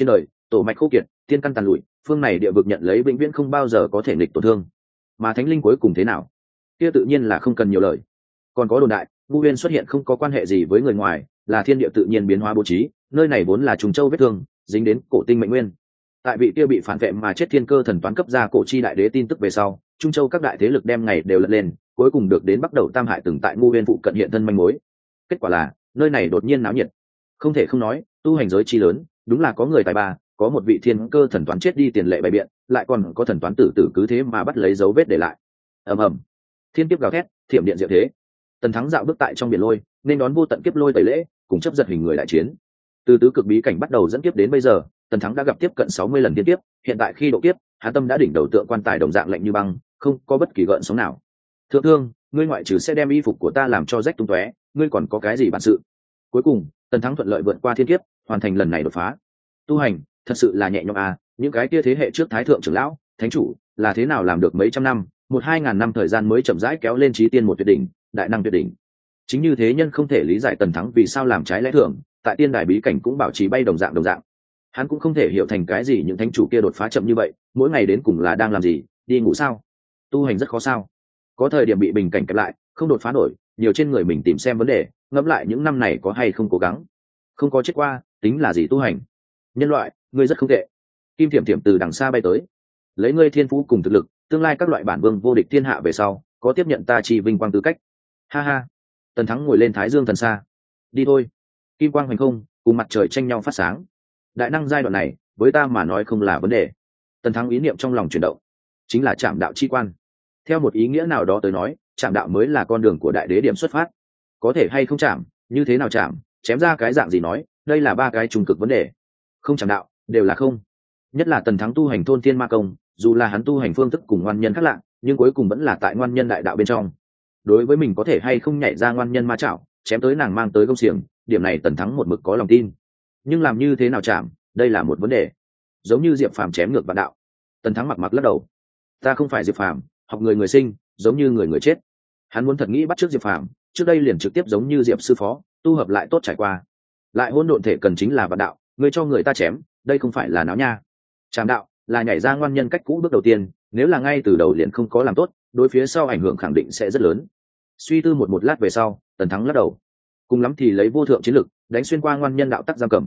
tổ mạch khô kiệt, tiên căn tàn lụi, phương này địa vực nhận lấy vĩnh viễn không bao giờ có thể nghịch tổn thương. Mà thánh linh cuối cùng thế nào, kia tự nhiên là không cần nhiều lời. Còn có đồn đại Ngũ Uyên xuất hiện không có quan hệ gì với người ngoài, là thiên địa tự nhiên biến hóa bố trí, nơi này vốn là trùng châu vết thương dính đến cổ tinh mệnh nguyên. Tại vị kia bị phản vệ mà chết thiên cơ thần toán cấp ra cổ chi đại đế tin tức về sau, trung châu các đại thế lực đem ngày đều lật lên, cuối cùng được đến bắt đầu tam hại từng tại Ngũ Uyên phụ cận hiện thân manh mối. Kết quả là nơi này đột nhiên náo nhiệt. Không thể không nói, tu hành giới chi lớn, đúng là có người tài ba, có một vị thiên cơ thần toán chết đi tiền lệ bày biện, lại còn có thần toán tử tử cứ thế mà bắt lấy dấu vết để lại. Ầm ầm, thiên kiếp gào thét, thiểm điện diệu thế. Tần Thắng dạo bước tại trong biển lôi, nên đón vô tận kiếp lôi tẩy lễ, cùng chấp giật hình người đại chiến. Từ tứ cực bí cảnh bắt đầu dẫn kiếp đến bây giờ, Tần Thắng đã gặp tiếp cận 60 lần thiên kiếp, hiện tại khi độ kiếp, hắn tâm đã đỉnh đầu tượng quan tài đồng dạng lạnh như băng, không có bất kỳ gợn sóng nào. Thượng thương, ngươi ngoại trừ sẽ đem y phục của ta làm cho rách tung tóe, ngươi còn có cái gì bản sự? Cuối cùng, Tần Thắng thuận lợi vượt qua thiên kiếp, hoàn thành lần này đột phá. Tu hành, thật sự là nhẹ nhõm à, những cái kia thế hệ trước thái thượng trưởng lão, thánh chủ, là thế nào làm được mấy trăm năm, 1-2 ngàn năm thời gian mới chậm rãi kéo lên chí tiên một tuyệt đỉnh, đại năng tuyệt đỉnh. Chính như thế nhân không thể lý giải Tần Thắng vì sao làm trái lẽ thường, tại tiên đài bí cảnh cũng bảo trì bay đồng dạng. Hắn cũng không thể hiểu thành cái gì những thánh chủ kia đột phá chậm như vậy, mỗi ngày đến cùng là đang làm gì, đi ngủ sao? Tu hành rất khó sao? Có thời điểm bị bình cảnh kẹp lại, không đột phá nổi, nhiều trên người mình tìm xem vấn đề, ngẫm lại những năm này có hay không cố gắng. Không có chết qua, tính là gì tu hành? Nhân loại, ngươi rất không tệ. Kim Thiểm Thiểm từ đằng xa bay tới, lấy ngươi thiên phú cùng thực lực, tương lai các loại bản vương vô địch thiên hạ về sau, có tiếp nhận ta chi vinh quang tư cách. Ha ha. Tần Thắng ngồi lên Thái Dương thần xa. Đi thôi. Kim quang hoành không, cùng mặt trời tranh nhau phát sáng. Đại năng giai đoạn này, với ta mà nói không là vấn đề. Tần Thắng ý niệm trong lòng chuyển động, chính là trạm đạo chi quan. Theo một ý nghĩa nào đó tới nói, trạm đạo mới là con đường của đại đế điểm xuất phát. Có thể hay không chạm, như thế nào chạm, chém ra cái dạng gì nói, đây là ba cái trùng cực vấn đề. Không chạm đạo, đều là không. Nhất là Tần Thắng tu hành thôn thiên ma công, dù là hắn tu hành phương thức cùng ngoan nhân khác lạ, nhưng cuối cùng vẫn là tại ngoan nhân đại đạo bên trong. Đối với mình có thể hay không nhảy ra ngoan nhân ma chảo, chém tới nàng mang tới công xiềng, điểm này Tần Thắng một mực có lòng tin. Nhưng làm như thế nào chạm, đây là một vấn đề. Giống như Diệp Phàm chém ngược vạn đạo. Tần Thắng mặc lắc đầu. Ta không phải Diệp Phàm, học người người sinh, giống như người người chết. Hắn muốn thật nghĩ bắt chước Diệp Phàm, trước đây liền trực tiếp giống như Diệp sư phó, tu hợp lại tốt trải qua. Lại hỗn độn thể cần chính là vạn đạo, ngươi cho người ta chém, đây không phải là náo nha. Trảm đạo là nhảy ra ngoan nhân cách cũ bước đầu tiên, nếu là ngay từ đầu liền không có làm tốt, đối phía sau ảnh hưởng khẳng định sẽ rất lớn. Suy tư một lát về sau, Tần Thắng lắc đầu. Cùng lắm thì lấy vô thượng chiến lực đánh xuyên qua ngoan nhân đạo tắc giam cầm.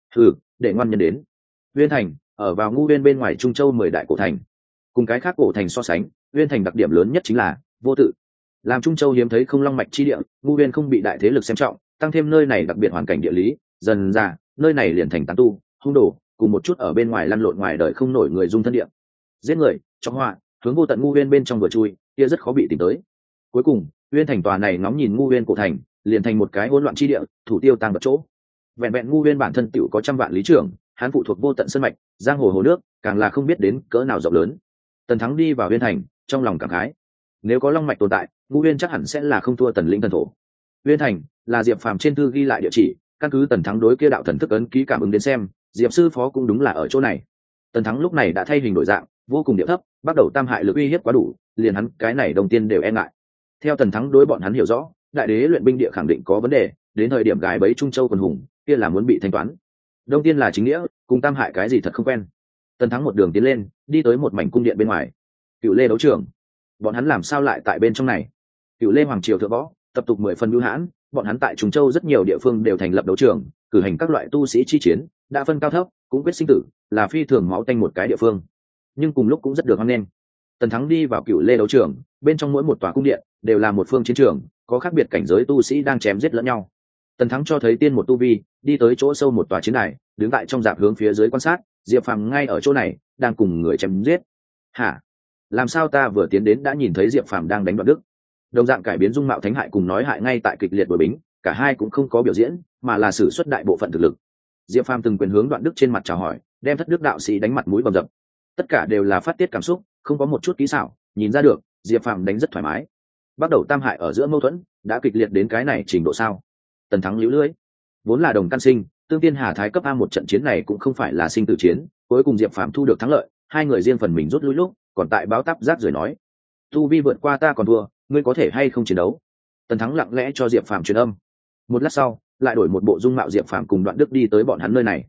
Để ngoan nhân đến. Uyên Thành ở vào Ngũ Uyên bên ngoài Trung Châu 10 đại cổ thành. Cùng cái khác cổ thành so sánh, Uyên Thành đặc điểm lớn nhất chính là vô tự. Làm Trung Châu hiếm thấy không long mạch chi địa, Ngũ Uyên không bị đại thế lực xem trọng, tăng thêm nơi này đặc biệt hoàn cảnh địa lý, dần ra nơi này liền thành tán tu, hung đồ, cùng một chút ở bên ngoài lăn lộn ngoài đời không nổi người dung thân địa. Giết người, trong họa, hướng vô tận Ngũ Uyên bên trong vừa chui, kia rất khó bị tìm tới. Cuối cùng, Uyên Thành tòa này ngóng nhìn Ngũ Uyên cổ thành, liền thành một cái hỗn loạn chi địa, thủ tiêu tăng vật chỗ. Vẹn vẹn Ngũ Uyên bản thân tựu có trăm vạn lý trưởng, hắn phụ thuộc vô tận sơn mạch, giang hồ hồ nước, càng là không biết đến cỡ nào rộng lớn. Tần Thắng đi vào Uyên Thành, trong lòng cảm khái. Nếu có long mạch tồn tại, Ngũ Uyên chắc hẳn sẽ là không thua Tần lĩnh thần thổ. Uyên Thành là Diệp Phàm trên thư ghi lại địa chỉ, căn cứ Tần Thắng đối kia đạo thần thức ấn ký cảm ứng đến xem, Diệp sư phó cũng đúng là ở chỗ này. Tần Thắng lúc này đã thay hình đổi dạng, vô cùng địa thấp, bắt đầu tam hại lực uy hiếp quá đủ, liền hắn cái này đồng tiên đều e ngại. Theo Tần Thắng đối bọn hắn hiểu rõ, đại đế luyện binh địa khẳng định có vấn đề, đến thời điểm gái bấy Trung Châu quần hùng, kia là muốn bị thanh toán. Đông tiên là chính nghĩa, cùng tam hại cái gì thật không quen. Tần Thắng một đường tiến lên, đi tới một mảnh cung điện bên ngoài. Cựu Lê đấu trường, bọn hắn làm sao lại tại bên trong này? Cựu Lê hoàng triều thượng võ, tập tục 10 phần ưu hãn, bọn hắn tại Trung Châu rất nhiều địa phương đều thành lập đấu trường, cử hành các loại tu sĩ chi chiến, đã phân cao thấp, cũng quyết sinh tử, là phi thường máu tanh một cái địa phương. Nhưng cùng lúc cũng rất được hoan nghênh. Tần Thắng đi vào Cựu Lê đấu trường, bên trong mỗi một tòa cung điện đều là một phương chiến trường, có khác biệt cảnh giới tu sĩ đang chém giết lẫn nhau. Tần Thắng cho thấy tiên một tu vi, đi tới chỗ sâu một tòa chiến đài, đứng tại trong dạp hướng phía dưới quan sát, Diệp Phàm ngay ở chỗ này, đang cùng người chém giết. Hả? Làm sao ta vừa tiến đến đã nhìn thấy Diệp Phàm đang đánh Đoạn Đức? Đồng dạng cải biến dung mạo thánh hại cùng nói hại ngay tại kịch liệt đối bính, cả hai cũng không có biểu diễn, mà là sử xuất đại bộ phận thực lực. Diệp Phàm từng quyền hướng Đoạn Đức trên mặt chào hỏi, đem Thất Đức đạo sĩ đánh mặt mũi bầm dập. Tất cả đều là phát tiết cảm xúc, không có một chút kỹ xảo, nhìn ra được, Diệp Phàm đánh rất thoải mái. Bắt đầu tam hại ở giữa mâu thuẫn, đã kịch liệt đến cái này trình độ sao? Tần Thắng líu lưỡi. Vốn là đồng căn sinh, tương tiên hà thái cấp A một trận chiến này cũng không phải là sinh tử chiến, cuối cùng Diệp Phàm thu được thắng lợi, hai người riêng phần mình rút lui lúc, còn tại báo táp rác rưởi nói: "Tu vi vượt qua ta còn thua, ngươi có thể hay không chiến đấu?" Tần Thắng lặng lẽ cho Diệp Phàm truyền âm. Một lát sau, lại đổi một bộ dung mạo Diệp Phàm cùng Đoạn Đức đi tới bọn hắn nơi này.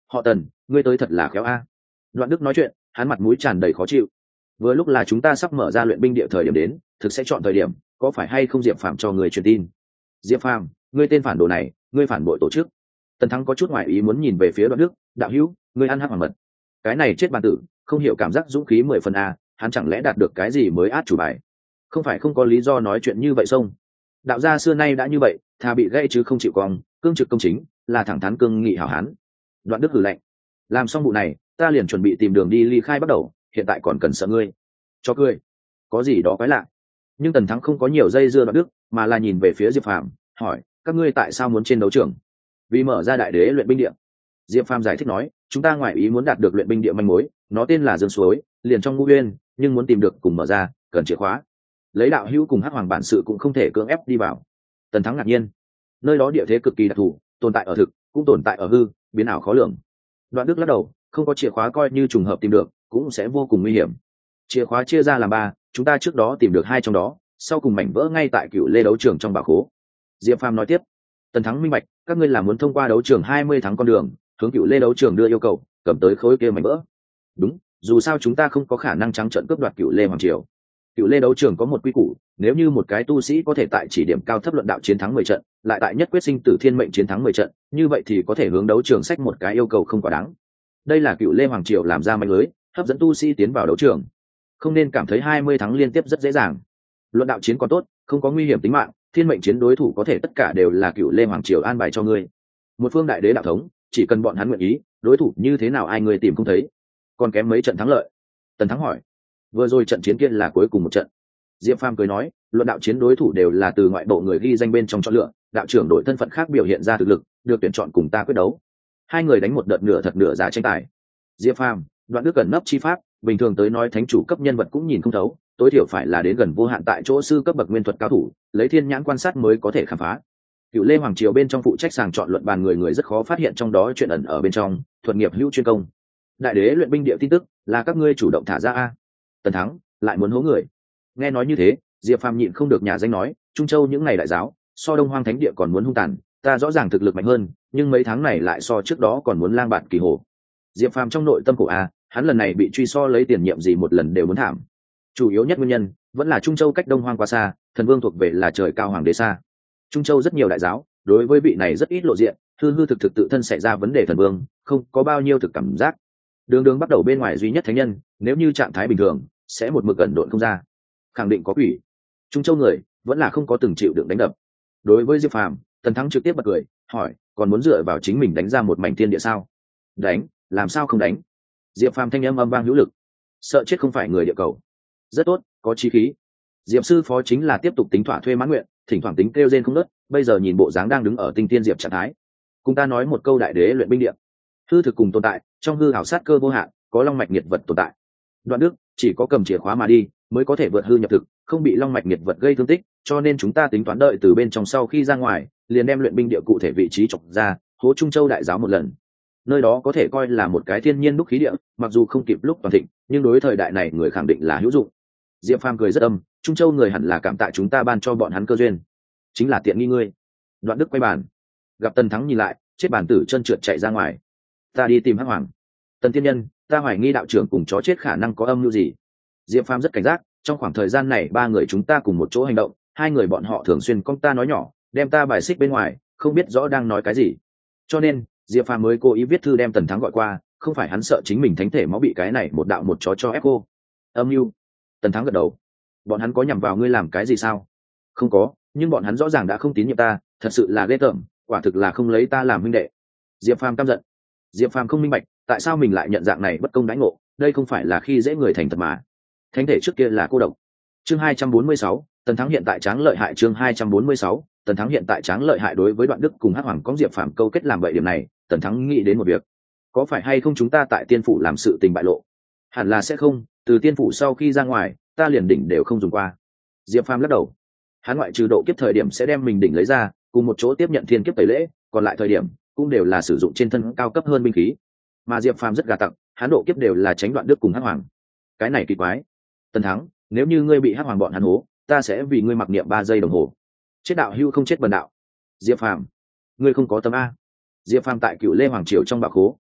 Họ Tần, ngươi tới thật là khéo a. Đoạn Đức nói chuyện, hắn mặt mũi tràn đầy khó chịu. Vừa lúc là chúng ta sắp mở ra luyện binh địa thời điểm đến, thực sẽ chọn thời điểm, có phải hay không Diệp Phàm cho người truyền tin? Diệp Phàm, ngươi tên phản đồ này, ngươi phản bội tổ chức. Tần Thắng có chút ngoài ý muốn nhìn về phía Đoạn Đức, đạo hữu, ngươi ăn hắc hoàng mật. Cái này chết bàn tử, không hiểu cảm giác dũng khí 10 phần a, hắn chẳng lẽ đạt được cái gì mới át chủ bài? Không phải không có lý do nói chuyện như vậy xong. Đạo gia xưa nay đã như vậy, thà bị gây chứ không chịu cong, cương trực công chính, là thẳng thắn cương nghị hảo hán. Đoạn Đức hừ lạnh, làm xong vụ này, ta liền chuẩn bị tìm đường đi ly khai bắt đầu, hiện tại còn cần sợ ngươi? Cho cười, có gì đó quái lạ. Nhưng Tần Thắng không có nhiều dây dưa Đoạn Đức, mà là nhìn về phía Diệp Phàm, hỏi, các ngươi tại sao muốn trên đấu trường? Vì mở ra đại đế luyện binh địa. Diệp Phàm giải thích nói, chúng ta ngoài ý muốn đạt được luyện binh địa manh mối, nó tên là Dương Suối, liền trong ngũ uyên, nhưng muốn tìm được cùng mở ra, cần chìa khóa. Lấy đạo hữu cùng hắc hoàng bản sự cũng không thể cưỡng ép đi vào. Tần Thắng ngạc nhiên, nơi đó địa thế cực kỳ đặc thù, tồn tại ở thực, cũng tồn tại ở hư, biến ảo khó lường. Đoạn Đức lắc đầu, không có chìa khóa coi như trùng hợp tìm được, cũng sẽ vô cùng nguy hiểm. Chìa khóa chia ra làm 3, chúng ta trước đó tìm được 2 trong đó, sau cùng mảnh vỡ ngay tại Cựu Lê đấu trường trong bảo khố. Diệp Phàm nói tiếp, Tần Thắng minh bạch, các ngươi là muốn thông qua đấu trường 20 tháng con đường, hướng Cựu Lê đấu trường đưa yêu cầu, cầm tới khối kia mảnh vỡ. Đúng, dù sao chúng ta không có khả năng trắng trợn cướp đoạt Cựu Lê hoàng triều. Cựu Lê đấu trường có một quy củ, nếu như một cái tu sĩ có thể tại chỉ điểm cao thấp luận đạo chiến thắng 10 trận, lại tại nhất quyết sinh tử thiên mệnh chiến thắng 10 trận, như vậy thì có thể hướng đấu trường sách một cái yêu cầu không quá đáng. Đây là Cựu Lê hoàng triều làm ra manh lưới, hấp dẫn tu sĩ tiến vào đấu trường. Không nên cảm thấy 20 tháng liên tiếp rất dễ dàng. Luận đạo chiến còn tốt, không có nguy hiểm tính mạng, thiên mệnh chiến đối thủ có thể tất cả đều là Cựu Lê hoàng triều an bài cho ngươi. Một phương đại đế đạo thống, chỉ cần bọn hắn nguyện ý, đối thủ như thế nào ai người tìm không thấy. Còn kém mấy trận thắng lợi? Tần Thắng hỏi. Vừa rồi trận chiến kia là cuối cùng một trận. Diệp Phàm cười nói, luận đạo chiến đối thủ đều là từ ngoại bộ người ghi danh bên trong chọn lựa, đạo trưởng đội thân phận khác biểu hiện ra thực lực, được tuyển chọn cùng ta quyết đấu. 2 người đánh một đợt nửa thật nửa giả tranh tài. Diệp Phàm, Đoạn Đức gần nấp chi pháp, bình thường tới nói thánh chủ cấp nhân vật cũng nhìn không thấu, tối thiểu phải là đến gần vô hạn tại chỗ sư cấp bậc nguyên thuật cao thủ, lấy thiên nhãn quan sát mới có thể khám phá. Cựu Lê hoàng triều bên trong phụ trách sàng chọn luận bàn người rất khó phát hiện trong đó chuyện ẩn ở bên trong, thuật nghiệp hữu chuyên công. Đại đế luyện binh địa tin tức là các ngươi chủ động thả ra a. Tần Thắng lại muốn hố người. Nghe nói như thế, Diệp Phàm nhịn không được nhà danh nói, Trung Châu những ngày đại giáo, so Đông Hoang Thánh địa còn muốn hung tàn, ta rõ ràng thực lực mạnh hơn, nhưng mấy tháng này lại so trước đó còn muốn lang bạt kỳ hồ. Diệp Phàm trong nội tâm khổ a, hắn lần này bị truy so lấy tiền nhiệm gì một lần đều muốn thảm. Chủ yếu nhất nguyên nhân vẫn là Trung Châu cách Đông Hoang quá xa, thần vương thuộc về là trời cao hoàng đế xa. Trung Châu rất nhiều đại giáo, đối với vị này rất ít lộ diện, hư thực tự thân xảy ra vấn đề thần vương, không có bao nhiêu thực cảm giác. Đường bắt đầu bên ngoài duy nhất thánh nhân, nếu như trạng thái bình thường, sẽ một mực ẩn độn không ra. Khẳng định có quỷ. Trung Châu người vẫn là không có từng chịu đựng đánh đập. Đối với Diệp Phàm, Tần Thắng trực tiếp bật cười, hỏi, còn muốn dựa vào chính mình đánh ra một mảnh thiên địa sao? Đánh, làm sao không đánh? Diệp Phàm thanh âm âm vang hữu lực. Sợ chết không phải người địa cầu. Rất tốt, có chí khí. Diệp sư phó chính là tiếp tục tính thỏa thuê mãn nguyện, thỉnh thoảng tính kêu rên không nớt, bây giờ nhìn bộ dáng đang đứng ở tinh tiên diệp trạng thái. Cùng ta nói một câu đại đế luyện binh địa. Hư thực cùng tồn tại, trong hư ảo sát cơ vô hạn, có long mạch nhiệt vật tồn tại. Đoạn Đức chỉ có cầm chìa khóa mà đi, mới có thể vượt hư nhập thực, không bị long mạch nhiệt vật gây thương tích, cho nên chúng ta tính toán đợi từ bên trong sau khi ra ngoài, liền đem luyện binh địa cụ thể vị trí chọc ra, hố Trung Châu đại giáo một lần. Nơi đó có thể coi là một cái thiên nhiên đúc khí địa, mặc dù không kịp lúc toàn thịnh, nhưng đối thời đại này người khẳng định là hữu dụng. Diệp Phàm cười rất âm, Trung Châu người hẳn là cảm tạ chúng ta ban cho bọn hắn cơ duyên, chính là tiện nghi ngươi. Đoạn Đức quay bàn, gặp Tần Thắng nhìn lại, chết bản tử chân trượt chạy ra ngoài. Ta đi tìm Hắc Hoàng. Tần Thiên Nhân, ta hoài nghi đạo trưởng cùng chó chết khả năng có âm mưu gì. Diệp Phàm rất cảnh giác, trong khoảng thời gian này 3 người chúng ta cùng một chỗ hành động, 2 người bọn họ thường xuyên con ta nói nhỏ, đem ta bài xích bên ngoài, không biết rõ đang nói cái gì. Cho nên Diệp Phàm mới cố ý viết thư đem Tần Thắng gọi qua, không phải hắn sợ chính mình thánh thể máu bị cái này một đạo một chó cho ép cô. Âm mưu. Tần Thắng gật đầu. Bọn hắn có nhằm vào ngươi làm cái gì sao? Không có, nhưng bọn hắn rõ ràng đã không tín nhiệm ta, thật sự là ghê tởm, quả thực là không lấy ta làm huynh đệ. Diệp Phàm căm giận. Diệp Phàm không minh bạch, tại sao mình lại nhận dạng này bất công đãi ngộ, đây không phải là khi dễ người thành thật mà. Thánh thể trước kia là cô độc. Chương 246, Tần Thắng hiện tại tráng lợi hại. Chương 246, Tần Thắng hiện tại tráng lợi hại. Đối với Đoạn Đức cùng Hắc Hoàng có Diệp Phàm câu kết làm vậy điểm này, Tần Thắng nghĩ đến một việc. Có phải hay không chúng ta tại tiên phủ làm sự tình bại lộ? Hẳn là sẽ không, từ tiên phủ sau khi ra ngoài, ta liền đỉnh đều không dùng qua. Diệp Phàm lắc đầu. Hắn ngoại trừ độ kiếp thời điểm sẽ đem mình đỉnh lấy ra, cùng một chỗ tiếp nhận thiên kiếp tẩy lễ, còn lại thời điểm cũng đều là sử dụng trên thân cao cấp hơn binh khí. Mà Diệp Phàm rất gà tặc, hắn độ kiếp đều là tránh Đoạn Đức cùng Hắc Hoàng. Cái này kỳ quái. Tần Thắng, nếu như ngươi bị Hắc Hoàng bọn hắn hố, ta sẽ vì ngươi mặc niệm 3 giây đồng hồ. Chết đạo hưu không chết bần đạo. Diệp Phàm, ngươi không có tâm a. Diệp Phàm tại Cựu Lê hoàng triều trong bạc hố,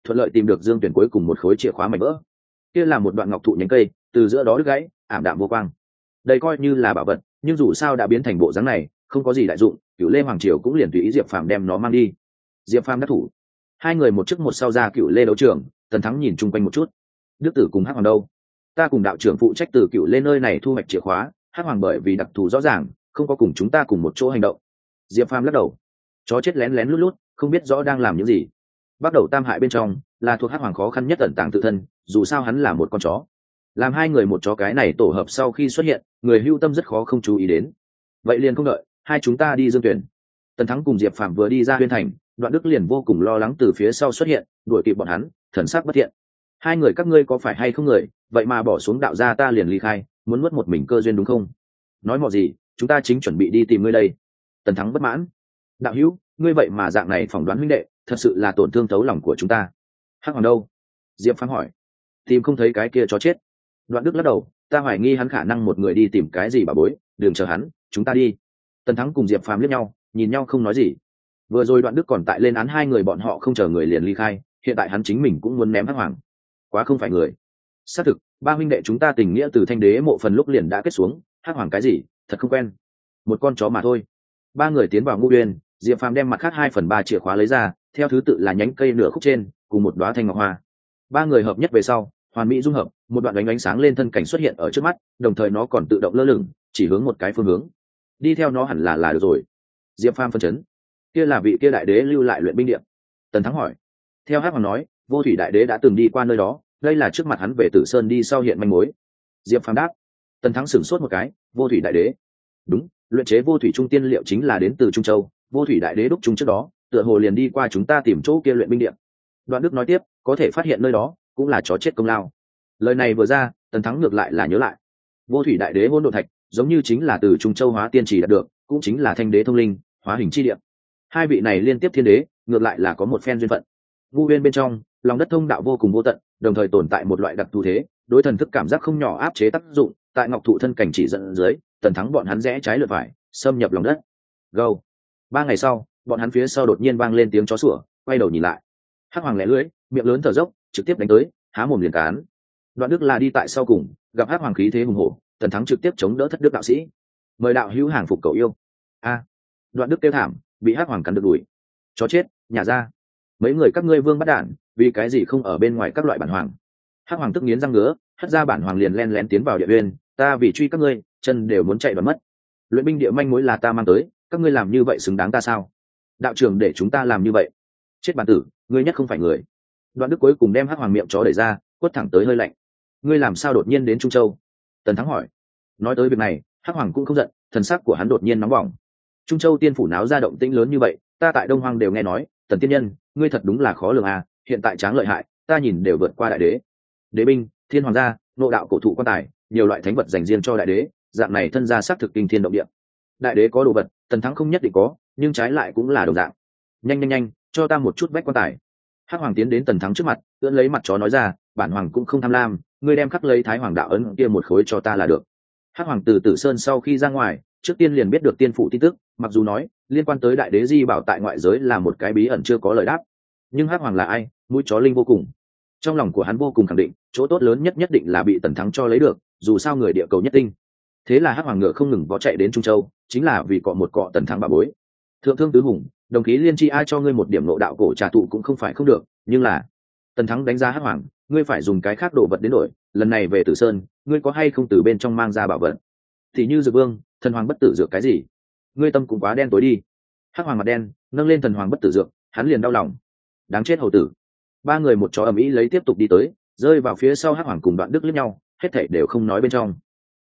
thuận lợi tìm được Dương Tuyển cuối cùng một khối chìa khóa mảnh vỡ. Kia là một đoạn ngọc thụ nhánh cây, từ giữa đó đứt gãy, ảm đạm vô quang. Đây coi như là bảo vật, nhưng dù sao đã biến thành bộ dáng này, không có gì đại dụng, Cửu Lê hoàng triều cũng liền tùy ý Diệp Phàm đem nó mang đi. Diệp Phàm đắc thủ, hai người một trước một sau ra Cửu Lê đấu trường. Tần Thắng nhìn chung quanh một chút. Đức Tử cùng Hắc Hoàng đâu? Ta cùng đạo trưởng phụ trách từ Cửu Lê nơi này thu hoạch chìa khóa, Hắc Hoàng bởi vì đặc thù rõ ràng, không có cùng chúng ta cùng một chỗ hành động. Diệp Phàm lắc đầu. Chó chết lén lén lút lút, không biết rõ đang làm những gì. Bắt đầu tam hại bên trong là thuộc Hắc Hoàng khó khăn nhất ẩn tàng tự thân, dù sao hắn là một con chó. Làm hai người một chó cái này tổ hợp sau khi xuất hiện, người hưu tâm rất khó không chú ý đến. Vậy liền không đợi, hai chúng ta đi Dương Tuyển. Tần Thắng cùng Diệp Phàm vừa đi ra Huyên Thành, Đoạn Đức liền vô cùng lo lắng từ phía sau xuất hiện, đuổi kịp bọn hắn, thần sắc bất thiện. Hai người các ngươi có phải hay không người, vậy mà bỏ xuống đạo gia ta liền ly khai, muốn nuốt một mình cơ duyên đúng không? Nói mò gì, chúng ta chính chuẩn bị đi tìm ngươi đây. Tần Thắng bất mãn. Đạo hữu, ngươi vậy mà dạng này phỏng đoán huynh đệ, thật sự là tổn thương thấu lòng của chúng ta. Hắc Hoàng đâu? Diệp Phàm hỏi. Tìm không thấy cái kia chó chết. Đoạn Đức lắc đầu, ta hoài nghi hắn khả năng một người đi tìm cái gì bà bối, đừng chờ hắn, chúng ta đi. Tần Thắng cùng Diệp Phàm liếc nhau, nhìn nhau không nói gì. Vừa rồi Đoạn Đức còn tại lên án hai người bọn họ không chờ người liền ly khai, hiện tại hắn chính mình cũng muốn ném Hắc Hoàng. Quá không phải người. Xác thực, ba huynh đệ chúng ta tình nghĩa từ Thanh Đế mộ phần lúc liền đã kết xuống, Hắc Hoàng cái gì, thật không quen. Một con chó mà thôi. Ba người tiến vào Ngũ Uyên, Diệp Phàm đem mặt khác 2/3 chìa khóa lấy ra, theo thứ tự là nhánh cây nửa khúc trên, cùng một đóa thanh ngọc hoa. Ba người hợp nhất về sau, hoàn mỹ dung hợp, một đoạn ánh sáng lên thân cảnh xuất hiện ở trước mắt, đồng thời nó còn tự động lơ lửng, chỉ hướng một cái phương hướng. Đi theo nó hẳn là được rồi. Diệp Phàm phân chấn. Kia là vị kia đại đế lưu lại luyện binh điện. Tần Thắng hỏi. Theo Hắc Hoàng nói, Vô Thủy đại đế đã từng đi qua nơi đó, đây là trước mặt hắn về Tử Sơn đi sau hiện manh mối. Diệp Phàm đáp. Tần Thắng sửng sốt một cái, Vô Thủy đại đế. Đúng, luyện chế vô thủy trung tiên liệu chính là đến từ Trung Châu, Vô Thủy đại đế đúc chúng trước đó, tựa hồ liền đi qua chúng ta tìm chỗ kia luyện binh điện. Đoạn Đức nói tiếp, có thể phát hiện nơi đó, cũng là chó chết công lao. Lời này vừa ra, Tần Thắng ngược lại là nhớ lại. Vô Thủy đại đế hỗn độn thạch, giống như chính là từ Trung Châu hóa tiên trì đạt được, cũng chính là Thanh đế thông linh, hóa hình chi địa. Hai vị này liên tiếp thiên đế, ngược lại là có một phen duyên phận. Ngũ Uyên bên trong, lòng đất thông đạo vô cùng vô tận, đồng thời tồn tại một loại đặc thù thế, đối thần thức cảm giác không nhỏ áp chế tác dụng, tại ngọc thụ thân cảnh chỉ dẫn dưới, Tần Thắng bọn hắn rẽ trái lượt phải, xâm nhập lòng đất. Go. 3 ngày sau, bọn hắn phía sau đột nhiên vang lên tiếng chó sủa, quay đầu nhìn lại. Hắc Hoàng lẻ lưỡi, miệng lớn thở dốc, trực tiếp đánh tới, há mồm liền cán. Đoạn Đức là đi tại sau cùng, gặp Hắc Hoàng khí thế hùng hổ, Tần Thắng trực tiếp chống đỡ Thất Đức đạo sĩ. Mời đạo hữu hàng phục cậu yêu. A. Đoạn Đức kêu thảm, bị Hắc Hoàng cắn được đuổi. Chó chết, nhả ra. Mấy người các ngươi vương bắt đản, vì cái gì không ở bên ngoài các loại bản hoàng? Hắc Hoàng tức nghiến răng ngứa, hất ra bản hoàng liền len lén tiến vào địa uyên, ta vì truy các ngươi, chân đều muốn chạy bật mất. Luyện binh địa manh mối là ta mang tới, các ngươi làm như vậy xứng đáng ta sao? Đạo trưởng để chúng ta làm như vậy. Chết bản tử, ngươi nhất không phải người. Đoạn Đức cuối cùng đem Hắc Hoàng miệng chó đẩy ra, quất thẳng tới hơi lạnh. Ngươi làm sao đột nhiên đến Trung Châu? Tần Thắng hỏi. Nói tới việc này, Hắc Hoàng cũng không giận, thần sắc của hắn đột nhiên nóng bỏng. Trung Châu tiên phủ náo ra động tĩnh lớn như vậy, ta tại Đông Hoang đều nghe nói, Tần tiên nhân, ngươi thật đúng là khó lường à, hiện tại tráng lợi hại, ta nhìn đều vượt qua đại đế. Đế binh, thiên hoàng gia, nộ đạo cổ thụ quan tài, nhiều loại thánh vật dành riêng cho đại đế, dạng này thân gia xác thực kinh thiên động địa. Đại đế có đồ vật, Tần Thắng không nhất định có, nhưng trái lại cũng là đồng dạng. Nhanh, cho ta một chút vách quan tài. Hắc Hoàng tiến đến Tần Thắng trước mặt, ưỡn lấy mặt chó nói ra, bản hoàng cũng không tham lam, ngươi đem khắc lấy Thái Hoàng đạo ấn kia một khối cho ta là được. Hắc Hoàng từ Tử Sơn sau khi ra ngoài, trước tiên liền biết được tiên phụ tin tức, mặc dù nói liên quan tới đại đế di bảo tại ngoại giới là một cái bí ẩn chưa có lời đáp, nhưng Hắc Hoàng là ai, mũi chó linh vô cùng. Trong lòng của hắn vô cùng khẳng định, chỗ tốt lớn nhất định là bị Tần Thắng cho lấy được, dù sao người địa cầu nhất tinh. Thế là Hắc Hoàng ngựa không ngừng vó chạy đến Trung Châu, chính là vì cọ một cọ Tần Thắng bà bối. Thượng thương tứ hùng, đồng khí liên chi, ai cho ngươi một điểm nộ đạo cổ trà tụ cũng không phải không được, nhưng là Tần Thắng đánh giá Hắc Hoàng, ngươi phải dùng cái khác đồ vật đến đổi, lần này về Tử Sơn, ngươi có hay không từ bên trong mang ra bảo vật? Thì như Dược Vương, Thần Hoàng bất tử dược cái gì? Ngươi tâm cũng quá đen tối đi. Hắc Hoàng mặt đen, nâng lên Thần Hoàng bất tử dược, hắn liền đau lòng. Đáng chết hầu tử. Ba người một chó ầm ĩ lấy tiếp tục đi tới, rơi vào phía sau Hắc Hoàng cùng Đoạn Đức liếc nhau, hết thảy đều không nói bên trong.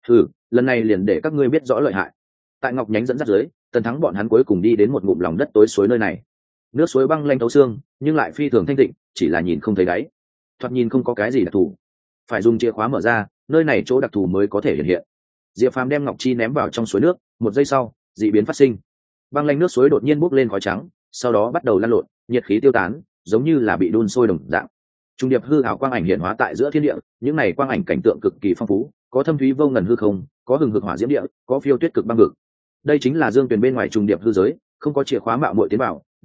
Lần này liền để các ngươi biết rõ lợi hại. Tại ngọc nhánh dẫn dắt dưới, Tần Thắng bọn hắn cuối cùng đi đến một ngụm lòng đất tối suối nơi này. Nước suối băng lanh thấu xương, nhưng lại phi thường thanh tịnh, chỉ là nhìn không thấy đáy. Thoạt nhìn không có cái gì đặc thù, phải dùng chìa khóa mở ra, nơi này chỗ đặc thù mới có thể hiện hiện. Diệp Phàm đem ngọc chi ném vào trong suối nước, một giây sau, dị biến phát sinh. Băng lanh nước suối đột nhiên bốc lên khói trắng, sau đó bắt đầu lăn lộn, nhiệt khí tiêu tán, giống như là bị đun sôi đồng dạng. Trung điệp hư ảo quang ảnh hiện hóa tại giữa thiên địa, những này quang ảnh cảnh tượng cực kỳ phong phú, có thâm thúy vô ngần hư không, có hừng hực hỏa diễm địa, có phiêu tuyết cực băng vực. Đây chính là Dương Tuyền bên ngoài trùng điệp hư giới, không có chìa khóa mạo muội tiến vào,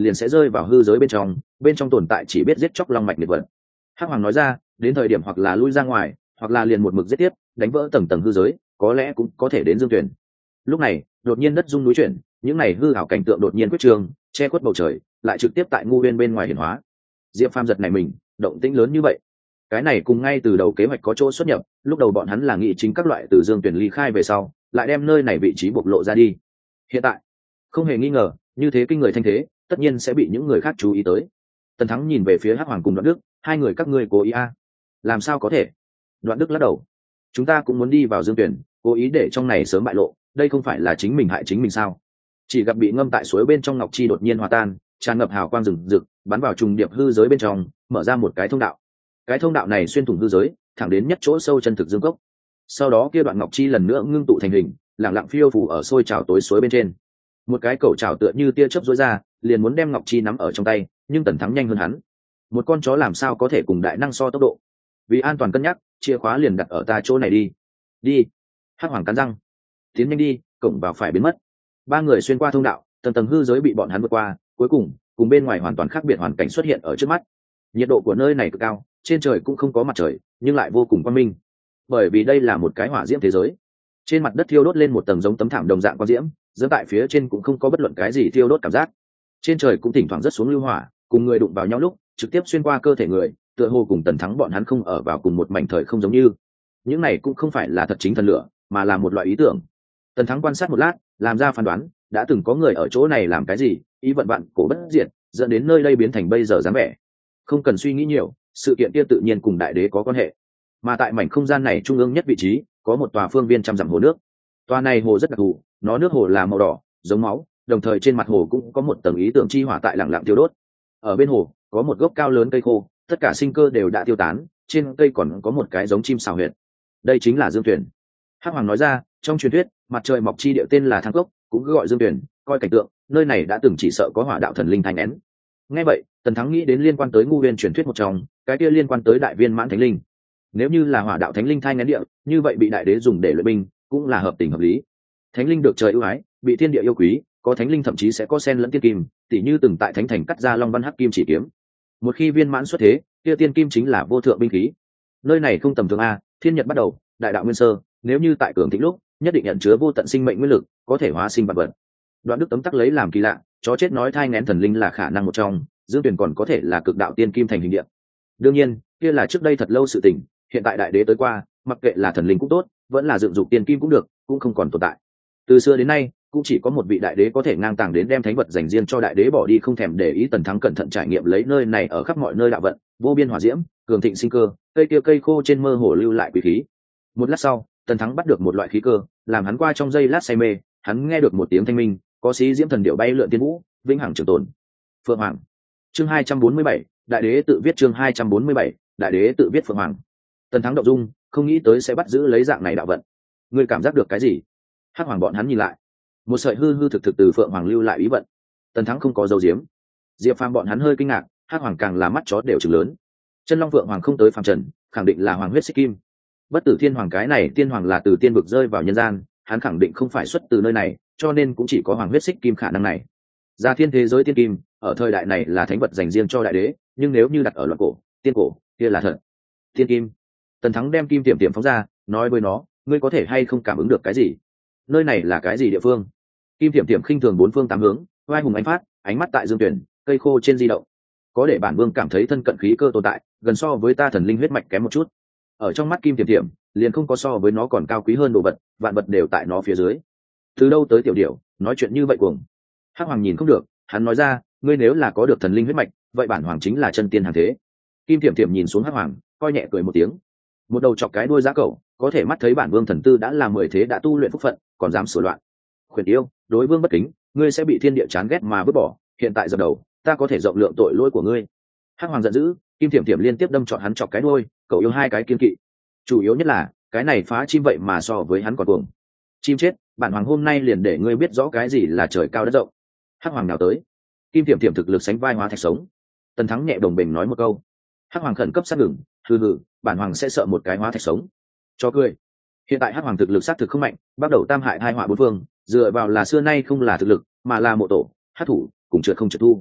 liền sẽ rơi vào hư giới bên trong tồn tại chỉ biết giết chóc long mạch nghiệt vật. Hắc Hoàng nói ra, đến thời điểm hoặc là lui ra ngoài, hoặc là liền một mực giết tiếp, đánh vỡ tầng tầng hư giới, có lẽ cũng có thể đến Dương Tuyển. Lúc này, đột nhiên đất rung núi chuyển, những này hư ảo cảnh tượng đột nhiên quyết trường, che khuất bầu trời, lại trực tiếp tại ngu uyên bên ngoài hiển hóa. Diệp Phàm giật này mình, động tĩnh lớn như vậy. Cái này cùng ngay từ đầu kế hoạch có chỗ xuất nhập, lúc đầu bọn hắn là nghĩ chính các loại từ Dương Tuyển ly khai về sau, lại đem nơi này vị trí bộc lộ ra đi. Hiện tại, không hề nghi ngờ, như thế kinh người thanh thế, tất nhiên sẽ bị những người khác chú ý tới. Tần Thắng nhìn về phía Hắc Hoàng cùng Đoạn Đức, hai người các ngươi cố ý à? Làm sao có thể? Đoạn Đức lắc đầu. Chúng ta cũng muốn đi vào Dương Tuyển, cố ý để trong này sớm bại lộ, đây không phải là chính mình hại chính mình sao? Chỉ gặp bị ngâm tại suối bên trong ngọc chi đột nhiên hòa tan, tràn ngập hào quang rừng rực, bắn vào trùng điệp hư giới bên trong, mở ra một cái thông đạo. Cái thông đạo này xuyên thủng hư giới, thẳng đến nhất chỗ sâu chân thực dương cốc. Sau đó kia đoạn ngọc chi lần nữa ngưng tụ thành hình, lặng lặng phiêu phù ở sôi trào tối suối bên trên. Một cái cầu trào tựa như tia chớp rối ra, liền muốn đem ngọc chi nắm ở trong tay, nhưng Tần Thắng nhanh hơn hắn. Một con chó làm sao có thể cùng đại năng so tốc độ? Vì an toàn cân nhắc, chìa khóa liền đặt ở ta chỗ này đi. Đi. Hắc Hoàng cắn răng. Tiến nhanh đi, cổng vào phải biến mất. Ba người xuyên qua thông đạo, tầng tầng hư giới bị bọn hắn vượt qua, cuối cùng bên ngoài hoàn toàn khác biệt hoàn cảnh xuất hiện ở trước mắt. Nhiệt độ của nơi này cực cao, trên trời cũng không có mặt trời, nhưng lại vô cùng quang minh. Bởi vì đây là một cái hỏa diễm thế giới. Trên mặt đất thiêu đốt lên một tầng giống tấm thảm đồng dạng quang diễm, giữa tại phía trên cũng không có bất luận cái gì thiêu đốt cảm giác. Trên trời cũng thỉnh thoảng rất xuống lưu hỏa, cùng người đụng vào nhau lúc, trực tiếp xuyên qua cơ thể người, tựa hồ cùng Tần Thắng bọn hắn không ở vào cùng một mảnh thời không giống như. Những này cũng không phải là thật chính thần lửa, mà là một loại ý tưởng. Tần Thắng quan sát một lát, làm ra phán đoán, đã từng có người ở chỗ này làm cái gì, ý vận vạn cổ bất diệt, dẫn đến nơi đây biến thành bây giờ dáng vẻ. Không cần suy nghĩ nhiều, sự kiện kia tự nhiên cùng đại đế có quan hệ. Mà tại mảnh không gian này trung ương nhất vị trí, có một tòa phương viên trăm dặm hồ nước. Tòa này hồ rất đặc thù, nó nước hồ là màu đỏ, giống máu, đồng thời trên mặt hồ cũng có một tầng ý tưởng chi hỏa tại lặng lặng tiêu đốt. Ở bên hồ, có một gốc cao lớn cây khô, tất cả sinh cơ đều đã tiêu tán, trên cây còn có một cái giống chim sào huyệt. Đây chính là Dương Tuyển. Hắc Hoàng nói ra, trong truyền thuyết, mặt trời mọc chi địa tên là Thang Cốc, cũng cứ gọi Dương Tuyển, coi cảnh tượng, nơi này đã từng chỉ sợ có hỏa đạo thần linh thanh nén. Nghe vậy, Tần Thắng nghĩ đến liên quan tới ngu viên truyền thuyết một trong, cái kia liên quan tới đại viên mãn thánh linh. Nếu như là hỏa đạo thánh linh thanh nén địa, như vậy bị đại đế dùng để luyện binh, cũng là hợp tình hợp lý. Thánh linh được trời ưu ái, bị thiên địa yêu quý, có thánh linh thậm chí sẽ có sen lẫn tiên kim, tỉ như từng tại thánh thành cắt ra long văn hắc kim chỉ kiếm. Một khi viên mãn xuất thế, kia tiên kim chính là vô thượng binh khí. Nơi này không tầm thường a, thiên nhật bắt đầu, đại đạo nguyên sơ, nếu như tại cường thịnh lúc, nhất định nhận chứa vô tận sinh mệnh nguyên lực, có thể hóa sinh vạn vật. Đoạn Đức tấm tắc lấy làm kỳ lạ, chó chết nói thai nghén thần linh là khả năng một trong, Dương Tuyển còn có thể là cực đạo tiên kim thành hình địa. Đương nhiên, kia là trước đây thật lâu sự tình, hiện tại đại đế tới qua, mặc kệ là thần linh cũng tốt, vẫn là dựng dục tiên kim cũng được, cũng không còn tồn tại. Từ xưa đến nay, cũng chỉ có một vị đại đế có thể ngang tàng đến đem thánh vật dành riêng cho đại đế bỏ đi không thèm để ý. Tần Thắng cẩn thận trải nghiệm lấy nơi này ở khắp mọi nơi đạo vận, vô biên hỏa diễm, cường thịnh sinh cơ, cây kia cây khô trên mơ hồ lưu lại quý khí. Một lát sau, Tần Thắng bắt được một loại khí cơ, làm hắn qua trong giây lát say mê, hắn nghe được một tiếng thanh minh, có xí diễm thần điệu bay lượn tiên vũ, vĩnh hằng trường tồn. Phượng Hoàng. Chương 247, đại đế tự viết. Chương 247, đại đế tự viết Phượng Hoàng. Tần Thắng động dung, không nghĩ tới sẽ bắt giữ lấy dạng này đạo vận. Ngươi cảm giác được cái gì? Hắc Hoàng bọn hắn nhìn lại, một sợi hư hư thực thực từ Phượng Hoàng lưu lại ý vận. Tần Thắng không có dấu diếm. Diệp Phàm bọn hắn hơi kinh ngạc, Hắc Hoàng càng là mắt chó đều trừng lớn. Chân Long Phượng Hoàng không tới phàm trần, khẳng định là hoàng huyết xích kim. Bất Tử Thiên Hoàng cái này tiên hoàng là từ tiên vực rơi vào nhân gian, hắn khẳng định không phải xuất từ nơi này, cho nên cũng chỉ có hoàng huyết xích kim khả năng này. Gia thiên thế giới tiên kim, ở thời đại này là thánh vật dành riêng cho đại đế, nhưng nếu như đặt ở loạn cổ, tiên cổ, kia là thật. Tiên kim. Tần Thắng đem kim tiệm tiệm phóng ra, nói với nó, ngươi có thể hay không cảm ứng được cái gì? Nơi này là cái gì địa phương? Kim tiệm tiệm khinh thường bốn phương tám hướng, vai hùng ánh phát, ánh mắt tại Dương Tuyển, cây khô trên di động. Có để bản vương cảm thấy thân cận khí cơ tồn tại, gần so với ta thần linh huyết mạch kém một chút. Ở trong mắt kim tiệm tiệm, liền không có so với nó còn cao quý hơn đồ vật, vạn vật đều tại nó phía dưới. Từ đâu tới tiểu điểu, nói chuyện như vậy cuồng. Hắc Hoàng nhìn không được, hắn nói ra, ngươi nếu là có được thần linh huyết mạch, vậy bản hoàng chính là chân tiên hàng thế. Kim tiệm tiệm nhìn xuống Hắc Hoàng, coi nhẹ cười một tiếng. Một đầu chọc cái đuôi giá cẩu, có thể mắt thấy bản vương thần tư đã là 10 thế đã tu luyện phúc phận, còn dám sửa loạn. Khuyển yêu, đối vương bất kính, ngươi sẽ bị thiên địa chán ghét mà vứt bỏ, hiện tại dập đầu, ta có thể rộng lượng tội lỗi của ngươi. Hắc Hoàng giận dữ, kim tiệm tiệm liên tiếp đâm trọn hắn chọc cái đuôi, cậu yêu hai cái kiên kỵ. Chủ yếu nhất là, cái này phá chim vậy mà so với hắn còn cuồng. Chim chết, bản hoàng hôm nay liền để ngươi biết rõ cái gì là trời cao đất rộng. Hắc Hoàng nào tới, kim tiệm tiệm thực lực sánh vai hóa thạch sống. Tần Thắng nhẹ đồng bình nói một câu. Hắc Hoàng khẩn cấp sát ngừng, hừ hừ, bản hoàng sẽ sợ một cái hóa thạch sống. Cho cười. Hiện tại Hắc Hoàng thực lực sát thực không mạnh, bắt đầu tam hại hai họa bốn phương, dựa vào là xưa nay không là thực lực, mà là mộ tổ, hắc thủ, cùng trượt không trượt thu.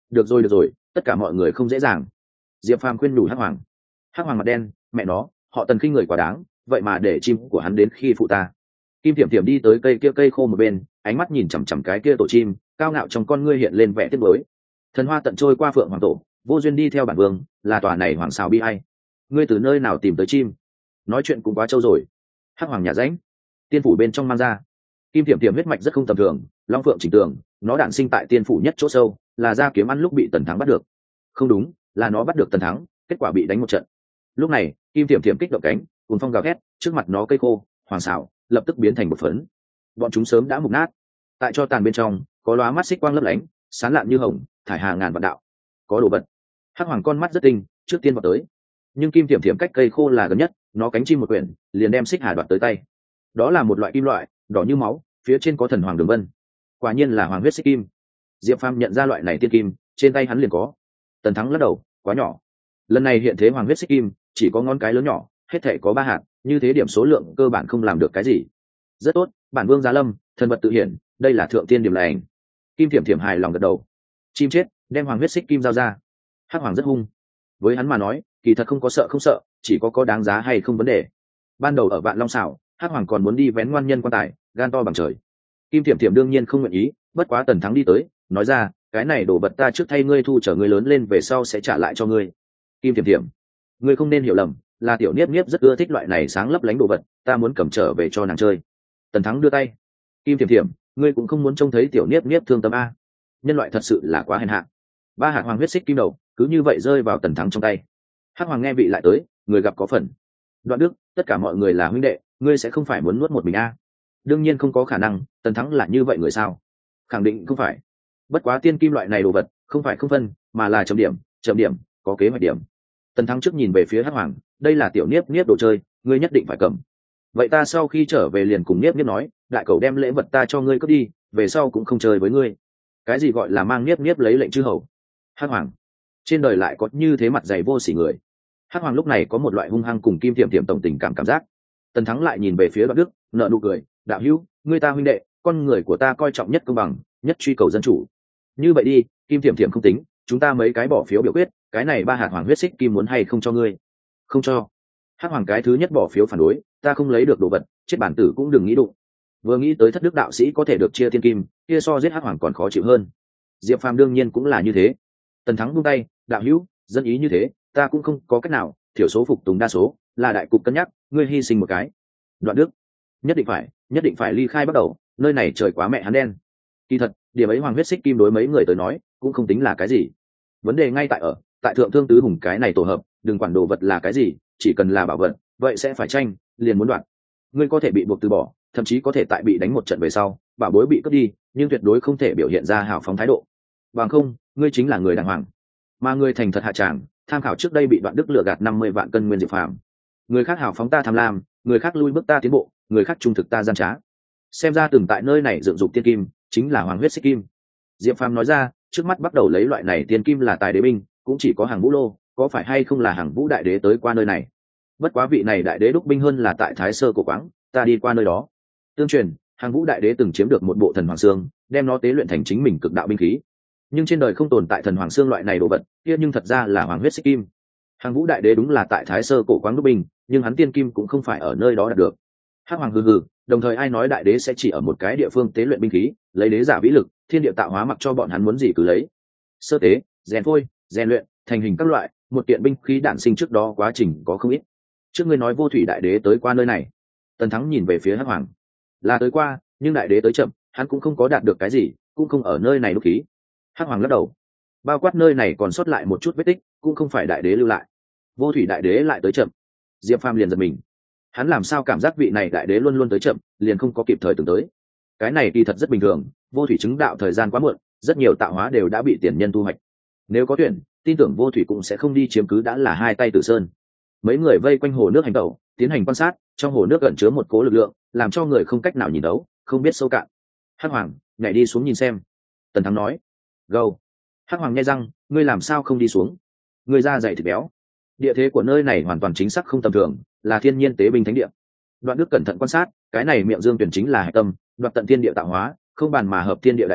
Được rồi, tất cả mọi người không dễ dàng. Diệp Phàm khuyên nhủ Hắc Hoàng. Hắc Hoàng mặt đen, mẹ nó, họ Tần khinh người quá đáng, vậy mà để chim của hắn đến khi phụ ta. Kim Thiểm Thiểm đi tới cây kia cây khô một bên, ánh mắt nhìn chằm chằm cái kia tổ chim, cao ngạo trong con ngươi hiện lên vẻ tiếc nuối. Thần hoa tận trôi qua Phượng Hoàng tổ, vô duyên đi theo bản vương, là tòa này hoàng xào bi ai. Ngươi từ nơi nào tìm tới chim? Nói chuyện cũng quá trâu rồi. Hắc Hoàng nhà ránh, tiên phủ bên trong mang ra. Kim Thiểm Thiểm huyết mạch rất không tầm thường, long phượng chỉnh tường, nó đản sinh tại tiên phủ nhất chỗ sâu, là ra kiếm ăn lúc bị Tần Thắng bắt được. Không đúng, là nó bắt được Tần Thắng, kết quả bị đánh một trận. Lúc này, Kim Thiểm Thiểm kích động cánh, cuồng phong gào thét, trước mặt nó cây khô, hoàng xảo, lập tức biến thành một phấn. Bọn chúng sớm đã mục nát. Tại cho tàn bên trong, có lóa mắt xích quang lấp lánh, sáng lạn như hồng, thải hà ngàn vạn đạo. Có đồ vật. Hắc Hoàng con mắt rất tinh, trước tiên vào tới. Nhưng Kim Thiểm Thiểm cách cây khô là gần nhất, nó cánh chim một quyển, liền đem xích hà đoạt tới tay. Đó là một loại kim loại, đỏ như máu, phía trên có thần hoàng đường vân. Quả nhiên là hoàng huyết xích kim. Diệp Phàm nhận ra loại này tiên kim, trên tay hắn liền có. Tần Thắng lắc đầu, quá nhỏ. Lần này hiện thế hoàng huyết xích kim, chỉ có ngón cái lớn nhỏ, hết thể có 3 hạt, như thế điểm số lượng cơ bản không làm được cái gì. Rất tốt, bản vương giá lâm, thần vật tự hiển, đây là thượng tiên điểm lành. Kim Thiểm Thiểm hài lòng gật đầu. Chim chết, đem hoàng huyết xích kim giao ra. Hắc Hoàng rất hung. Với hắn mà nói, kỳ thật không có sợ không sợ, chỉ có đáng giá hay không vấn đề. Ban đầu ở Vạn Long xảo, Hắc Hoàng còn muốn đi vén ngoan nhân quan tài, gan to bằng trời. Kim Thiểm Thiểm đương nhiên không nguyện ý, bất quá Tần Thắng đi tới, nói ra, cái này đồ vật ta trước thay ngươi thu, trở ngươi lớn lên về sau sẽ trả lại cho ngươi. Kim Thiểm Thiểm, ngươi không nên hiểu lầm, là tiểu Niếp Niếp rất ưa thích loại này sáng lấp lánh đồ vật, ta muốn cầm trở về cho nàng chơi. Tần Thắng đưa tay. Kim Thiểm Thiểm, ngươi cũng không muốn trông thấy tiểu Niếp Niếp thương tâm a. Nhân loại thật sự là quá hèn hạ. 3 hạt hoàng huyết xích kim đầu, cứ như vậy rơi vào Tần Thắng trong tay. Hắc Hoàng nghe vị lại tới, người gặp có phần. Đoạn Đức, tất cả mọi người là huynh đệ, ngươi sẽ không phải muốn nuốt một mình a? Đương nhiên không có khả năng, Tần Thắng là như vậy người sao? Khẳng định không phải. Bất quá tiên kim loại này đồ vật, không phải không phân, mà là chấm điểm, có kế hoạch điểm. Tần Thắng trước nhìn về phía Hắc Hoàng, đây là tiểu Niếp Niếp đồ chơi, ngươi nhất định phải cầm. Vậy ta sau khi trở về liền cùng Niếp Niếp nói, đại cầu đem lễ vật ta cho ngươi cướp đi, về sau cũng không chơi với ngươi. Cái gì gọi là mang Niếp Niếp lấy lệnh chư hầu? Hắc Hoàng, trên đời lại có như thế mặt dày vô sỉ người. Hắc Hoàng lúc này có một loại hung hăng cùng Kim Thiểm Thiểm tổng tình cảm giác. Tần Thắng lại nhìn về phía Đoạn Đức, nợ nụ cười, đạo hữu, ngươi ta huynh đệ, con người của ta coi trọng nhất công bằng, nhất truy cầu dân chủ. Như vậy đi, Kim Thiểm Thiểm không tính, chúng ta mấy cái bỏ phiếu biểu quyết, cái này 3 hạt hoàng huyết xích kim muốn hay không cho ngươi? Không cho. Hắc Hoàng cái thứ nhất bỏ phiếu phản đối, ta không lấy được đồ vật, chết bản tử cũng đừng nghĩ đụng. Vừa nghĩ tới thất đức đạo sĩ có thể được chia tiên kim, kia so giết Hắc Hoàng còn khó chịu hơn. Diệp Phàm đương nhiên cũng là như thế. Tần Thắng buông tay, đạo hữu, dân ý như thế, ta cũng không có cách nào, thiểu số phục tùng đa số, là đại cục cân nhắc, ngươi hy sinh một cái. Đoạn Đức, nhất định phải ly khai bắt đầu, nơi này trời quá mẹ hắn đen. Kỳ thật, điểm ấy hoàng huyết xích kim đối mấy người tới nói, cũng không tính là cái gì. Vấn đề ngay tại thượng thương tứ hùng cái này tổ hợp, đừng quản đồ vật là cái gì, chỉ cần là bảo vật, vậy sẽ phải tranh, liền muốn đoạn. Ngươi có thể bị buộc từ bỏ, thậm chí có thể tại bị đánh một trận về sau, bảo bối bị cướp đi, nhưng tuyệt đối không thể biểu hiện ra hào phóng thái độ. Bằng không, ngươi chính là người đàng hoàng. Mà ngươi thành thật hạ tràng, tham khảo trước đây bị Đoạn Đức lừa gạt 50 vạn cân nguyên Diệp Phàm. Người khác hào phóng ta tham lam, người khác lui bước ta tiến bộ, người khác trung thực ta gian trá. Xem ra từng tại nơi này dựng dục tiên kim, chính là hoàng huyết xích kim. Diệp Phàm nói ra, trước mắt bắt đầu lấy loại này tiên kim là tài đế binh, cũng chỉ có Hàng Vũ Lô, có phải hay không là Hàng Vũ đại đế tới qua nơi này? Bất quá vị này đại đế đúc binh hơn là tại Thái Sơ cổ quáng, ta đi qua nơi đó. Tương truyền, Hàng Vũ đại đế từng chiếm được một bộ thần hoàng xương, đem nó tế luyện thành chính mình cực đạo binh khí. Nhưng trên đời không tồn tại thần hoàng xương loại này đồ vật, kia nhưng thật ra là hoàng huyết xích kim. Hàng Vũ đại đế đúng là tại Thái Sơ cổ quáng đúc binh, nhưng hắn tiên kim cũng không phải ở nơi đó đạt được. Hắc Hoàng hừ hừ, đồng thời ai nói đại đế sẽ chỉ ở một cái địa phương tế luyện binh khí, lấy đế giả vĩ lực, thiên địa tạo hóa mặc cho bọn hắn muốn gì cứ lấy. Sơ tế, rèn phôi, rèn luyện, thành hình các loại, một kiện binh khí đản sinh trước đó quá trình có không ít. Trước ngươi nói Vô Thủy đại đế tới qua nơi này. Tần Thắng nhìn về phía Hắc Hoàng, là tới qua, nhưng đại đế tới chậm, hắn cũng không có đạt được cái gì, cũng không ở nơi này đúc khí. Hắc Hoàng lắc đầu, bao quát nơi này còn sót lại một chút vết tích, cũng không phải đại đế lưu lại. Vô Thủy đại đế lại tới chậm. Diệp Phàm liền giật mình, hắn làm sao cảm giác vị này đại đế luôn luôn tới chậm, liền không có kịp thời tưởng tới. Cái này kỳ thật rất bình thường, Vô Thủy chứng đạo thời gian quá muộn, rất nhiều tạo hóa đều đã bị tiền nhân thu hoạch. Nếu có tuyển, tin tưởng Vô Thủy cũng sẽ không đi chiếm cứ đã là hai tay Tử Sơn. Mấy người vây quanh hồ nước hành tẩu, tiến hành quan sát, trong hồ nước ẩn chứa một cố lực lượng, làm cho người không cách nào nhìn đấu, không biết sâu cạn. Hắc Hoàng, nhảy đi xuống nhìn xem. Tần Thắng nói. Gâu. Hắc Hoàng nhai răng, ngươi làm sao không đi xuống? Ngươi da dày thịt béo. Địa thế của nơi này hoàn toàn chính xác không tầm thường, là thiên nhiên tế binh thánh địa. Đoạn Đức cẩn thận quan sát, cái này miệng dương tuyển chính là hải tâm, đoạt tận thiên địa tạo hóa, không bàn mà hợp thiên địa đại đạo,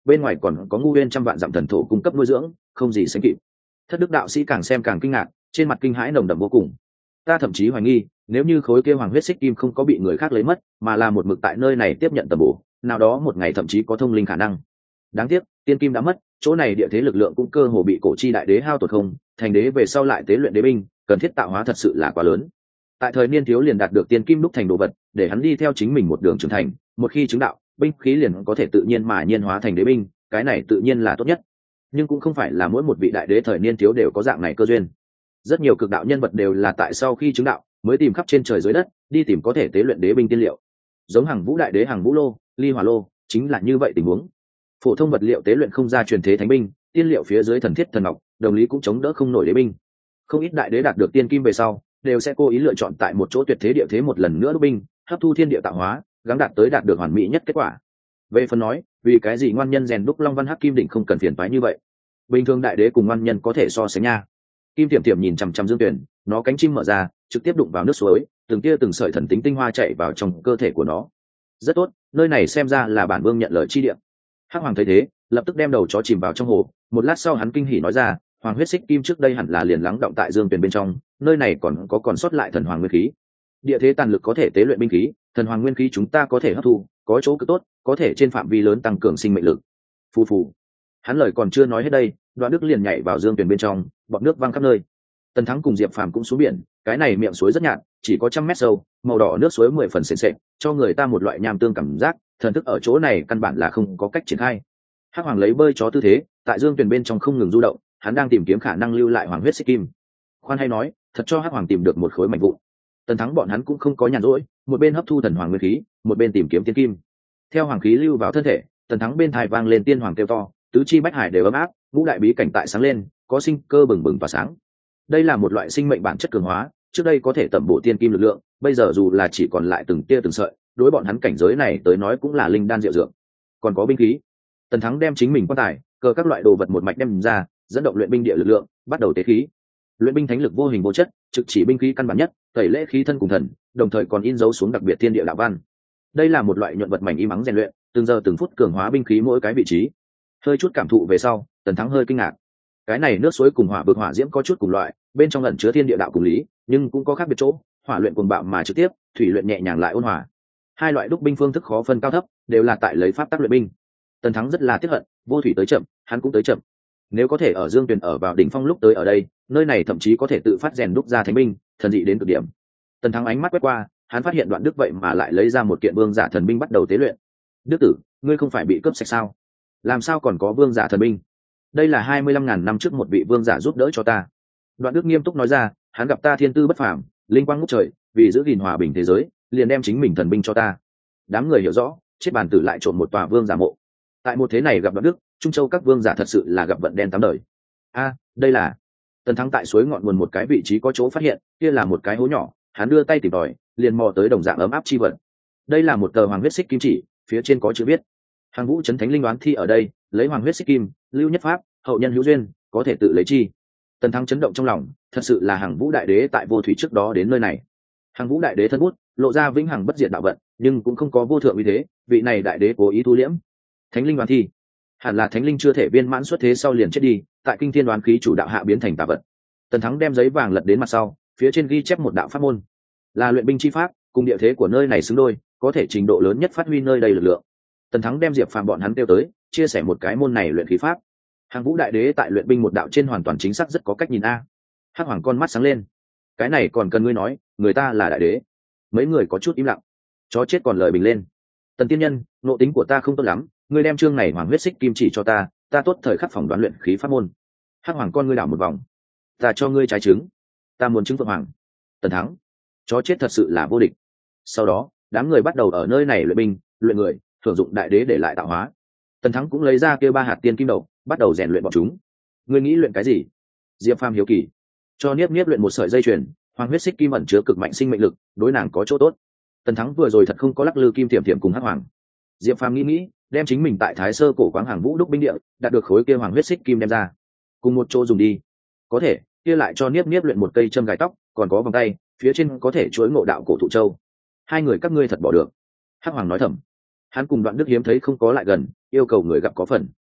bên ngoài còn có ngu uyên trăm vạn dặm thần thổ cung cấp nuôi dưỡng, không gì sánh kịp. Thất đức đạo sĩ càng xem càng kinh ngạc, trên mặt kinh hãi nồng đậm vô cùng. Ta thậm chí hoài nghi, nếu như khối kia hoàng huyết xích kim không có bị người khác lấy mất, mà là một mực tại nơi này tiếp nhận tầm bổ, nào đó một ngày thậm chí có thông linh khả năng. Đáng tiếc, tiên kim đã mất, chỗ này địa thế lực lượng cũng cơ hồ bị cổ chi đại đế hao tổn không, thành đế về sau lại tế luyện đế binh, cần thiết tạo hóa thật sự là quá lớn. Tại thời niên thiếu liền đạt được tiên kim đúc thành đồ vật, để hắn đi theo chính mình một đường trưởng thành, một khi chứng đạo, binh khí liền có thể tự nhiên mà nhiên hóa thành đế binh, cái này tự nhiên là tốt nhất. Nhưng cũng không phải là mỗi một vị đại đế thời niên thiếu đều có dạng này cơ duyên. Rất nhiều cực đạo nhân vật đều là tại sau khi chứng đạo mới tìm khắp trên trời dưới đất, đi tìm có thể tế luyện đế binh tiên liệu. Giống Hằng Vũ đại đế Hằng Vũ lô, Ly Hỏa lô, chính là như vậy tình huống. Phổ thông vật liệu tế luyện không ra truyền thế thánh binh, tiên liệu phía dưới thần thiết thần ngọc, đồng lý cũng chống đỡ không nổi đế binh. Không ít đại đế đạt được tiên kim về sau, đều sẽ cố ý lựa chọn tại một chỗ tuyệt thế địa thế một lần nữa đúc binh, hấp thu thiên địa tạo hóa, gắng đạt tới đạt được hoàn mỹ nhất kết quả. Về phần nói, vì cái gì ngoan nhân rèn đúc Long Văn Hắc Kim Đỉnh không cần phiền toái như vậy? Bình thường đại đế cùng ngoan nhân có thể so sánh nha. Kim Tiệm Tiệm nhìn chằm chằm Dương Tuyển, nó cánh chim mở ra, trực tiếp đụng vào nước suối, từng tia từng sợi thần tính tinh hoa chạy vào trong cơ thể của nó. Rất tốt, nơi này xem ra là bản vương nhận lời chi địa. Hắc Hoàng thấy thế, lập tức đem đầu chó chìm vào trong hồ. Một lát sau hắn kinh hỉ nói ra, Hoàng huyết xích kim trước đây hẳn là liền lắng động tại Dương Tuyển bên trong, nơi này còn sót lại thần hoàng nguyên khí. Địa thế tàn lực có thể tế luyện binh khí, thần hoàng nguyên khí chúng ta có thể hấp thu, có chỗ cực tốt, có thể trên phạm vi lớn tăng cường sinh mệnh lực. Phù phù. Hắn lời còn chưa nói hết đây, Đoạn Đức liền nhảy vào Dương Tuyển bên trong, bọt nước văng khắp nơi. Tần Thắng cùng Diệp Phàm cũng xuống biển, cái này miệng suối rất nhạt, chỉ có 100 mét sâu, màu đỏ nước suối 10 phần sền sệt, cho người ta một loại nham tương cảm giác, thần thức ở chỗ này căn bản là không có cách triển khai. Hắc Hoàng lấy bơi chó tư thế, tại Dương Tuyển bên trong không ngừng du động, hắn đang tìm kiếm khả năng lưu lại hoàng huyết xích kim. Khoan hay nói, thật cho Hắc Hoàng tìm được một khối mảnh vụn. Tần Thắng bọn hắn cũng không có nhàn rỗi, một bên hấp thu thần hoàng nguyên khí, một bên tìm kiếm tiên kim. Theo hoàng khí lưu vào thân thể, Tần Thắng bên tai vang lên tiên hoàng kêu to, tứ chi bách hải đều ấm áp, ngũ đại bí cảnh tại sáng lên, có sinh cơ bừng bừng và sáng. Đây là một loại sinh mệnh bản chất cường hóa, trước đây có thể tẩm bổ tiên kim lực lượng, bây giờ dù là chỉ còn lại từng tia từng sợi, đối bọn hắn cảnh giới này tới nói cũng là linh đan diệu dược. Còn có binh khí. Tần Thắng đem chính mình quan tài, cờ các loại đồ vật một mạch đem ra, dẫn động luyện binh địa lực lượng, bắt đầu tế khí. Luyện binh thánh lực vô hình vô chất, trực chỉ binh khí căn bản nhất, tẩy lễ khí thân cùng thần, đồng thời còn in dấu xuống đặc biệt thiên địa đạo văn. Đây là một loại nhuận vật mảnh im ắng rèn luyện, từng giờ từng phút cường hóa binh khí mỗi cái vị trí. Hơi chút cảm thụ về sau, Tần Thắng hơi kinh ngạc. Cái này nước suối cùng hỏa vực hỏa diễm có chút cùng loại, bên trong ẩn chứa thiên địa đạo cùng lý, nhưng cũng có khác biệt chỗ, hỏa luyện cuồng bạo mà trực tiếp, thủy luyện nhẹ nhàng lại ôn hòa. Hai loại đúc binh phương thức khó phân cao thấp, đều là tại lấy pháp tác luyện binh. Tần Thắng rất là tiếc hận, vô thủy tới chậm, hắn cũng tới chậm. Nếu có thể ở Dương Tuyền ở vào đỉnh phong lúc tới ở đây, nơi này thậm chí có thể tự phát rèn đúc ra thánh binh, thần dị đến cực điểm. Tần Thắng ánh mắt quét qua, hắn phát hiện Đoạn Đức vậy mà lại lấy ra một kiện vương giả thần binh bắt đầu tế luyện. Đức tử, ngươi không phải bị cướp sạch sao? Làm sao còn có vương giả thần binh? Đây là 25.000 năm trước một vị vương giả giúp đỡ cho ta. Đoạn Đức nghiêm túc nói ra, hắn gặp ta thiên tư bất phàm, linh quang ngút trời, vì giữ gìn hòa bình thế giới, liền đem chính mình thần binh cho ta. Đám người hiểu rõ, chết bàn tử lại trộn một tòa vương giả mộ. Tại một thế này gặp Đoạn Đức, Trung Châu các vương giả thật sự là gặp vận đen tám đời. Đây là Tần Thắng tại suối ngọn nguồn một cái vị trí có chỗ phát hiện, kia là một cái hố nhỏ, hắn đưa tay tìm tòi, liền mò tới đồng dạng ấm áp chi vật. Đây là một tờ hoàng huyết xích kim chỉ, phía trên có chữ viết: Hàng Vũ trấn thánh linh đoán thi ở đây, lấy hoàng huyết xích kim, lưu nhất pháp, hậu nhân hữu duyên, có thể tự lấy chi. Tần Thắng chấn động trong lòng, thật sự là Hàng Vũ đại đế tại vô thủy trước đó đến nơi này. Hàng Vũ đại đế thân bút, lộ ra vĩnh hằng bất diệt đạo vận, nhưng cũng không có vô thượng uy thế, vị này đại đế cố ý thu liễm. Thánh linh đoán thi, hẳn là thánh linh chưa thể viên mãn xuất thế sau liền chết đi, tại kinh thiên đoán khí chủ đạo hạ biến thành tà vật. Tần Thắng đem giấy vàng lật đến mặt sau, phía trên ghi chép một đạo pháp môn, là luyện binh chi pháp, cùng địa thế của nơi này xứng đôi, có thể trình độ lớn nhất phát huy nơi đây lực lượng. Tần Thắng đem Diệp Phàm bọn hắn kêu tới, chia sẻ một cái môn này luyện khí pháp. Hàng Vũ đại đế tại luyện binh một đạo trên hoàn toàn chính xác rất có cách nhìn a. Hắc Hoàng con mắt sáng lên, cái này còn cần ngươi nói, người ta là đại đế. Mấy người có chút im lặng. Chó chết còn lời bình lên. Tần tiên nhân, nộ tính của ta không tốt lắm, ngươi đem chương này hoàng huyết xích kim chỉ cho ta, ta tốt thời khắc phỏng đoán luyện khí pháp môn. Hắc Hoàng con ngươi đảo một vòng, ta cho ngươi trái trứng, ta muốn trứng Phượng Hoàng. Tần Thắng, chó chết thật sự là vô địch. Sau đó, đám người bắt đầu ở nơi này luyện binh, luyện người, sử dụng đại đế để lại tạo hóa. Tần Thắng cũng lấy ra kia 3 hạt tiên kim đậu, bắt đầu rèn luyện bọn chúng. Ngươi nghĩ luyện cái gì? Diệp Phàm hiếu kỳ. Cho Niếp Niếp luyện một sợi dây chuyền, hoàng huyết xích kim ẩn chứa cực mạnh sinh mệnh lực, đối nàng có chỗ tốt. Tần Thắng vừa rồi thật không có lắc lư kim tiệm tiệm cùng Hắc Hoàng. Diệp Phàm nghĩ, đem chính mình tại Thái Sơ cổ quáng Hàng Vũ đúc binh địa, đạt được khối kia hoàng huyết xích kim đem ra, cùng một chỗ dùng đi. Có thể, kia lại cho Niếp Niếp luyện một cây châm gài tóc, còn có vòng tay, phía trên có thể chuỗi ngộ đạo cổ thụ châu. Hai người các ngươi thật bỏ được. Hắc Hoàng nói thầm. Hắn cùng Đoạn Đức hiếm thấy không có lại gần, yêu cầu người gặp có phần.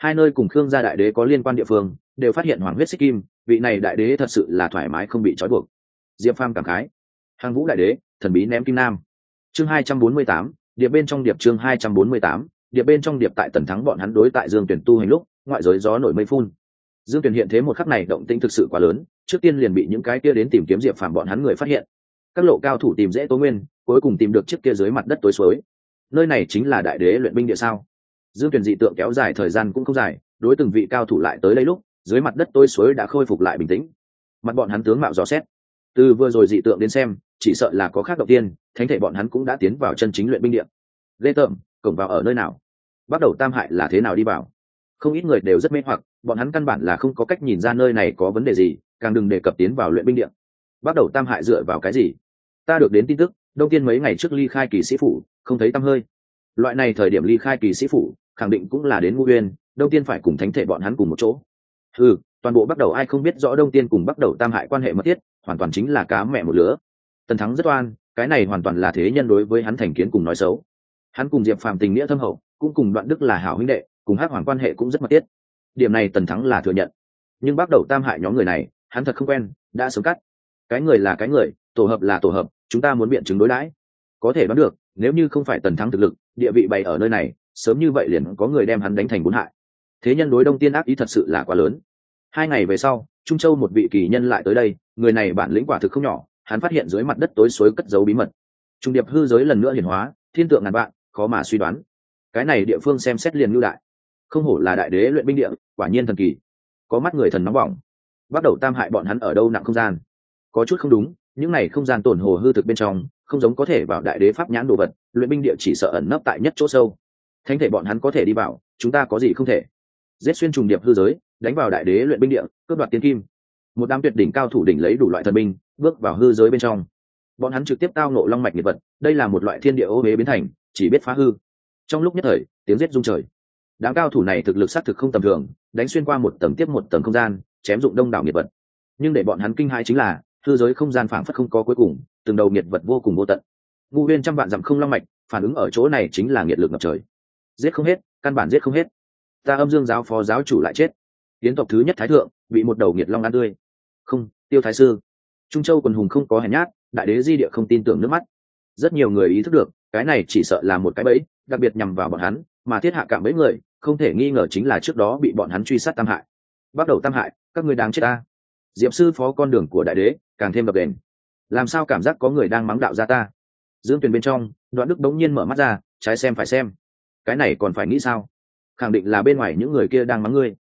hai nơi cùng Khương gia đại đế có liên quan địa phương đều phát hiện hoàng huyết xích kim, vị này đại đế thật sự là thoải mái không bị trói buộc. Diệp Phàm cảm khái. Hàng Vũ đại đế, thần bí ném kim nam. Chương 248, điệp bên trong điệp. Chương 248, điệp bên trong điệp. Tại Tần Thắng bọn hắn đối tại Dương Tuyển tu hành lúc, ngoại giới gió nổi mây phun. Dương Tuyển hiện thế một khắc này động tĩnh thực sự quá lớn, trước tiên liền bị những cái kia đến tìm kiếm Diệp Phàm bọn hắn người phát hiện. Các lộ cao thủ tìm dễ tố nguyên, cuối cùng tìm được chiếc kia dưới mặt đất tối suối. Nơi này chính là đại đế luyện binh địa sao? Dương Tuyển dị tượng kéo dài thời gian cũng không dài, đối từng vị cao thủ lại tới đây lúc, dưới mặt đất tối suối đã khôi phục lại bình tĩnh. Mặt bọn hắn tướng mạo rõ xét. Từ vừa rồi dị tượng đến xem, chỉ sợ là có khác đầu tiên, thánh thể bọn hắn cũng đã tiến vào chân chính luyện binh địa. Ghê tởm, cổng vào ở nơi nào? Bắt đầu Tam Hại là thế nào đi vào? Không ít người đều rất mê hoặc, bọn hắn căn bản là không có cách nhìn ra nơi này có vấn đề gì, càng đừng đề cập tiến vào luyện binh địa. Bắt đầu Tam Hại dựa vào cái gì? Ta được đến tin tức, Đông Tiên mấy ngày trước ly khai Kỳ Sĩ phủ, không thấy tăm hơi. Loại này thời điểm ly khai Kỳ Sĩ phủ, khẳng định cũng là đến Ngũ Uyên, Đông Tiên phải cùng thánh thể bọn hắn cùng một chỗ. Toàn bộ bắt đầu ai không biết rõ Đông Tiên cùng bắt đầu Tam Hại quan hệ mật thiết, hoàn toàn chính là cá mẹ một lứa. Tần Thắng rất oan, cái này hoàn toàn là thế nhân đối với hắn thành kiến cùng nói xấu. Hắn cùng Diệp Phàm tình nghĩa thâm hậu, cũng cùng Đoạn Đức là hảo huynh đệ, cùng Hắc Hoàng quan hệ cũng rất mật thiết. Điểm này Tần Thắng là thừa nhận. Nhưng bắt đầu Tam Hại nhóm người này, hắn thật không quen, đã sớm cắt. Cái người là cái người, tổ hợp là tổ hợp, chúng ta muốn biện chứng đối đãi. Có thể đoán được, nếu như không phải Tần Thắng thực lực, địa vị bày ở nơi này, sớm như vậy liền có người đem hắn đánh thành bốn hại. Thế nhân đối Đông Tiên ác ý thật sự là quá lớn. 2 ngày về sau, Trung Châu một vị kỳ nhân lại tới đây, người này bản lĩnh quả thực không nhỏ, hắn phát hiện dưới mặt đất tối suối cất giấu bí mật. Trung điệp hư giới lần nữa hiển hóa, thiên tượng ngàn vạn, khó mà suy đoán. Cái này địa phương xem xét liền lưu đại. Không hổ là đại đế luyện binh địa, quả nhiên thần kỳ. Có mắt người thần nóng bỏng. Bắt đầu Tam Hại bọn hắn ở đâu nặng không gian. Có chút không đúng, những này không gian tổn hồ hư thực bên trong, không giống có thể vào đại đế pháp nhãn đồ vật, luyện binh địa chỉ sợ ẩn nấp tại nhất chỗ sâu. Thánh thể bọn hắn có thể đi vào, chúng ta có gì không thể. Giết xuyên trùng điệp hư giới, đánh vào đại đế luyện binh địa, cướp đoạt tiên kim. Một đám tuyệt đỉnh cao thủ đỉnh lấy đủ loại thần binh, bước vào hư giới bên trong. Bọn hắn trực tiếp tao ngộ long mạch nghiệp vật, đây là một loại thiên địa ô uế biến thành, chỉ biết phá hư. Trong lúc nhất thời, tiếng giết rung trời. Đám cao thủ này thực lực xác thực không tầm thường, đánh xuyên qua một tầng tiếp một tầng không gian, chém dụng đông đảo nghiệp vật. Nhưng để bọn hắn kinh hãi chính là, hư giới không gian phảng phất không có cuối cùng, từng đầu nghiệp vật vô cùng vô tận. Ngũ Uyên trăm vạn dặm không long mạch, phản ứng ở chỗ này chính là nghiệt lực ngập trời. Giết không hết, căn bản giết không hết. Ta Âm Dương giáo phó giáo chủ lại chết. Tiến tộc thứ nhất thái thượng bị một đầu nghiệt long ăn tươi. Không, Tiêu thái sư. Trung Châu quần hùng không có hèn nhát, đại đế di địa không tin tưởng nước mắt. Rất nhiều người ý thức được, cái này chỉ sợ là một cái bẫy, đặc biệt nhằm vào bọn hắn, mà thiết hạ cảm bẫy người, không thể nghi ngờ chính là trước đó bị bọn hắn truy sát Tam Hại. Bắt đầu Tam Hại, các ngươi đáng chết ta. Diệp sư phó con đường của đại đế, càng thêm bập bền. Làm sao cảm giác có người đang mắng đạo ra ta? Dương Tuyền bên trong, Đoạn Đức đống nhiên mở mắt ra, trái xem phải xem. Cái này còn phải nghĩ sao? Khẳng định là bên ngoài những người kia đang mắng ngươi.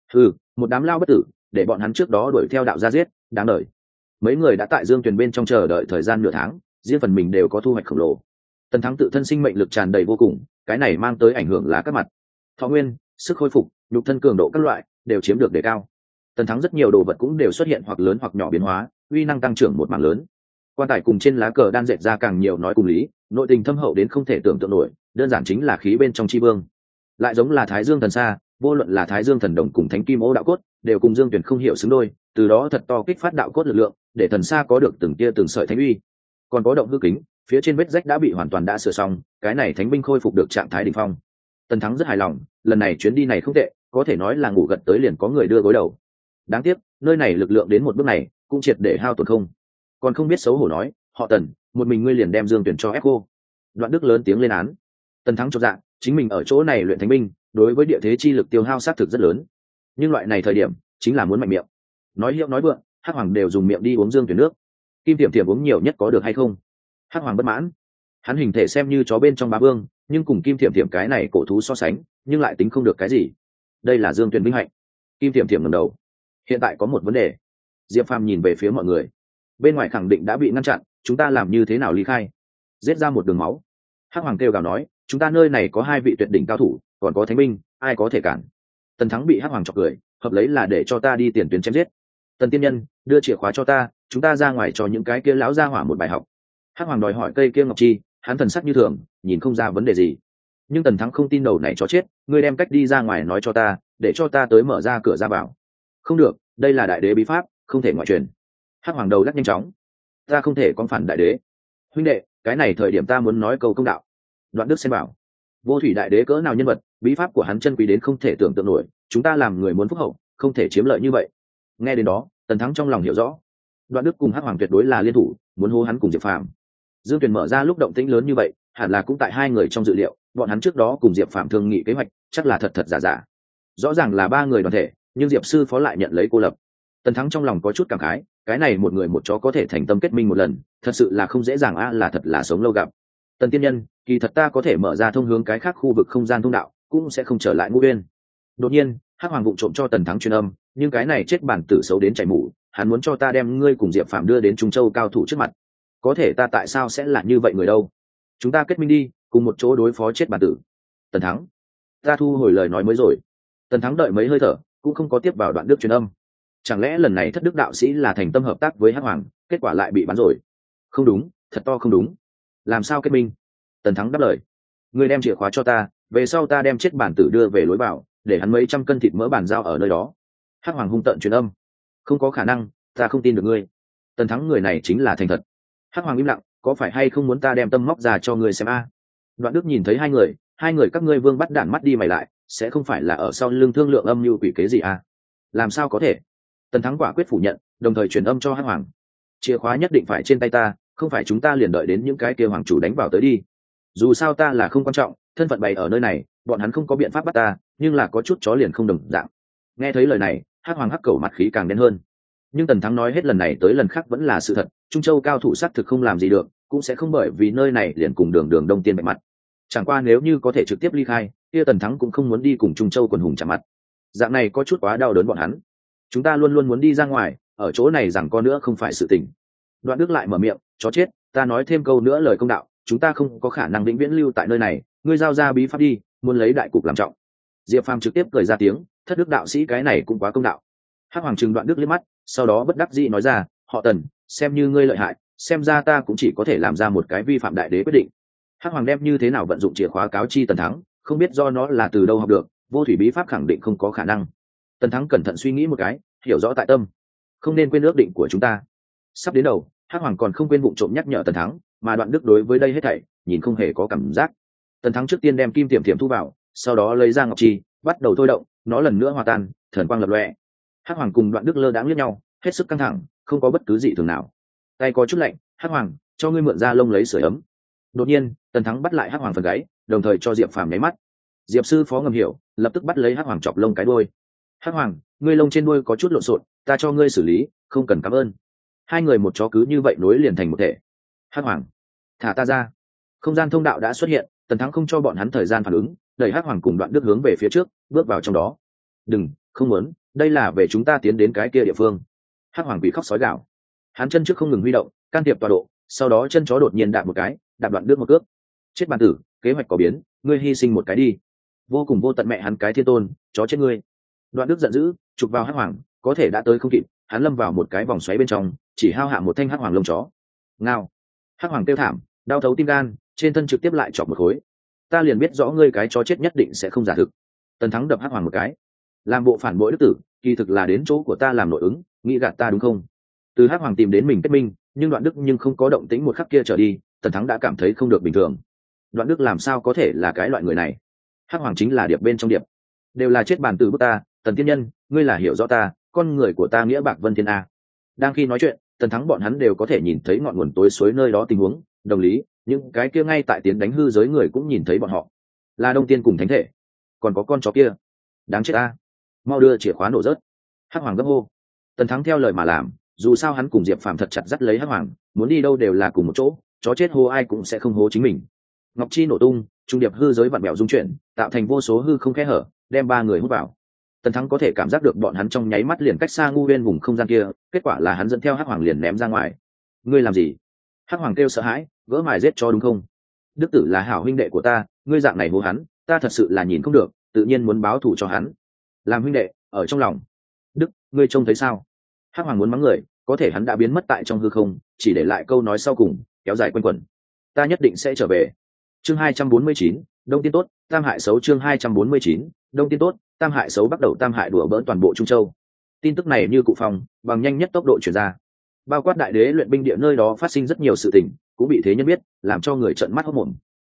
Một đám lao bất tử, để bọn hắn trước đó đuổi theo đạo ra giết, đáng đời. Mấy người đã tại Dương Tuyền bên trong chờ đợi thời gian nửa tháng, riêng phần mình đều có thu hoạch khổng lồ. Tần Thắng tự thân sinh mệnh lực tràn đầy vô cùng, cái này mang tới ảnh hưởng là các mặt. Thọ nguyên, sức khôi phục, nhục thân cường độ các loại đều chiếm được đề cao. Tần Thắng rất nhiều đồ vật cũng đều xuất hiện hoặc lớn hoặc nhỏ biến hóa, uy năng tăng trưởng một mảng lớn. Quan tài cùng trên lá cờ đan dệt ra càng nhiều nói cùng lý, nội tình thâm hậu đến không thể tưởng tượng nổi, đơn giản chính là khí bên trong chi vương. Lại giống là Thái Dương thần sa, vô luận là Thái Dương thần đồng cùng Thánh Kim Ô đạo cốt, đều cùng Dương Tuyển không hiểu xứng đôi, từ đó thật to kích phát đạo cốt lực lượng, để thần sa có được từng tia từng sợi thánh uy. Còn có động hư kính, phía trên vết rách đã bị hoàn toàn đã sửa xong, cái này thánh binh khôi phục được trạng thái đỉnh phong. Tần Thắng rất hài lòng, lần này chuyến đi này không tệ, có thể nói là ngủ gật tới liền có người đưa gối đầu. Đáng tiếc, nơi này lực lượng đến một bước này, cũng triệt để hao tổn không. Còn không biết xấu hổ nói, họ Tần, một mình ngươi liền đem Dương Tuyển cho ép cô. Đoạn Đức lớn tiếng lên án. Tần Thắng chột dạ, chính mình ở chỗ này luyện thánh binh, đối với địa thế chi lực tiêu hao sát thực rất lớn. Nhưng loại này thời điểm, chính là muốn mạnh miệng. Nói hiệu nói vượng, Hắc Hoàng đều dùng miệng đi uống Dương Tuyển nước. Kim Tiệm Tiệm uống nhiều nhất có được hay không? Hắc Hoàng bất mãn. Hắn hình thể xem như chó bên trong bá vương, nhưng cùng Kim Tiệm Tiệm cái này cổ thú so sánh, nhưng lại tính không được cái gì. Đây là Dương Tuyển vinh hạnh. Kim Tiệm Tiệm ngẩng đầu. Hiện tại có một vấn đề. Diệp Phàm nhìn về phía mọi người. Bên ngoài khẳng định đã bị ngăn chặn, chúng ta làm như thế nào ly khai? Giết ra một đường máu. Hắc Hoàng kêu gào nói, chúng ta nơi này có 2 vị tuyệt đỉnh cao thủ, còn có thánh binh, ai có thể cản? Tần Thắng bị Hắc Hoàng chọc cười, hợp lấy là để cho ta đi tiền tuyến chém giết. Tần tiên nhân, đưa chìa khóa cho ta, chúng ta ra ngoài cho những cái kia lão ra hỏa một bài học. Hắc Hoàng đòi hỏi cây kia ngọc chi, hắn thần sắc như thường, nhìn không ra vấn đề gì. Nhưng Tần Thắng không tin đầu này cho chết, ngươi đem cách đi ra ngoài nói cho ta, để cho ta tới mở ra cửa ra vào. Không được, đây là đại đế bí pháp, không thể ngoại truyền. Hắc Hoàng đầu lắc nhanh chóng. Ta không thể con phản đại đế. Huynh đệ, cái này thời điểm ta muốn nói câu công đạo. Đoạn Đức xen bảo. Vô thủy đại đế cỡ nào nhân vật, bí pháp của hắn chân quý đến không thể tưởng tượng nổi, chúng ta làm người muốn phúc hậu không thể chiếm lợi như vậy. Nghe đến đó Tần Thắng trong lòng hiểu rõ, Đoạn Đức cùng Hắc Hoàng tuyệt đối là liên thủ muốn hô hắn cùng Diệp Phàm. Dương Tuyền mở ra lúc động tĩnh lớn như vậy hẳn là cũng tại hai người trong dự liệu, bọn hắn trước đó cùng Diệp Phàm thương nghị kế hoạch chắc là thật thật giả giả. Rõ ràng là ba người đoàn thể nhưng Diệp sư phó lại nhận lấy cô lập. Tần Thắng trong lòng có chút cảm khái, cái này một người một chó có thể thành tâm kết minh một lần thật sự là không dễ dàng là thật là sống lâu gặp. Tần tiên nhân, kỳ thật ta có thể mở ra thông hướng cái khác khu vực không gian thông đạo cũng sẽ không trở lại Ngũ Uyên. Đột nhiên Hắc Hoàng vụng trộm cho Tần Thắng truyền âm, nhưng cái này chết bản tử xấu đến chảy mủ, hắn muốn cho ta đem ngươi cùng Diệp Phàm đưa đến Trung Châu cao thủ trước mặt. Có thể ta tại sao sẽ là như vậy người đâu? Chúng ta kết minh đi, cùng một chỗ đối phó chết bản tử. Tần Thắng, ta thu hồi lời nói mới rồi. Tần Thắng đợi mấy hơi thở cũng không có tiếp vào Đoạn Đức truyền âm. Chẳng lẽ lần này Thất Đức đạo sĩ là thành tâm hợp tác với Hắc Hoàng, kết quả lại bị bắn rồi? Không đúng, thật to không đúng. Làm sao kết minh? Tần Thắng đáp lời, ngươi đem chìa khóa cho ta, về sau ta đem chết bản tử đưa về lối vào, để hắn mấy trăm cân thịt mỡ bàn giao ở nơi đó. Hắc Hoàng hung tợn truyền âm, không có khả năng, ta không tin được ngươi. Tần Thắng người này chính là thành thật. Hắc Hoàng im lặng, có phải hay không muốn ta đem tâm móc ra cho ngươi xem a? Đoạn Đức nhìn thấy hai người các ngươi vương bắt đản mắt đi mày lại, sẽ không phải là ở sau lưng thương lượng âm mưu quỷ kế gì a? Làm sao có thể? Tần Thắng quả quyết phủ nhận, đồng thời truyền âm cho Hắc Hoàng, chìa khóa nhất định phải trên tay ta, không phải chúng ta liền đợi đến những cái kia hoàng chủ đánh vào tới đi. Dù sao ta là không quan trọng, thân phận bày ở nơi này, bọn hắn không có biện pháp bắt ta, nhưng là có chút chó liền không đồng dạng. Nghe thấy lời này Hắc Hoàng hắc cầu mặt khí càng đen hơn. Nhưng Tần Thắng nói hết lần này tới lần khác vẫn là sự thật, Trung Châu cao thủ xác thực không làm gì được, cũng sẽ không bởi vì nơi này liền cùng đường Đông Tiên bạch mặt. Chẳng qua nếu như có thể trực tiếp ly khai, kia Tần Thắng cũng không muốn đi cùng Trung Châu quần hùng chạm mặt. Dạng này có chút quá đau đớn bọn hắn. Chúng ta luôn luôn muốn đi ra ngoài, ở chỗ này rằng có nữa không phải sự tình. Đoạn Đức lại mở miệng, chó chết, ta nói thêm câu nữa lời công đạo, chúng ta không có khả năng vĩnh viễn lưu tại nơi này, ngươi giao ra bí pháp đi, muốn lấy đại cục làm trọng. Diệp Phàm trực tiếp cười ra tiếng, Thất Đức đạo sĩ cái này cũng quá công đạo. Hắc Hoàng trừng Đoạn Đức liếc mắt, sau đó bất đắc dĩ nói ra, họ Tần, xem như ngươi lợi hại, xem ra ta cũng chỉ có thể làm ra một cái vi phạm đại đế quyết định. Hắc Hoàng đem như thế nào vận dụng chìa khóa cáo chi Tần Thắng, không biết do nó là từ đâu học được, vô thủy bí pháp khẳng định không có khả năng. Tần Thắng cẩn thận suy nghĩ một cái, hiểu rõ tại tâm, không nên quên ước định của chúng ta. Sắp đến đầu Hắc Hoàng còn không quên vụng trộm nhắc nhở Tần Thắng, mà Đoạn Đức đối với đây hết thảy nhìn không hề có cảm giác. Tần Thắng trước tiên đem kim tiềm tiềm thu vào, sau đó lấy ra ngọc chi bắt đầu thôi động, nó lần nữa hòa tan, thần quang lập lòe. Hắc Hoàng cùng Đoạn Đức lơ đãng liếc nhau, hết sức căng thẳng, không có bất cứ gì thường nào. Tay có chút lạnh, Hắc Hoàng, cho ngươi mượn da lông lấy sưởi ấm. Đột nhiên Tần Thắng bắt lại Hắc Hoàng phần gáy, đồng thời cho Diệp Phàm nháy mắt. Diệp sư phó ngầm hiểu, lập tức bắt lấy Hắc Hoàng chọc lông cái đuôi. Hắc Hoàng, ngươi lông trên đuôi có chút lộn xộn, ta cho ngươi xử lý, không cần cảm ơn. Hai người một chó cứ như vậy nối liền thành một thể. Hắc Hoàng, thả ta ra. Không gian thông đạo đã xuất hiện, Tần Thắng không cho bọn hắn thời gian phản ứng, đẩy Hắc Hoàng cùng Đoạn Đức hướng về phía trước, bước vào trong đó. Đừng, không muốn, đây là về chúng ta tiến đến cái kia địa phương. Hắc Hoàng bị khóc sói gào, hắn chân trước không ngừng huy động, can thiệp tọa độ, sau đó chân chó đột nhiên đạp một cái, đạp Đoạn Đức một cước. Chết bản tử, kế hoạch có biến, ngươi hy sinh một cái đi. Vô cùng vô tận mẹ hắn cái thiên tôn, chó chết ngươi. Đoạn Đức giận dữ, chụp vào Hắc Hoàng, có thể đã tới không kịp, hắn lâm vào một cái vòng xoáy bên trong, chỉ hao hạ một thanh Hắc Hoàng lông chó. Ngao. Hắc Hoàng kêu thảm, đau thấu tim gan, trên thân trực tiếp lại chọc một khối. Ta liền biết rõ ngươi cái chó chết nhất định sẽ không giả thực. Tần Thắng đập Hắc Hoàng một cái, làm bộ phản bội đức tử, kỳ thực là đến chỗ của ta làm nội ứng, nghĩ gạt ta đúng không? Từ Hắc Hoàng tìm đến mình kết minh, nhưng Đoạn Đức nhưng không có động tĩnh một khắc kia trở đi, Tần Thắng đã cảm thấy không được bình thường. Đoạn Đức làm sao có thể là cái loại người này? Hắc Hoàng chính là điệp bên trong điệp, đều là chết bàn từ bức ta. Tần tiên nhân, ngươi là hiểu rõ ta, con người của ta nghĩa bạc vân thiên a. Đang khi nói chuyện, Tần Thắng bọn hắn đều có thể nhìn thấy ngọn nguồn tối suối nơi đó tình huống, đồng lý, những cái kia ngay tại tiến đánh hư giới người cũng nhìn thấy bọn họ, là Đông Tiên cùng thánh thể, còn có con chó kia, đáng chết ta, mau đưa chìa khóa nổ rớt. Hắc Hoàng gấp hô. Tần Thắng theo lời mà làm, dù sao hắn cùng Diệp Phàm thật chặt dắt lấy Hắc Hoàng, muốn đi đâu đều là cùng một chỗ, chó chết hô ai cũng sẽ không hô chính mình. Ngọc chi nổ tung, trung điệp hư giới vặn bèo dung chuyển, tạo thành vô số hư không khe hở, đem ba người hút vào. Tần Thắng có thể cảm giác được bọn hắn trong nháy mắt liền cách xa Ngũ Uyên vùng không gian kia, kết quả là hắn dẫn theo Hắc Hoàng liền ném ra ngoài. Ngươi làm gì? Hắc Hoàng kêu sợ hãi, gỡ mài giết cho đúng không? Đức tử là hảo huynh đệ của ta, ngươi dạng này hô hắn, ta thật sự là nhìn không được, tự nhiên muốn báo thù cho hắn. Làm huynh đệ, ở trong lòng. Đức, ngươi trông thấy sao? Hắc Hoàng muốn mắng người, có thể hắn đã biến mất tại trong hư không, chỉ để lại câu nói sau cùng, kéo dài quanh quẩn. Ta nhất định sẽ trở về. Chương 249, Đông Tiên tốt, Tam hại xấu. Chương 249, Đông Tiên tốt, Tam hại xấu. Bắt đầu Tam hại đùa bỡn toàn bộ Trung Châu. Tin tức này như cụ phòng, bằng nhanh nhất tốc độ truyền ra. Bao quát đại đế luyện binh địa nơi đó phát sinh rất nhiều sự tình, cũng bị thế nhân biết, làm cho người trợn mắt hốt mồm.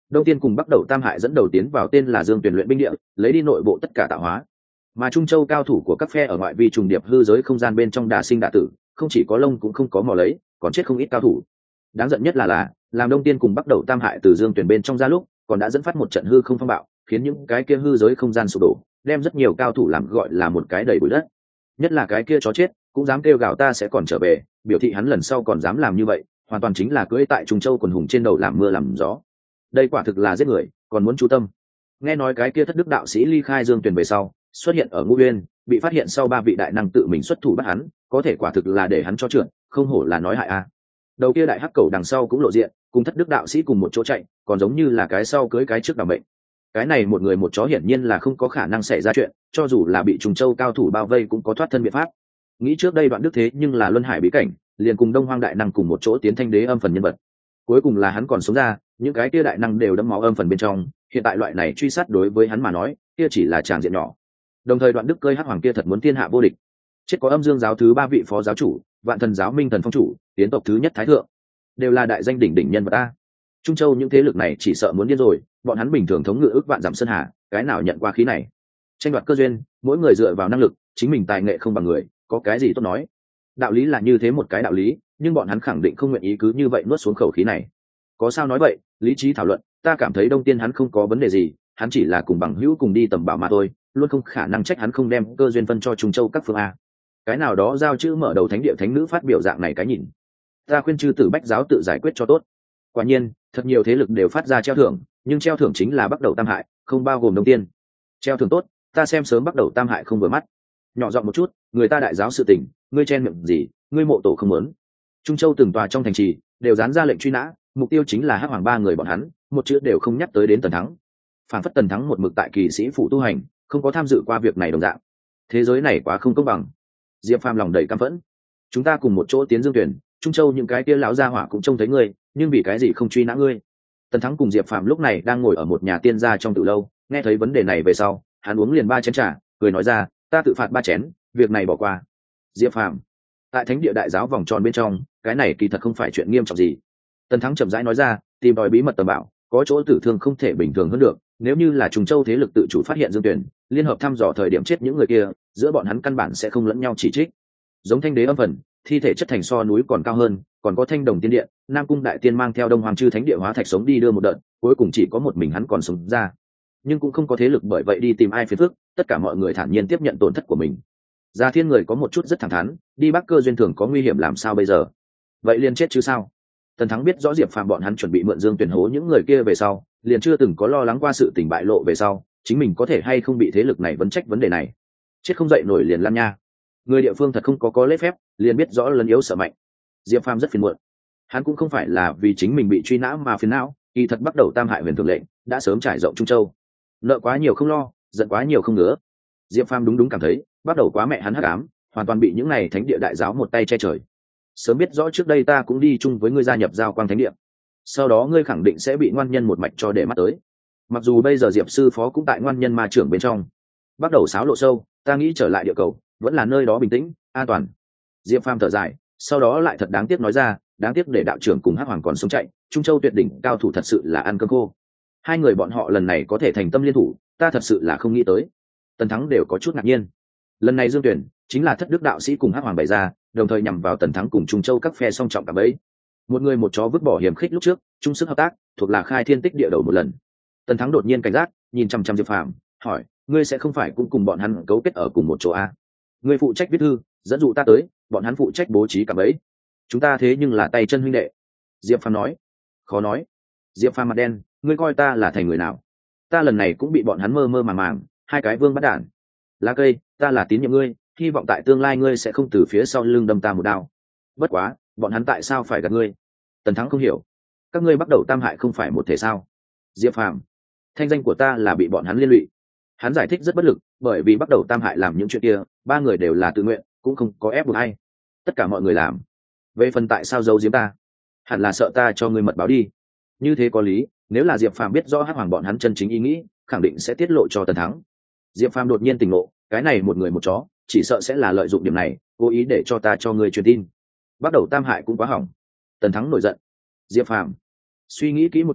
Đông Tiên cùng bắt đầu tam hại dẫn đầu tiến vào tên là Dương Tuyển luyện binh địa, lấy đi nội bộ tất cả tạo hóa. Mà Trung Châu cao thủ của các phe ở ngoại vi trùng điệp hư giới không gian bên trong đả sinh đả tử, không chỉ có lông cũng không có mò lấy, còn chết không ít cao thủ. Đáng giận nhất là làm Đông Tiên cùng bắt đầu tam hại từ Dương Tuyển bên trong ra lúc, còn đã dẫn phát một trận hư không phong bạo, khiến những cái kia hư giới không gian sụp đổ, đem rất nhiều cao thủ làm gọi là một cái đầy bụi đất. Nhất là cái kia chó chết cũng dám kêu gào ta sẽ còn trở về, biểu thị hắn lần sau còn dám làm như vậy, hoàn toàn chính là cưỡi tại Trung Châu quần hùng trên đầu làm mưa làm gió. Đây quả thực là giết người, còn muốn chú tâm. Nghe nói cái kia thất đức đạo sĩ ly khai Dương Tuyển về sau, xuất hiện ở Ngũ Uyên, bị phát hiện sau 3 vị đại năng tự mình xuất thủ bắt hắn, có thể quả thực là để hắn cho trượt, không hổ là nói hại a. Đầu kia đại hắc cầu đằng sau cũng lộ diện, cùng thất đức đạo sĩ cùng một chỗ chạy, còn giống như là cái sau cưới cái trước đảm bệnh. Cái này một người một chó hiển nhiên là không có khả năng xảy ra chuyện, cho dù là bị Trùng Châu cao thủ bao vây cũng có thoát thân biện pháp. Nghĩ trước đây Đoạn Đức thế nhưng là luân hải bí cảnh, liền cùng Đông Hoang đại năng cùng một chỗ tiến thanh đế âm phần nhân vật. Cuối cùng là hắn còn sống ra, những cái kia đại năng đều đẫm máu âm phần bên trong, hiện tại loại này truy sát đối với hắn mà nói, kia chỉ là tràng diện nhỏ. Đồng thời Đoạn Đức cơi hắc hoàng kia thật muốn thiên hạ vô địch. Chết có Âm Dương giáo thứ 3 vị phó giáo chủ, Vạn Thần giáo Minh Thần phong chủ, tiến tộc thứ nhất thái thượng, đều là đại danh đỉnh đỉnh nhân vật a. Trung Châu những thế lực này chỉ sợ muốn điên rồi, bọn hắn bình thường thống ngự ước vạn dặm sơn hà, cái nào nhận qua khí này. Tranh đoạt cơ duyên, mỗi người dựa vào năng lực, chính mình tài nghệ không bằng người, có cái gì tốt nói. Đạo lý là như thế một cái đạo lý, nhưng bọn hắn khẳng định không nguyện ý cứ như vậy nuốt xuống khẩu khí này. Có sao nói vậy, lý trí thảo luận, ta cảm thấy Đông Tiên hắn không có vấn đề gì, hắn chỉ là cùng bằng hữu cùng đi tầm bảo mà thôi, luôn không khả năng trách hắn không đem cơ duyên phân cho Trung Châu các phương a. Cái nào đó giao chữ mở đầu thánh địa thánh nữ phát biểu dạng này cái nhìn. Ta khuyên chư tử bách giáo tự giải quyết cho tốt. Quả nhiên, thật nhiều thế lực đều phát ra treo thưởng, nhưng treo thưởng chính là bắt đầu tam hại, không bao gồm Đông Tiên. Treo thưởng tốt, ta xem sớm bắt đầu tam hại không vừa mắt. Nhỏ giọng một chút, người ta đại giáo sự tình, ngươi chen miệng gì, ngươi mộ tổ không muốn. Trung Châu từng tòa trong thành trì đều dán ra lệnh truy nã, mục tiêu chính là hắc hoàng 3 người bọn hắn, một chữ đều không nhắc tới đến Tần Thắng. Phản phất Tần Thắng một mực tại kỳ sĩ phụ tu hành, không có tham dự qua việc này đồng dạng. Thế giới này quá không công bằng. Diệp Phàm lòng đầy căm phẫn. Chúng ta cùng một chỗ tiến Dương Tuyển, Trung Châu những cái kia lão gia hỏa cũng trông thấy ngươi, nhưng vì cái gì không truy nã ngươi? Tần Thắng cùng Diệp Phàm lúc này đang ngồi ở một nhà tiên gia trong tử lâu, nghe thấy vấn đề này về sau, hắn uống liền 3 chén trà, cười nói ra, ta tự phạt 3 chén, việc này bỏ qua. Diệp Phàm, tại Thánh địa đại giáo vòng tròn bên trong, cái này kỳ thật không phải chuyện nghiêm trọng gì. Tần Thắng chậm rãi nói ra, tìm đòi bí mật tầm bảo, có chỗ tử thương không thể bình thường hơn được, nếu như là Trung Châu thế lực tự chủ phát hiện Dương Tuyển, liên hợp thăm dò thời điểm chết những người kia, giữa bọn hắn căn bản sẽ không lẫn nhau chỉ trích. Giống Thanh đế âm phần, thi thể chất thành so núi còn cao hơn, còn có Thanh Đồng tiên điện, Nam cung đại tiên mang theo Đông Hoàng chư thánh địa hóa thạch sống đi đưa một đợt, cuối cùng chỉ có một mình hắn còn sống ra. Nhưng cũng không có thế lực bởi vậy đi tìm ai phiền phức, tất cả mọi người thản nhiên tiếp nhận tổn thất của mình. Gia Thiên người có một chút rất thẳng thắn, đi Bắc Cơ duyên thường có nguy hiểm làm sao bây giờ? Vậy liền chết chứ sao? Tần Thắng biết rõ Diệp Phàm bọn hắn chuẩn bị mượn Dương Tuyển hố những người kia về sau, liền chưa từng có lo lắng qua sự tình bại lộ về sau, chính mình có thể hay không bị thế lực này vấn trách vấn đề này. Chết không dậy nổi liền lăn nha. Người địa phương thật không có lễ phép, liền biết rõ lấn yếu sợ mạnh. Diệp Phàm rất phiền muộn. Hắn cũng không phải là vì chính mình bị truy nã mà phiền não, kỳ thật bắt đầu tam hại huyền thường lệnh đã sớm trải rộng Trung Châu. Nợ quá nhiều không lo, giận quá nhiều không ngứa. Diệp Phàm đúng cảm thấy, bắt đầu quá mẹ hắn hắc ám, hoàn toàn bị những này thánh địa đại giáo một tay che trời. Sớm biết rõ trước đây ta cũng đi chung với ngươi gia nhập giao quang thánh địa, sau đó ngươi khẳng định sẽ bị ngoan nhân một mạch cho để mắt tới. Mặc dù bây giờ Diệp sư phó cũng tại ngoan nhân ma trưởng bên trong, bắt đầu xáo lộ sâu, ta nghĩ trở lại địa cầu vẫn là nơi đó bình tĩnh an toàn. Diệp Phàm thở dài, sau đó lại thật đáng tiếc nói ra, đáng tiếc để đạo trưởng cùng hắc hoàng còn sống chạy, Trung Châu tuyệt đỉnh cao thủ thật sự là ăn cơm khô. Hai người bọn họ lần này có thể thành tâm liên thủ, ta thật sự là không nghĩ tới. Tần Thắng đều có chút ngạc nhiên. Lần này Dương Tuyển chính là thất đức đạo sĩ cùng hắc hoàng bày ra, đồng thời nhằm vào Tần Thắng cùng Trung Châu các phe song trọng cả bấy. Một người một chó vứt bỏ hiểm khích lúc trước, chung sức hợp tác, thuộc là khai thiên tích địa đầu một lần. Tần Thắng đột nhiên cảnh giác, nhìn chăm chăm Diệp Phàm, hỏi, ngươi sẽ không phải cũng cùng bọn hắn cấu kết ở cùng một chỗ à? Ngươi phụ trách viết thư, dẫn dụ ta tới, bọn hắn phụ trách bố trí cả bấy. Chúng ta thế nhưng là tay chân huynh đệ. Diệp Phàm nói. Khó nói. Diệp Phàm mặt đen, ngươi coi ta là thành người nào? Ta lần này cũng bị bọn hắn mơ mơ màng màng, hai cái vương bắt đản. Lá cây, ta là tín nhiệm ngươi, hy vọng tại tương lai ngươi sẽ không từ phía sau lưng đâm ta một đao. Bất quá, bọn hắn tại sao phải gạt ngươi? Tần Thắng không hiểu. Các ngươi bắt đầu tam hại không phải một thể sao? Diệp Phàm, thanh danh của ta là bị bọn hắn liên lụy. Hắn giải thích rất bất lực, bởi vì bắt đầu tam hại làm những chuyện kia, 3 người đều là tự nguyện, cũng không có ép buộc ai. Tất cả mọi người làm. Về phần tại sao giấu giếm ta, hẳn là sợ ta cho ngươi mật báo đi. Như thế có lý, nếu là Diệp Phàm biết rõ hắc hoàng bọn hắn chân chính ý nghĩ, khẳng định sẽ tiết lộ cho Tần Thắng. Diệp Phàm đột nhiên tỉnh ngộ, cái này một người một chó, chỉ sợ sẽ là lợi dụng điểm này, cố ý để cho ta cho ngươi truyền tin. Bắt đầu tam hại cũng quá hỏng. Tần Thắng nổi giận. Diệp Phàm, suy nghĩ kỹ một chút,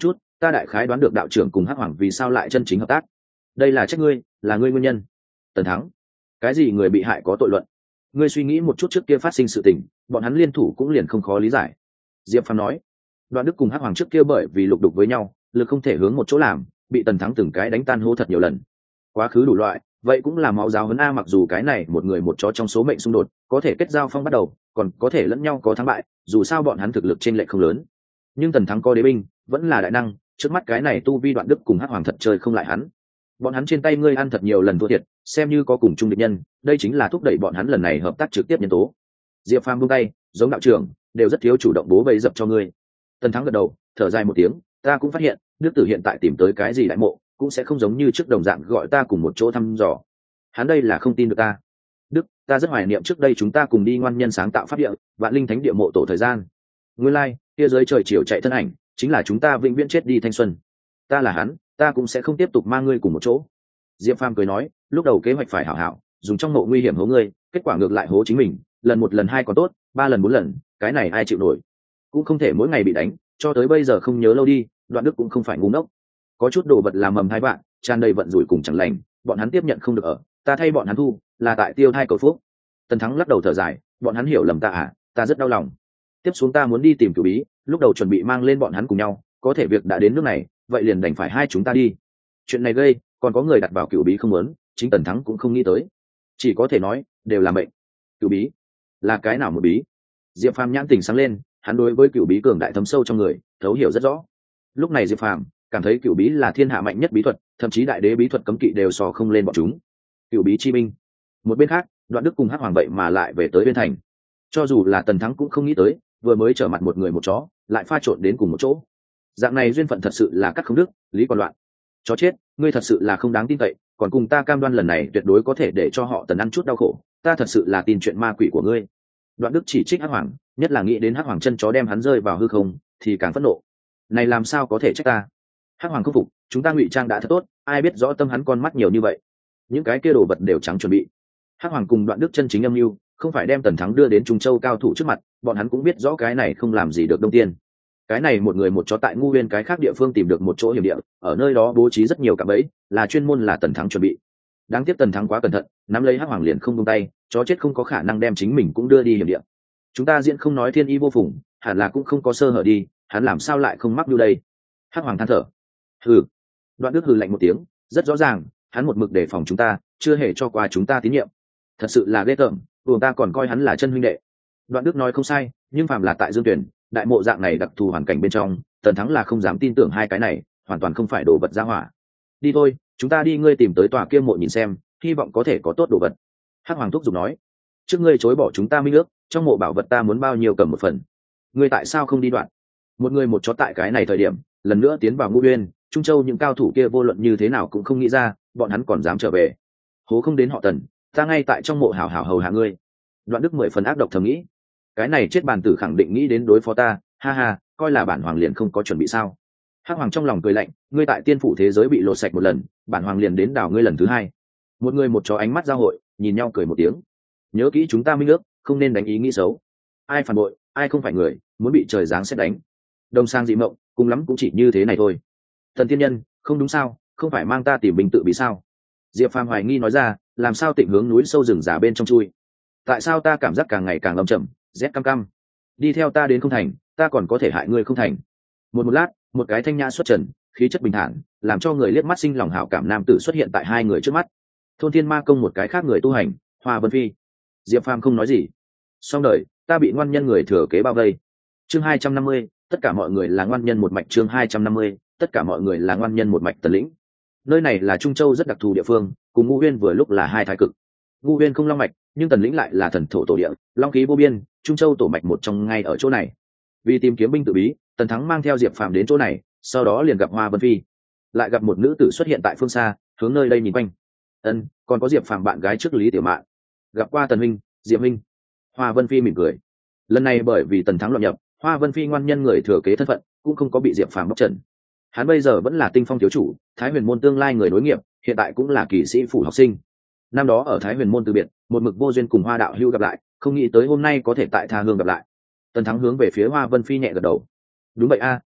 ta đại khái đoán được đạo trưởng cùng hắc hoàng vì sao lại chân chính hợp tác. Đây là trách ngươi, là ngươi nguyên nhân. Tần Thắng, cái gì người bị hại có tội luận? Ngươi suy nghĩ một chút trước kia phát sinh sự tình, bọn hắn liên thủ cũng liền không khó lý giải. Diệp Phàm nói, Đoạn Đức cùng hắc hoàng trước kia bởi vì lục đục với nhau, lực không thể hướng một chỗ làm, bị Tần Thắng từng cái đánh tan hô thật nhiều lần. Quá khứ đủ loại, vậy cũng là máu giáo huấn a. Mặc dù cái này một người một chó trong số mệnh xung đột, có thể kết giao phong bắt đầu, còn có thể lẫn nhau có thắng bại, dù sao bọn hắn thực lực chênh lệch không lớn. Nhưng Tần Thắng có đế binh, vẫn là đại năng, trước mắt cái này tu vi Đoạn Đức cùng hắc hoàng thật chơi không lại hắn. Bọn hắn trên tay ngươi ăn thật nhiều lần thua thiệt, xem như có cùng chung địch nhân, đây chính là thúc đẩy bọn hắn lần này hợp tác trực tiếp nhân tố. Diệp Phàm buông tay, giống đạo trưởng, đều rất thiếu chủ động bố bày dập cho ngươi. Tần Thắng gật đầu, thở dài một tiếng, ta cũng phát hiện, Đức Tử hiện tại tìm tới cái gì đại mộ, cũng sẽ không giống như trước đồng dạng gọi ta cùng một chỗ thăm dò. Hắn đây là không tin được ta. Đức, ta rất hoài niệm trước đây chúng ta cùng đi ngoan nhân sáng tạo pháp địa, vạn linh thánh địa mộ tổ thời gian. Nguyên lai, kia dưới trời chiều chạy thân ảnh, chính là chúng ta vĩnh viễn chết đi thanh xuân. Ta là hắn, ta cũng sẽ không tiếp tục mang ngươi cùng một chỗ. Diệp Phàm cười nói, lúc đầu kế hoạch phải hảo hảo, dùng trong mộ nguy hiểm hố ngươi, kết quả ngược lại hố chính mình, lần một lần hai còn tốt, ba lần bốn lần, cái này ai chịu nổi. Cũng không thể mỗi ngày bị đánh, cho tới bây giờ không nhớ lâu đi. Đoạn Đức cũng không phải ngu ngốc, có chút đồ vật làm mầm hai bạn, tràn đầy vận rủi cùng chẳng lành, bọn hắn tiếp nhận không được ở, ta thay bọn hắn thu, là tại tiêu thai cầu phúc. Tần Thắng lắc đầu thở dài, bọn hắn hiểu lầm ta à, ta rất đau lòng. Tiếp xuống ta muốn đi tìm Cửu Bí, lúc đầu chuẩn bị mang lên bọn hắn cùng nhau, có thể việc đã đến nước này, vậy liền đành phải hai chúng ta đi. Chuyện này gây, còn có người đặt vào Cửu Bí không muốn, chính Tần Thắng cũng không nghĩ tới, chỉ có thể nói đều là mệnh. Cửu Bí là cái nào một bí? Diệp Phàm nhãn tình sáng lên, hắn đối với Cửu Bí cường đại thấm sâu trong người, thấu hiểu rất rõ. Lúc này Diệp Phàm cảm thấy Cửu Bí là thiên hạ mạnh nhất bí thuật, thậm chí đại đế bí thuật cấm kỵ đều so không lên bọn chúng. Cửu Bí chi binh. Một bên khác, Đoạn Đức cùng hắc hoàng vậy mà lại về tới Viên Thành. Cho dù là Tần Thắng cũng không nghĩ tới, vừa mới trở mặt một người một chó, lại pha trộn đến cùng một chỗ. Dạng này duyên phận thật sự là cắt không đứt, lý còn loạn. Chó chết, ngươi thật sự là không đáng tin cậy, còn cùng ta cam đoan lần này tuyệt đối có thể để cho họ Tần ăn chút đau khổ, ta thật sự là tin chuyện ma quỷ của ngươi. Đoạn Đức chỉ trích hắc hoàng, nhất là nghĩ đến hắc hoàng chân chó đem hắn rơi vào hư không, thì càng phẫn nộ. Này làm sao có thể trách ta? Hắc hoàng không phục, chúng ta ngụy trang đã thật tốt, ai biết rõ tâm hắn con mắt nhiều như vậy. Những cái kia đồ vật đều trắng chuẩn bị. Hắc hoàng cùng Đoạn Đức chân chính âm mưu, không phải đem Tần Thắng đưa đến Trung Châu cao thủ trước mặt, bọn hắn cũng biết rõ cái này không làm gì được Đông Tiên. Cái này một người một chó tại ngu huyên cái khác địa phương tìm được một chỗ hiểm địa, ở nơi đó bố trí rất nhiều cạm bẫy, là chuyên môn là Tần Thắng chuẩn bị. Đáng tiếc Tần Thắng quá cẩn thận, nắm lấy hắc hoàng liền không buông tay, chó chết không có khả năng đem chính mình cũng đưa đi hiểm địa. Chúng ta diễn không nói thiên ý vô phùng, hẳn là cũng không có sơ hở đi, hắn làm sao lại không mắc mưu đây? Hắc hoàng than thở. Hừ. Đoạn Đức hừ lạnh một tiếng, rất rõ ràng, hắn một mực đề phòng chúng ta, chưa hề cho qua chúng ta tín nhiệm. Thật sự là ghê tởm, buồng ta còn coi hắn là chân huynh đệ. Đoạn Đức nói không sai, nhưng phàm là tại Dương Tuyển, đại mộ dạng này đặc thù hoàn cảnh bên trong, Tần Thắng là không dám tin tưởng hai cái này, hoàn toàn không phải đồ vật ra hỏa. Đi thôi, chúng ta đi, ngươi tìm tới tòa kia mộ nhìn xem, hy vọng có thể có tốt đồ vật. Hắc hoàng thúc giục nói, trước ngươi chối bỏ chúng ta minh ước, trong mộ bảo vật ta muốn bao nhiêu cầm một phần. Ngươi tại sao không đi đoạn? Một người một chó tại cái này thời điểm, lần nữa tiến vào Ngũ Uyên, Trung Châu những cao thủ kia vô luận như thế nào cũng không nghĩ ra, bọn hắn còn dám trở về. Hố không đến họ Tần, ta ngay tại trong mộ hảo hảo hầu hạ ngươi. Đoạn Đức 10 phần ác độc thầm nghĩ, cái này chết bàn tử khẳng định nghĩ đến đối phó ta, ha ha, coi là bản hoàng liền không có chuẩn bị sao? Hắc hoàng trong lòng cười lạnh, ngươi tại tiên phủ thế giới bị lột sạch một lần, bản hoàng liền đến đảo ngươi lần thứ hai. Một người một chó ánh mắt giao hội, nhìn nhau cười một tiếng. Nhớ kỹ chúng ta minh ước, không nên đánh ý nghĩ xấu. Ai phản bội, ai không phải người, muốn bị trời giáng xét đánh. Đông sang dị mộng, cùng lắm cũng chỉ như thế này thôi. Thần tiên nhân, không đúng sao, không phải mang ta tìm bình tự bí sao? Diệp Phàm hoài nghi nói ra, làm sao Tịnh hướng núi sâu rừng già bên trong chui? Tại sao ta cảm giác càng ngày càng âm trầm, rét căm căm? Đi theo ta đến không thành, ta còn có thể hại ngươi không thành? Một lát, một cái thanh nhã xuất trần, khí chất bình thản, làm cho người liếc mắt sinh lòng hảo cảm nam tử xuất hiện tại hai người trước mắt. Thôn Thiên Ma Công một cái khác người tu hành, Hoa Vân Phi. Diệp Phàm không nói gì. Xong đời, ta bị ngoan nhân người thừa kế bao vây. Chương 250, tất cả mọi người là ngoan nhân một mạch. Chương 250, tất cả mọi người là ngoan nhân một mạch. Tần lĩnh. Nơi này là Trung Châu rất đặc thù địa phương, cùng Ngũ Uyên vừa lúc là hai thái cực. Ngũ Uyên không long mạch, nhưng Tần lĩnh lại là thần thổ tổ địa, long khí vô biên, Trung Châu tổ mạch một trong ngay ở chỗ này. Vì tìm kiếm binh tự bí, Tần Thắng mang theo Diệp Phàm đến chỗ này, sau đó liền gặp Hoa Vân Phi. Lại gặp một nữ tử xuất hiện tại phương xa, hướng nơi đây nhìn quanh. Còn có Diệp Phàm bạn gái trước Lý Tiểu Mạn. Gặp qua Tần huynh, Diệp huynh. Hoa Vân Phi mỉm cười. Lần này bởi vì Tần Thắng loạn nhập, Hoa Vân Phi ngoan nhân người thừa kế thân phận, cũng không có bị Diệp Phàm bóc trần. Hắn bây giờ vẫn là Tinh Phong thiếu chủ, Thái Huyền môn tương lai người nối nghiệp, hiện tại cũng là kỳ sĩ phủ học sinh. Năm đó ở Thái Huyền môn từ biệt, một mực vô duyên cùng Hoa đạo hữu gặp lại, không nghĩ tới hôm nay có thể tại tha hương gặp lại. Tần Thắng hướng về phía Hoa Vân Phi nhẹ gật đầu. Đúng vậy a,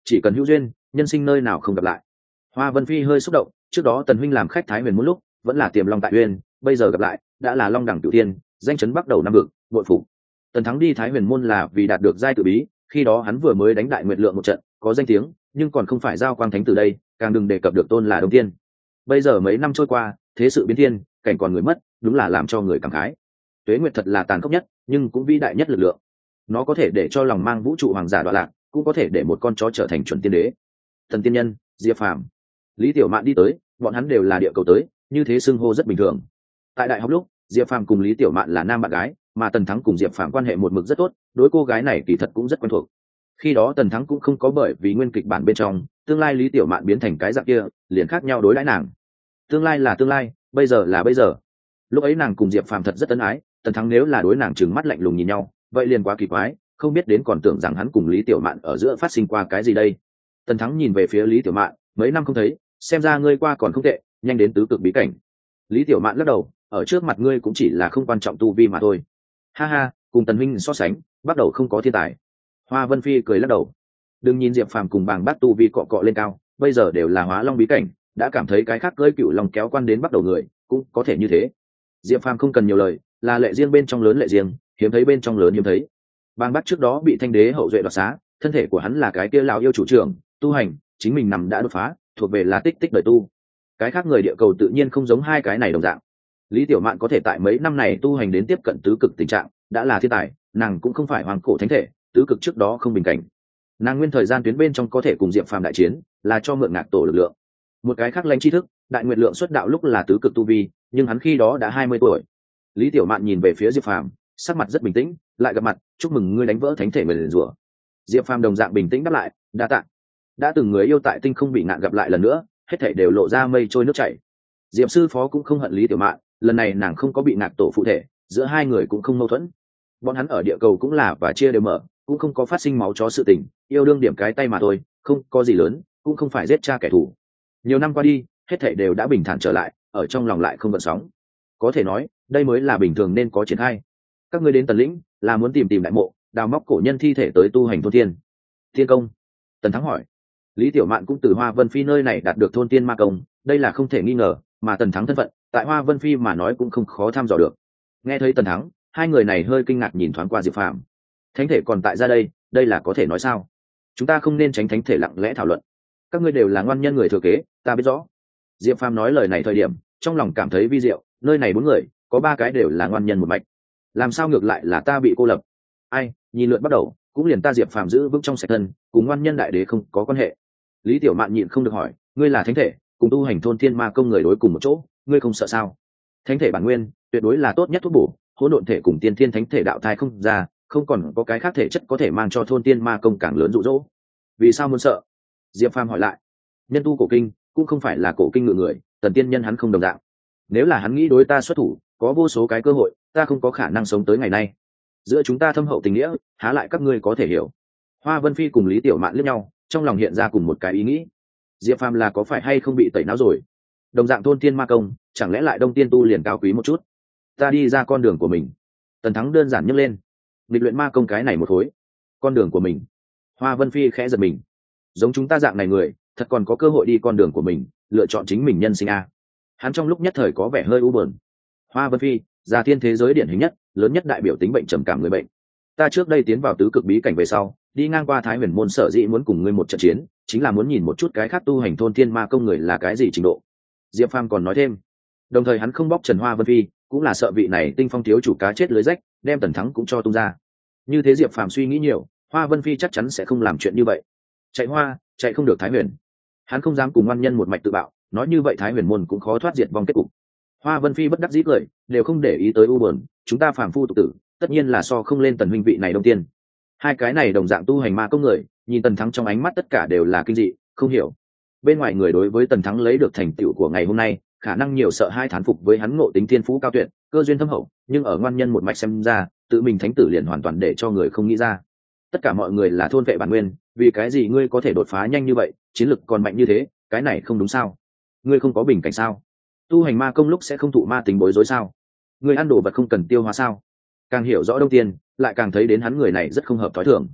chỉ cần hữu duyên, nhân sinh nơi nào không gặp lại. Hoa Vân Phi hơi xúc động, trước đó Tần huynh làm khách Thái Huyền Môn lúc vẫn là tiềm long tại uyên, bây giờ gặp lại đã là long đẳng cửu tiên, danh chấn bắt đầu năm vực, bội phục. Tần Thắng đi Thái Huyền Môn là vì đạt được giai tự bí, khi đó hắn vừa mới đánh đại nguyệt lượng một trận, có danh tiếng, nhưng còn không phải giao quang thánh từ đây, càng đừng đề cập được tôn là Đông Tiên. Bây giờ mấy năm trôi qua, thế sự biến thiên, cảnh còn người mất, đúng là làm cho người cảm khái. Tuế Nguyệt thật là tàn khốc nhất, nhưng cũng vĩ đại nhất lực lượng. Nó có thể để cho lòng mang vũ trụ hoàng giả đọa lạc, cũng có thể để một con chó trở thành chuẩn tiên đế. Thần tiên nhân, Diệp Phàm, Lý Tiểu Mạn đi tới, bọn hắn đều là địa cầu tới, như thế xưng hô rất bình thường. Tại đại học lúc, Diệp Phàm cùng Lý Tiểu Mạn là nam bạn gái, mà Tần Thắng cùng Diệp Phàm quan hệ một mực rất tốt, đối cô gái này kỳ thật cũng rất quen thuộc. Khi đó Tần Thắng cũng không có bởi vì nguyên kịch bản bên trong tương lai Lý Tiểu Mạn biến thành cái dạng kia liền khác nhau đối đãi nàng. Tương lai là tương lai, bây giờ là bây giờ. Lúc ấy nàng cùng Diệp Phàm thật rất ân ái, Tần Thắng nếu là đối nàng trừng mắt lạnh lùng nhìn nhau, vậy liền quá kỳ quái, không biết đến còn tưởng rằng hắn cùng Lý Tiểu Mạn ở giữa phát sinh qua cái gì đây. Tần Thắng nhìn về phía Lý Tiểu Mạn, mấy năm không thấy, xem ra ngươi qua còn không tệ, nhanh đến tứ cực bí cảnh. Lý Tiểu Mạn lắc đầu, ở trước mặt ngươi cũng chỉ là không quan trọng tu vi mà thôi. Ha ha, cùng Tần huynh so sánh, bắt đầu không có thiên tài. Hoa Vân Phi cười lắc đầu. Đừng nhìn Diệp Phàm cùng Bàng Bát tu vi cọ cọ lên cao, bây giờ đều là hóa long bí cảnh, đã cảm thấy cái khác cưỡi cựu long kéo quan đến bắt đầu người, cũng có thể như thế. Diệp Phàm không cần nhiều lời, là lệ riêng bên trong lớn lệ riêng, hiếm thấy bên trong lớn hiếm thấy. Bàng Bát trước đó bị Thanh Đế hậu duệ đoạt xá, thân thể của hắn là cái kia lão yêu chủ trưởng, tu hành, chính mình nằm đã đột phá, thuộc về là tích tích đời tu. Cái khác người địa cầu tự nhiên không giống hai cái này đồng dạng. Lý Tiểu Mạn có thể tại mấy năm này tu hành đến tiếp cận tứ cực tình trạng, đã là thiên tài, nàng cũng không phải hoàng cổ thánh thể, tứ cực trước đó không bình cảnh. Nàng nguyên thời gian tuyến bên trong có thể cùng Diệp Phàm đại chiến, là cho mượn ngạc tổ lực lượng. Một cái khác lãnh tri thức, đại nguyệt lượng xuất đạo lúc là tứ cực tu vi, nhưng hắn khi đó đã 20 tuổi. Lý Tiểu Mạn nhìn về phía Diệp Phàm, sắc mặt rất bình tĩnh, lại gặp mặt, chúc mừng ngươi đánh vỡ thánh thể nguyền rủa. Diệp Phàm đồng dạng bình tĩnh đáp lại, đa tạ. Đã từng người yêu tại tinh không bị nạn gặp lại lần nữa, hết thảy đều lộ ra mây trôi nước chảy. Diệp sư phó cũng không hận Lý Tiểu Mạn, lần này nàng không có bị ngạc tổ phụ thể, giữa hai người cũng không mâu thuẫn. Bọn hắn ở địa cầu cũng là và chia đều mở, cũng không có phát sinh máu chó sự tình, yêu đương điểm cái tay mà thôi, không có gì lớn, cũng không phải giết cha kẻ thù. Nhiều năm qua đi, hết thảy đều đã bình thản trở lại, ở trong lòng lại không gợn sóng. Có thể nói, đây mới là bình thường nên có triển khai. Các ngươi đến Tần lĩnh, là muốn tìm đại mộ, đào móc cổ nhân thi thể tới tu hành thôn thiên. Thiên công? Tần Thắng hỏi. Lý Tiểu Mạn cũng từ Hoa Vân Phi nơi này đạt được thôn tiên ma công, đây là không thể nghi ngờ, mà Tần Thắng thân phận, tại Hoa Vân Phi mà nói cũng không khó thăm dò được. Nghe thấy Tần Thắng, hai người này hơi kinh ngạc nhìn thoáng qua Diệp Phàm. Thánh thể còn tại ra đây là có thể nói sao? Chúng ta không nên tránh thánh thể lặng lẽ thảo luận. Các ngươi đều là ngoan nhân người thừa kế, ta biết rõ. Diệp Phàm nói lời này thời điểm, trong lòng cảm thấy vi diệu, nơi này 4 người, có 3 cái đều là ngoan nhân một mạch. Làm sao ngược lại là ta bị cô lập? Ai, nhìn lượt bắt đầu, cũng liền ta Diệp Phàm giữ vững trong sạch thân, cùng ngoan nhân đại đế không có quan hệ. Lý Tiểu Mạn nhịn không được hỏi, ngươi là thánh thể, cùng tu hành thôn thiên ma công người đối cùng một chỗ, ngươi không sợ sao? Thánh thể bản nguyên, tuyệt đối là tốt nhất thuốc bổ, hỗn độn thể cùng tiên thiên thánh thể đạo thai không ra, không còn có cái khác thể chất có thể mang cho thôn tiên ma công càng lớn dụ dỗ. Vì sao muốn sợ? Diệp Phàm hỏi lại. Nhân tu cổ kinh cũng không phải là cổ kinh ngự người, Tần tiên nhân hắn không đồng dạng. Nếu là hắn nghĩ đối ta xuất thủ, có vô số cái cơ hội, ta không có khả năng sống tới ngày nay. Giữa chúng ta thâm hậu tình nghĩa, há lại các ngươi có thể hiểu. Hoa Vân Phi cùng Lý Tiểu Mạn liếc nhau, trong lòng hiện ra cùng một cái ý nghĩ. Diệp Phàm là có phải hay không bị tẩy não rồi? Đồng dạng thôn tiên ma công, chẳng lẽ lại đông tiên tu liền cao quý một chút? Ta đi ra con đường của mình. Tần Thắng đơn giản nhấc lên. Nghịch luyện ma công cái này một khối. Con đường của mình. Hoa Vân Phi khẽ giật mình. Giống chúng ta dạng này người, thật còn có cơ hội đi con đường của mình, lựa chọn chính mình nhân sinh a. Hắn trong lúc nhất thời có vẻ hơi u buồn. Hoa Vân Phi, già thiên thế giới điển hình nhất, lớn nhất đại biểu tính bệnh trầm cảm người bệnh. Ta trước đây tiến vào tứ cực bí cảnh về sau, đi ngang qua Thái Huyền môn sở dĩ muốn cùng ngươi một trận chiến, chính là muốn nhìn một chút cái khác tu hành thôn thiên ma công người là cái gì trình độ. Diệp Phàm còn nói thêm, đồng thời hắn không bóc Trần Hoa Vân Phi, cũng là sợ vị này tinh phong thiếu chủ cá chết lưới rách, đem Tần Thắng cũng cho tung ra. Như thế Diệp Phàm suy nghĩ nhiều, Hoa Vân Phi chắc chắn sẽ không làm chuyện như vậy. Chạy không được Thái Huyền. Hắn không dám cùng ngoan nhân một mạch tự bạo, nói như vậy Thái Huyền môn cũng khó thoát diệt vong kết cục. Hoa Vân Phi bất đắc dĩ cười, đều không để ý tới u buồn, chúng ta phàm phu tục tử, tất nhiên là so không lên Tần huynh vị này đông tiên. Hai cái này đồng dạng tu hành ma công người, nhìn Tần Thắng trong ánh mắt tất cả đều là kinh dị, không hiểu. Bên ngoài người đối với Tần Thắng lấy được thành tựu của ngày hôm nay, khả năng nhiều sợ hai thán phục với hắn ngộ tính thiên phú cao tuyệt, cơ duyên thâm hậu, nhưng ở ngoan nhân một mạch xem ra, tự mình thánh tử liền hoàn toàn để cho người không nghĩ ra. Tất cả mọi người là thôn vệ bản nguyên, vì cái gì ngươi có thể đột phá nhanh như vậy, chiến lực còn mạnh như thế, cái này không đúng sao? Ngươi không có bình cảnh sao? Tu hành ma công lúc sẽ không thụ ma tính bối rối sao? Ngươi ăn đồ vật không cần tiêu hóa sao? Càng hiểu rõ đông tiên, lại càng thấy đến hắn người này rất không hợp thói thường.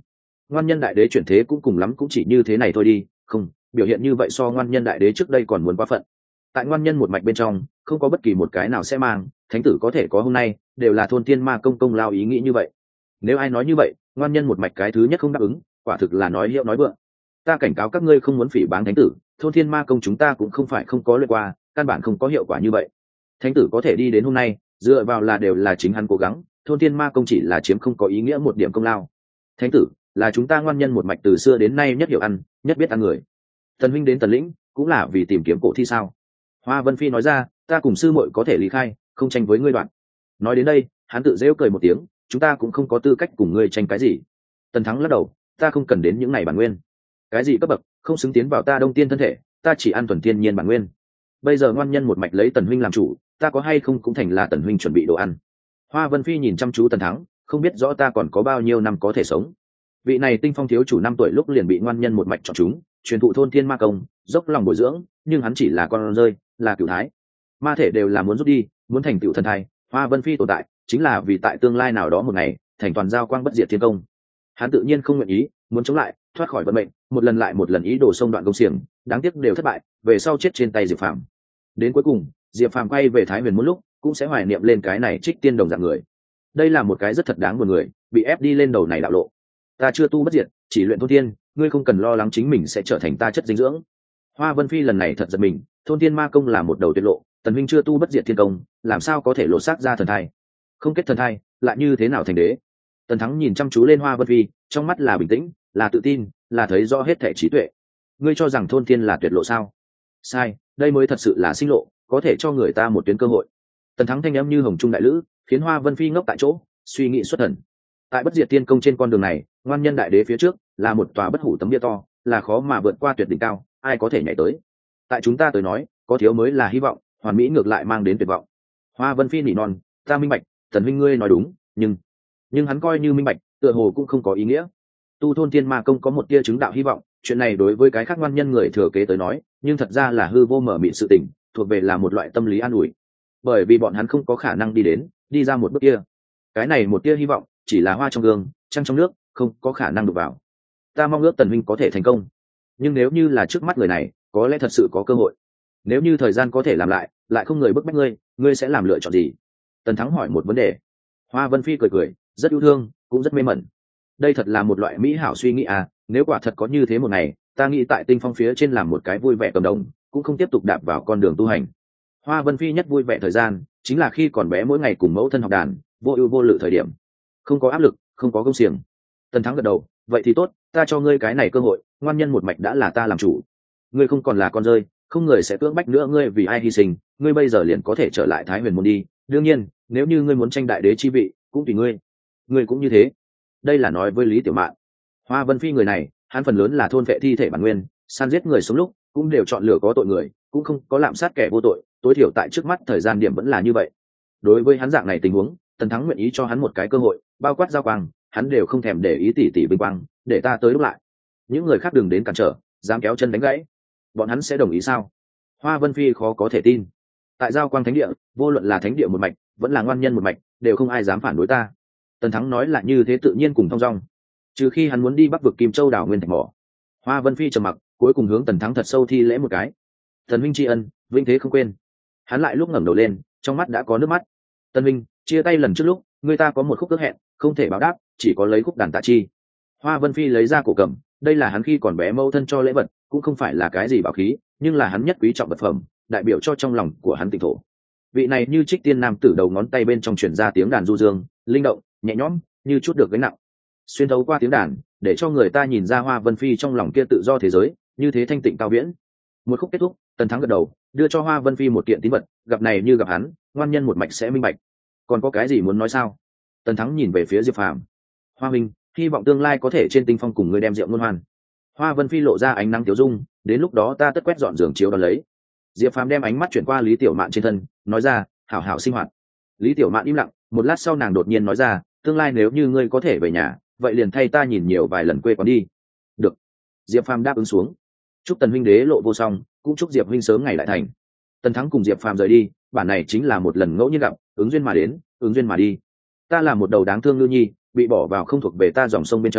Ngoan nhân đại đế chuyển thế cũng cùng lắm cũng chỉ như thế này thôi đi, không, biểu hiện như vậy so ngoan nhân đại đế trước đây còn muốn quá phận. Tại ngoan nhân một mạch bên trong không có bất kỳ một cái nào sẽ mang thánh tử có thể có hôm nay đều là thôn tiên ma công công lao ý nghĩ như vậy. Nếu ai nói như vậy ngoan nhân một mạch cái thứ nhất không đáp ứng, quả thực là nói hiệu nói vượng. Ta cảnh cáo các ngươi không muốn phỉ báng thánh tử, thôn thiên ma công chúng ta cũng không phải không có luyện qua, căn bản không có hiệu quả như vậy. Thánh tử có thể đi đến hôm nay dựa vào là đều là chính hắn cố gắng, thôn thiên ma công chỉ là chiếm không có ý nghĩa một điểm công lao. Thánh tử là chúng ta ngoan nhân một mạch từ xưa đến nay nhất hiểu ăn nhất biết ăn người. Tần huynh đến Tần lĩnh cũng là vì tìm kiếm cổ thi sao? Hoa Vân Phi nói ra, ta cùng sư muội có thể lý khai, không tranh với ngươi đoạn. Nói đến đây hắn tự rêu cười một tiếng, chúng ta cũng không có tư cách cùng ngươi tranh cái gì. Tần Thắng lắc đầu, ta không cần đến những này bản nguyên, cái gì cấp bậc không xứng tiến vào ta đông tiên thân thể, ta chỉ ăn thuần thiên nhiên bản nguyên. Bây giờ ngoan nhân một mạch lấy Tần huynh làm chủ, ta có hay không cũng thành là Tần huynh chuẩn bị đồ ăn. Hoa Vân Phi nhìn chăm chú Tần Thắng, không biết rõ ta còn có bao nhiêu năm có thể sống. Vị này tinh phong thiếu chủ 5 tuổi lúc liền bị ngoan nhân một mạch chọn chúng, truyền thụ thôn thiên ma công, dốc lòng bồi dưỡng, nhưng hắn chỉ là con rơi, là cửu thái. Ma thể đều là muốn rút đi, muốn thành tựu thần thai. Hoa Vân Phi tồn tại chính là vì tại tương lai nào đó một ngày thành toàn giao quang bất diệt thiên công. Hắn tự nhiên không nguyện ý, muốn chống lại, thoát khỏi vận mệnh, một lần lại một lần ý đồ xông đoạn công xiềng, đáng tiếc đều thất bại, về sau chết trên tay Diệp Phàm. Đến cuối cùng, Diệp Phàm quay về Thái Huyền một lúc, cũng sẽ hoài niệm lên cái này trích tiên đồng dạng người. Đây là một cái rất thật đáng buồn người, bị ép đi lên đầu này đạo lộ. Ta chưa tu bất diệt, chỉ luyện thôn thiên, ngươi không cần lo lắng chính mình sẽ trở thành ta chất dinh dưỡng. Hoa Vân Phi lần này thật giật mình, thôn thiên ma công là một đầu tuyệt lộ, Tần huynh chưa tu bất diệt thiên công, làm sao có thể lột xác ra thần thai? Không kết thần thai, lại như thế nào thành đế? Tần Thắng nhìn chăm chú lên Hoa Vân Phi, trong mắt là bình tĩnh, là tự tin, là thấy rõ hết thể trí tuệ. Ngươi cho rằng thôn thiên là tuyệt lộ sao? Sai, đây mới thật sự là sinh lộ, có thể cho người ta một tuyến cơ hội. Tần Thắng thanh âm như hồng trung đại lữ, khiến Hoa Vân Phi ngốc tại chỗ, suy nghĩ xuất thần. Tại bất diệt tiên công trên con đường này, ngoan nhân đại đế phía trước là một tòa bất hủ tấm bia to, là khó mà vượt qua tuyệt đỉnh cao, ai có thể nhảy tới. Tại chúng ta tới nói, có thiếu mới là hy vọng, hoàn mỹ ngược lại mang đến tuyệt vọng. Hoa Vân Phi nỉ non, ta minh bạch, Tần huynh ngươi nói đúng, nhưng hắn coi như minh bạch, tựa hồ cũng không có ý nghĩa. Tu thôn thiên ma công có một tia chứng đạo hy vọng, chuyện này đối với cái khác ngoan nhân người thừa kế tới nói, nhưng thật ra là hư vô mở mịn sự tình, thuộc về là một loại tâm lý an ủi, bởi vì bọn hắn không có khả năng đi ra một bước kia. Cái này một tia hy vọng chỉ là hoa trong gương, trăng trong nước, không có khả năng đụng vào. Ta mong ước Tần huynh có thể thành công, nhưng nếu như là trước mắt người này, có lẽ thật sự có cơ hội. Nếu như thời gian có thể làm lại không người bức bách ngươi sẽ làm lựa chọn gì? Tần Thắng hỏi một vấn đề. Hoa Vân Phi cười, rất yêu thương, cũng rất mê mẩn. Đây thật là một loại mỹ hảo suy nghĩ à, nếu quả thật có như thế một ngày, ta nghĩ tại tinh phong phía trên làm một cái vui vẻ cầm đồng, cũng không tiếp tục đạp vào con đường tu hành. Hoa Vân Phi nhất vui vẻ thời gian, chính là khi còn bé mỗi ngày cùng mẫu thân học đàn, vô ưu vô lự thời điểm. Không có áp lực, không có công xiềng. Tần Thắng gật đầu, vậy thì tốt, ta cho ngươi cái này cơ hội, ngoan nhân một mạch đã là ta làm chủ. Ngươi không còn là con rơi, không người sẽ cưỡng bách nữa ngươi vì ai hy sinh, ngươi bây giờ liền có thể trở lại Thái Huyền môn đi. Đương nhiên, nếu như ngươi muốn tranh đại đế chi vị, cũng tùy ngươi. Ngươi cũng như thế. Đây là nói với Lý Tiểu Mạn. Hoa Vân Phi người này, hắn phần lớn là thôn vệ thi thể bản nguyên, săn giết người sống lúc, cũng đều chọn lựa có tội người, cũng không có lạm sát kẻ vô tội, tối thiểu tại trước mắt thời gian điểm vẫn là như vậy. Đối với hắn dạng này tình huống, Tần Thắng nguyện ý cho hắn một cái cơ hội, bao quát giao quang, hắn đều không thèm để ý tỷ vinh quang, để ta tới lúc lại. Những người khác đừng đến cản trở, dám kéo chân đánh gãy. Bọn hắn sẽ đồng ý sao? Hoa Vân Phi khó có thể tin. Tại giao quang thánh địa, vô luận là thánh địa một mạch, vẫn là ngoan nhân một mạch, đều không ai dám phản đối ta. Tần Thắng nói là như thế tự nhiên cùng thong dong, trừ khi hắn muốn đi bắc vực Kim Châu đảo nguyên thạch mỏ. Hoa Vân Phi trầm mặc, cuối cùng hướng Tần Thắng thật sâu thi lễ một cái. Tần huynh tri ân, vinh thế không quên. Hắn lại lúc ngẩng đầu lên, trong mắt đã có nước mắt. Tần huynh, chia tay lần trước lúc, người ta có một khúc ước hẹn, không thể báo đáp, chỉ có lấy khúc đàn tạ chi. Hoa Vân Phi lấy ra cổ cầm, đây là hắn khi còn bé mâu thân cho lễ vật, cũng không phải là cái gì bảo khí, nhưng là hắn nhất quý trọng vật phẩm, đại biểu cho trong lòng của hắn tịnh thổ. Vị này như trích tiên nam tử đầu ngón tay bên trong truyền ra tiếng đàn du dương, linh động, nhẹ nhõm, như chút được gánh nặng. Xuyên thấu qua tiếng đàn, để cho người ta nhìn ra Hoa Vân Phi trong lòng kia tự do thế giới, như thế thanh tịnh cao viễn. Một khúc kết thúc, Tần Thắng gật đầu, đưa cho Hoa Vân Phi một kiện tín vật, gặp này như gặp hắn, ngoan nhân một mạch sẽ minh bạch. Còn có cái gì muốn nói sao? Tần Thắng nhìn về phía Diệp Phàm. Hoa minh, hy vọng tương lai có thể trên tinh phong cùng ngươi đem rượu ngôn hoan. Hoa Vân Phi lộ ra ánh nắng tiểu dung, đến lúc đó ta tất quét dọn giường chiếu đón lấy. Diệp Phàm đem ánh mắt chuyển qua Lý Tiểu Mạn trên thân, nói ra, hảo hảo sinh hoạt. Lý Tiểu Mạn im lặng, một lát sau nàng đột nhiên nói ra, tương lai nếu như ngươi có thể về nhà, vậy liền thay ta nhìn nhiều vài lần quê quán đi. Được. Diệp Phàm đáp ứng xuống. Chúc Tần huynh đế lộ vô song, cũng chúc Diệp huynh sớm ngày lại thành. Tần Thắng cùng Diệp Phàm rời đi, bản này chính là một lần ngẫu nhiên gặp, ứng duyên mà đến, ứng duyên mà đi. Ta là một đầu đáng thương lưu nhi, bị bỏ vào không thuộc về ta dòng sông bên trong,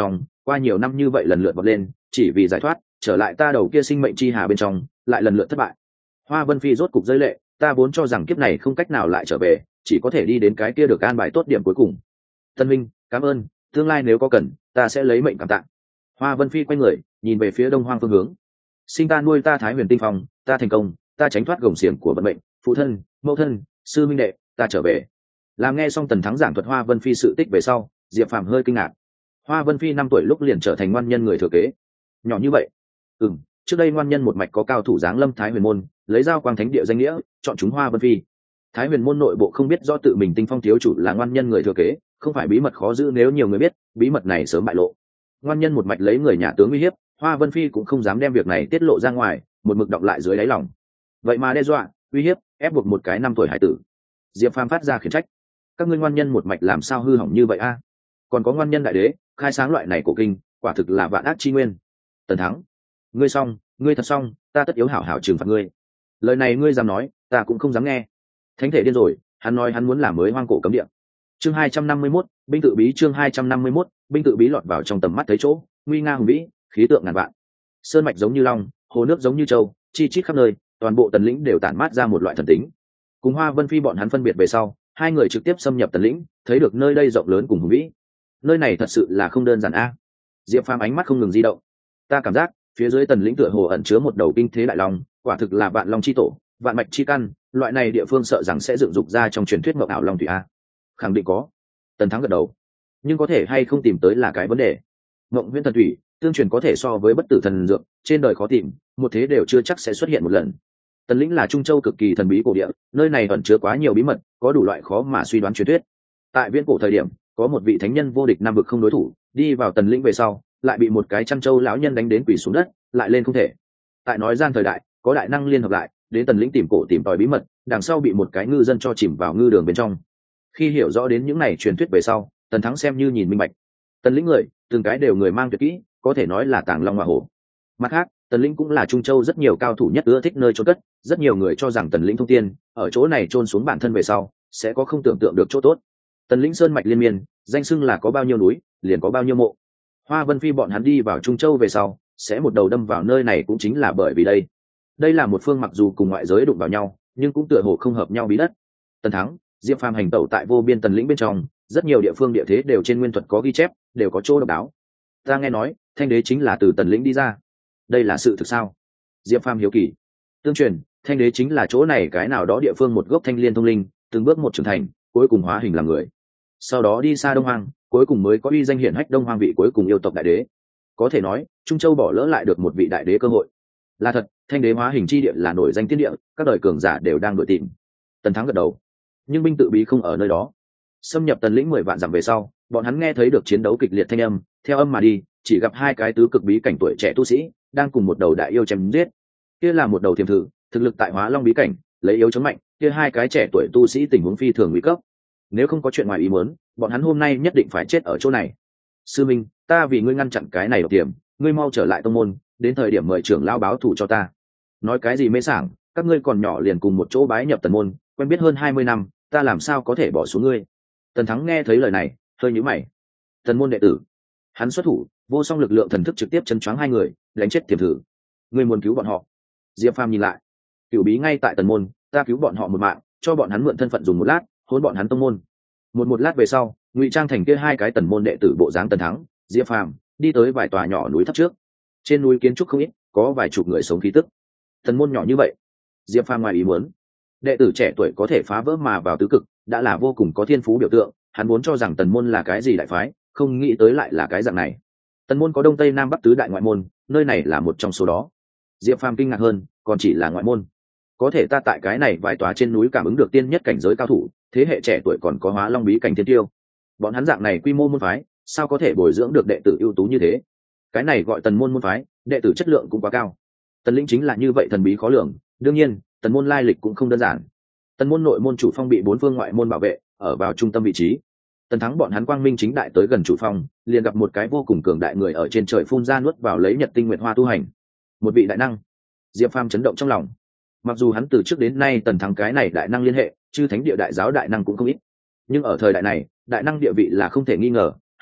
qua nhiều năm như vậy lần lượt vọt lên, chỉ vì giải thoát trở lại ta đầu kia sinh mệnh chi hà bên trong, lại lần lượt thất bại. Hoa Vân Phi rốt cục rơi lệ, ta vốn cho rằng kiếp này không cách nào lại trở về, chỉ có thể đi đến cái kia được an bài tốt điểm cuối cùng. Tân Minh, cảm ơn, tương lai nếu có cần, ta sẽ lấy mệnh cảm tạ. Hoa Vân Phi quay người, nhìn về phía đông hoang phương hướng. Sinh ta nuôi ta Thái Huyền Tinh Phong, ta thành công, ta tránh thoát gồng xiềng của vận mệnh, phụ thân, mẫu thân, sư minh đệ, ta trở về. Làm nghe xong Tần Thắng giảng thuật Hoa Vân Phi sự tích về sau, Diệp Phàm hơi kinh ngạc. Hoa Vân Phi 5 tuổi lúc liền trở thành ngoan nhân người thừa kế. Nhỏ như vậy? Trước đây ngoan nhân một mạch có cao thủ giáng lâm Thái Huyền môn, lấy giao quang thánh địa danh nghĩa, chọn chúng Hoa Vân Phi. Thái Huyền môn nội bộ không biết do tự mình Tinh Phong thiếu chủ là ngoan nhân người thừa kế, không phải bí mật khó giữ, nếu nhiều người biết, bí mật này sớm bại lộ. Ngoan nhân một mạch lấy người nhà tướng uy hiếp, Hoa Vân Phi cũng không dám đem việc này tiết lộ ra ngoài, một mực đọng lại dưới đáy lòng. Vậy mà đe dọa, uy hiếp, ép buộc một cái 5 tuổi hải tử. Diệp Phàm phát ra khiển trách: các ngươi ngoan nhân một mạch làm sao hư hỏng như vậy a? Còn có ngoan nhân đại đế khai sáng loại này cổ kinh, quả thực là vạn ác chi nguyên. Tần Thắng, ngươi xong, ngươi thật xong, ta tất yếu hảo hảo trừng phạt ngươi. Lời này ngươi dám nói, ta cũng không dám nghe. Thánh thể điên rồi, hắn nói hắn muốn làm mới hoang cổ cấm địa. Chương 251, binh tự bí. Chương 251, binh tự bí lọt vào trong tầm mắt thấy chỗ, nguy nga hùng vĩ, khí tượng ngàn vạn. Sơn mạch giống như long, hồ nước giống như châu, chi chít khắp nơi, toàn bộ tần lĩnh đều tản mát ra một loại thần tính. Cùng Hoa Vân Phi bọn hắn phân biệt về sau, hai người trực tiếp xâm nhập tần lĩnh, thấy được nơi đây rộng lớn cùng hùng vĩ. Nơi này thật sự là không đơn giản a. Diệp Phàm ánh mắt không ngừng di động. Ta cảm giác phía dưới tần lĩnh tựa hồ ẩn chứa một đầu kinh thế đại long, quả thực là vạn long chi tổ, vạn mạch chi căn, loại này địa phương sợ rằng sẽ dựng dục ra trong truyền thuyết mộng ảo long thủy a. Khẳng định có. Tần Thắng gật đầu. Nhưng có thể hay không tìm tới là cái vấn đề. Mộng huyễn thần thủy tương truyền có thể so với bất tử thần dược, trên đời khó tìm, một thế đều chưa chắc sẽ xuất hiện một lần. Tần lĩnh là Trung Châu cực kỳ thần bí cổ địa, nơi này ẩn chứa quá nhiều bí mật, có đủ loại khó mà suy đoán truyền thuyết. Tại viễn cổ thời điểm, có một vị thánh nhân vô địch nam vực không đối thủ, đi vào tần lĩnh về sau, lại bị một cái trăm châu lão nhân đánh đến quỳ xuống đất, lại lên không thể. Tại nói gian thời đại, có đại năng liên hợp lại, đến tần lĩnh tìm cổ tìm tòi bí mật, đằng sau bị một cái ngư dân cho chìm vào ngư đường bên trong. Khi hiểu rõ đến những này truyền thuyết về sau, Tần Thắng xem như nhìn minh bạch. Tần lĩnh người, từng cái đều người mang tuyệt kỹ, có thể nói là tàng long hoa hổ. Mặt khác, tần lĩnh cũng là Trung Châu rất nhiều cao thủ nhất ưa thích nơi chôn cất, rất nhiều người cho rằng tần lĩnh thông tiên, ở chỗ này chôn xuống bản thân về sau, sẽ có không tưởng tượng được chỗ tốt. Tần lĩnh sơn mạch liên miên, danh xưng là có bao nhiêu núi, liền có bao nhiêu mộ. Hoa Vân Phi bọn hắn đi vào Trung Châu về sau, sẽ một đầu đâm vào nơi này cũng chính là bởi vì đây là một phương mặc dù cùng ngoại giới đụng vào nhau, nhưng cũng tựa hồ không hợp nhau bí đất. Tần Thắng, Diệp Phàm hành tẩu tại vô biên tần lĩnh bên trong, rất nhiều địa phương địa thế đều trên nguyên thuật có ghi chép, đều có chỗ độc đáo. Ta nghe nói, Thanh đế chính là từ tần lĩnh đi ra, đây là sự thực sao? Diệp Phàm hiếu kỳ. Tương truyền, Thanh đế chính là chỗ này cái nào đó địa phương một gốc thanh liên thông linh, từng bước một trưởng thành, cuối cùng hóa hình làm người. Sau đó đi xa Đông Hoang, cuối cùng mới có uy danh hiển hách Đông Hoang vị cuối cùng yêu tộc đại đế. Có thể nói, Trung Châu bỏ lỡ lại được một vị đại đế cơ hội. Là thật, Thanh đế hóa hình chi địa là nổi danh tiên địa, các đời cường giả đều đang đuổi tìm. Tần Thắng gật đầu. Nhưng binh tự bí không ở nơi đó. Xâm nhập tần lĩnh 10 vạn dặm về sau, bọn hắn nghe thấy được chiến đấu kịch liệt thanh âm, theo âm mà đi, chỉ gặp hai cái tứ cực bí cảnh tuổi trẻ tu sĩ đang cùng một đầu đại yêu chém giết. Kia là một đầu thiềm thử, thực lực tại Hóa Long bí cảnh, lấy yếu chống mạnh, kia hai cái trẻ tuổi tu sĩ tình huống phi thường nguy cấp. Nếu không có chuyện ngoài ý muốn, bọn hắn hôm nay nhất định phải chết ở chỗ này. Sư minh, ta vì ngươi ngăn chặn cái này độc tiềm, ngươi mau trở lại tông môn, đến thời điểm mời trưởng lão báo thù cho ta. Nói cái gì mê sảng, các ngươi còn nhỏ liền cùng một chỗ bái nhập tần môn, quen biết hơn 20 năm, ta làm sao có thể bỏ xuống ngươi. Tần Thắng nghe thấy lời này, hơi nhíu mày. Tần môn đệ tử, hắn xuất thủ, vô song lực lượng thần thức trực tiếp chấn choáng hai người, đánh chết tiềm thử. Ngươi muốn cứu bọn họ? Diệp Phàm nhìn lại, cửu bí ngay tại tần môn, ta cứu bọn họ một mạng, cho bọn hắn mượn thân phận dùng một lát, hôn bọn hắn tông môn. Một lát về sau, ngụy trang thành kia hai cái tần môn đệ tử bộ dáng Tần Thắng, Diệp Phàm đi tới vài tòa nhỏ núi thấp trước. Trên núi kiến trúc không ít, có vài chục người sống khí tức. Tần môn nhỏ như vậy, Diệp Phàm ngoài ý muốn, đệ tử trẻ tuổi có thể phá vỡ mà vào tứ cực, đã là vô cùng có thiên phú biểu tượng. Hắn vốn cho rằng tần môn là cái gì đại phái, không nghĩ tới lại là cái dạng này. Tần môn có đông tây nam bắc tứ đại ngoại môn, nơi này là một trong số đó. Diệp Phàm kinh ngạc hơn, còn chỉ là ngoại môn. Có thể ta tại cái này vài tòa trên núi cảm ứng được tiên nhất cảnh giới cao thủ, thế hệ trẻ tuổi còn có Hóa Long bí cảnh thiên tiêu. Bọn hắn dạng này quy mô môn phái, sao có thể bồi dưỡng được đệ tử ưu tú như thế? Cái này gọi tần môn môn phái, đệ tử chất lượng cũng quá cao. Tần lĩnh chính là như vậy thần bí khó lường, đương nhiên, tần môn lai lịch cũng không đơn giản. Tần môn nội môn chủ phong bị 4 phương ngoại môn bảo vệ, ở vào trung tâm vị trí. Tần Thắng bọn hắn quang minh chính đại tới gần chủ phong, liền gặp một cái vô cùng cường đại người ở trên trời phun ra nuốt vào lấy nhật tinh nguyệt hoa tu hành. Một vị đại năng. Diệp Phàm chấn động trong lòng. Mặc dù hắn từ trước đến nay Tần Thắng cái này đại năng liên hệ, chư thánh địa đại giáo đại năng cũng không ít, nhưng ở thời đại này, đại năng địa vị là không thể nghi ngờ,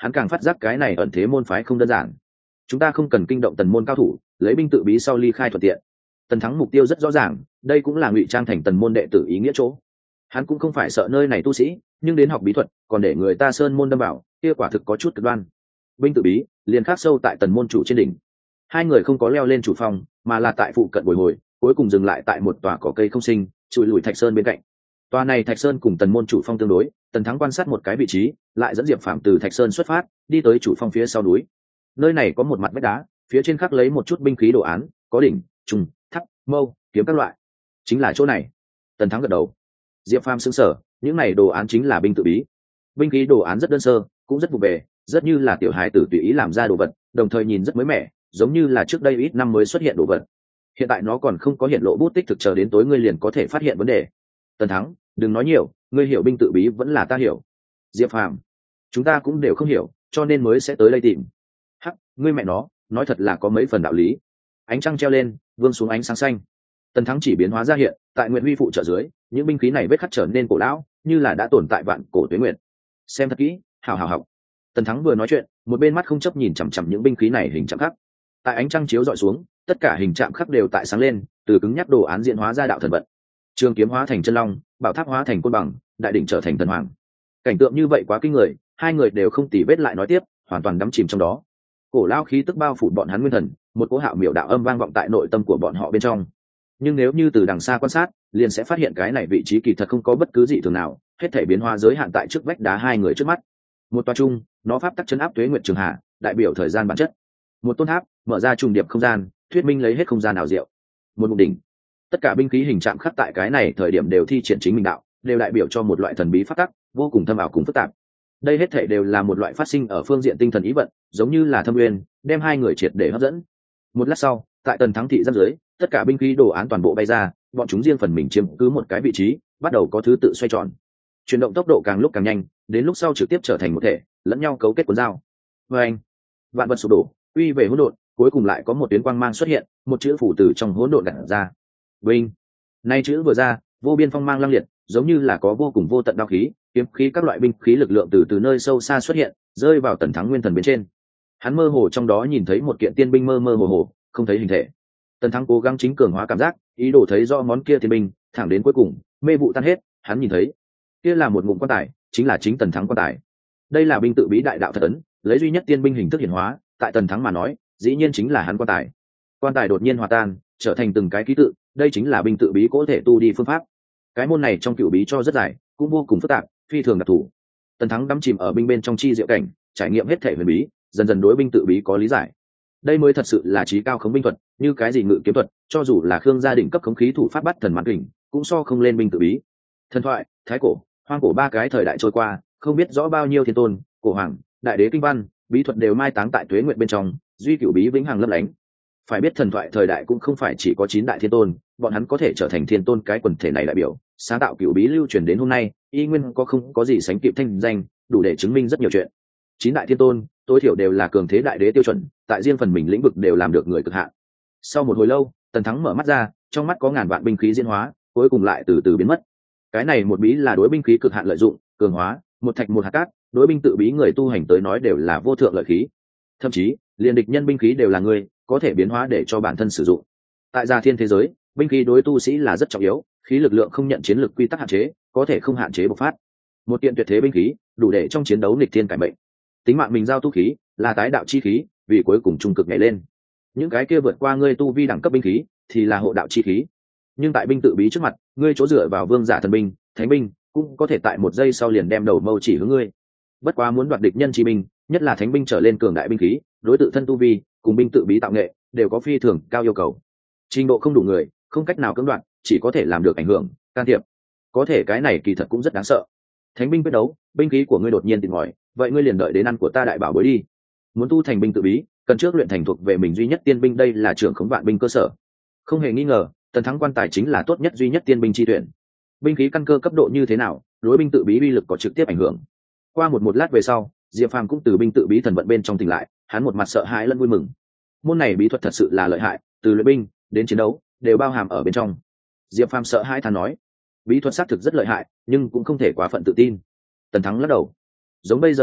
hắn càng phát giác cái này ẩn thế môn phái không đơn giản. Chúng ta không cần kinh động tần môn cao thủ, lấy binh tự bí sau ly khai thuận tiện. Tần Thắng mục tiêu rất rõ ràng, đây cũng là ngụy trang thành tần môn đệ tử ý nghĩa chỗ. Hắn cũng không phải sợ nơi này tu sĩ, nhưng đến học bí thuật còn để người ta sơn môn đâm vào, kia quả thực có chút cực đoan. Binh tự bí liền khắc sâu tại tần môn chủ trên đỉnh. Hai người không có leo lên chủ phòng, mà là tại phụ cận bồi hồi, cuối cùng dừng lại tại một tòa cỏ cây không sinh trụi lùi thạch sơn bên cạnh. Tòa này thạch sơn cùng tần môn chủ phong tương đối, Tần Thắng quan sát một cái vị trí, lại dẫn Diệp Phàm từ thạch sơn xuất phát, đi tới chủ phong phía sau núi. Nơi này có một mặt vách đá, phía trên khắc lấy một chút binh khí đồ án, có đỉnh, trùng, thắt, mâu, kiếm các loại. Chính là chỗ này. Tần Thắng gật đầu. Diệp Phàm sững sờ, những này đồ án chính là binh tự bí. Binh khí đồ án rất đơn sơ, cũng rất vụ về, rất như là tiểu hài tử tùy ý làm ra đồ vật, đồng thời nhìn rất mới mẻ, giống như là trước đây ít năm mới xuất hiện đồ vật. Hiện tại nó còn không có hiện lộ bút tích thực, chờ đến tối ngươi liền có thể phát hiện vấn đề. Tần Thắng, đừng nói nhiều, ngươi hiểu binh tự bí vẫn là ta hiểu. Diệp Phàm, chúng ta cũng đều không hiểu, cho nên mới sẽ tới đây tìm. Hắc, ngươi mẹ nó, nói thật là có mấy phần đạo lý. Ánh trăng treo lên, vương xuống ánh sáng xanh. Tần Thắng chỉ biến hóa ra hiện, tại Nguyệt Huy phụ trợ dưới, những binh khí này vết khắc trở nên cổ lão, như là đã tồn tại vạn cổ tuế nguyệt. Xem thật kỹ, hào hào học. Tần Thắng vừa nói chuyện, một bên mắt không chấp nhìn chằm chằm những binh khí này hình chạm khắc. Tại ánh trăng chiếu dọi xuống, tất cả hình chạm khắc đều tại sáng lên, từ cứng nhắc đồ án diễn hóa ra đạo thần vận. Trường kiếm hóa thành chân long, bảo tháp hóa thành côn bằng, đại đỉnh trở thành thần hoàng. Cảnh tượng như vậy quá kinh người, hai người đều không tì vết lại nói tiếp, hoàn toàn đắm chìm trong đó. Cổ lao khí tức bao phủ bọn hắn nguyên thần, một cỗ hạo miểu đạo âm vang vọng tại nội tâm của bọn họ bên trong. Nhưng nếu như từ đằng xa quan sát, liền sẽ phát hiện cái này vị trí kỳ thật không có bất cứ gì thường nào, hết thể biến hóa giới hạn tại trước vách đá hai người trước mắt. Một tòa trung, nó pháp tắc chấn áp tuế nguyệt trường hạ, đại biểu thời gian bản chất. Một tôn tháp, mở ra trùng điệp không gian, thuyết minh lấy hết không gian nào diệu. Một ngục đỉnh, tất cả binh khí hình trạng khắc tại cái này thời điểm đều thi triển chính mình đạo, đều đại biểu cho một loại thần bí pháp tắc, vô cùng thâm ảo cùng phức tạp. Đây hết thể đều là một loại phát sinh ở phương diện tinh thần ý vận, giống như là thâm uyên, đem hai người triệt để hấp dẫn. Một lát sau, tại Tần Thắng thị giáp dưới, tất cả binh khí đồ án toàn bộ bay ra, bọn chúng riêng phần mình chiếm cứ một cái vị trí, bắt đầu có thứ tự xoay tròn. Chuyển động tốc độ càng lúc càng nhanh, đến lúc sau trực tiếp trở thành một thể, lẫn nhau cấu kết cuốn dao. Anh, vạn vật sụp đổ, uy về hỗn độn, cuối cùng lại có một tuyến quang mang xuất hiện, một chữ phủ từ trong hỗn độn đặt ra. Vinh. Nay chữ vừa ra, vô biên phong mang lăng liệt, giống như là có vô cùng vô tận đao khí, kiếm khí các loại binh khí lực lượng từ nơi sâu xa xuất hiện, rơi vào Tần Thắng nguyên thần bên trên. Hắn mơ hồ trong đó nhìn thấy một kiện tiên binh mơ mơ hồ hồ, không thấy hình thể. Tần Thắng cố gắng chính cường hóa cảm giác, ý đồ thấy rõ món kia tiên binh, thẳng đến cuối cùng, mê vụ tan hết, hắn nhìn thấy, kia là một ngụm quan tài, chính là chính Tần Thắng quan tài. Đây là binh tự bí đại đạo thật ấn, lấy duy nhất tiên binh hình thức hiển hóa, tại Tần Thắng mà nói, dĩ nhiên chính là hắn quan tài. Quan tài đột nhiên hòa tan, trở thành từng cái ký tự, đây chính là binh tự bí có thể tu đi phương pháp. Cái môn này trong cửu bí cho rất dài, cũng vô cùng phức tạp, phi thường đặc thù. Tần Thắng đắm chìm ở binh bên trong chi diệu cảnh, trải nghiệm hết thể huyền bí, dần dần đối binh tự bí có lý giải. Đây mới thật sự là trí cao khống binh thuật, như cái gì ngự kiếm thuật, cho dù là Khương gia đỉnh cấp khống khí thủ pháp bắt thần mãn kình, cũng so không lên binh tự bí. Thần thoại, thái cổ, hoang cổ ba cái thời đại trôi qua, không biết rõ bao nhiêu thiên tôn, cổ hoàng, đại đế kinh văn, bí thuật đều mai táng tại tuế nguyệt bên trong, duy cửu bí vĩnh hằng lấp lánh. Phải biết thần thoại thời đại cũng không phải chỉ có 9 đại thiên tôn, bọn hắn có thể trở thành thiên tôn cái quần thể này đại biểu, sáng tạo cửu bí lưu truyền đến hôm nay, y nguyên có không có gì sánh kịp thanh danh, đủ để chứng minh rất nhiều chuyện. 9 đại thiên tôn, tối thiểu đều là cường thế đại đế tiêu chuẩn, tại riêng phần mình lĩnh vực đều làm được người cực hạn. Sau một hồi lâu, Tần Thắng mở mắt ra, trong mắt có ngàn vạn binh khí diễn hóa, cuối cùng lại từ từ biến mất. Cái này một bí là đối binh khí cực hạn lợi dụng, cường hóa, một thạch một hạt cát, đối binh tự bí người tu hành tới nói đều là vô thượng lợi khí. Thậm chí, liền địch nhân binh khí đều là người có thể biến hóa để cho bản thân sử dụng. Tại gia thiên thế giới, binh khí đối tu sĩ là rất trọng yếu, khí lực lượng không nhận chiến lược quy tắc hạn chế, có thể không hạn chế bộc phát. Một kiện tuyệt thế binh khí, đủ để trong chiến đấu nghịch thiên cải mệnh. Tính mạng mình giao tu khí, là tái đạo chi khí, vì cuối cùng trung cực nhảy lên. Những cái kia vượt qua ngươi tu vi đẳng cấp binh khí, thì là hộ đạo chi khí. Nhưng tại binh tự bí trước mặt, ngươi chỗ dựa vào vương giả thần binh, thánh binh, cũng có thể tại một giây sau liền đem đầu mâu chỉ hướng ngươi. Bất quá muốn đoạt địch nhân chi binh, nhất là thánh binh trở lên cường đại binh khí, đối tự thân tu vi cùng binh tự bí tạo nghệ đều có phi thường cao yêu cầu. Trình độ không đủ người, không cách nào cưỡng đoạt, chỉ có thể làm được ảnh hưởng, can thiệp. Có thể cái này kỳ thật cũng rất đáng sợ. Thánh binh quyết đấu, binh khí của ngươi đột nhiên tìm mỏi, vậy ngươi liền đợi đến ăn của ta đại bảo bối đi. Muốn tu thành binh tự bí, cần trước luyện thành thuộc về mình duy nhất tiên binh, đây là trưởng khống vạn binh cơ sở. Không hề nghi ngờ, Tần Thắng quan tài chính là tốt nhất duy nhất tiên binh chi tuyển. Binh khí căn cơ cấp độ như thế nào, đối binh tự bí uy lực có trực tiếp ảnh hưởng. Qua một lát về sau, Diệp Phàm cũng từ binh tự bí thần vận bên trong tỉnh lại, hắn một mặt sợ hãi lẫn vui mừng. Môn này bí thuật thật sự là lợi hại, từ luyện binh đến chiến đấu đều bao hàm ở bên trong. Diệp Phàm sợ hãi than nói, bí thuật xác thực rất lợi hại, nhưng cũng không thể quá phận tự tin. Tần Thắng lắc đầu, giống bây giờ ngươi,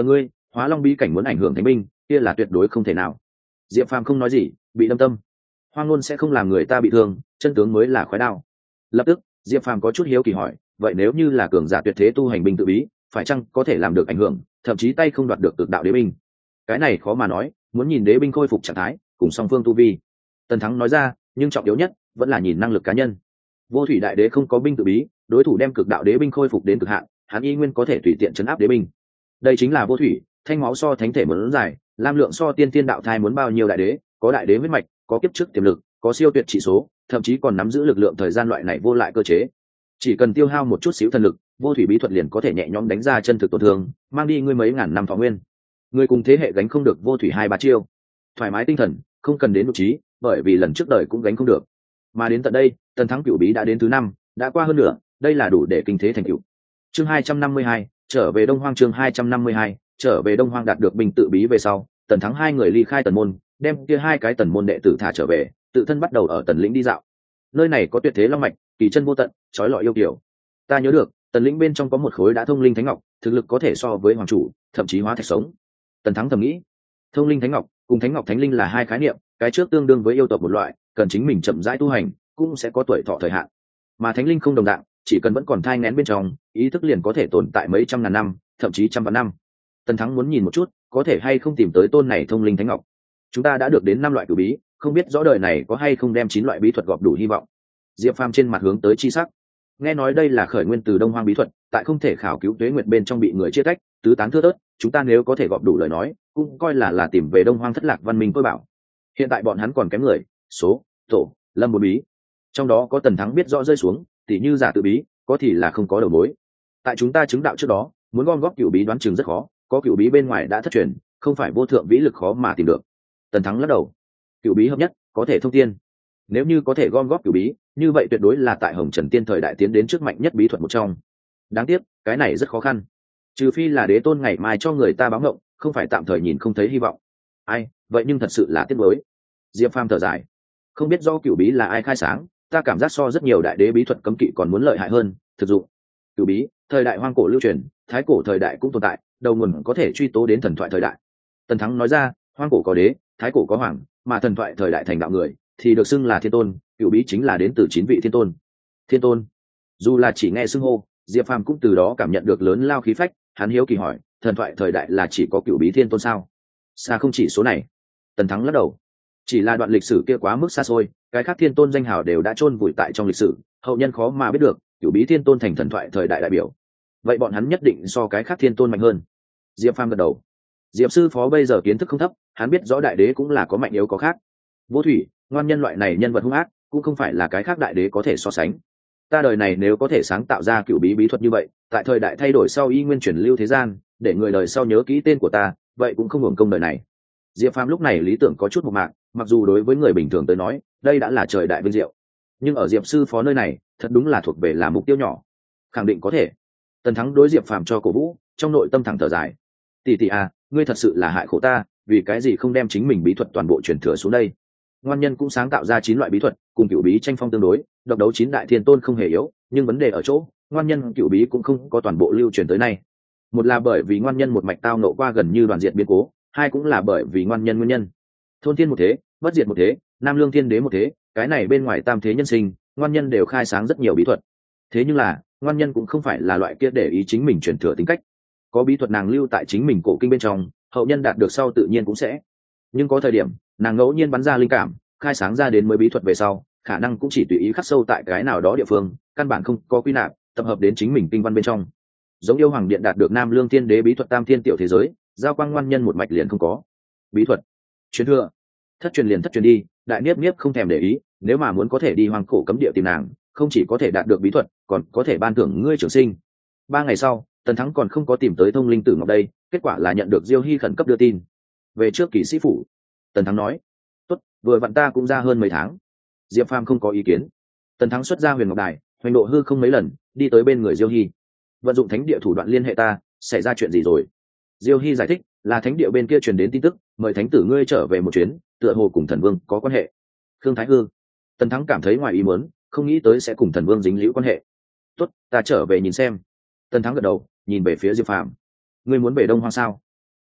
Hóa Long bí cảnh muốn ảnh hưởng thánh binh kia là tuyệt đối không thể nào. Diệp Phàm không nói gì, bị đâm tâm. Hoang ngôn sẽ không làm người ta bị thương, chân tướng mới là khói đao. Lập tức Diệp Phàm có chút hiếu kỳ hỏi, vậy nếu như là cường giả tuyệt thế tu hành binh tự bí, phải chăng có thể làm được ảnh hưởng, thậm chí tay không đoạt được cực đạo đế binh? Cái này khó mà nói, muốn nhìn đế binh khôi phục trạng thái cùng song phương tu vi. Tần Thắng nói ra, nhưng trọng yếu nhất vẫn là nhìn năng lực cá nhân. Vô thủy đại đế không có binh tự bí, đối thủ đem cực đạo đế binh khôi phục đến cực hạn, hắn y nguyên có thể tùy tiện chấn áp đế binh. Đây chính là vô thủy, thanh máu so thánh thể muốn dài, lam lượng so tiên tiên đạo thai muốn bao nhiêu đại đế, có đại đế huyết mạch, có kiếp trước tiềm lực, có siêu tuyệt trị số, thậm chí còn nắm giữ lực lượng thời gian loại này vô lại cơ chế. Chỉ cần tiêu hao một chút xíu thần lực, vô thủy bí thuật liền có thể nhẹ nhõm đánh ra chân thực tổn thương, mang đi ngươi mấy ngàn năm thọ nguyên. Ngươi cùng thế hệ gánh không được vô thủy 2-3 chiêu. Thoải mái tinh thần, không cần đến nội trí, bởi vì lần trước đời cũng gánh không được. Mà đến tận đây, Tần Thắng cửu bí đã đến thứ 5, đã qua hơn nửa, đây là đủ để kinh thế thành cửu. Chương 252, trở về Đông Hoang. Chương 252, trở về Đông Hoang. Đạt được bình tự bí về sau, Tần Thắng hai người ly khai Tần môn, đem kia hai cái Tần môn đệ tử thả trở về, tự thân bắt đầu ở Tần lĩnh đi dạo. Nơi này có tuyệt thế long mạch, kỳ chân vô tận, chói lọi yêu kiều. Ta nhớ được, Tần lĩnh bên trong có một khối đã thông linh thánh ngọc, thực lực có thể so với hoàng chủ, thậm chí hóa thạch sống. Tần Thắng thầm nghĩ, thông linh thánh ngọc cùng thánh ngọc thánh linh là hai khái niệm, cái trước tương đương với yêu tộc một loại, cần chính mình chậm rãi tu hành, cũng sẽ có tuổi thọ thời hạn. Mà thánh linh không đồng dạng, chỉ cần vẫn còn thai nghén bên trong, ý thức liền có thể tồn tại mấy trăm ngàn năm, thậm chí trăm vạn năm. Tần Thắng muốn nhìn một chút, có thể hay không tìm tới tôn này thông linh thánh ngọc. Chúng ta đã được đến 5 loại cửu bí, không biết rõ đời này có hay không đem 9 loại bí thuật gọp đủ hy vọng. Diệp Phàm trên mặt hướng tới chi sắc. Nghe nói đây là khởi nguyên từ Đông Hoang bí thuật, tại không thể khảo cứu tuế nguyệt bên trong bị người chia tách, tứ tán thưa thớt, chúng ta nếu có thể gọp đủ lời nói, cũng coi là tìm về Đông Hoang thất lạc văn minh tôi bảo. Hiện tại bọn hắn còn kém người, số, tổ, lâm bốn bí. Trong đó có Tần Thắng biết rõ rơi xuống, tỉ như giả tự bí, có thì là không có đầu mối. Tại chúng ta chứng đạo trước đó, muốn gom góp cửu bí đoán chừng rất khó, có cửu bí bên ngoài đã thất truyền, không phải vô thượng vĩ lực khó mà tìm được. Tần Thắng lắc đầu. Cửu bí hợp nhất, có thể thông tiên. Nếu như có thể gom góp cửu bí, như vậy tuyệt đối là tại Hồng Trần Tiên thời đại tiến đến trước mạnh nhất bí thuật một trong. Đáng tiếc, cái này rất khó khăn. Trừ phi là đế tôn ngày mai cho người ta báo ngộng, không phải tạm thời nhìn không thấy hy vọng. Ai, vậy nhưng thật sự là tiếc nuối. Diệp Phàm thở dài. Không biết do cửu bí là ai khai sáng, ta cảm giác so rất nhiều đại đế bí thuật cấm kỵ còn muốn lợi hại hơn. Thực dụng. Cửu bí, thời đại hoang cổ lưu truyền, thái cổ thời đại cũng tồn tại, đầu nguồn có thể truy tố đến thần thoại thời đại. Tần Thắng nói ra, hoang cổ có đế, thái cổ có hoàng, mà thần thoại thời đại thành đạo người thì được xưng là thiên tôn, cửu bí chính là đến từ 9 vị thiên tôn. Thiên tôn, dù là chỉ nghe xưng hô, Diệp Phàm cũng từ đó cảm nhận được lớn lao khí phách. Hắn hiếu kỳ hỏi, thần thoại thời đại là chỉ có cửu bí thiên tôn sao? Xa không chỉ số này. Tần Thắng lắc đầu. Chỉ là đoạn lịch sử kia quá mức xa xôi, cái khác thiên tôn danh hào đều đã chôn vùi tại trong lịch sử, hậu nhân khó mà biết được cửu bí thiên tôn thành thần thoại thời đại đại biểu. Vậy bọn hắn nhất định so cái khác thiên tôn mạnh hơn. Diệp Phàm gật đầu. Diệp sư phó bây giờ kiến thức không thấp, hắn biết rõ đại đế cũng là có mạnh yếu có khác. Vô thủy, ngoan nhân loại này nhân vật hung ác, cũng không phải là cái khác đại đế có thể so sánh. Ta đời này nếu có thể sáng tạo ra cửu bí bí thuật như vậy, tại thời đại thay đổi sau y nguyên chuyển lưu thế gian, để người đời sau nhớ kỹ tên của ta, vậy cũng không hưởng công đời này. Diệp Phàm lúc này lý tưởng có chút mộc mạc, mặc dù đối với người bình thường tới nói, đây đã là trời đại vinh diệu, nhưng ở Diệp sư phó nơi này, thật đúng là thuộc về là mục tiêu nhỏ. Khẳng định có thể. Tần Thắng đối Diệp Phàm cho cổ vũ, trong nội tâm thẳng thở dài. Tỷ tỷ à, ngươi thật sự là hại khổ ta, vì cái gì không đem chính mình bí thuật toàn bộ truyền thừa xuống đây? Ngoan nhân cũng sáng tạo ra 9 loại bí thuật, cùng cửu bí tranh phong tương đối, độc đấu 9 đại thiên tôn không hề yếu, nhưng vấn đề ở chỗ, ngoan nhân cửu bí cũng không có toàn bộ lưu truyền tới nay. Một là bởi vì ngoan nhân một mạch tao nộ qua gần như đoàn diệt biến cố, hai cũng là bởi vì ngoan nhân nguyên nhân. Thôn thiên một thế, bất diệt một thế, nam lương thiên đế một thế, cái này bên ngoài tam thế nhân sinh, ngoan nhân đều khai sáng rất nhiều bí thuật. Thế nhưng là, ngoan nhân cũng không phải là loại kia để ý chính mình truyền thừa tính cách. Có bí thuật nàng lưu tại chính mình cổ kinh bên trong, hậu nhân đạt được sau tự nhiên cũng sẽ. Nhưng có thời điểm, nàng ngẫu nhiên bắn ra linh cảm, khai sáng ra đến mới bí thuật về sau, khả năng cũng chỉ tùy ý khắc sâu tại cái nào đó địa phương, căn bản không có quy nạp, tập hợp đến chính mình kinh văn bên trong. Giống yêu hoàng điện đạt được nam lương thiên đế bí thuật tam thiên tiểu thế giới, giao quang ngoan nhân một mạch liền không có. Bí thuật truyền thừa, thất truyền liền thất truyền đi, đại niếp niếp không thèm để ý, nếu mà muốn có thể đi hoang cổ cấm địa tìm nàng, không chỉ có thể đạt được bí thuật, còn có thể ban thưởng ngươi trường sinh. 3 ngày sau, Tần Thắng còn không có tìm tới thông linh tử ngọc đây, kết quả là nhận được Diêu Hy khẩn cấp đưa tin. Về trước kỵ sĩ phủ. Tần Thắng nói, tốt, vừa vặn ta cũng ra hơn mấy tháng. Diệp Phàm không có ý kiến. Tần Thắng xuất ra huyền ngọc đài, hoành độ hư không mấy lần, đi tới bên người Diêu Hy. Vận dụng thánh địa thủ đoạn liên hệ ta, xảy ra chuyện gì rồi? Diêu Hy giải thích, là thánh địa bên kia truyền đến tin tức, mời thánh tử ngươi trở về một chuyến, tựa hồ cùng thần vương có quan hệ. Khương Thái Hư. Tần Thắng cảm thấy ngoài ý muốn, không nghĩ tới sẽ cùng thần vương dính liễu quan hệ. Tốt, ta trở về nhìn xem. Tần Thắng gật đầu, nhìn về phía Diệp Phàm. Ngươi muốn về Đông Hoang sao?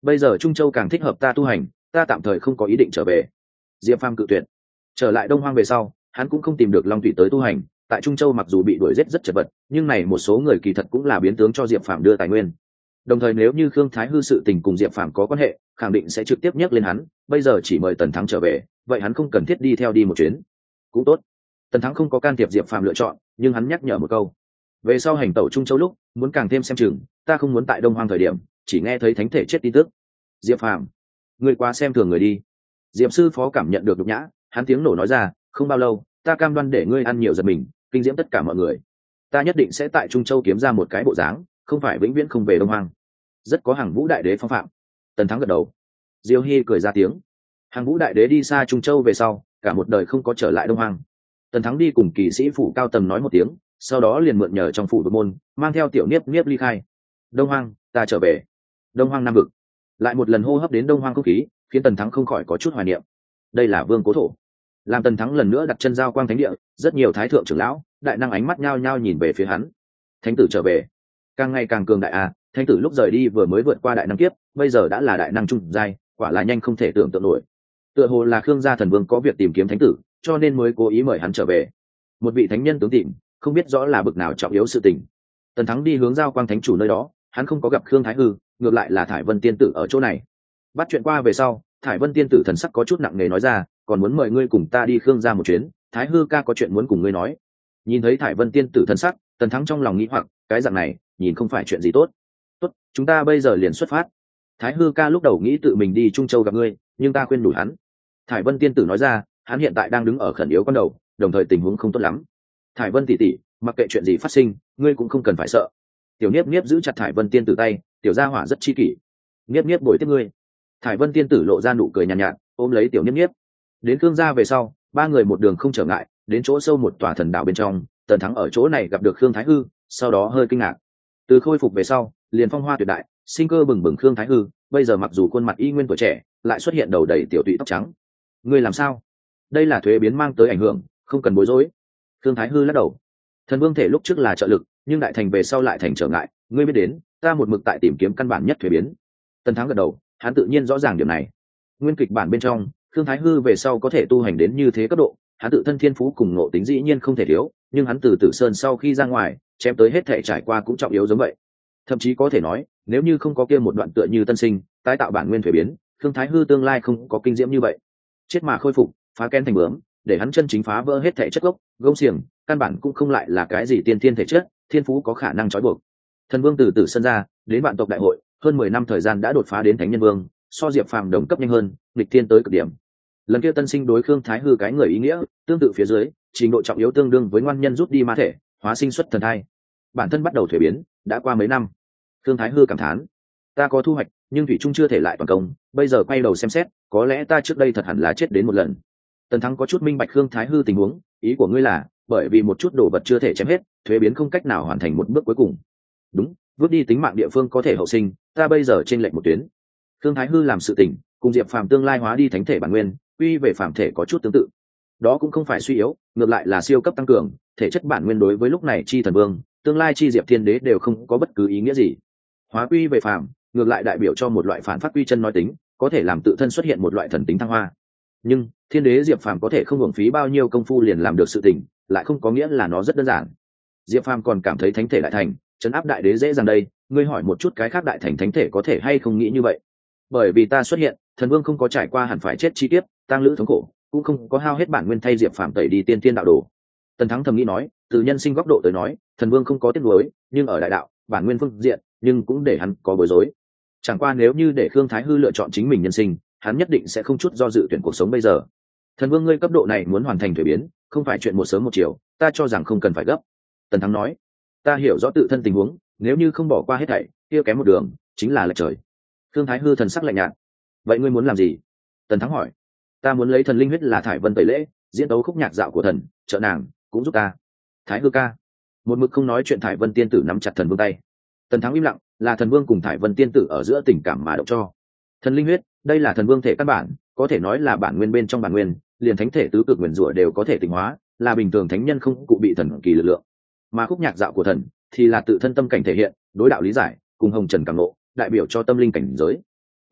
bây giờ Trung Châu càng thích hợp ta tu hành, ta tạm thời không có ý định trở về. Diệp Phàm cự tuyệt. Trở lại Đông Hoang về sau, hắn cũng không tìm được Long Thủy tới tu hành. Tại Trung Châu mặc dù bị đuổi giết rất chật vật, nhưng này một số người kỳ thật cũng là biến tướng cho Diệp Phàm đưa tài nguyên. Đồng thời nếu như Khương Thái Hư sự tình cùng Diệp Phàm có quan hệ, khẳng định sẽ trực tiếp nhắc lên hắn. Bây giờ chỉ mời Tần Thắng trở về, vậy hắn không cần thiết đi theo đi một chuyến. Cũng tốt. Tần Thắng không có can thiệp Diệp Phàm lựa chọn, nhưng hắn nhắc nhở một câu: về sau hành tẩu Trung Châu lúc, muốn càng thêm xem chừng, ta không muốn tại Đông Hoang thời điểm chỉ nghe thấy thánh thể chết tin tức. Diệp Phàm, ngươi quá xem thường người đi. Diệp sư phó cảm nhận được nhục nhã, hắn tiếng nổ nói ra: không bao lâu, ta cam đoan để ngươi ăn nhiều giật mình, kinh diễm tất cả mọi người. Ta nhất định sẽ tại Trung Châu kiếm ra một cái bộ dáng, không phải vĩnh viễn không về Đông Hoang. Rất có Hàng Vũ đại đế phong phạm. Tần Thắng gật đầu. Diêu Hy cười ra tiếng. Hàng Vũ đại đế đi xa Trung Châu về sau, cả một đời không có trở lại Đông Hoang. Tần Thắng đi cùng kỳ sĩ phủ cao tầng nói một tiếng, sau đó liền mượn nhờ trong phủ đột môn, mang theo tiểu niếp niếp ly khai. Đông Hoang, ta trở về. Đông Hoang Nam vực. Lại một lần hô hấp đến Đông Hoang không khí, khiến Tần Thắng không khỏi có chút hoài niệm. Đây là vương cố thổ. Làm Tần Thắng lần nữa đặt chân giao quang thánh địa, rất nhiều thái thượng trưởng lão, đại năng ánh mắt nhao nhao nhìn về phía hắn. Thánh tử trở về, càng ngày càng cường đại à? Thánh tử lúc rời đi vừa mới vượt qua đại năng kiếp, bây giờ đã là đại năng trung giai, quả là nhanh không thể tưởng tượng nổi. Tựa hồ là Khương gia thần vương có việc tìm kiếm thánh tử, cho nên mới cố ý mời hắn trở về. Một vị thánh nhân tướng tìm, không biết rõ là bực nào trọng yếu sự tình. Tần Thắng đi hướng giao quang thánh chủ nơi đó, hắn không có gặp Khương Thái Hư, ngược lại là Thải Vân tiên tử ở chỗ này. Bắt chuyện qua về sau, Thải Vân tiên tử thần sắc có chút nặng nề nói ra: còn muốn mời ngươi cùng ta đi Khương gia một chuyến, Thái Hư ca có chuyện muốn cùng ngươi nói. Nhìn thấy Thải Vân tiên tử thần sắc, Tần Thắng trong lòng nghĩ hoặc, cái dạng này nhìn không phải chuyện gì tốt. Tốt, chúng ta bây giờ liền xuất phát. Thái Hư ca lúc đầu nghĩ tự mình đi Trung Châu gặp ngươi, nhưng ta khuyên đủ hắn. Thải Vân tiên tử nói ra, hắn hiện tại đang đứng ở khẩn yếu con đầu, đồng thời tình huống không tốt lắm. Thải Vân tỷ tỷ, mặc kệ chuyện gì phát sinh, ngươi cũng không cần phải sợ. Tiểu Niếp Niếp giữ chặt Thải Vân tiên tử tay, tiểu gia hỏa rất chi kỷ. Niếp Niếp bồi tiếp ngươi. Thải Vân tiên tử lộ ra nụ cười nhàn nhạt, ôm lấy tiểu Niếp Niếp. Đến Khương gia về sau, ba người một đường không trở ngại, đến chỗ sâu một tòa thần đạo bên trong. Tần Thắng ở chỗ này gặp được Khương Thái Hư, sau đó hơi kinh ngạc. Từ khôi phục về sau, liền phong hoa tuyệt đại, sinh cơ bừng bừng Khương Thái Hư, bây giờ mặc dù khuôn mặt y nguyên tuổi trẻ, lại xuất hiện đầu đầy tiểu tụy tóc trắng. Ngươi làm sao? Đây là thuế biến mang tới ảnh hưởng, không cần bối rối. Khương Thái Hư lắc đầu. Thần vương thể lúc trước là trợ lực, nhưng đại thành về sau lại thành trở ngại, ngươi biết đến, ta một mực tại tìm kiếm căn bản nhất thuế biến. Tần Thắng gật đầu, hắn tự nhiên rõ ràng điểm này. Nguyên kịch bản bên trong, Khương Thái Hư về sau có thể tu hành đến như thế cấp độ, hắn tự thân thiên phú cùng ngộ tính dĩ nhiên không thể thiếu, nhưng hắn từ Tử Sơn sau khi ra ngoài, chém tới hết thể trải qua cũng trọng yếu giống vậy. Thậm chí có thể nói, nếu như không có kia một đoạn tựa như tân sinh, tái tạo bản nguyên thuế biến, Khương Thái Hư tương lai không có kinh diễm như vậy. Chết mà khôi phục, phá kén thành bướm, để hắn chân chính phá vỡ hết thể chất gốc, gông xiềng, căn bản cũng không lại là cái gì tiên thiên thể chất, thiên phú có khả năng trói buộc. Thần vương từ Tử Sơn ra, đến vạn tộc đại hội, hơn 10 năm thời gian đã đột phá đến thánh nhân vương, so Diệp Phàm đồng cấp nhanh hơn, nghịch thiên tới cực điểm. Lần kia tân sinh đối Khương Thái Hư cái người ý nghĩa, tương tự phía dưới, trình độ trọng yếu tương đương với ngoan nhân rút đi ma thể, hóa sinh xuất thần thai. Bản thân bắt đầu thuế biến, đã qua mấy năm. Khương Thái Hư cảm thán: ta có thu hoạch, nhưng thủy trung chưa thể lại toàn công, bây giờ quay đầu xem xét, có lẽ ta trước đây thật hẳn là chết đến một lần. Tần Thắng có chút minh bạch Khương Thái Hư tình huống, ý của ngươi là, bởi vì một chút đồ vật chưa thể chém hết, thuế biến không cách nào hoàn thành một bước cuối cùng. Đúng, vứt đi tính mạng địa phương có thể hậu sinh, ta bây giờ trên lệnh một tuyến. Khương Thái Hư làm sự tình, cùng Diệp Phàm tương lai hóa đi thánh thể bản nguyên, quy về phàm thể có chút tương tự. Đó cũng không phải suy yếu, ngược lại là siêu cấp tăng cường, thể chất bản nguyên đối với lúc này chi thần vương, tương lai chi Diệp Thiên Đế đều không có bất cứ ý nghĩa gì. Hóa quy về phàm, ngược lại đại biểu cho một loại phản phát quy chân nói tính, có thể làm tự thân xuất hiện một loại thần tính thăng hoa. Nhưng Thiên Đế Diệp Phàm có thể không hưởng phí bao nhiêu công phu liền làm được sự tình, lại không có nghĩa là nó rất đơn giản. Diệp Phàm còn cảm thấy thánh thể đại thành, trấn áp đại đế dễ dàng đây, ngươi hỏi một chút cái khác đại thành thánh thể có thể hay không nghĩ như vậy. Bởi vì ta xuất hiện, thần vương không có trải qua hẳn phải chết chi tiết, tang lữ thống khổ, cũng không có hao hết bản nguyên thay Diệp Phàm tẩy đi tiên tiên đạo đồ. Tần Thắng thầm nghĩ nói, từ nhân sinh góc độ tới nói, thần vương không có tiếc nuối, nhưng ở đại đạo, bản nguyên phương diện, nhưng cũng để hắn có bối rối. Chẳng qua nếu như để Khương Thái Hư lựa chọn chính mình nhân sinh, hắn nhất định sẽ không chút do dự tuyển cuộc sống bây giờ. Thần vương ngươi cấp độ này muốn hoàn thành thuế biến, không phải chuyện một sớm một chiều, ta cho rằng không cần phải gấp. Tần Thắng nói, ta hiểu rõ tự thân tình huống, nếu như không bỏ qua hết thảy, kia kém một đường, chính là lệch trời. Khương Thái Hư thần sắc lạnh nhạt. Vậy ngươi muốn làm gì? Tần Thắng hỏi. Ta muốn lấy thần linh huyết là Thải Vân tẩy lễ, diễn tấu khúc nhạc dạo của thần, trợ nàng cũng giúp ta. Thái Hư ca. Một mực không nói chuyện Thải Vân tiên tử nắm chặt thần vương tay. Tần Thắng im lặng, là thần vương cùng Thải Vân tiên tử ở giữa tình cảm mà động cho. Thần linh huyết, đây là thần vương thể căn bản, có thể nói là bản nguyên bên trong bản nguyên, liền thánh thể tứ cực nguyên rủa đều có thể tịnh hóa, là bình thường thánh nhân không cụ bị thần kỳ lực lượng. Mà khúc nhạc dạo của thần thì là tự thân tâm cảnh thể hiện, đối đạo lý giải, cùng hồng trần cảm ngộ, đại biểu cho tâm linh cảnh giới.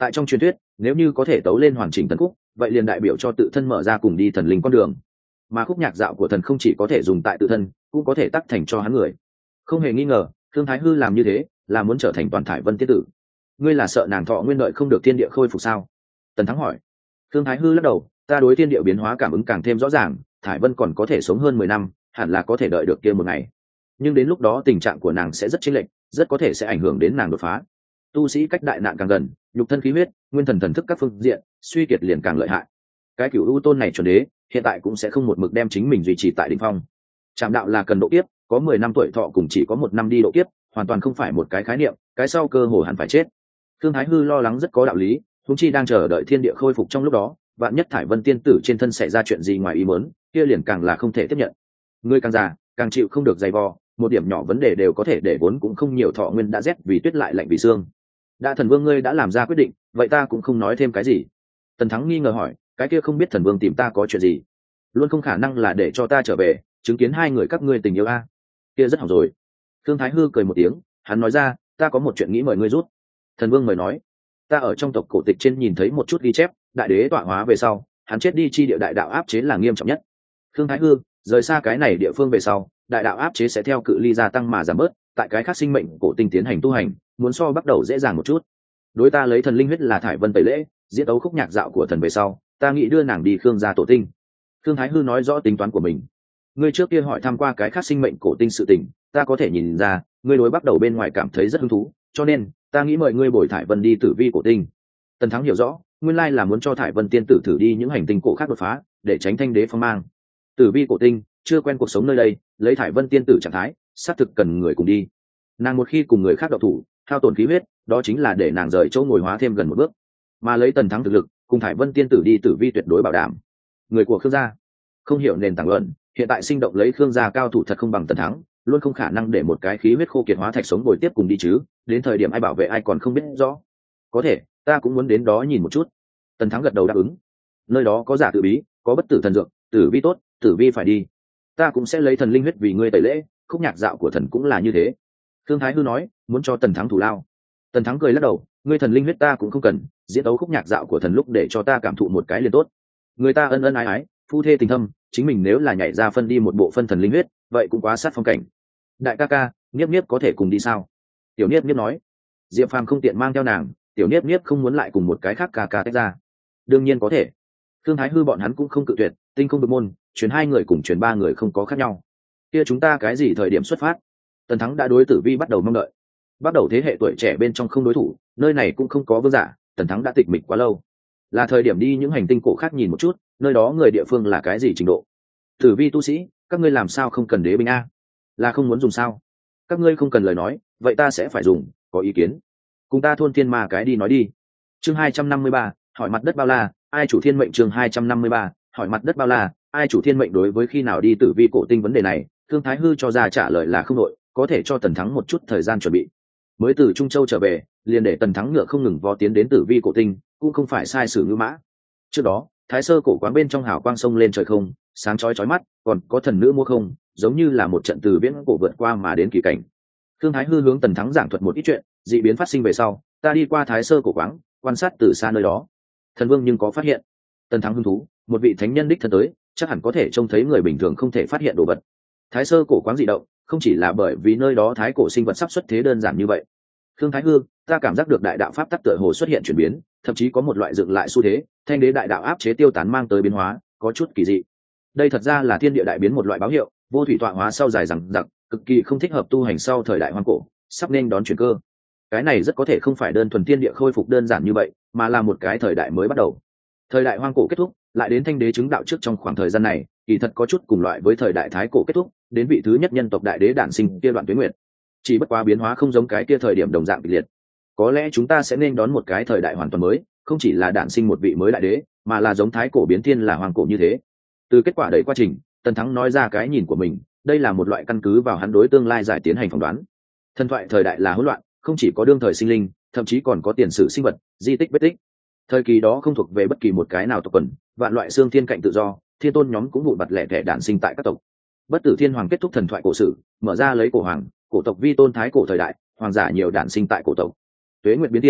Tại trong truyền thuyết, nếu như có thể tấu lên hoàn chỉnh thần khúc, vậy liền đại biểu cho tự thân mở ra cùng đi thần linh con đường. Mà khúc nhạc dạo của thần không chỉ có thể dùng tại tự thân, cũng có thể tác thành cho hắn người. Không hề nghi ngờ, Thương Thái Hư làm như thế là muốn trở thành toàn thải vân tiên tử. Ngươi là sợ nàng thọ nguyên đợi không được thiên địa khôi phục sao? Tần Thắng hỏi. Thương Thái Hư lắc đầu, ta đối thiên địa biến hóa cảm ứng càng thêm rõ ràng, thải vân còn có thể sống hơn 10 năm, hẳn là có thể đợi được kia một ngày. Nhưng đến lúc đó tình trạng của nàng sẽ rất chênh lệch, rất có thể sẽ ảnh hưởng đến nàng đột phá. Tu sĩ cách đại nạn càng gần, nhục thân khí huyết, nguyên thần thần thức các phương diện suy kiệt liền càng lợi hại. Cái cửu u tôn này chuẩn đế hiện tại cũng sẽ không một mực đem chính mình duy trì tại đỉnh phong. Trạm đạo là cần độ kiếp, có 10 năm tuổi thọ cùng chỉ có 1 năm đi độ kiếp, hoàn toàn không phải một cái khái niệm, cái sau cơ hồ hẳn phải chết. Thương Thái Hư lo lắng rất có đạo lý, huống chi đang chờ đợi thiên địa khôi phục trong lúc đó, vạn nhất thải vân tiên tử trên thân xảy ra chuyện gì ngoài ý muốn, kia liền càng là không thể tiếp nhận. Người càng già, càng chịu không được dày vò, một điểm nhỏ vấn đề đều có thể để vốn cũng không nhiều thọ nguyên đã rét vì tuyết lại lạnh vì xương. Đã thần vương ngươi đã làm ra quyết định, vậy ta cũng không nói thêm cái gì. Tần Thắng nghi ngờ hỏi, cái kia không biết thần vương tìm ta có chuyện gì? Luôn không khả năng là để cho ta trở về chứng kiến hai người các ngươi tình yêu a? Kia rất hỏng rồi. Thương Thái Hư cười một tiếng, hắn nói ra, ta có một chuyện nghĩ mời ngươi rút. Thần vương mời nói. Ta ở trong tộc cổ tịch trên nhìn thấy một chút ghi chép, đại đế tọa hóa về sau, hắn chết đi chi địa đại đạo áp chế là nghiêm trọng nhất. Thương Thái Hư rời xa cái này địa phương về sau, đại đạo áp chế sẽ theo cự ly gia tăng mà giảm bớt, tại cái khác sinh mệnh cổ tinh tiến hành tu hành, muốn so bắt đầu dễ dàng một chút. Đối ta lấy thần linh huyết là thải vân tẩy lễ, diễn tấu khúc nhạc dạo của thần về sau, ta nghĩ đưa nàng đi Khương gia tổ tinh. Thương Thái Hư nói rõ tính toán của mình. Ngươi trước kia hỏi thăm qua cái khác sinh mệnh cổ tinh sự tình, ta có thể nhìn ra, ngươi đối bắt đầu bên ngoài cảm thấy rất hứng thú, cho nên ta nghĩ mời ngươi bồi thải vân đi tử vi cổ tinh. Tần Thắng hiểu rõ, nguyên lai là muốn cho thải vân tiên tử thử đi những hành tinh cổ khác đột phá, để tránh thanh đế phong mang. Tử vi cổ tinh chưa quen cuộc sống nơi đây, lấy thải vân tiên tử trạng thái, xác thực cần người cùng đi. Nàng một khi cùng người khác đậu thủ, hao tổn khí huyết, đó chính là để nàng rời chỗ ngồi hóa thêm gần một bước. Mà lấy Tần Thắng thực lực, cùng thải vân tiên tử đi tử vi tuyệt đối bảo đảm. Người của Khương gia không hiểu nền tảng luận, hiện tại sinh động lấy Khương gia cao thủ thật không bằng Tần Thắng, luôn không khả năng để một cái khí huyết khô kiệt hóa thạch sống bồi tiếp cùng đi chứ, đến thời điểm ai bảo vệ ai còn không biết rõ. Có thể, ta cũng muốn đến đó nhìn một chút. Tần Thắng gật đầu đáp ứng. Nơi đó có giả tự bí, có bất tử thần dược, tử vi tốt, tử vi phải đi. Ta cũng sẽ lấy thần linh huyết vì ngươi tẩy lễ, khúc nhạc dạo của thần cũng là như thế. Thương Thái Hư nói, muốn cho Tần Thắng thủ lao. Tần Thắng cười lắc đầu, ngươi thần linh huyết ta cũng không cần, diễn tấu khúc nhạc dạo của thần lúc để cho ta cảm thụ một cái liền tốt. Người ta ân ân ái ái, phu thê tình thâm, chính mình nếu là nhảy ra phân đi một bộ phân thần linh huyết, vậy cũng quá sát phong cảnh. Đại ca ca, Niếp Niếp có thể cùng đi sao? Tiểu Niếp Niếp nói. Diệp Phàm không tiện mang theo nàng, Tiểu Niếp Niếp không muốn lại cùng một cái khác ca ca tách ra. Đương nhiên có thể. Thương Thái Hư bọn hắn cũng không cự tuyệt, tinh không được môn, chuyển 2 người cùng chuyển 3 người không có khác nhau. Kia chúng ta cái gì thời điểm xuất phát? Tần Thắng đã đối tử vi bắt đầu mong đợi. Bắt đầu thế hệ tuổi trẻ bên trong không đối thủ, nơi này cũng không có vương giả, Tần Thắng đã tịch mịch quá lâu. Là thời điểm đi những hành tinh cổ khác nhìn một chút, nơi đó người địa phương là cái gì trình độ. Tử vi tu sĩ, các ngươi làm sao không cần đế binh a? Là không muốn dùng sao? Các ngươi không cần lời nói, vậy ta sẽ phải dùng, có ý kiến. Cùng ta thôn thiên ma cái đi nói đi. Chương 253, hỏi mặt đất bao la, ai chủ thiên mệnh. Chương 253, hỏi mặt đất bao la, ai chủ thiên mệnh. Đối với khi nào đi tử vi cổ tinh vấn đề này, Thương Thái Hư cho ra trả lời là không đội, có thể cho Tần Thắng một chút thời gian chuẩn bị. Mới từ Trung Châu trở về, liền để Tần Thắng ngựa không ngừng vó tiến đến tử vi cổ tinh, cũng không phải sai sử ngữ mã. Trước đó, Thái Sơ cổ quán bên trong hào quang sông lên trời không, sáng chói chói mắt, còn có thần nữ mua không, giống như là một trận từ viễn cổ vượt qua mà đến kỳ cảnh. Thương Thái Hư hướng Tần Thắng giảng thuật một ít chuyện, dị biến phát sinh về sau, ta đi qua Thái Sơ cổ quán, quan sát từ xa nơi đó. Thần Vương nhưng có phát hiện. Tần Thắng hứng thú, một vị thánh nhân đích thân tới, chắc hẳn có thể trông thấy người bình thường không thể phát hiện đồ vật. Thái Sơ cổ quán dị động, không chỉ là bởi vì nơi đó thái cổ sinh vật sắp xuất thế đơn giản như vậy. Thương Thái Hư, ta cảm giác được đại đạo pháp tắc tựa hồ xuất hiện chuyển biến, thậm chí có một loại dựng lại xu thế, thanh đế đại đạo áp chế tiêu tán mang tới biến hóa, có chút kỳ dị. Đây thật ra là thiên địa đại biến một loại báo hiệu, vô thủy tọa hóa sau dài rằng giặc, cực kỳ không thích hợp tu hành sau thời đại hoang cổ, sắp nên đón chuyển cơ. Cái này rất có thể không phải đơn thuần thiên địa khôi phục đơn giản như vậy, mà là một cái thời đại mới bắt đầu. Thời đại hoang cổ kết thúc, lại đến thanh đế chứng đạo trước trong khoảng thời gian này, kỳ thật có chút cùng loại với thời đại thái cổ kết thúc, đến vị thứ nhất nhân tộc đại đế đản sinh kia đoạn tuyết nguyệt. Chỉ bất quá biến hóa không giống cái kia thời điểm đồng dạng kịch liệt. Có lẽ chúng ta sẽ nên đón một cái thời đại hoàn toàn mới, không chỉ là đản sinh một vị mới đại đế, mà là giống thái cổ biến thiên là hoàng cổ như thế. Từ kết quả đấy quá trình, Tần Thắng nói ra cái nhìn của mình, đây là một loại căn cứ vào hắn đối tương lai giải tiến hành phỏng đoán. Thần thoại thời đại là hỗn loạn, không chỉ có đương thời sinh linh, thậm chí còn có tiền sử sinh vật, di tích vết tích. Thời kỳ đó không thuộc về bất kỳ một cái nào tộc quần, vạn loại xương thiên cạnh tự do, thiên tôn nhóm cũng vụn vặt lẻ thẻ đản sinh tại các tộc. Bất tử thiên hoàng kết thúc thần thoại cổ sử, mở ra lấy cổ hoàng, cổ tộc vi tôn thái cổ thời đại, hoàng giả nhiều đản sinh tại cổ tộc. Tuế nguyệt biến thiên,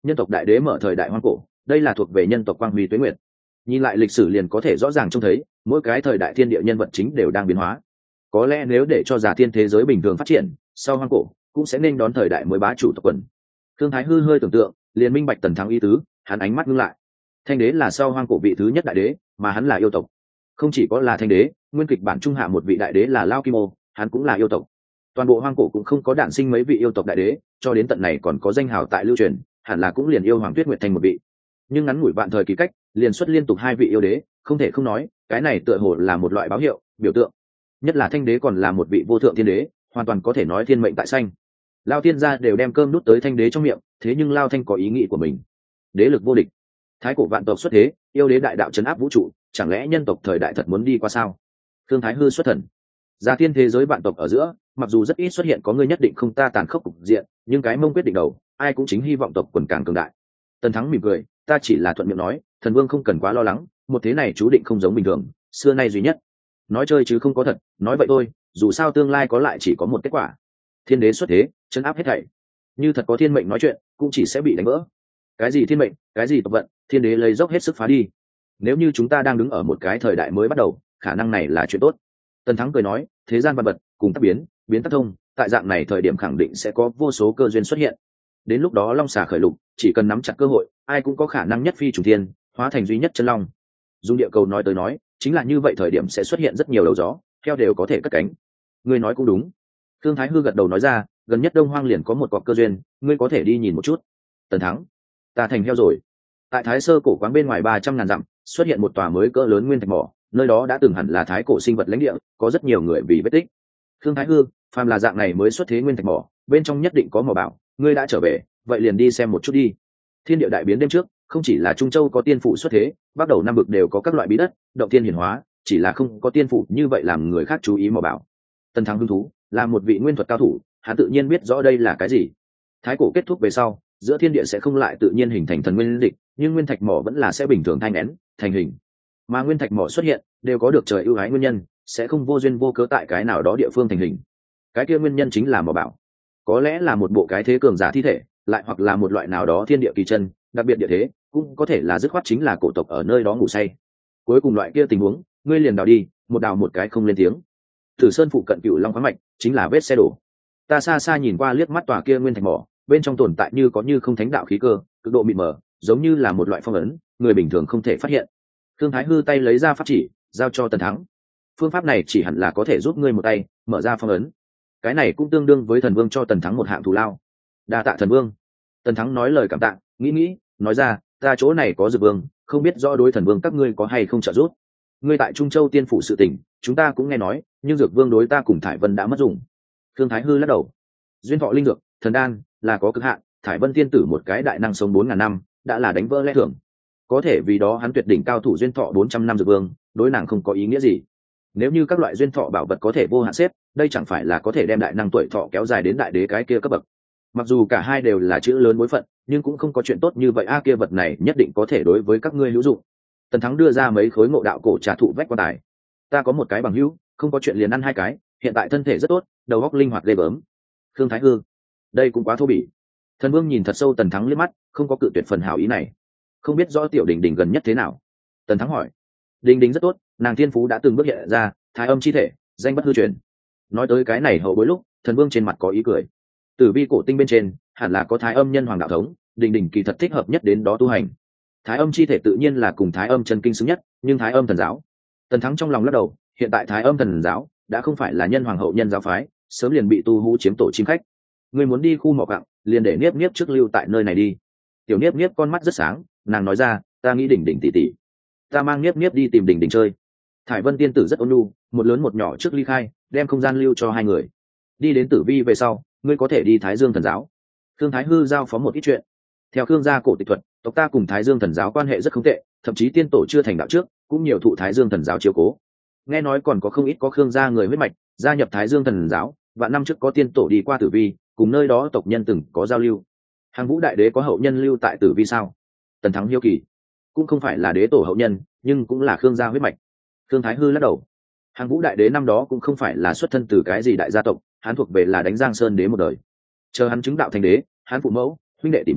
nhân tộc đại đế mở thời đại hoang cổ, đây là thuộc về nhân tộc quang huy tuế nguyệt. Nhìn lại lịch sử liền có thể rõ ràng trông thấy mỗi cái thời đại thiên địa nhân vật chính đều đang biến hóa. Có lẽ nếu để cho giả thiên thế giới bình thường phát triển, sau hoang cổ cũng sẽ nên đón thời đại mới bá chủ tộc quần. Thương Thái Hư hơi tưởng tượng, liền minh bạch Tần Thắng ý tứ, hắn ánh mắt ngưng lại. Thanh đế là sau hoang cổ vị thứ nhất đại đế, mà hắn là yêu tộc. Không chỉ có là thanh đế, nguyên kịch bản trung hạ một vị đại đế là Lao Kim Ô, hắn cũng là yêu tộc. Toàn bộ hoang cổ cũng không có đản sinh mấy vị yêu tộc đại đế, cho đến tận này còn có danh hào tại lưu truyền, hẳn là cũng liền yêu Hoàng Tuyết Nguyệt thành một vị. Nhưng ngắn ngủi vạn thời kỳ cách, liền xuất liên tục hai vị yêu đế, không thể không nói, cái này tựa hồ là một loại báo hiệu, biểu tượng. Nhất là thanh đế còn là một vị vô thượng thiên đế, hoàn toàn có thể nói thiên mệnh tại xanh. Lao tiên gia đều đem cơm đút tới thanh đế trong miệng, thế nhưng Lao thanh có ý nghĩ của mình. Đế lực vô địch, thái cổ vạn tộc xuất thế, yêu đế đại đạo trấn áp vũ trụ, chẳng lẽ nhân tộc thời đại thật muốn đi qua sao? Thương Thái Hư xuất thần. Gia tiên thế giới vạn tộc ở giữa, mặc dù rất ít xuất hiện có người nhất định không ta tàn khốc cục diện, nhưng cái mông quyết định đầu, ai cũng chính hy vọng tộc quần càng cường đại. Tần Thắng mỉm cười, ta chỉ là thuận miệng nói, thần vương không cần quá lo lắng, một thế này chú định không giống bình thường, xưa nay duy nhất. Nói chơi chứ không có thật, nói vậy thôi, dù sao tương lai có lại chỉ có một kết quả. Thiên đế xuất thế, trấn áp hết thảy. Như thật có thiên mệnh nói chuyện, cũng chỉ sẽ bị đánh vỡ. Cái gì thiên mệnh, cái gì tộc vận, thiên đế lấy dốc hết sức phá đi. Nếu như chúng ta đang đứng ở một cái thời đại mới bắt đầu, khả năng này là chuyện tốt. Tần Thắng cười nói, thế gian vạn vật cùng tác biến, biến tác thông, tại dạng này thời điểm khẳng định sẽ có vô số cơ duyên xuất hiện. Đến lúc đó long xà khởi lục, chỉ cần nắm chặt cơ hội, ai cũng có khả năng nhất phi trùng thiên, hóa thành duy nhất chân long. Dùng địa cầu nói tới nói, chính là như vậy, thời điểm sẽ xuất hiện rất nhiều đầu gió, heo đều có thể cất cánh. Ngươi nói cũng đúng. Thương Thái Hư gật đầu nói ra, gần nhất Đông Hoang liền có một cọc cơ duyên, ngươi có thể đi nhìn một chút. Tần Thắng, ta thành heo rồi. Tại Thái Sơ cổ quán bên ngoài 300.000 dặm, xuất hiện một tòa mới cỡ lớn nguyên thạch mỏ, nơi đó đã từng hẳn là thái cổ sinh vật lãnh địa, có rất nhiều người vì vết tích. Thương Thái Hư, phàm là dạng này mới xuất thế nguyên thạch mỏ, bên trong nhất định có mỏ bảo, ngươi đã trở về, vậy liền đi xem một chút đi. Thiên địa đại biến đêm trước, không chỉ là Trung Châu có tiên phụ xuất thế, bắt đầu năm vực đều có các loại bí đất, động tiên hiển hóa, chỉ là không có tiên phụ như vậy làm người khác chú ý mỏ bảo. Tần Thắng hứng thú, là một vị nguyên thuật cao thủ, hắn tự nhiên biết rõ đây là cái gì. Thái cổ kết thúc về sau, giữa thiên địa sẽ không lại tự nhiên hình thành thần nguyên dịch, nhưng nguyên thạch mỏ vẫn là sẽ bình thường thanh nén, thành hình. Mà nguyên thạch mỏ xuất hiện, đều có được trời ưu ái nguyên nhân, sẽ không vô duyên vô cớ tại cái nào đó địa phương thành hình. Cái kia nguyên nhân chính là mỏ bảo. Có lẽ là một bộ cái thế cường giả thi thể, lại hoặc là một loại nào đó thiên địa kỳ chân, đặc biệt địa thế, cũng có thể là dứt khoát chính là cổ tộc ở nơi đó ngủ say. Cuối cùng loại kia tình huống, ngươi liền đào đi, một đào một cái không lên tiếng. Tử Sơn phụ cận Cựu Long khoáng mạch, chính là vết xe đổ. Ta xa xa nhìn qua liếc mắt tòa kia nguyên thạch mỏ, bên trong tồn tại như có như không thánh đạo khí cơ, cực độ mịt mờ, giống như là một loại phong ấn, người bình thường không thể phát hiện. Thương Thái Hư tay lấy ra pháp chỉ, giao cho Tần Thắng. Phương pháp này chỉ hẳn là có thể giúp ngươi một tay mở ra phong ấn. Cái này cũng tương đương với thần vương cho Tần Thắng một hạng thù lao. Đa tạ thần vương. Tần Thắng nói lời cảm tạ, nghĩ, nói ra, ta chỗ này có Dược Vương, không biết rõ đối thần vương các ngươi có hay không trợ giúp. Ngươi tại Trung Châu tiên phủ sự tình, chúng ta cũng nghe nói, nhưng Dược Vương đối ta cùng Thải Vân đã mất dùng. Thương Thái Hư lắc đầu. Duyên thọ linh dược, thần đan là có cực hạn, Thải Vân tiên tử một cái đại năng sống 4.000 năm, đã là đánh vỡ lẽ thường. Có thể vì đó hắn tuyệt đỉnh cao thủ duyên thọ 400 năm Dược Vương, đối nàng không có ý nghĩa gì. Nếu như các loại duyên thọ bảo vật có thể vô hạn xếp, đây chẳng phải là có thể đem đại năng tuổi thọ kéo dài đến đại đế cái kia cấp bậc. Mặc dù cả hai đều là chữ lớn bối phận, nhưng cũng không có chuyện tốt như vậy. Kia vật này nhất định có thể đối với các ngươi hữu dụng. Tần Thắng đưa ra mấy khối ngộ đạo cổ trà thụ vách quan tài. Ta có một cái bằng hữu, không có chuyện liền ăn hai cái, hiện tại thân thể rất tốt, đầu óc linh hoạt ghê gớm. Thương Thái Hư, đây cũng quá thô bỉ. Thần Vương nhìn thật sâu Tần Thắng liếc mắt, không có cự tuyệt phần hảo ý này. Không biết rõ tiểu Đình Đình gần nhất thế nào. Tần Thắng hỏi. Đình Đình rất tốt, nàng thiên phú đã từng bước hiện ra, thái âm chi thể, danh bất hư truyền. Nói tới cái này hậu bối lúc, Thần Vương trên mặt có ý cười. Tử vi cổ tinh bên trên hẳn là có thái âm nhân hoàng đạo thống, Đình Đình kỳ thật thích hợp nhất đến đó tu hành. Thái âm chi thể tự nhiên là cùng thái âm chân kinh xứng nhất, nhưng thái âm thần giáo. Tần Thắng trong lòng lắc đầu, hiện tại thái âm thần giáo đã không phải là nhân hoàng hậu nhân giáo phái, sớm liền bị tu hú chiếm tổ chim khách. Ngươi muốn đi khu mỏ quặng, liền để Niếp Niếp trước lưu tại nơi này đi. Tiểu Niếp Niếp con mắt rất sáng, nàng nói ra, ta nghĩ Đình Đình tỷ tỷ, ta mang Niếp Niếp đi tìm Đình Đình chơi. Thải Vân tiên tử rất ôn nhu, một lớn một nhỏ trước ly khai, đem không gian lưu cho hai người. Đi đến Tử Vi về sau, ngươi có thể đi Thái Dương thần giáo. Thương Thái Hư giao phó một ít chuyện. Theo Khương gia cổ tịch thuật, tộc ta cùng Thái Dương thần giáo quan hệ rất không tệ, thậm chí tiên tổ chưa thành đạo trước, cũng nhiều thụ Thái Dương thần giáo chiếu cố. Nghe nói còn có không ít có Khương gia người huyết mạch gia nhập Thái Dương thần giáo, và năm trước có tiên tổ đi qua Tử Vi, cùng nơi đó tộc nhân từng có giao lưu. Hàng Vũ đại đế có hậu nhân lưu tại Tử Vi sao? Tần Thắng hiếu kỳ. Cũng không phải là đế tổ hậu nhân, nhưng cũng là Khương gia huyết mạch. Thương Thái Hư lắc đầu. Hàng Vũ đại đế năm đó cũng không phải là xuất thân từ cái gì đại gia tộc, hắn thuộc về là đánh Giang Sơn đế một đời. Chờ hắn chứng đạo thành đế, hắn phụ mẫu, huynh đệ tỷ muội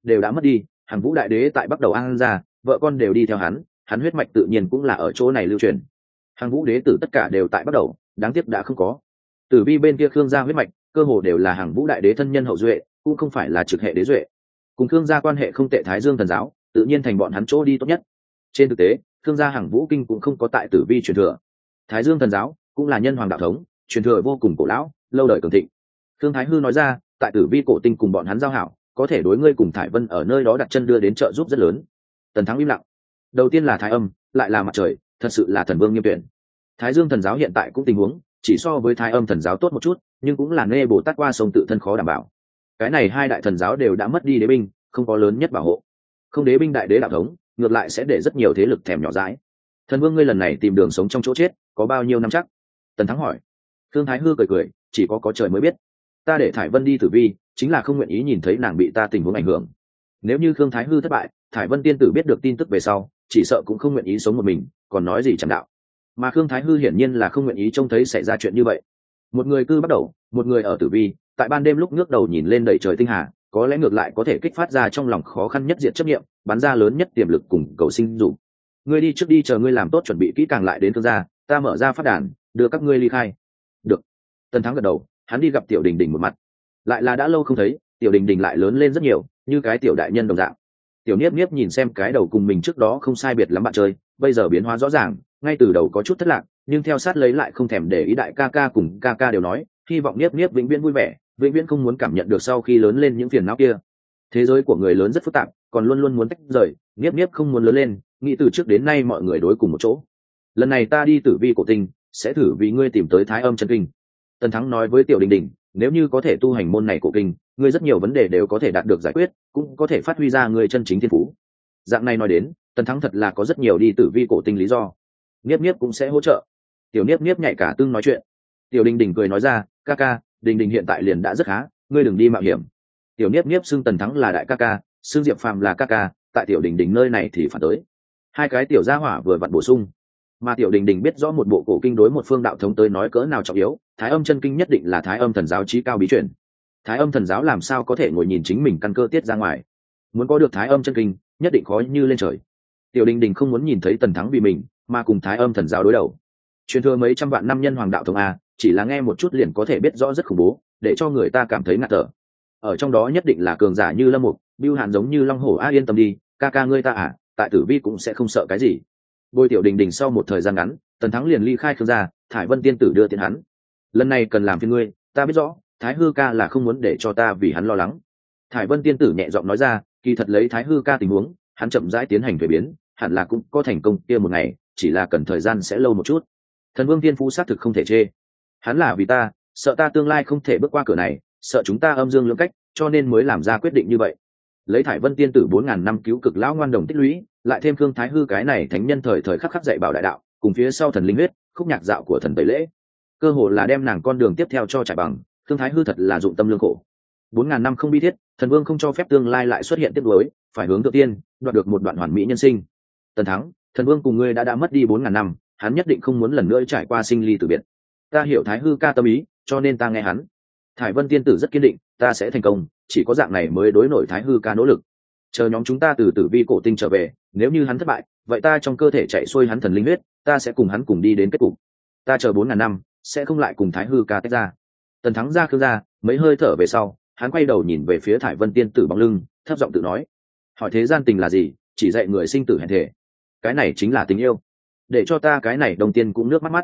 đều đã mất đi. Hằng Vũ đại đế tại bắt đầu an ra, vợ con đều đi theo hắn huyết mạch tự nhiên cũng là ở chỗ này lưu truyền. Hằng Vũ đế tử tất cả đều tại bắt đầu, đáng tiếc đã không có. Tử Vi bên kia Khương gia huyết mạch cơ hồ đều là Hằng Vũ đại đế thân nhân hậu duệ, cũng không phải là trực hệ đế duệ. Cùng Khương gia quan hệ không tệ Thái Dương thần giáo, tự nhiên thành bọn hắn chỗ đi tốt nhất. Trên thực tế, Khương gia Hằng Vũ kinh cũng không có tại Tử Vi truyền thừa. Thái Dương thần giáo cũng là nhân hoàng đạo thống, truyền thừa vô cùng cổ lão, lâu đời cường thịnh. Khương Thái Hư nói ra, tại Tử Vi cổ tinh cùng bọn hắn giao hảo, có thể đối ngươi cùng Thải Vân ở nơi đó đặt chân đưa đến trợ giúp rất lớn. Tần Thắng im lặng. Đầu tiên là Thái Âm, lại là mặt trời, thật sự là thần vương nghiêm tuyển. Thái Dương thần giáo hiện tại cũng tình huống, chỉ so với Thái Âm thần giáo tốt một chút, nhưng cũng là nghe Bồ Tát qua sông tự thân khó đảm bảo. Cái này hai đại thần giáo đều đã mất đi đế binh, không có lớn nhất bảo hộ. Không đế binh đại đế đạo thống, ngược lại sẽ để rất nhiều thế lực thèm nhỏ dãi. Thần vương ngươi lần này tìm đường sống trong chỗ chết, có bao nhiêu năm chắc? Tần Thắng hỏi. Thương Thái Hư cười, chỉ có trời mới biết. Ta để Thải Vân đi Tử Vi, chính là không nguyện ý nhìn thấy nàng bị ta tình huống ảnh hưởng. Nếu như Khương Thái Hư thất bại, Thải Vân tiên tử biết được tin tức về sau, chỉ sợ cũng không nguyện ý sống một mình, còn nói gì chẳng đạo. Mà Khương Thái Hư hiển nhiên là không nguyện ý trông thấy xảy ra chuyện như vậy. Một người cư bắt đầu, một người ở Tử Vi, tại ban đêm lúc ngước đầu nhìn lên đầy trời tinh hà, có lẽ ngược lại có thể kích phát ra trong lòng khó khăn nhất diệt chấp niệm, bắn ra lớn nhất tiềm lực cùng cầu sinh dục. Ngươi đi trước đi, chờ ngươi làm tốt chuẩn bị kỹ càng lại đến Khương gia, ta mở ra phát đàn, đưa các ngươi ly khai. Được. Tần Thắng gật đầu, hắn đi gặp Tiểu Đình Đình một mặt. Lại là đã lâu không thấy, Tiểu Đình Đình lại lớn lên rất nhiều, như cái tiểu đại nhân đồng dạng. Tiểu Niếp Niếp nhìn xem cái đầu cùng mình trước đó không sai biệt lắm bạn chơi, bây giờ biến hóa rõ ràng, ngay từ đầu có chút thất lạc, nhưng theo sát lấy lại không thèm để ý, đại ca ca cùng ca ca đều nói, hy vọng Niếp Niếp vĩnh viễn vui vẻ, vĩnh viễn không muốn cảm nhận được sau khi lớn lên những phiền não kia. Thế giới của người lớn rất phức tạp, còn luôn luôn muốn tách rời, Niếp Niếp không muốn lớn lên, nghĩ từ trước đến nay mọi người đối cùng một chỗ. Lần này ta đi Tử Vi cổ tinh, sẽ thử vì ngươi tìm tới Thái Âm chân kinh. Tần Thắng nói với Tiểu Đình Đình, nếu như có thể tu hành môn này cổ kinh, ngươi rất nhiều vấn đề đều có thể đạt được giải quyết, cũng có thể phát huy ra ngươi chân chính thiên phú. Dạng này nói đến, Tần Thắng thật là có rất nhiều đi Tử Vi cổ tinh lý do. Niếp Niếp cũng sẽ hỗ trợ. Tiểu Niếp Niếp nhảy cả tương nói chuyện. Tiểu Đình Đình cười nói ra, ca ca, Đình Đình hiện tại liền đã rất khá, ngươi đừng đi mạo hiểm. Tiểu Niếp Niếp xưng Tần Thắng là đại ca ca, xưng Diệp Phàm là ca ca, tại Tiểu Đình Đình nơi này thì phản tới. Hai cái tiểu gia hỏa vừa vặn bổ sung. Mà Tiểu Đình Đình biết rõ một bộ cổ kinh đối một phương đạo thống tới nói cỡ nào trọng yếu, Thái Âm chân kinh nhất định là Thái Âm thần giáo chí cao bí truyền. Thái Âm thần giáo làm sao có thể ngồi nhìn chính mình căn cơ tiết ra ngoài? Muốn có được Thái Âm chân kinh, nhất định khó như lên trời. Tiểu Đình Đình không muốn nhìn thấy Tần Thắng vì mình mà cùng Thái Âm thần giáo đối đầu. Truyền thừa mấy trăm vạn năm nhân hoàng đạo thống a, chỉ là nghe một chút liền có thể biết rõ rất khủng bố, để cho người ta cảm thấy ngạt thở. Ở trong đó nhất định là cường giả như Lâm Mục, Bưu Hạn giống như Long Hổ a, yên tâm đi, ca ca ngươi ta à, tại Tử Vi cũng sẽ không sợ cái gì. Bồi Tiểu Đình Đình sau một thời gian ngắn, Tần Thắng liền ly khai Khương gia, Thải Vân tiên tử đưa tiễn hắn. Lần này cần làm phiền ngươi, ta biết rõ, Thái Hư ca là không muốn để cho ta vì hắn lo lắng. Thải Vân tiên tử nhẹ giọng nói ra, kỳ thật lấy Thái Hư ca tình huống, hắn chậm rãi tiến hành thuế biến, hẳn là cũng có thành công kia một ngày, chỉ là cần thời gian sẽ lâu một chút. Thần Vương tiên phú xác thực không thể chê. Hắn là vì ta, sợ ta tương lai không thể bước qua cửa này, sợ chúng ta âm dương lưỡng cách, cho nên mới làm ra quyết định như vậy. Lấy Thải Vân tiên tử 4000 năm cứu cực lão ngoan đồng tích lũy, lại thêm Khương Thái Hư cái này thánh nhân thời thời khắc khắc dạy bảo đại đạo, cùng phía sau thần linh huyết, khúc nhạc dạo của thần tẩy lễ, cơ hồ là đem nàng con đường tiếp theo cho trải bằng. Khương Thái Hư thật là dụng tâm lương khổ. 4000 năm không bi thiết, thần vương không cho phép tương lai lại xuất hiện tiếp nối, phải hướng thượng tiên, đoạt được một đoạn hoàn mỹ nhân sinh. Tần Thắng, thần vương cùng ngươi đã mất đi 4000 năm, hắn nhất định không muốn lần nữa trải qua sinh ly tử biệt. Ta hiểu Thái Hư ca tâm ý, cho nên ta nghe hắn. Thải Vân tiên tử rất kiên định, ta sẽ thành công, chỉ có dạng này mới đối nổi Thái Hư ca nỗ lực. Chờ nhóm chúng ta từ Tử Vi cổ tinh trở về, nếu như hắn thất bại, vậy ta trong cơ thể chạy xuôi hắn thần linh huyết, ta sẽ cùng hắn cùng đi đến kết cục. Ta chờ 4000 năm, sẽ không lại cùng Thái Hư ca tách ra. Tần Thắng ra Khương gia, mấy hơi thở về sau, hắn quay đầu nhìn về phía Thải Vân tiên tử bóng lưng, thấp giọng tự nói: hỏi thế gian tình là gì, chỉ dạy người sinh tử hèn thể. Cái này chính là tình yêu. Để cho ta cái này đồng tiên cũng nước mắt mắt.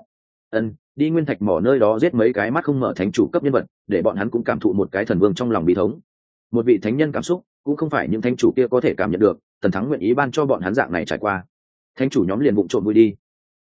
Đi Nguyên Thạch mỏ nơi đó giết mấy cái mắt không mở thánh chủ cấp nhân vật, để bọn hắn cũng cảm thụ một cái thần vương trong lòng bi thống. Một vị thánh nhân cảm xúc, cũng không phải những thánh chủ kia có thể cảm nhận được. Tần Thắng nguyện ý ban cho bọn hắn dạng này trải qua. Thánh chủ nhóm liền vụng trộm vui đi,